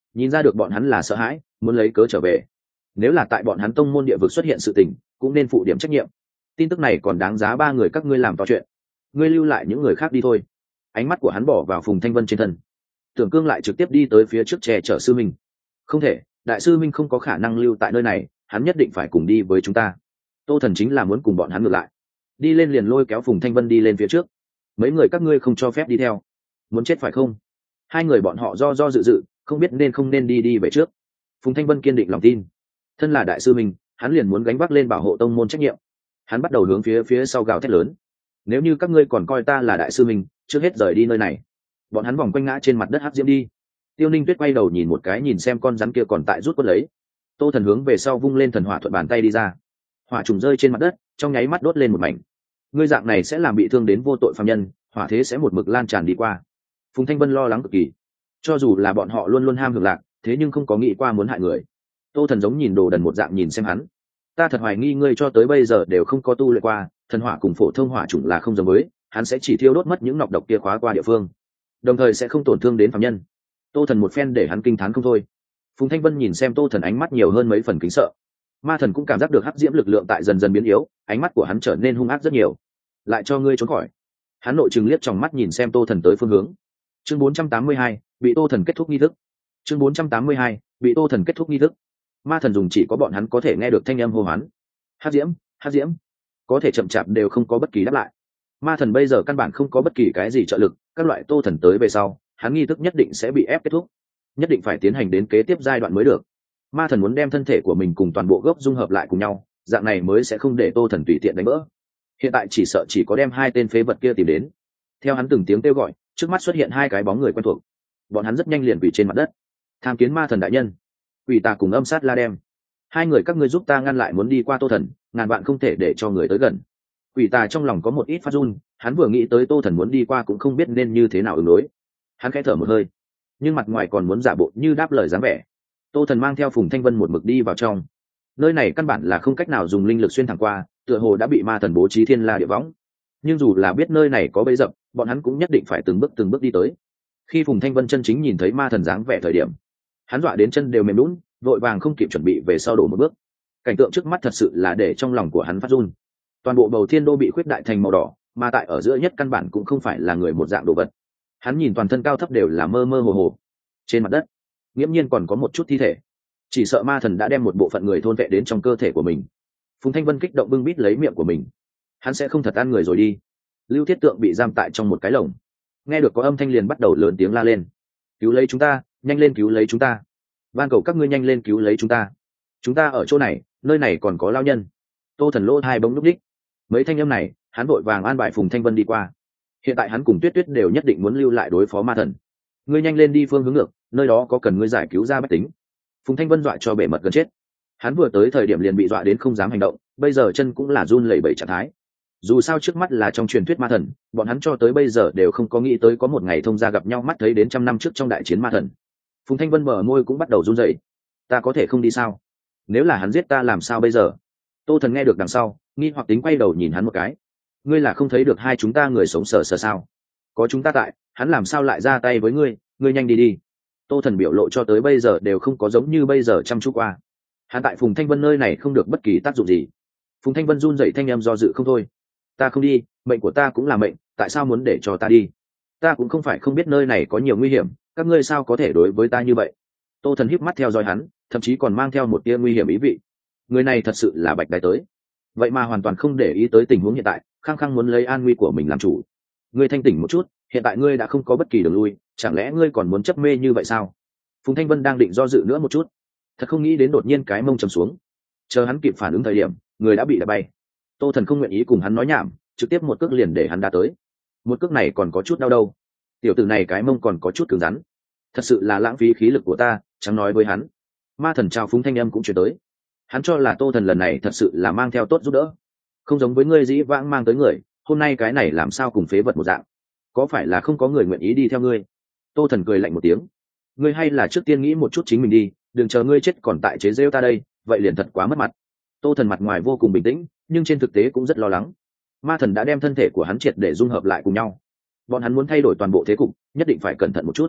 nhìn ra được bọn hắn là sợ hãi muốn lấy cớ trở về. Nếu là tại bọn hắn tông môn địa vực xuất hiện sự tình cũng nên phụ điểm trách nhiệm. Tin tức này còn đáng giá ba người các ngươi làm to chuyện, ngươi lưu lại những người khác đi thôi. Ánh mắt của hắn bỏ vào Phùng Thanh Vân trên thân. Tưởng Cương lại trực tiếp đi tới phía trước che chở sư minh. Không thể, đại sư minh không có khả năng lưu tại nơi này, hắn nhất định phải cùng đi với chúng ta. Tô Thần chính là muốn cùng bọn hắn ngược lại, đi lên liền lôi kéo Phùng Thanh Vân đi lên phía trước. Mấy người các ngươi không cho phép đi theo, muốn chết phải không? Hai người bọn họ do do dự dự, không biết nên không nên đi đi về trước. Phùng Thanh Vân kiên định lòng tin, thân là đại sư minh, hắn liền muốn gánh vác lên bảo hộ tông môn trách nhiệm. Hắn bắt đầu hướng phía phía sau gào thét lớn: nếu như các ngươi còn coi ta là đại sư minh, trước hết rời đi nơi này. Bọn hắn vòng quanh ngã trên mặt đất hắc diễm đi. Tiêu Ninh Tuyết quay đầu nhìn một cái, nhìn xem con rắn kia còn tại rút quất lấy. Tô Thần hướng về sau vung lên thần hỏa thuận bàn tay đi ra, hỏa trùng rơi trên mặt đất, trong nháy mắt đốt lên một mảnh. Ngươi dạng này sẽ làm bị thương đến vô tội phạm nhân, hỏa thế sẽ một mực lan tràn đi qua. Phùng Thanh Vân lo lắng cực kỳ, cho dù là bọn họ luôn luôn ham hưởng lạc, thế nhưng không có nghĩ qua muốn hại người. Tô Thần giống nhìn đồ đần một dạng nhìn xem hắn. Ta thật hoài nghi ngươi cho tới bây giờ đều không có tu luyện qua, thần hỏa cùng phổ thông hỏa chủng là không giống với, hắn sẽ chỉ thiêu đốt mất những nọc độc kia khóa qua địa phương, đồng thời sẽ không tổn thương đến phạm nhân. Tô Thần một phen để hắn kinh thán không thôi. Phùng Thanh Vân nhìn xem Tô Thần ánh mắt nhiều hơn mấy phần kính sợ. Ma Thần cũng cảm giác được hắc diễm lực lượng tại dần dần biến yếu, ánh mắt của hắn trở nên hung ác rất nhiều. Lại cho ngươi trốn khỏi. Hắn nội trừng liếc trong mắt nhìn xem Tô Thần tới phương hướng. Chương bốn trăm tám mươi hai, bị Tô Thần kết thúc nghi thức. Chương bốn trăm tám mươi hai, bị Tô Thần kết thúc nghi thức. Ma Thần dùng chỉ có bọn hắn có thể nghe được thanh âm hô hoán. Hắc diễm, hắc diễm, có thể chậm chạp đều không có bất kỳ đáp lại. Ma Thần bây giờ căn bản không có bất kỳ cái gì trợ lực, các loại Tô Thần tới về sau, hắn nghi thức nhất định sẽ bị ép kết thúc, nhất định phải tiến hành đến kế tiếp giai đoạn mới được. Ma Thần muốn đem thân thể của mình cùng toàn bộ gốc dung hợp lại cùng nhau, dạng này mới sẽ không để Tô Thần tùy tiện đánh vỡ. Hiện tại chỉ sợ chỉ có đem hai tên phế vật kia tìm đến. Theo hắn từng tiếng kêu gọi, trước mắt xuất hiện hai cái bóng người quen thuộc. Bọn hắn rất nhanh liền quỳ trên mặt đất. Tham kiến Ma Thần đại nhân. Quỷ Tà cùng Âm Sát La đem. Hai người các ngươi giúp ta ngăn lại muốn đi qua Tô Thần, ngàn vạn không thể để cho người tới gần. Quỷ Tà trong lòng có một ít phát run, hắn vừa nghĩ tới Tô Thần muốn đi qua cũng không biết nên như thế nào ứng đối. Hắn khẽ thở một hơi, nhưng mặt ngoài còn muốn giả bộ như đáp lời dáng vẻ. Tô Thần mang theo Phùng Thanh Vân một mực đi vào trong. Nơi này căn bản là không cách nào dùng linh lực xuyên thẳng qua, tựa hồ đã bị Ma Thần bố trí thiên la địa võng. Nhưng dù là biết nơi này có bẫy dập, bọn hắn cũng nhất định phải từng bước từng bước đi tới. Khi Phùng Thanh Vân chân chính nhìn thấy Ma Thần dáng vẻ thời điểm, hắn dọa đến chân đều mềm lún, vội vàng không kịp chuẩn bị về sau đổ một bước. Cảnh tượng trước mắt thật sự là để trong lòng của hắn phát run. Toàn bộ bầu thiên đô bị khuyết đại thành màu đỏ, mà tại ở giữa nhất căn bản cũng không phải là người một dạng đồ vật. Hắn nhìn toàn thân cao thấp đều là mơ mơ hồ hồ. Trên mặt đất nghiễm nhiên còn có một chút thi thể, chỉ sợ Ma Thần đã đem một bộ phận người thôn vệ đến trong cơ thể của mình. Phùng Thanh Vân kích động bưng bít lấy miệng của mình. Hắn sẽ không thật ăn người rồi đi. Lưu Thiết Tượng bị giam tại trong một cái lồng, nghe được có âm thanh liền bắt đầu lớn tiếng la lên: cứu lấy chúng ta, nhanh lên cứu lấy chúng ta, van cầu các ngươi nhanh lên cứu lấy chúng ta, chúng ta ở chỗ này, nơi này còn có lao nhân. Tô Thần lỗ hai bỗng núp đích. Mấy thanh âm này hắn vội vàng an bài Phùng Thanh Vân đi qua. Hiện tại hắn cùng Tuyết Tuyết đều nhất định muốn lưu lại đối phó Ma Thần. Ngươi nhanh lên đi phương hướng ngược, nơi đó có cần ngươi giải cứu ra bách tính. Phùng Thanh Vân dọa cho bể mật gần chết. Hắn vừa tới thời điểm liền bị dọa đến không dám hành động, bây giờ chân cũng là run lẩy bẩy trạng thái. Dù sao trước mắt là trong truyền thuyết Ma Thần, bọn hắn cho tới bây giờ đều không có nghĩ tới có một ngày thông gia gặp nhau mắt thấy đến trăm năm trước trong đại chiến Ma Thần. Phùng Thanh Vân bờ môi cũng bắt đầu run rẩy. Ta có thể không đi sao? Nếu là hắn giết ta làm sao bây giờ? Tô Thần nghe được đằng sau, nghi hoặc tính quay đầu nhìn hắn một cái. Ngươi là không thấy được hai chúng ta người sống sờ sờ sao? Có chúng ta tại, hắn làm sao lại ra tay với ngươi? Ngươi nhanh đi đi. Tô Thần biểu lộ cho tới bây giờ đều không có giống như bây giờ chăm chú qua. Hắn tại Phùng Thanh Vân nơi này không được bất kỳ tác dụng gì. Phùng Thanh Vân run rẩy thanh em do dự không thôi. Ta không đi, mệnh của ta cũng là mệnh, tại sao muốn để cho ta đi? Ta cũng không phải không biết nơi này có nhiều nguy hiểm, các ngươi sao có thể đối với ta như vậy? Tô Thần híp mắt theo dõi hắn, thậm chí còn mang theo một tia nguy hiểm ý vị. Người này thật sự là bạch đái tới, vậy mà hoàn toàn không để ý tới tình huống hiện tại, khăng khăng muốn lấy an nguy của mình làm chủ. Ngươi thanh tỉnh một chút, hiện tại ngươi đã không có bất kỳ đường lui, chẳng lẽ ngươi còn muốn chấp mê như vậy sao? Phùng Thanh Vân đang định do dự nữa một chút, thật không nghĩ đến đột nhiên cái mông trầm xuống. Chờ hắn kịp phản ứng thời điểm, người đã bị đá bay. Tô Thần không nguyện ý cùng hắn nói nhảm, trực tiếp một cước liền để hắn đá tới. Một cước này còn có chút đau đâu. Tiểu tử này cái mông còn có chút cứng rắn, thật sự là lãng phí khí lực của ta, chẳng nói với hắn. Ma Thần trao phúng thanh âm cũng chuyển tới. Hắn cho là Tô Thần lần này thật sự là mang theo tốt giúp đỡ, không giống với ngươi dĩ vãng mang tới người, hôm nay cái này làm sao cùng phế vật một dạng. Có phải là không có người nguyện ý đi theo ngươi? Tô Thần cười lạnh một tiếng. Ngươi hay là trước tiên nghĩ một chút chính mình đi, đừng chờ ngươi chết còn tại chế rêu ta đây, vậy liền thật quá mất mặt. Tô Thần mặt ngoài vô cùng bình tĩnh, nhưng trên thực tế cũng rất lo lắng. Ma Thần đã đem thân thể của hắn triệt để dung hợp lại cùng nhau, bọn hắn muốn thay đổi toàn bộ thế cục, nhất định phải cẩn thận một chút.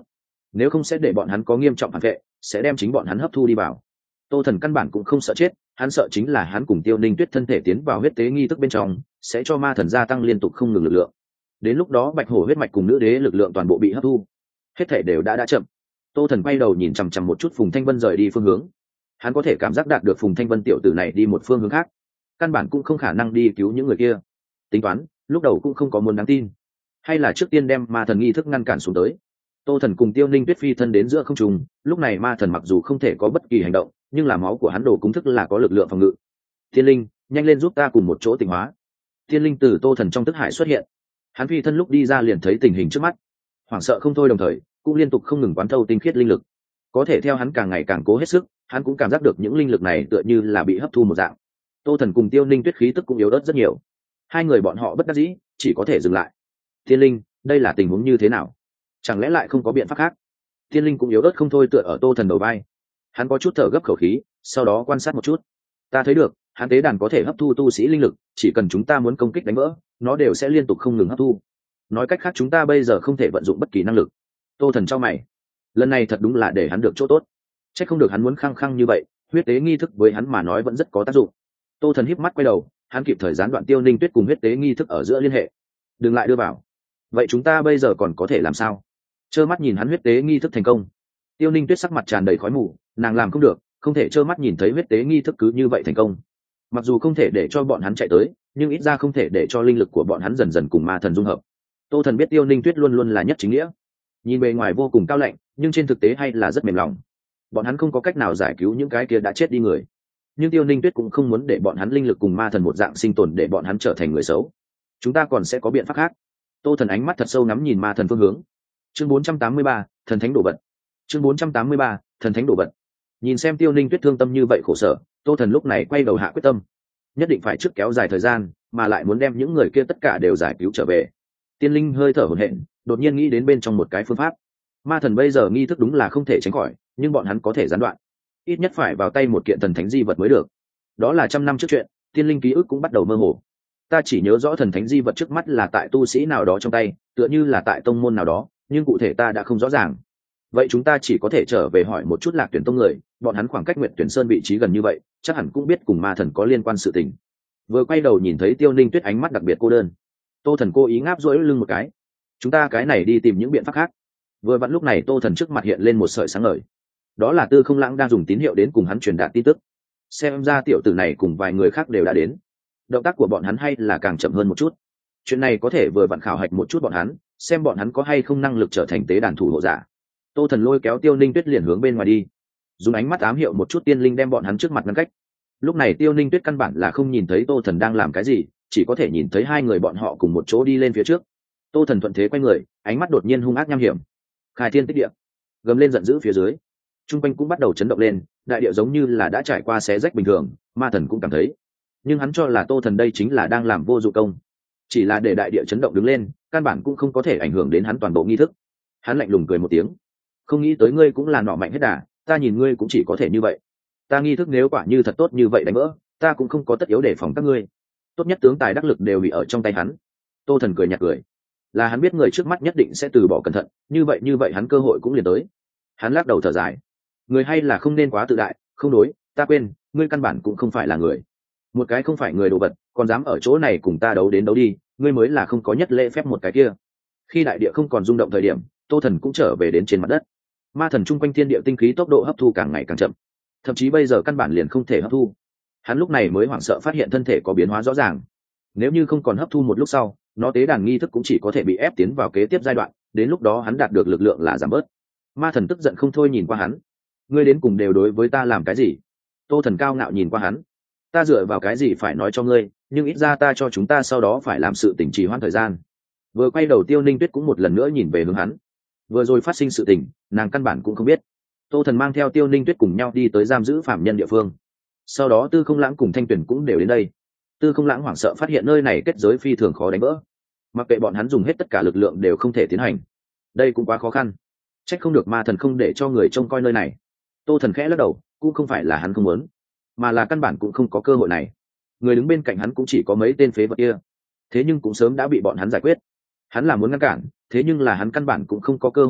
nếu không sẽ để bọn hắn có nghiêm trọng phản vệ, sẽ đem chính bọn hắn hấp thu đi vào. Tô Thần căn bản cũng không sợ chết, hắn sợ chính là hắn cùng Tiêu Ninh Tuyết thân thể tiến vào huyết tế nghi thức bên trong, sẽ cho ma thần gia tăng liên tục không ngừng lực lượng. Đến lúc đó bạch hổ huyết mạch cùng nữ đế lực lượng toàn bộ bị hấp thu, hết thể đều đã đã chậm. Tô Thần quay đầu nhìn chằm chằm một chút Phùng Thanh Vân rời đi phương hướng, hắn có thể cảm giác đạt được Phùng Thanh Vân tiểu tử này đi một phương hướng khác, căn bản cũng không khả năng đi cứu những người kia. Tính toán lúc đầu cũng không có muốn đáng tin, hay là trước tiên đem ma thần nghi thức ngăn cản xuống tới. Tô Thần cùng Tiêu Ninh Tuyết phi thân đến giữa không trung, lúc này ma thần mặc dù không thể có bất kỳ hành động, nhưng là máu của hắn đồ cúng thức là có lực lượng phòng ngự. Thiên linh, nhanh lên giúp ta cùng một chỗ tịnh hóa. Thiên linh từ Tô Thần trong thức hải xuất hiện, hắn phi thân lúc đi ra liền thấy tình hình trước mắt, hoảng sợ không thôi, đồng thời cũng liên tục không ngừng quán thâu tinh khiết linh lực. Có thể theo hắn càng ngày càng cố hết sức, hắn cũng cảm giác được những linh lực này tựa như là bị hấp thu một dạng. Tô Thần cùng Tiêu Ninh Tuyết khí tức cũng yếu ớt rất nhiều, hai người bọn họ bất đắc dĩ chỉ có thể dừng lại. Thiên linh, đây là tình huống như thế nào? Chẳng lẽ lại không có biện pháp khác? Thiên linh cũng yếu ớt không thôi, tựa ở Tô Thần đầu vai, hắn có chút thở gấp khẩu khí, sau đó quan sát một chút. Ta thấy được hắn tế đàn có thể hấp thu tu sĩ linh lực, chỉ cần chúng ta muốn công kích đánh vỡ, nó đều sẽ liên tục không ngừng hấp thu. Nói cách khác chúng ta bây giờ không thể vận dụng bất kỳ năng lực. Tô Thần trao mày, lần này thật đúng là để hắn được chỗ tốt. Chắc không được hắn muốn khăng khăng như vậy, huyết tế nghi thức với hắn mà nói vẫn rất có tác dụng. Tô Thần híp mắt quay đầu, hắn kịp thời gián đoạn Tiêu Ninh Tuyết cùng huyết tế nghi thức ở giữa liên hệ. Đừng lại đưa vào. Vậy chúng ta bây giờ còn có thể làm sao? Trơ mắt nhìn hắn huyết tế nghi thức thành công. Tiêu Ninh Tuyết sắc mặt tràn đầy khói mù, nàng làm không được, không thể trơ mắt nhìn thấy huyết tế nghi thức cứ như vậy thành công. Mặc dù không thể để cho bọn hắn chạy tới, nhưng ít ra không thể để cho linh lực của bọn hắn dần dần cùng ma thần dung hợp. Tô Thần biết Tiêu Ninh Tuyết luôn luôn là nhất chính nghĩa, nhìn bề ngoài vô cùng cao lạnh, nhưng trên thực tế hay là rất mềm lòng. Bọn hắn không có cách nào giải cứu những cái kia đã chết đi người, nhưng Tiêu Ninh Tuyết cũng không muốn để bọn hắn linh lực cùng ma thần một dạng sinh tồn, để bọn hắn trở thành người xấu. Chúng ta còn sẽ có biện pháp khác. Tô Thần ánh mắt thật sâu ngắm nhìn ma thần phương hướng. Chương bốn trăm tám mươi ba, thần thánh đổ vật. Chương bốn trăm tám mươi ba, thần thánh đổ vật. Nhìn xem Tiêu Ninh Tuyết thương tâm như vậy khổ sở, Tô Thần lúc này quay đầu hạ quyết tâm, nhất định phải trước kéo dài thời gian, mà lại muốn đem những người kia tất cả đều giải cứu trở về. Tiên linh hơi thở hổn hển, đột nhiên nghĩ đến bên trong một cái phương pháp. Ma thần bây giờ nghi thức đúng là không thể tránh khỏi, nhưng bọn hắn có thể gián đoạn, ít nhất phải vào tay một kiện thần thánh di vật mới được. Đó là trăm năm trước chuyện, tiên linh ký ức cũng bắt đầu mơ hồ. Ta chỉ nhớ rõ thần thánh di vật trước mắt là tại tu sĩ nào đó trong tay, tựa như là tại tông môn nào đó, nhưng cụ thể ta đã không rõ ràng. Vậy chúng ta chỉ có thể trở về hỏi một chút Lạc Tuyển tông người, bọn hắn khoảng cách Nguyệt Tuyển Sơn vị trí gần như vậy, chắc hẳn cũng biết cùng ma thần có liên quan sự tình. Vừa quay đầu nhìn thấy Tiêu Ninh Tuyết ánh mắt đặc biệt cô đơn, Tô Thần cố ý ngáp duỗi lưng một cái. Chúng ta cái này đi tìm những biện pháp khác. Vừa vặn lúc này Tô Thần trước mặt hiện lên một sợi sáng ngời, đó là Tư Không Lãng đang dùng tín hiệu đến cùng hắn truyền đạt tin tức. Xem ra tiểu tử này cùng vài người khác đều đã đến, động tác của bọn hắn hay là càng chậm hơn một chút. Chuyện này có thể vừa vặn khảo hạch một chút bọn hắn, xem bọn hắn có hay không năng lực trở thành tế đàn thủ hộ giả. Tô Thần lôi kéo Tiêu Ninh Tuyết liền hướng bên ngoài đi, dùng ánh mắt ám hiệu một chút tiên linh đem bọn hắn trước mặt ngăn cách. Lúc này Tiêu Ninh Tuyết căn bản là không nhìn thấy Tô Thần đang làm cái gì, chỉ có thể nhìn thấy hai người bọn họ cùng một chỗ đi lên phía trước. Tô Thần thuận thế quay người, ánh mắt đột nhiên hung ác nham hiểm. Khai thiên tích địa, gầm lên giận dữ phía dưới, trung quanh cũng bắt đầu chấn động lên, đại địa giống như là đã trải qua xé rách bình thường. Ma thần cũng cảm thấy, nhưng hắn cho là Tô Thần đây chính là đang làm vô dụng công, chỉ là để đại địa chấn động đứng lên, căn bản cũng không có thể ảnh hưởng đến hắn toàn bộ nghi thức. Hắn lạnh lùng cười một tiếng, không nghĩ tới ngươi cũng là nọ mạnh hết đà, ta nhìn ngươi cũng chỉ có thể như vậy. Ta nghi thức nếu quả như thật tốt như vậy đánh vỡ, ta cũng không có tất yếu để phòng các ngươi. Tốt nhất tướng tài đắc lực đều bị ở trong tay hắn. Tô Thần cười nhạt cười, là hắn biết người trước mắt nhất định sẽ từ bỏ cẩn thận, như vậy như vậy hắn cơ hội cũng liền tới. Hắn lắc đầu thở dài, người hay là không nên quá tự đại. Không đối, ta quên, ngươi căn bản cũng không phải là người. Một cái không phải người đồ vật, còn dám ở chỗ này cùng ta đấu đến đấu đi, ngươi mới là không có nhất lễ phép một cái kia. Khi đại địa không còn rung động thời điểm, Tô Thần cũng trở về đến trên mặt đất. Ma thần chung quanh thiên địa tinh khí tốc độ hấp thu càng ngày càng chậm, thậm chí bây giờ căn bản liền không thể hấp thu. Hắn lúc này mới hoảng sợ phát hiện thân thể có biến hóa rõ ràng. Nếu như không còn hấp thu một lúc sau, nó tế đàn nghi thức cũng chỉ có thể bị ép tiến vào kế tiếp giai đoạn, đến lúc đó hắn đạt được lực lượng là giảm bớt. Ma thần tức giận không thôi nhìn qua hắn, ngươi đến cùng đều đối với ta làm cái gì? Tô Thần cao ngạo nhìn qua hắn, ta dựa vào cái gì phải nói cho ngươi, nhưng ít ra ta cho chúng ta sau đó phải làm sự tỉnh trì hoãn thời gian. Vừa quay đầu Tiêu Ninh Tuyết cũng một lần nữa nhìn về hướng hắn, vừa rồi phát sinh sự tình nàng căn bản cũng không biết. Tô Thần mang theo Tiêu Ninh Tuyết cùng nhau đi tới giam giữ phạm nhân địa phương, sau đó Tư Không Lãng cùng Thanh Tuyền cũng đều đến đây. Tư Không Lãng hoảng sợ phát hiện nơi này kết giới phi thường khó đánh vỡ, mặc kệ bọn hắn dùng hết tất cả lực lượng đều không thể tiến hành, đây cũng quá khó khăn. Trách không được ma thần không để cho người trông coi nơi này. Tô Thần khẽ lắc đầu, cũng không phải là hắn không muốn, mà là căn bản cũng không có cơ hội này. Người đứng bên cạnh hắn cũng chỉ có mấy tên phế vật kia, thế nhưng cũng sớm đã bị bọn hắn giải quyết. Hắn là muốn ngăn cản, thế nhưng là hắn căn bản cũng không có cơ hội này,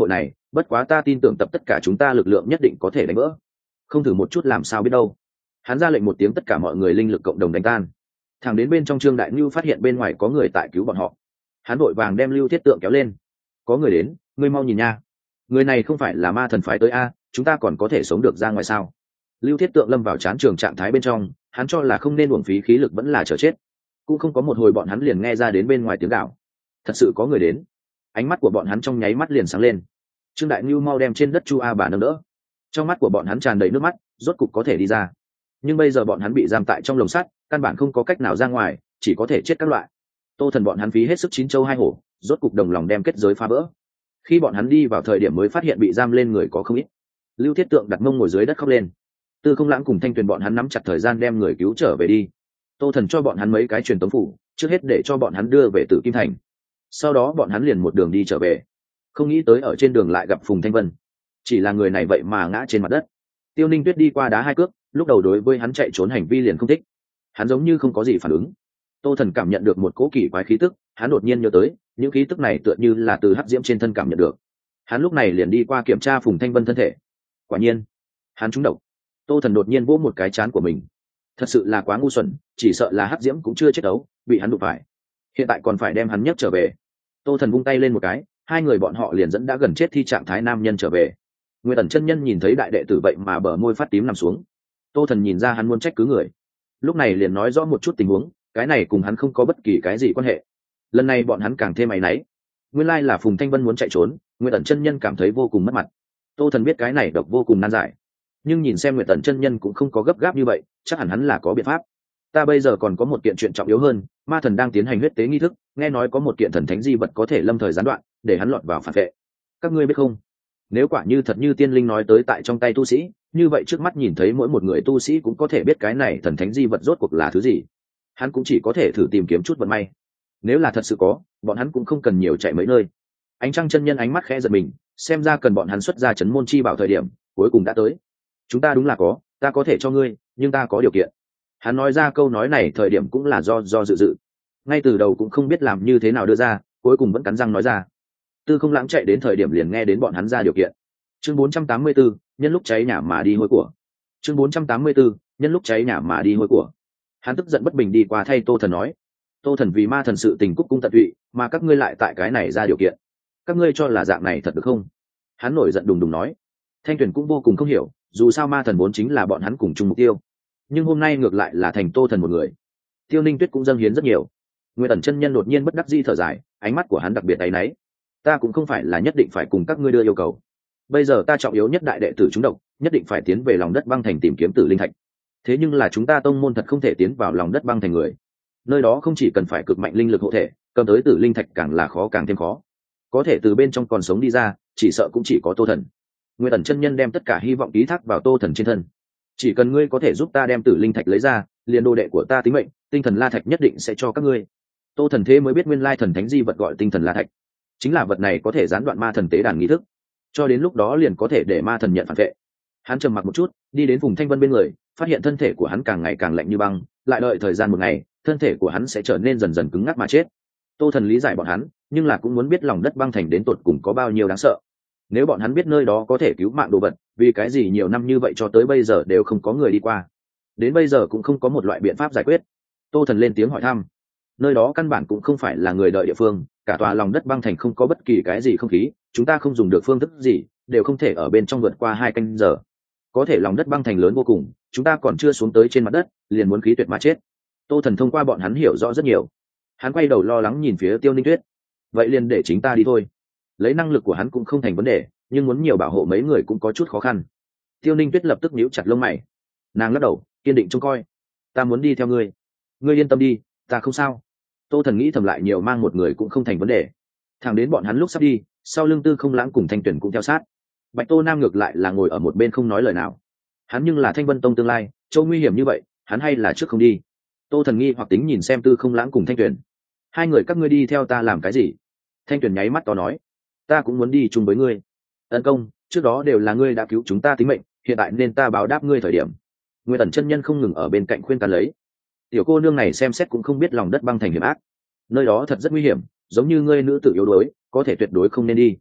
bất quá ta tin tưởng tập tất cả chúng ta lực lượng nhất định có thể đánh vỡ. Không thử một chút làm sao biết đâu. Hắn ra lệnh một tiếng, tất cả mọi người linh lực cộng đồng đánh tan. Thẳng đến bên trong Trương Đại Nhu phát hiện bên ngoài có người tại cứu bọn họ, hắn vội vàng đem Lưu Thiết Tượng kéo lên. Có người đến, ngươi mau nhìn nha, người này không phải là ma thần phái tới a, chúng ta còn có thể sống được ra ngoài sao? Lưu Thiết Tượng lâm vào chán trường trạng thái bên trong, hắn cho là không nên uổng phí khí lực vẫn là chờ chết. Cũng không có một hồi bọn hắn liền nghe ra đến bên ngoài tiếng gào. Thật sự có người đến. Ánh mắt của bọn hắn trong nháy mắt liền sáng lên. Trương Đại Nhu mau đem trên đất Chu A bà nâng đỡ. Trong mắt của bọn hắn tràn đầy nước mắt, rốt cục có thể đi ra. Nhưng bây giờ bọn hắn bị giam tại trong lồng sắt, căn bản không có cách nào ra ngoài, chỉ có thể chết các loại. Tô Thần bọn hắn phí hết sức chín châu hai hổ, rốt cục đồng lòng đem kết giới phá vỡ. Khi bọn hắn đi vào thời điểm mới phát hiện bị giam lên người có không ít. Lưu Thiết Tượng đặt mông ngồi dưới đất khóc lên. Tư Không Lãng cùng Thanh Tuyền bọn hắn nắm chặt thời gian đem người cứu trở về đi. Tô Thần cho bọn hắn mấy cái truyền tống phủ, trước hết để cho bọn hắn đưa về Tử Kim Thành. Sau đó bọn hắn liền một đường đi trở về. Không nghĩ tới ở trên đường lại gặp Phùng Thanh Vân. Chỉ là người này vậy mà ngã trên mặt đất. Tiêu Ninh Tuyết đi qua đá hai cước, lúc đầu đối với hắn chạy trốn hành vi liền không thích. Hắn giống như không có gì phản ứng. Tô Thần cảm nhận được một cỗ kỳ quái khí tức, hắn đột nhiên nhớ tới, những khí tức này tựa như là từ hắc diễm trên thân cảm nhận được. Hắn lúc này liền đi qua kiểm tra Phùng Thanh Vân thân thể. Quả nhiên, hắn trúng độc. Tô Thần đột nhiên vỗ một cái trán của mình. Thật sự là quá ngu xuẩn, chỉ sợ là hắc diễm cũng chưa chết đấu, bị hắn đụng phải. Hiện tại còn phải đem hắn nhấc trở về. Tô Thần vung tay lên một cái, hai người bọn họ liền dẫn đã gần chết thi trạng thái nam nhân trở về. Nguyên Tần chân nhân nhìn thấy đại đệ tử vậy mà bờ môi phát tím nằm xuống. Tô Thần nhìn ra hắn muốn trách cứ người, lúc này liền nói rõ một chút tình huống, cái này cùng hắn không có bất kỳ cái gì quan hệ. Lần này bọn hắn càng thêm áy náy. Nguyên lai là Phùng Thanh Vân muốn chạy trốn, Nguyên Tần chân nhân cảm thấy vô cùng mất mặt. Tô Thần biết cái này độc vô cùng nan giải, nhưng nhìn xem Nguyên Tần chân nhân cũng không có gấp gáp như vậy, chắc hẳn hắn là có biện pháp. Ta bây giờ còn có một kiện chuyện trọng yếu hơn, ma thần đang tiến hành huyết tế nghi thức, nghe nói có một kiện thần thánh di vật có thể lâm thời gián đoạn, để hắn lọt vào phản vệ. Các ngươi biết không? Nếu quả như thật như tiên linh nói tới tại trong tay tu sĩ, như vậy trước mắt nhìn thấy mỗi một người tu sĩ cũng có thể biết cái này thần thánh di vật rốt cuộc là thứ gì. Hắn cũng chỉ có thể thử tìm kiếm chút vận may. Nếu là thật sự có, bọn hắn cũng không cần nhiều chạy mấy nơi. Ánh Trăng chân nhân ánh mắt khẽ giật mình, xem ra cần bọn hắn xuất ra chấn môn chi bảo thời điểm, cuối cùng đã tới. Chúng ta đúng là có, ta có thể cho ngươi, nhưng ta có điều kiện. Hắn nói ra câu nói này thời điểm cũng là do do dự dự. Ngay từ đầu cũng không biết làm như thế nào đưa ra, cuối cùng vẫn cắn răng nói ra. Tư Không Lãng chạy đến thời điểm liền nghe đến bọn hắn ra điều kiện. Chương bốn trăm tám mươi tư, nhân lúc cháy nhà mà đi hôi của. Chương bốn trăm tám mươi tư, nhân lúc cháy nhà mà đi hôi của. Hắn tức giận bất bình đi qua thay Tô Thần nói. Tô Thần vì ma thần sự tình cúc cung tận tụy, mà các ngươi lại tại cái này ra điều kiện. Các ngươi cho là dạng này thật được không? Hắn nổi giận đùng đùng nói. Thanh Tuyền cũng vô cùng không hiểu, dù sao ma thần vốn chính là bọn hắn cùng chung mục tiêu. Nhưng hôm nay ngược lại là thành Tô Thần một người. Tiêu Ninh Tuyết cũng dâng hiến rất nhiều. Nguyên Ẩn chân nhân đột nhiên bất đắc dĩ thở dài, ánh mắt của hắn đặc biệt áy náy. Ta cũng không phải là nhất định phải cùng các ngươi đưa yêu cầu. Bây giờ ta trọng yếu nhất đại đệ tử chúng độc, nhất định phải tiến về lòng đất băng thành tìm kiếm tử linh thạch. Thế nhưng là chúng ta tông môn thật không thể tiến vào lòng đất băng thành người. Nơi đó không chỉ cần phải cực mạnh linh lực hộ thể, cầm tới tử linh thạch càng là khó càng thêm khó. Có thể từ bên trong còn sống đi ra, chỉ sợ cũng chỉ có Tô Thần. Nguyên Ẩn chân nhân đem tất cả hy vọng ký thác vào Tô Thần trên thân. Chỉ cần ngươi có thể giúp ta đem tử linh thạch lấy ra, liền đồ đệ của ta tính mệnh, tinh thần la thạch nhất định sẽ cho các ngươi. Tô Thần thế mới biết nguyên lai thần thánh di vật gọi tinh thần la thạch, chính là vật này có thể gián đoạn ma thần tế đàn nghi thức, cho đến lúc đó liền có thể để ma thần nhận phản vệ. Hắn trầm mặc một chút, đi đến Phùng Thanh Vân bên người, phát hiện thân thể của hắn càng ngày càng lạnh như băng, lại đợi thời gian một ngày, thân thể của hắn sẽ trở nên dần dần cứng ngắc mà chết. Tô Thần lý giải bọn hắn, nhưng là cũng muốn biết lòng đất băng thành đến tột cùng có bao nhiêu đáng sợ. Nếu bọn hắn biết nơi đó có thể cứu mạng đồ vật, vì cái gì nhiều năm như vậy cho tới bây giờ đều không có người đi qua, đến bây giờ cũng không có một loại biện pháp giải quyết. Tô Thần lên tiếng hỏi thăm. Nơi đó căn bản cũng không phải là người đợi địa phương, cả tòa lòng đất băng thành không có bất kỳ cái gì không khí, chúng ta không dùng được phương thức gì, đều không thể ở bên trong vượt qua hai canh giờ. Có thể lòng đất băng thành lớn vô cùng, chúng ta còn chưa xuống tới trên mặt đất, liền muốn khí tuyệt mà chết. Tô Thần thông qua bọn hắn hiểu rõ rất nhiều. Hắn quay đầu lo lắng nhìn phía Tiêu Ninh Tuyết. Vậy liền để chính ta đi thôi. Lấy năng lực của hắn cũng không thành vấn đề, nhưng muốn nhiều bảo hộ mấy người cũng có chút khó khăn. Tiêu Ninh Tuyết lập tức nhíu chặt lông mày. Nàng lắc đầu, kiên định trông coi. Ta muốn đi theo ngươi. Ngươi yên tâm đi, ta không sao. Tô Thần nghĩ thầm lại nhiều mang một người cũng không thành vấn đề. Thẳng đến bọn hắn lúc sắp đi, sau lưng Tư Không Lãng cùng Thanh Tuyển cũng theo sát. Bạch Tô Nam ngược lại là ngồi ở một bên không nói lời nào. Hắn nhưng là Thanh Vân Tông tương lai, châu nguy hiểm như vậy, hắn hay là trước không đi. Tô Thần nghi hoặc tính nhìn xem Tư Không Lãng cùng Thanh Tuyển. Hai người các ngươi đi theo ta làm cái gì? Thanh Tuyển nháy mắt to nói. Ta cũng muốn đi chung với ngươi. Ân công, trước đó đều là ngươi đã cứu chúng ta tính mệnh, hiện tại nên ta báo đáp ngươi thời điểm. Nguyên Tần chân nhân không ngừng ở bên cạnh khuyên can lấy. Tiểu cô nương này xem xét cũng không biết lòng đất băng thành hiểm ác, nơi đó thật rất nguy hiểm, giống như ngươi nữ tử yếu đuối, có thể tuyệt đối không nên đi.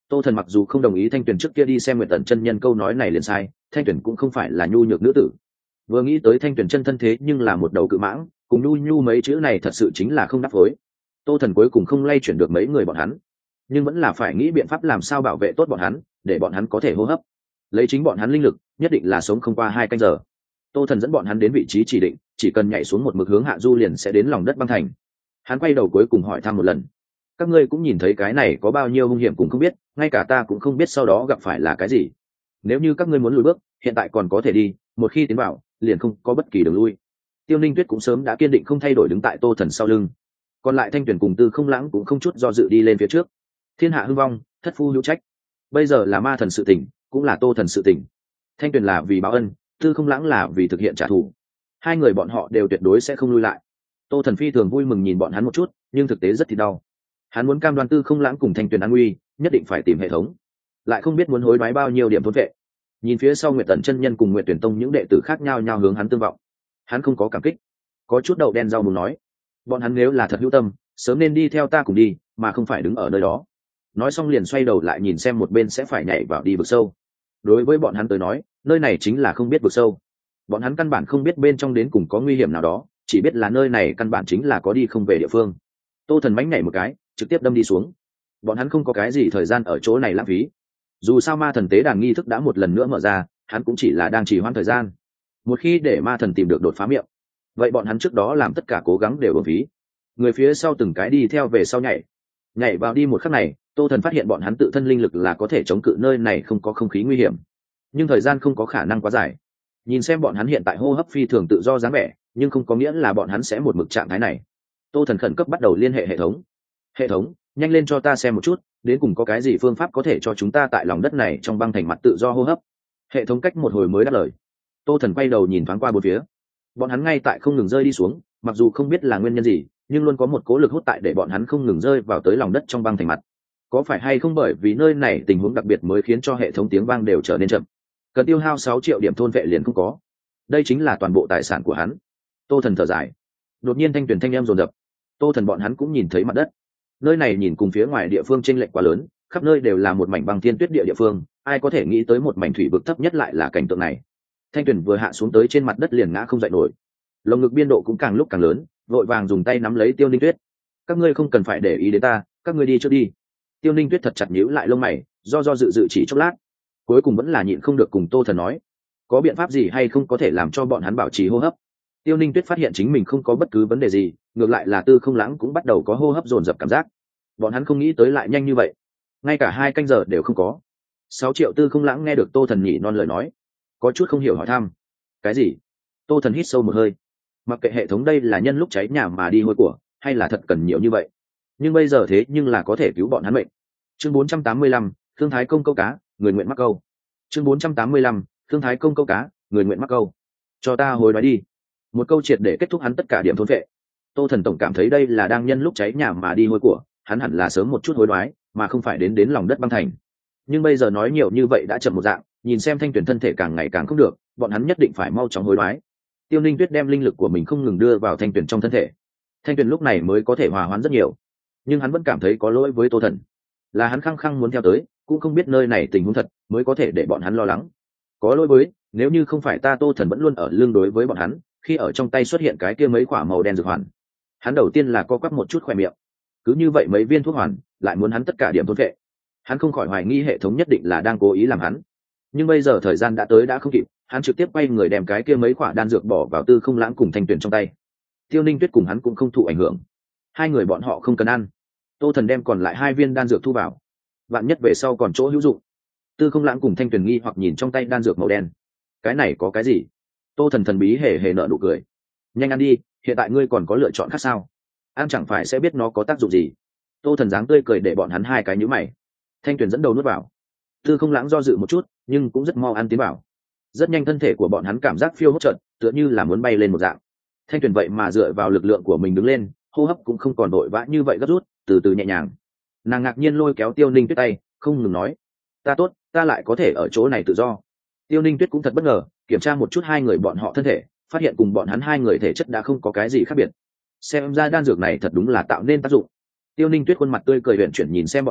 Tô Thần mặc dù không đồng ý Thanh Tuyền trước kia đi xem Nguyệt Tần chân nhân câu nói này liền sai, Thanh Tuyền cũng không phải là nhu nhược nữ tử. Vừa nghĩ tới Thanh Tuyền chân thân thế nhưng là một đầu cự mãng, cùng nhu nhu mấy chữ này thật sự chính là không đáp phối. Tô Thần cuối cùng không lay chuyển được mấy người bọn hắn, nhưng vẫn là phải nghĩ biện pháp làm sao bảo vệ tốt bọn hắn, để bọn hắn có thể hô hấp. Lấy chính bọn hắn linh lực, nhất định là sống không qua hai canh giờ. Tô Thần dẫn bọn hắn đến vị trí chỉ định, chỉ cần nhảy xuống một mực hướng hạ du liền sẽ đến lòng đất băng thành. Hắn quay đầu cuối cùng hỏi thăm một lần: các ngươi cũng nhìn thấy cái này có bao nhiêu hung hiểm cũng không biết, ngay cả ta cũng không biết sau đó gặp phải là cái gì. Nếu như các ngươi muốn lùi bước, hiện tại còn có thể đi, một khi tiến vào liền không có bất kỳ đường lui. Tiêu Ninh Tuyết cũng sớm đã kiên định không thay đổi đứng tại Tô Thần sau lưng, còn lại Thanh Tuyền cùng Tư Không Lãng cũng không chút do dự đi lên phía trước. Thiên hạ hưng vong, thất phu hữu trách, bây giờ là ma thần sự tình, cũng là Tô Thần sự tình. Thanh Tuyền là vì báo ân, Tư Không Lãng là vì thực hiện trả thù, hai người bọn họ đều tuyệt đối sẽ không lui lại. Tô Thần phi thường vui mừng nhìn bọn hắn một chút, nhưng thực tế rất thì đau. Hắn muốn cam đoan Tư Không Lãng cùng Thanh Tuyền an nguy, nhất định phải tìm hệ thống, lại không biết muốn hối đoái bao nhiêu điểm thôn vệ. Nhìn phía sau Nguyệt Tần chân nhân cùng Nguyệt Tuyển tông những đệ tử khác nhau nhau hướng hắn tương vọng, hắn không có cảm kích, có chút đậu đen rau muống nói: bọn hắn nếu là thật hữu tâm, sớm nên đi theo ta cùng đi, mà không phải đứng ở nơi đó. Nói xong liền xoay đầu lại nhìn xem một bên sẽ phải nhảy vào đi vực sâu. Đối với bọn hắn tới nói, nơi này chính là không biết vực sâu. Bọn hắn căn bản không biết bên trong đến cùng có nguy hiểm nào đó, chỉ biết là nơi này căn bản chính là có đi không về địa phương. Tô Thần mánh nhảy một cái, trực tiếp đâm đi xuống. Bọn hắn không có cái gì thời gian ở chỗ này lãng phí. Dù sao ma thần tế đàn nghi thức đã một lần nữa mở ra, hắn cũng chỉ là đang trì hoãn thời gian. Một khi để ma thần tìm được đột phá miệng, vậy bọn hắn trước đó làm tất cả cố gắng đều uổng phí. Người phía sau từng cái đi theo về sau nhảy, nhảy vào đi một khắc này, Tô Thần phát hiện bọn hắn tự thân linh lực là có thể chống cự nơi này không có không khí nguy hiểm, nhưng thời gian không có khả năng quá dài. Nhìn xem bọn hắn hiện tại hô hấp phi thường tự do dáng vẻ, nhưng không có nghĩa là bọn hắn sẽ một mực trạng thái này. Tô Thần khẩn cấp bắt đầu liên hệ hệ thống. Hệ thống, nhanh lên cho ta xem một chút, đến cùng có cái gì phương pháp có thể cho chúng ta tại lòng đất này trong băng thành mặt tự do hô hấp. Hệ thống cách một hồi mới đáp lời. Tô Thần quay đầu nhìn thoáng qua bốn phía, bọn hắn ngay tại không ngừng rơi đi xuống, mặc dù không biết là nguyên nhân gì, nhưng luôn có một cố lực hút tại để bọn hắn không ngừng rơi vào tới lòng đất trong băng thành mặt. Có phải hay không bởi vì nơi này tình huống đặc biệt mới khiến cho hệ thống tiếng vang đều trở nên chậm, cần tiêu hao sáu triệu điểm thôn vệ liền không có. Đây chính là toàn bộ tài sản của hắn. Tô Thần thở dài. Đột nhiên thanh tuyển thanh em dồn dập. Tô Thần bọn hắn cũng nhìn thấy mặt đất. Nơi này nhìn cùng phía ngoài địa phương chênh lệch quá lớn, khắp nơi đều là một mảnh băng thiên tuyết địa địa phương, ai có thể nghĩ tới một mảnh thủy vực thấp nhất lại là cảnh tượng này. Thanh tuyển vừa hạ xuống tới trên mặt đất liền ngã không dậy nổi. Lồng ngực biên độ cũng càng lúc càng lớn, vội vàng dùng tay nắm lấy Tiêu Ninh Tuyết. Các ngươi không cần phải để ý đến ta, các ngươi đi trước đi. Tiêu Ninh Tuyết thật chặt nhíu lại lông mày, do do dự dự chỉ chốc lát, cuối cùng vẫn là nhịn không được cùng Tô Thần nói: có biện pháp gì hay không có thể làm cho bọn hắn bảo trì hô hấp? Tiêu Ninh Tuyết phát hiện chính mình không có bất cứ vấn đề gì, ngược lại là Tư Không Lãng cũng bắt đầu có hô hấp dồn dập cảm giác. Bọn hắn không nghĩ tới lại nhanh như vậy, ngay cả hai canh giờ đều không có. Sáu triệu. Tư Không Lãng nghe được Tô Thần nhỉ non lời nói, có chút không hiểu hỏi thăm: cái gì? Tô Thần hít sâu một hơi, mặc kệ hệ thống đây là nhân lúc cháy nhà mà đi hôi của, hay là thật cần nhiều như vậy, nhưng bây giờ thế nhưng là có thể cứu bọn hắn mệnh. Chương bốn trăm tám mươi lăm, Thương Thái Công câu cá, người nguyện mắc câu. Chương bốn trăm tám mươi lăm, Thương Thái Công câu cá, người nguyện mắc câu. Cho ta hồi nói đi. Một câu triệt để kết thúc hắn tất cả điểm thôn vệ. Tô Thần tổng cảm thấy đây là đang nhân lúc cháy nhà mà đi hôi của, hắn hẳn là sớm một chút hối đoái, mà không phải đến đến lòng đất băng thành. Nhưng bây giờ nói nhiều như vậy đã chậm một dạng, nhìn xem thanh tuyển thân thể càng ngày càng không được, bọn hắn nhất định phải mau chóng hối đoái. Tiêu Ninh Tuyết đem linh lực của mình không ngừng đưa vào thanh tuyển trong thân thể, thanh tuyển lúc này mới có thể hòa hoãn rất nhiều. Nhưng hắn vẫn cảm thấy có lỗi với Tô Thần, là hắn khăng khăng muốn theo tới, cũng không biết nơi này tình huống thật, mới có thể để bọn hắn lo lắng. Có lỗi với, nếu như không phải ta Tô Thần vẫn luôn ở lưng đối với bọn hắn, khi ở trong tay xuất hiện cái kia mấy quả màu đen dược hoàn, hắn đầu tiên là co quắp một chút khỏe miệng. Cứ như vậy mấy viên thuốc hoàn lại muốn hắn tất cả điểm thôn vệ, hắn không khỏi hoài nghi hệ thống nhất định là đang cố ý làm hắn. Nhưng bây giờ thời gian đã tới đã không kịp, hắn trực tiếp quay người đem cái kia mấy quả đan dược bỏ vào Tư Không Lãng cùng thanh tuyển trong tay. Tiêu Ninh Tuyết cùng hắn cũng không thụ ảnh hưởng, hai người bọn họ không cần ăn. Tô Thần đem còn lại hai viên đan dược thu vào, vạn nhất về sau còn chỗ hữu dụng. Tư Không Lãng cùng thanh tuyển nghi hoặc nhìn trong tay đan dược màu đen, cái này có cái gì? Tô Thần thần bí hề hề nở nụ cười: nhanh ăn đi, hiện tại ngươi còn có lựa chọn khác sao? Ăn chẳng phải sẽ biết nó có tác dụng gì. Tô Thần dáng tươi cười để bọn hắn hai cái nhíu mày. Thanh tuyển dẫn đầu nuốt vào. Tư Không Lãng do dự một chút, nhưng cũng rất mau ăn tiến vào. Rất nhanh thân thể của bọn hắn cảm giác phiêu hốt chợt, tựa như là muốn bay lên một dạng. Thanh tuyển vậy mà dựa vào lực lượng của mình đứng lên, hô hấp cũng không còn vội vã như vậy gấp rút, từ từ nhẹ nhàng. Nàng ngạc nhiên lôi kéo Tiêu Ninh Tuyết tay, không ngừng nói: ta tốt, ta lại có thể ở chỗ này tự do. Tiêu Ninh Tuyết cũng thật bất ngờ, kiểm tra một chút hai người bọn họ thân thể, phát hiện cùng bọn hắn hai người thể chất đã không có cái gì khác biệt. Xem ra đan dược này thật đúng là tạo nên tác dụng. Tiêu Ninh Tuyết khuôn mặt tươi cười huyền chuyển nhìn xem bọn hắn,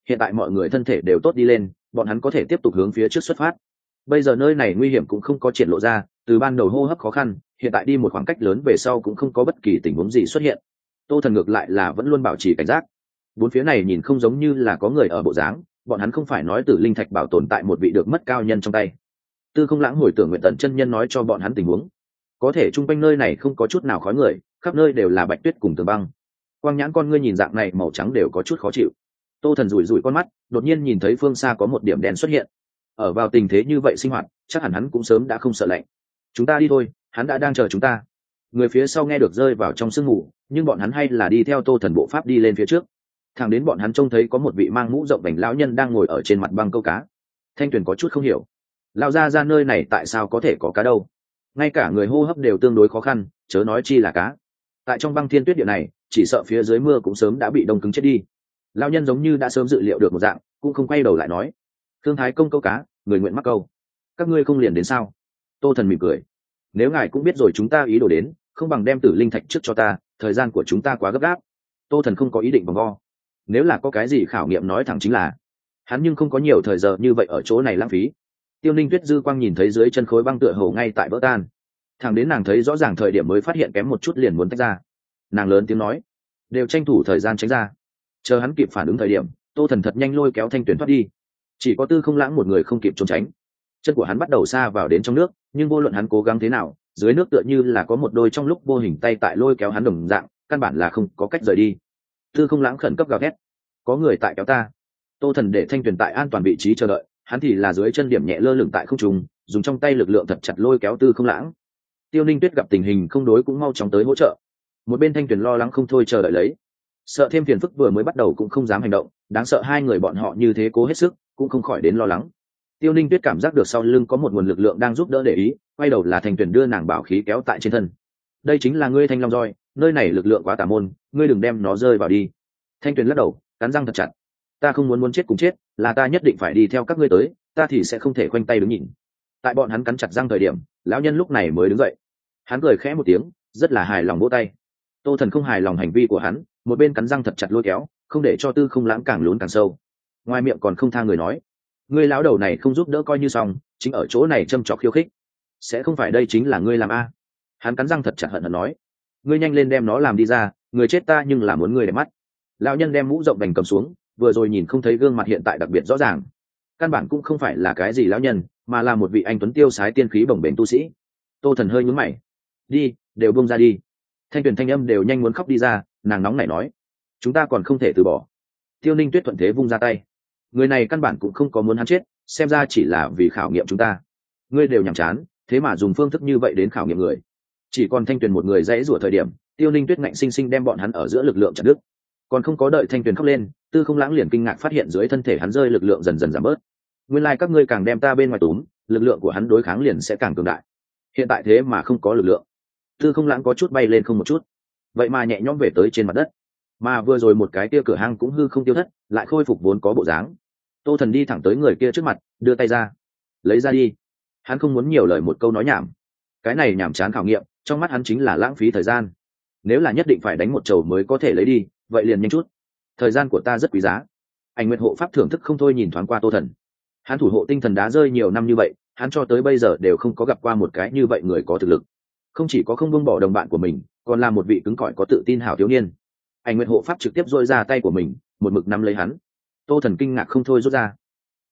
hiện tại mọi người thân thể đều tốt đi lên, bọn hắn có thể tiếp tục hướng phía trước xuất phát. Bây giờ nơi này nguy hiểm cũng không có triển lộ ra, từ ban đầu hô hấp khó khăn, hiện tại đi một khoảng cách lớn về sau cũng không có bất kỳ tình huống gì xuất hiện. Tô Thần ngược lại là vẫn luôn bảo trì cảnh giác. Bốn phía này nhìn không giống như là có người ở bộ dáng, bọn hắn không phải nói Tử Linh Thạch bảo tồn tại một vị được mất cao nhân trong tay. Tư Không Lãng hồi tưởng Nguyện Tận chân nhân nói cho bọn hắn tình huống. Có thể chung quanh nơi này không có chút nào khói người, khắp nơi đều là bạch tuyết cùng tường băng. Quang nhãn con ngươi nhìn dạng này màu trắng đều có chút khó chịu. Tô Thần rủi rủi con mắt, đột nhiên nhìn thấy phương xa có một điểm đen xuất hiện. Ở vào tình thế như vậy sinh hoạt, chắc hẳn hắn cũng sớm đã không sợ lạnh. Chúng ta đi thôi, hắn đã đang chờ chúng ta. Người phía sau nghe được rơi vào trong sương mù, nhưng bọn hắn hay là đi theo Tô Thần bộ pháp đi lên phía trước. Thẳng đến bọn hắn trông thấy có một vị mang mũ rộng vành lão nhân đang ngồi ở trên mặt băng câu cá. Thanh Tuyền có chút không hiểu, lão gia ra nơi này tại sao có thể có cá đâu? Ngay cả người hô hấp đều tương đối khó khăn, chớ nói chi là cá. Tại trong băng thiên tuyết địa này, chỉ sợ phía dưới mưa cũng sớm đã bị đông cứng chết đi. Lão nhân giống như đã sớm dự liệu được một dạng, cũng không quay đầu lại nói: Thương Thái công câu cá, người nguyện mắc câu, các ngươi không liền đến sao? Tô Thần mỉm cười: nếu ngài cũng biết rồi chúng ta ý đồ đến, không bằng đem Tử Linh Thạch trước cho ta, thời gian của chúng ta quá gấp gáp. Tô Thần không có ý định vòng vo, nếu là có cái gì khảo nghiệm nói thẳng chính là, hắn nhưng không có nhiều thời giờ như vậy ở chỗ này lãng phí. Tiêu Ninh Tuyết dư quang nhìn thấy dưới chân khối băng tựa hồ ngay tại vỡ tan, thẳng đến nàng thấy rõ ràng thời điểm mới phát hiện kém một chút liền muốn tách ra. Nàng lớn tiếng nói: đều tranh thủ thời gian tránh ra. Chờ hắn kịp phản ứng thời điểm, Tô Thần thật nhanh lôi kéo Thanh Tuyền thoát đi. Chỉ có Tư Không Lãng một người không kịp trốn tránh, chân của hắn bắt đầu xa vào đến trong nước, nhưng vô luận hắn cố gắng thế nào, dưới nước tựa như là có một đôi trong lúc vô hình tay tại lôi kéo hắn đồng dạng, căn bản là không có cách rời đi. Tư Không Lãng khẩn cấp gào thét: có người tại kéo ta. Tô Thần để Thanh Tuyền tại an toàn vị trí chờ đợi, hắn thì là dưới chân điểm nhẹ lơ lửng tại không trung, dùng trong tay lực lượng thật chặt lôi kéo Tư Không Lãng. Tiêu Ninh Tuyết gặp tình hình không đối cũng mau chóng tới hỗ trợ. Một bên Thanh Tuyền lo lắng không thôi chờ đợi lấy, sợ thêm phiền phức vừa mới bắt đầu cũng không dám hành động, đáng sợ hai người bọn họ như thế cố hết sức cũng không khỏi đến lo lắng. Tiêu Ninh Tuyết cảm giác được sau lưng có một nguồn lực lượng đang giúp đỡ để ý, quay đầu là Thanh Tuyền đưa nàng bảo khí kéo tại trên thân. Đây chính là ngươi Thanh Long roi, nơi này lực lượng quá tà môn, ngươi đừng đem nó rơi vào đi. Thanh Tuyền lắc đầu, cắn răng thật chặt: ta không muốn muốn chết cùng chết, là ta nhất định phải đi theo các ngươi tới, ta thì sẽ không thể khoanh tay đứng nhìn. Tại bọn hắn cắn chặt răng thời điểm, lão nhân lúc này mới đứng dậy. Hắn cười khẽ một tiếng, rất là hài lòng vỗ tay. Tô Thần không hài lòng hành vi của hắn, một bên cắn răng thật chặt lôi kéo, không để cho Tư Không Lãng càng lún càng sâu. Ngoài miệng còn không tha người nói: ngươi lão đầu này không giúp đỡ coi như xong, chính ở chỗ này châm chọc khiêu khích, sẽ không phải đây chính là ngươi làm a? Hắn cắn răng thật chặt hận hận nói: ngươi nhanh lên đem nó làm đi ra, người chết ta nhưng là muốn ngươi để mắt. Lão nhân đem mũ rộng vành cầm xuống, vừa rồi nhìn không thấy gương mặt hiện tại đặc biệt rõ ràng, căn bản cũng không phải là cái gì lão nhân, mà là một vị anh tuấn tiêu sái tiên khí bồng bềnh tu sĩ. Tô Thần hơi nhướng mày: đi, đều buông ra đi. Thanh Tuyền thanh âm đều nhanh muốn khóc đi ra, nàng nóng nảy nói: chúng ta còn không thể từ bỏ. Tiêu Ninh Tuyết thuận thế vung ra tay: người này căn bản cũng không có muốn hắn chết, xem ra chỉ là vì khảo nghiệm chúng ta. Ngươi đều nhàm chán, thế mà dùng phương thức như vậy đến khảo nghiệm người. Chỉ còn Thanh Tuyền một người dãy rủa thời điểm, Tiêu Ninh Tuyết ngạnh sinh sinh đem bọn hắn ở giữa lực lượng chặt đứt. Còn không có đợi Thanh Tuyền khóc lên, Tư Không Lãng liền kinh ngạc phát hiện dưới thân thể hắn rơi lực lượng dần dần giảm bớt. Nguyên lai like các ngươi càng đem ta bên ngoài túm, lực lượng của hắn đối kháng liền sẽ càng cường đại. Hiện tại thế mà không có lực lượng. Tư Không Lãng có chút bay lên không một chút, vậy mà nhẹ nhõm về tới trên mặt đất. Mà vừa rồi một cái kia cửa hang cũng hư không tiêu thất, lại khôi phục vốn có bộ dáng. Tô Thần đi thẳng tới người kia trước mặt, đưa tay ra: lấy ra đi. Hắn không muốn nhiều lời một câu nói nhảm, cái này nhảm chán khảo nghiệm trong mắt hắn chính là lãng phí thời gian. Nếu là nhất định phải đánh một chầu mới có thể lấy đi, vậy liền nhanh chút, thời gian của ta rất quý giá. Ảnh Nguyệt hộ pháp thưởng thức không thôi nhìn thoáng qua Tô Thần. Hắn thủ hộ tinh thần đá rơi nhiều năm như vậy, hắn cho tới bây giờ đều không có gặp qua một cái như vậy người có thực lực, không chỉ có không buông bỏ đồng bạn của mình, còn là một vị cứng cỏi có tự tin hảo thiếu niên. Ảnh Nguyệt hộ pháp trực tiếp dội ra tay của mình, một mực nắm lấy hắn. Tô Thần kinh ngạc không thôi rút ra: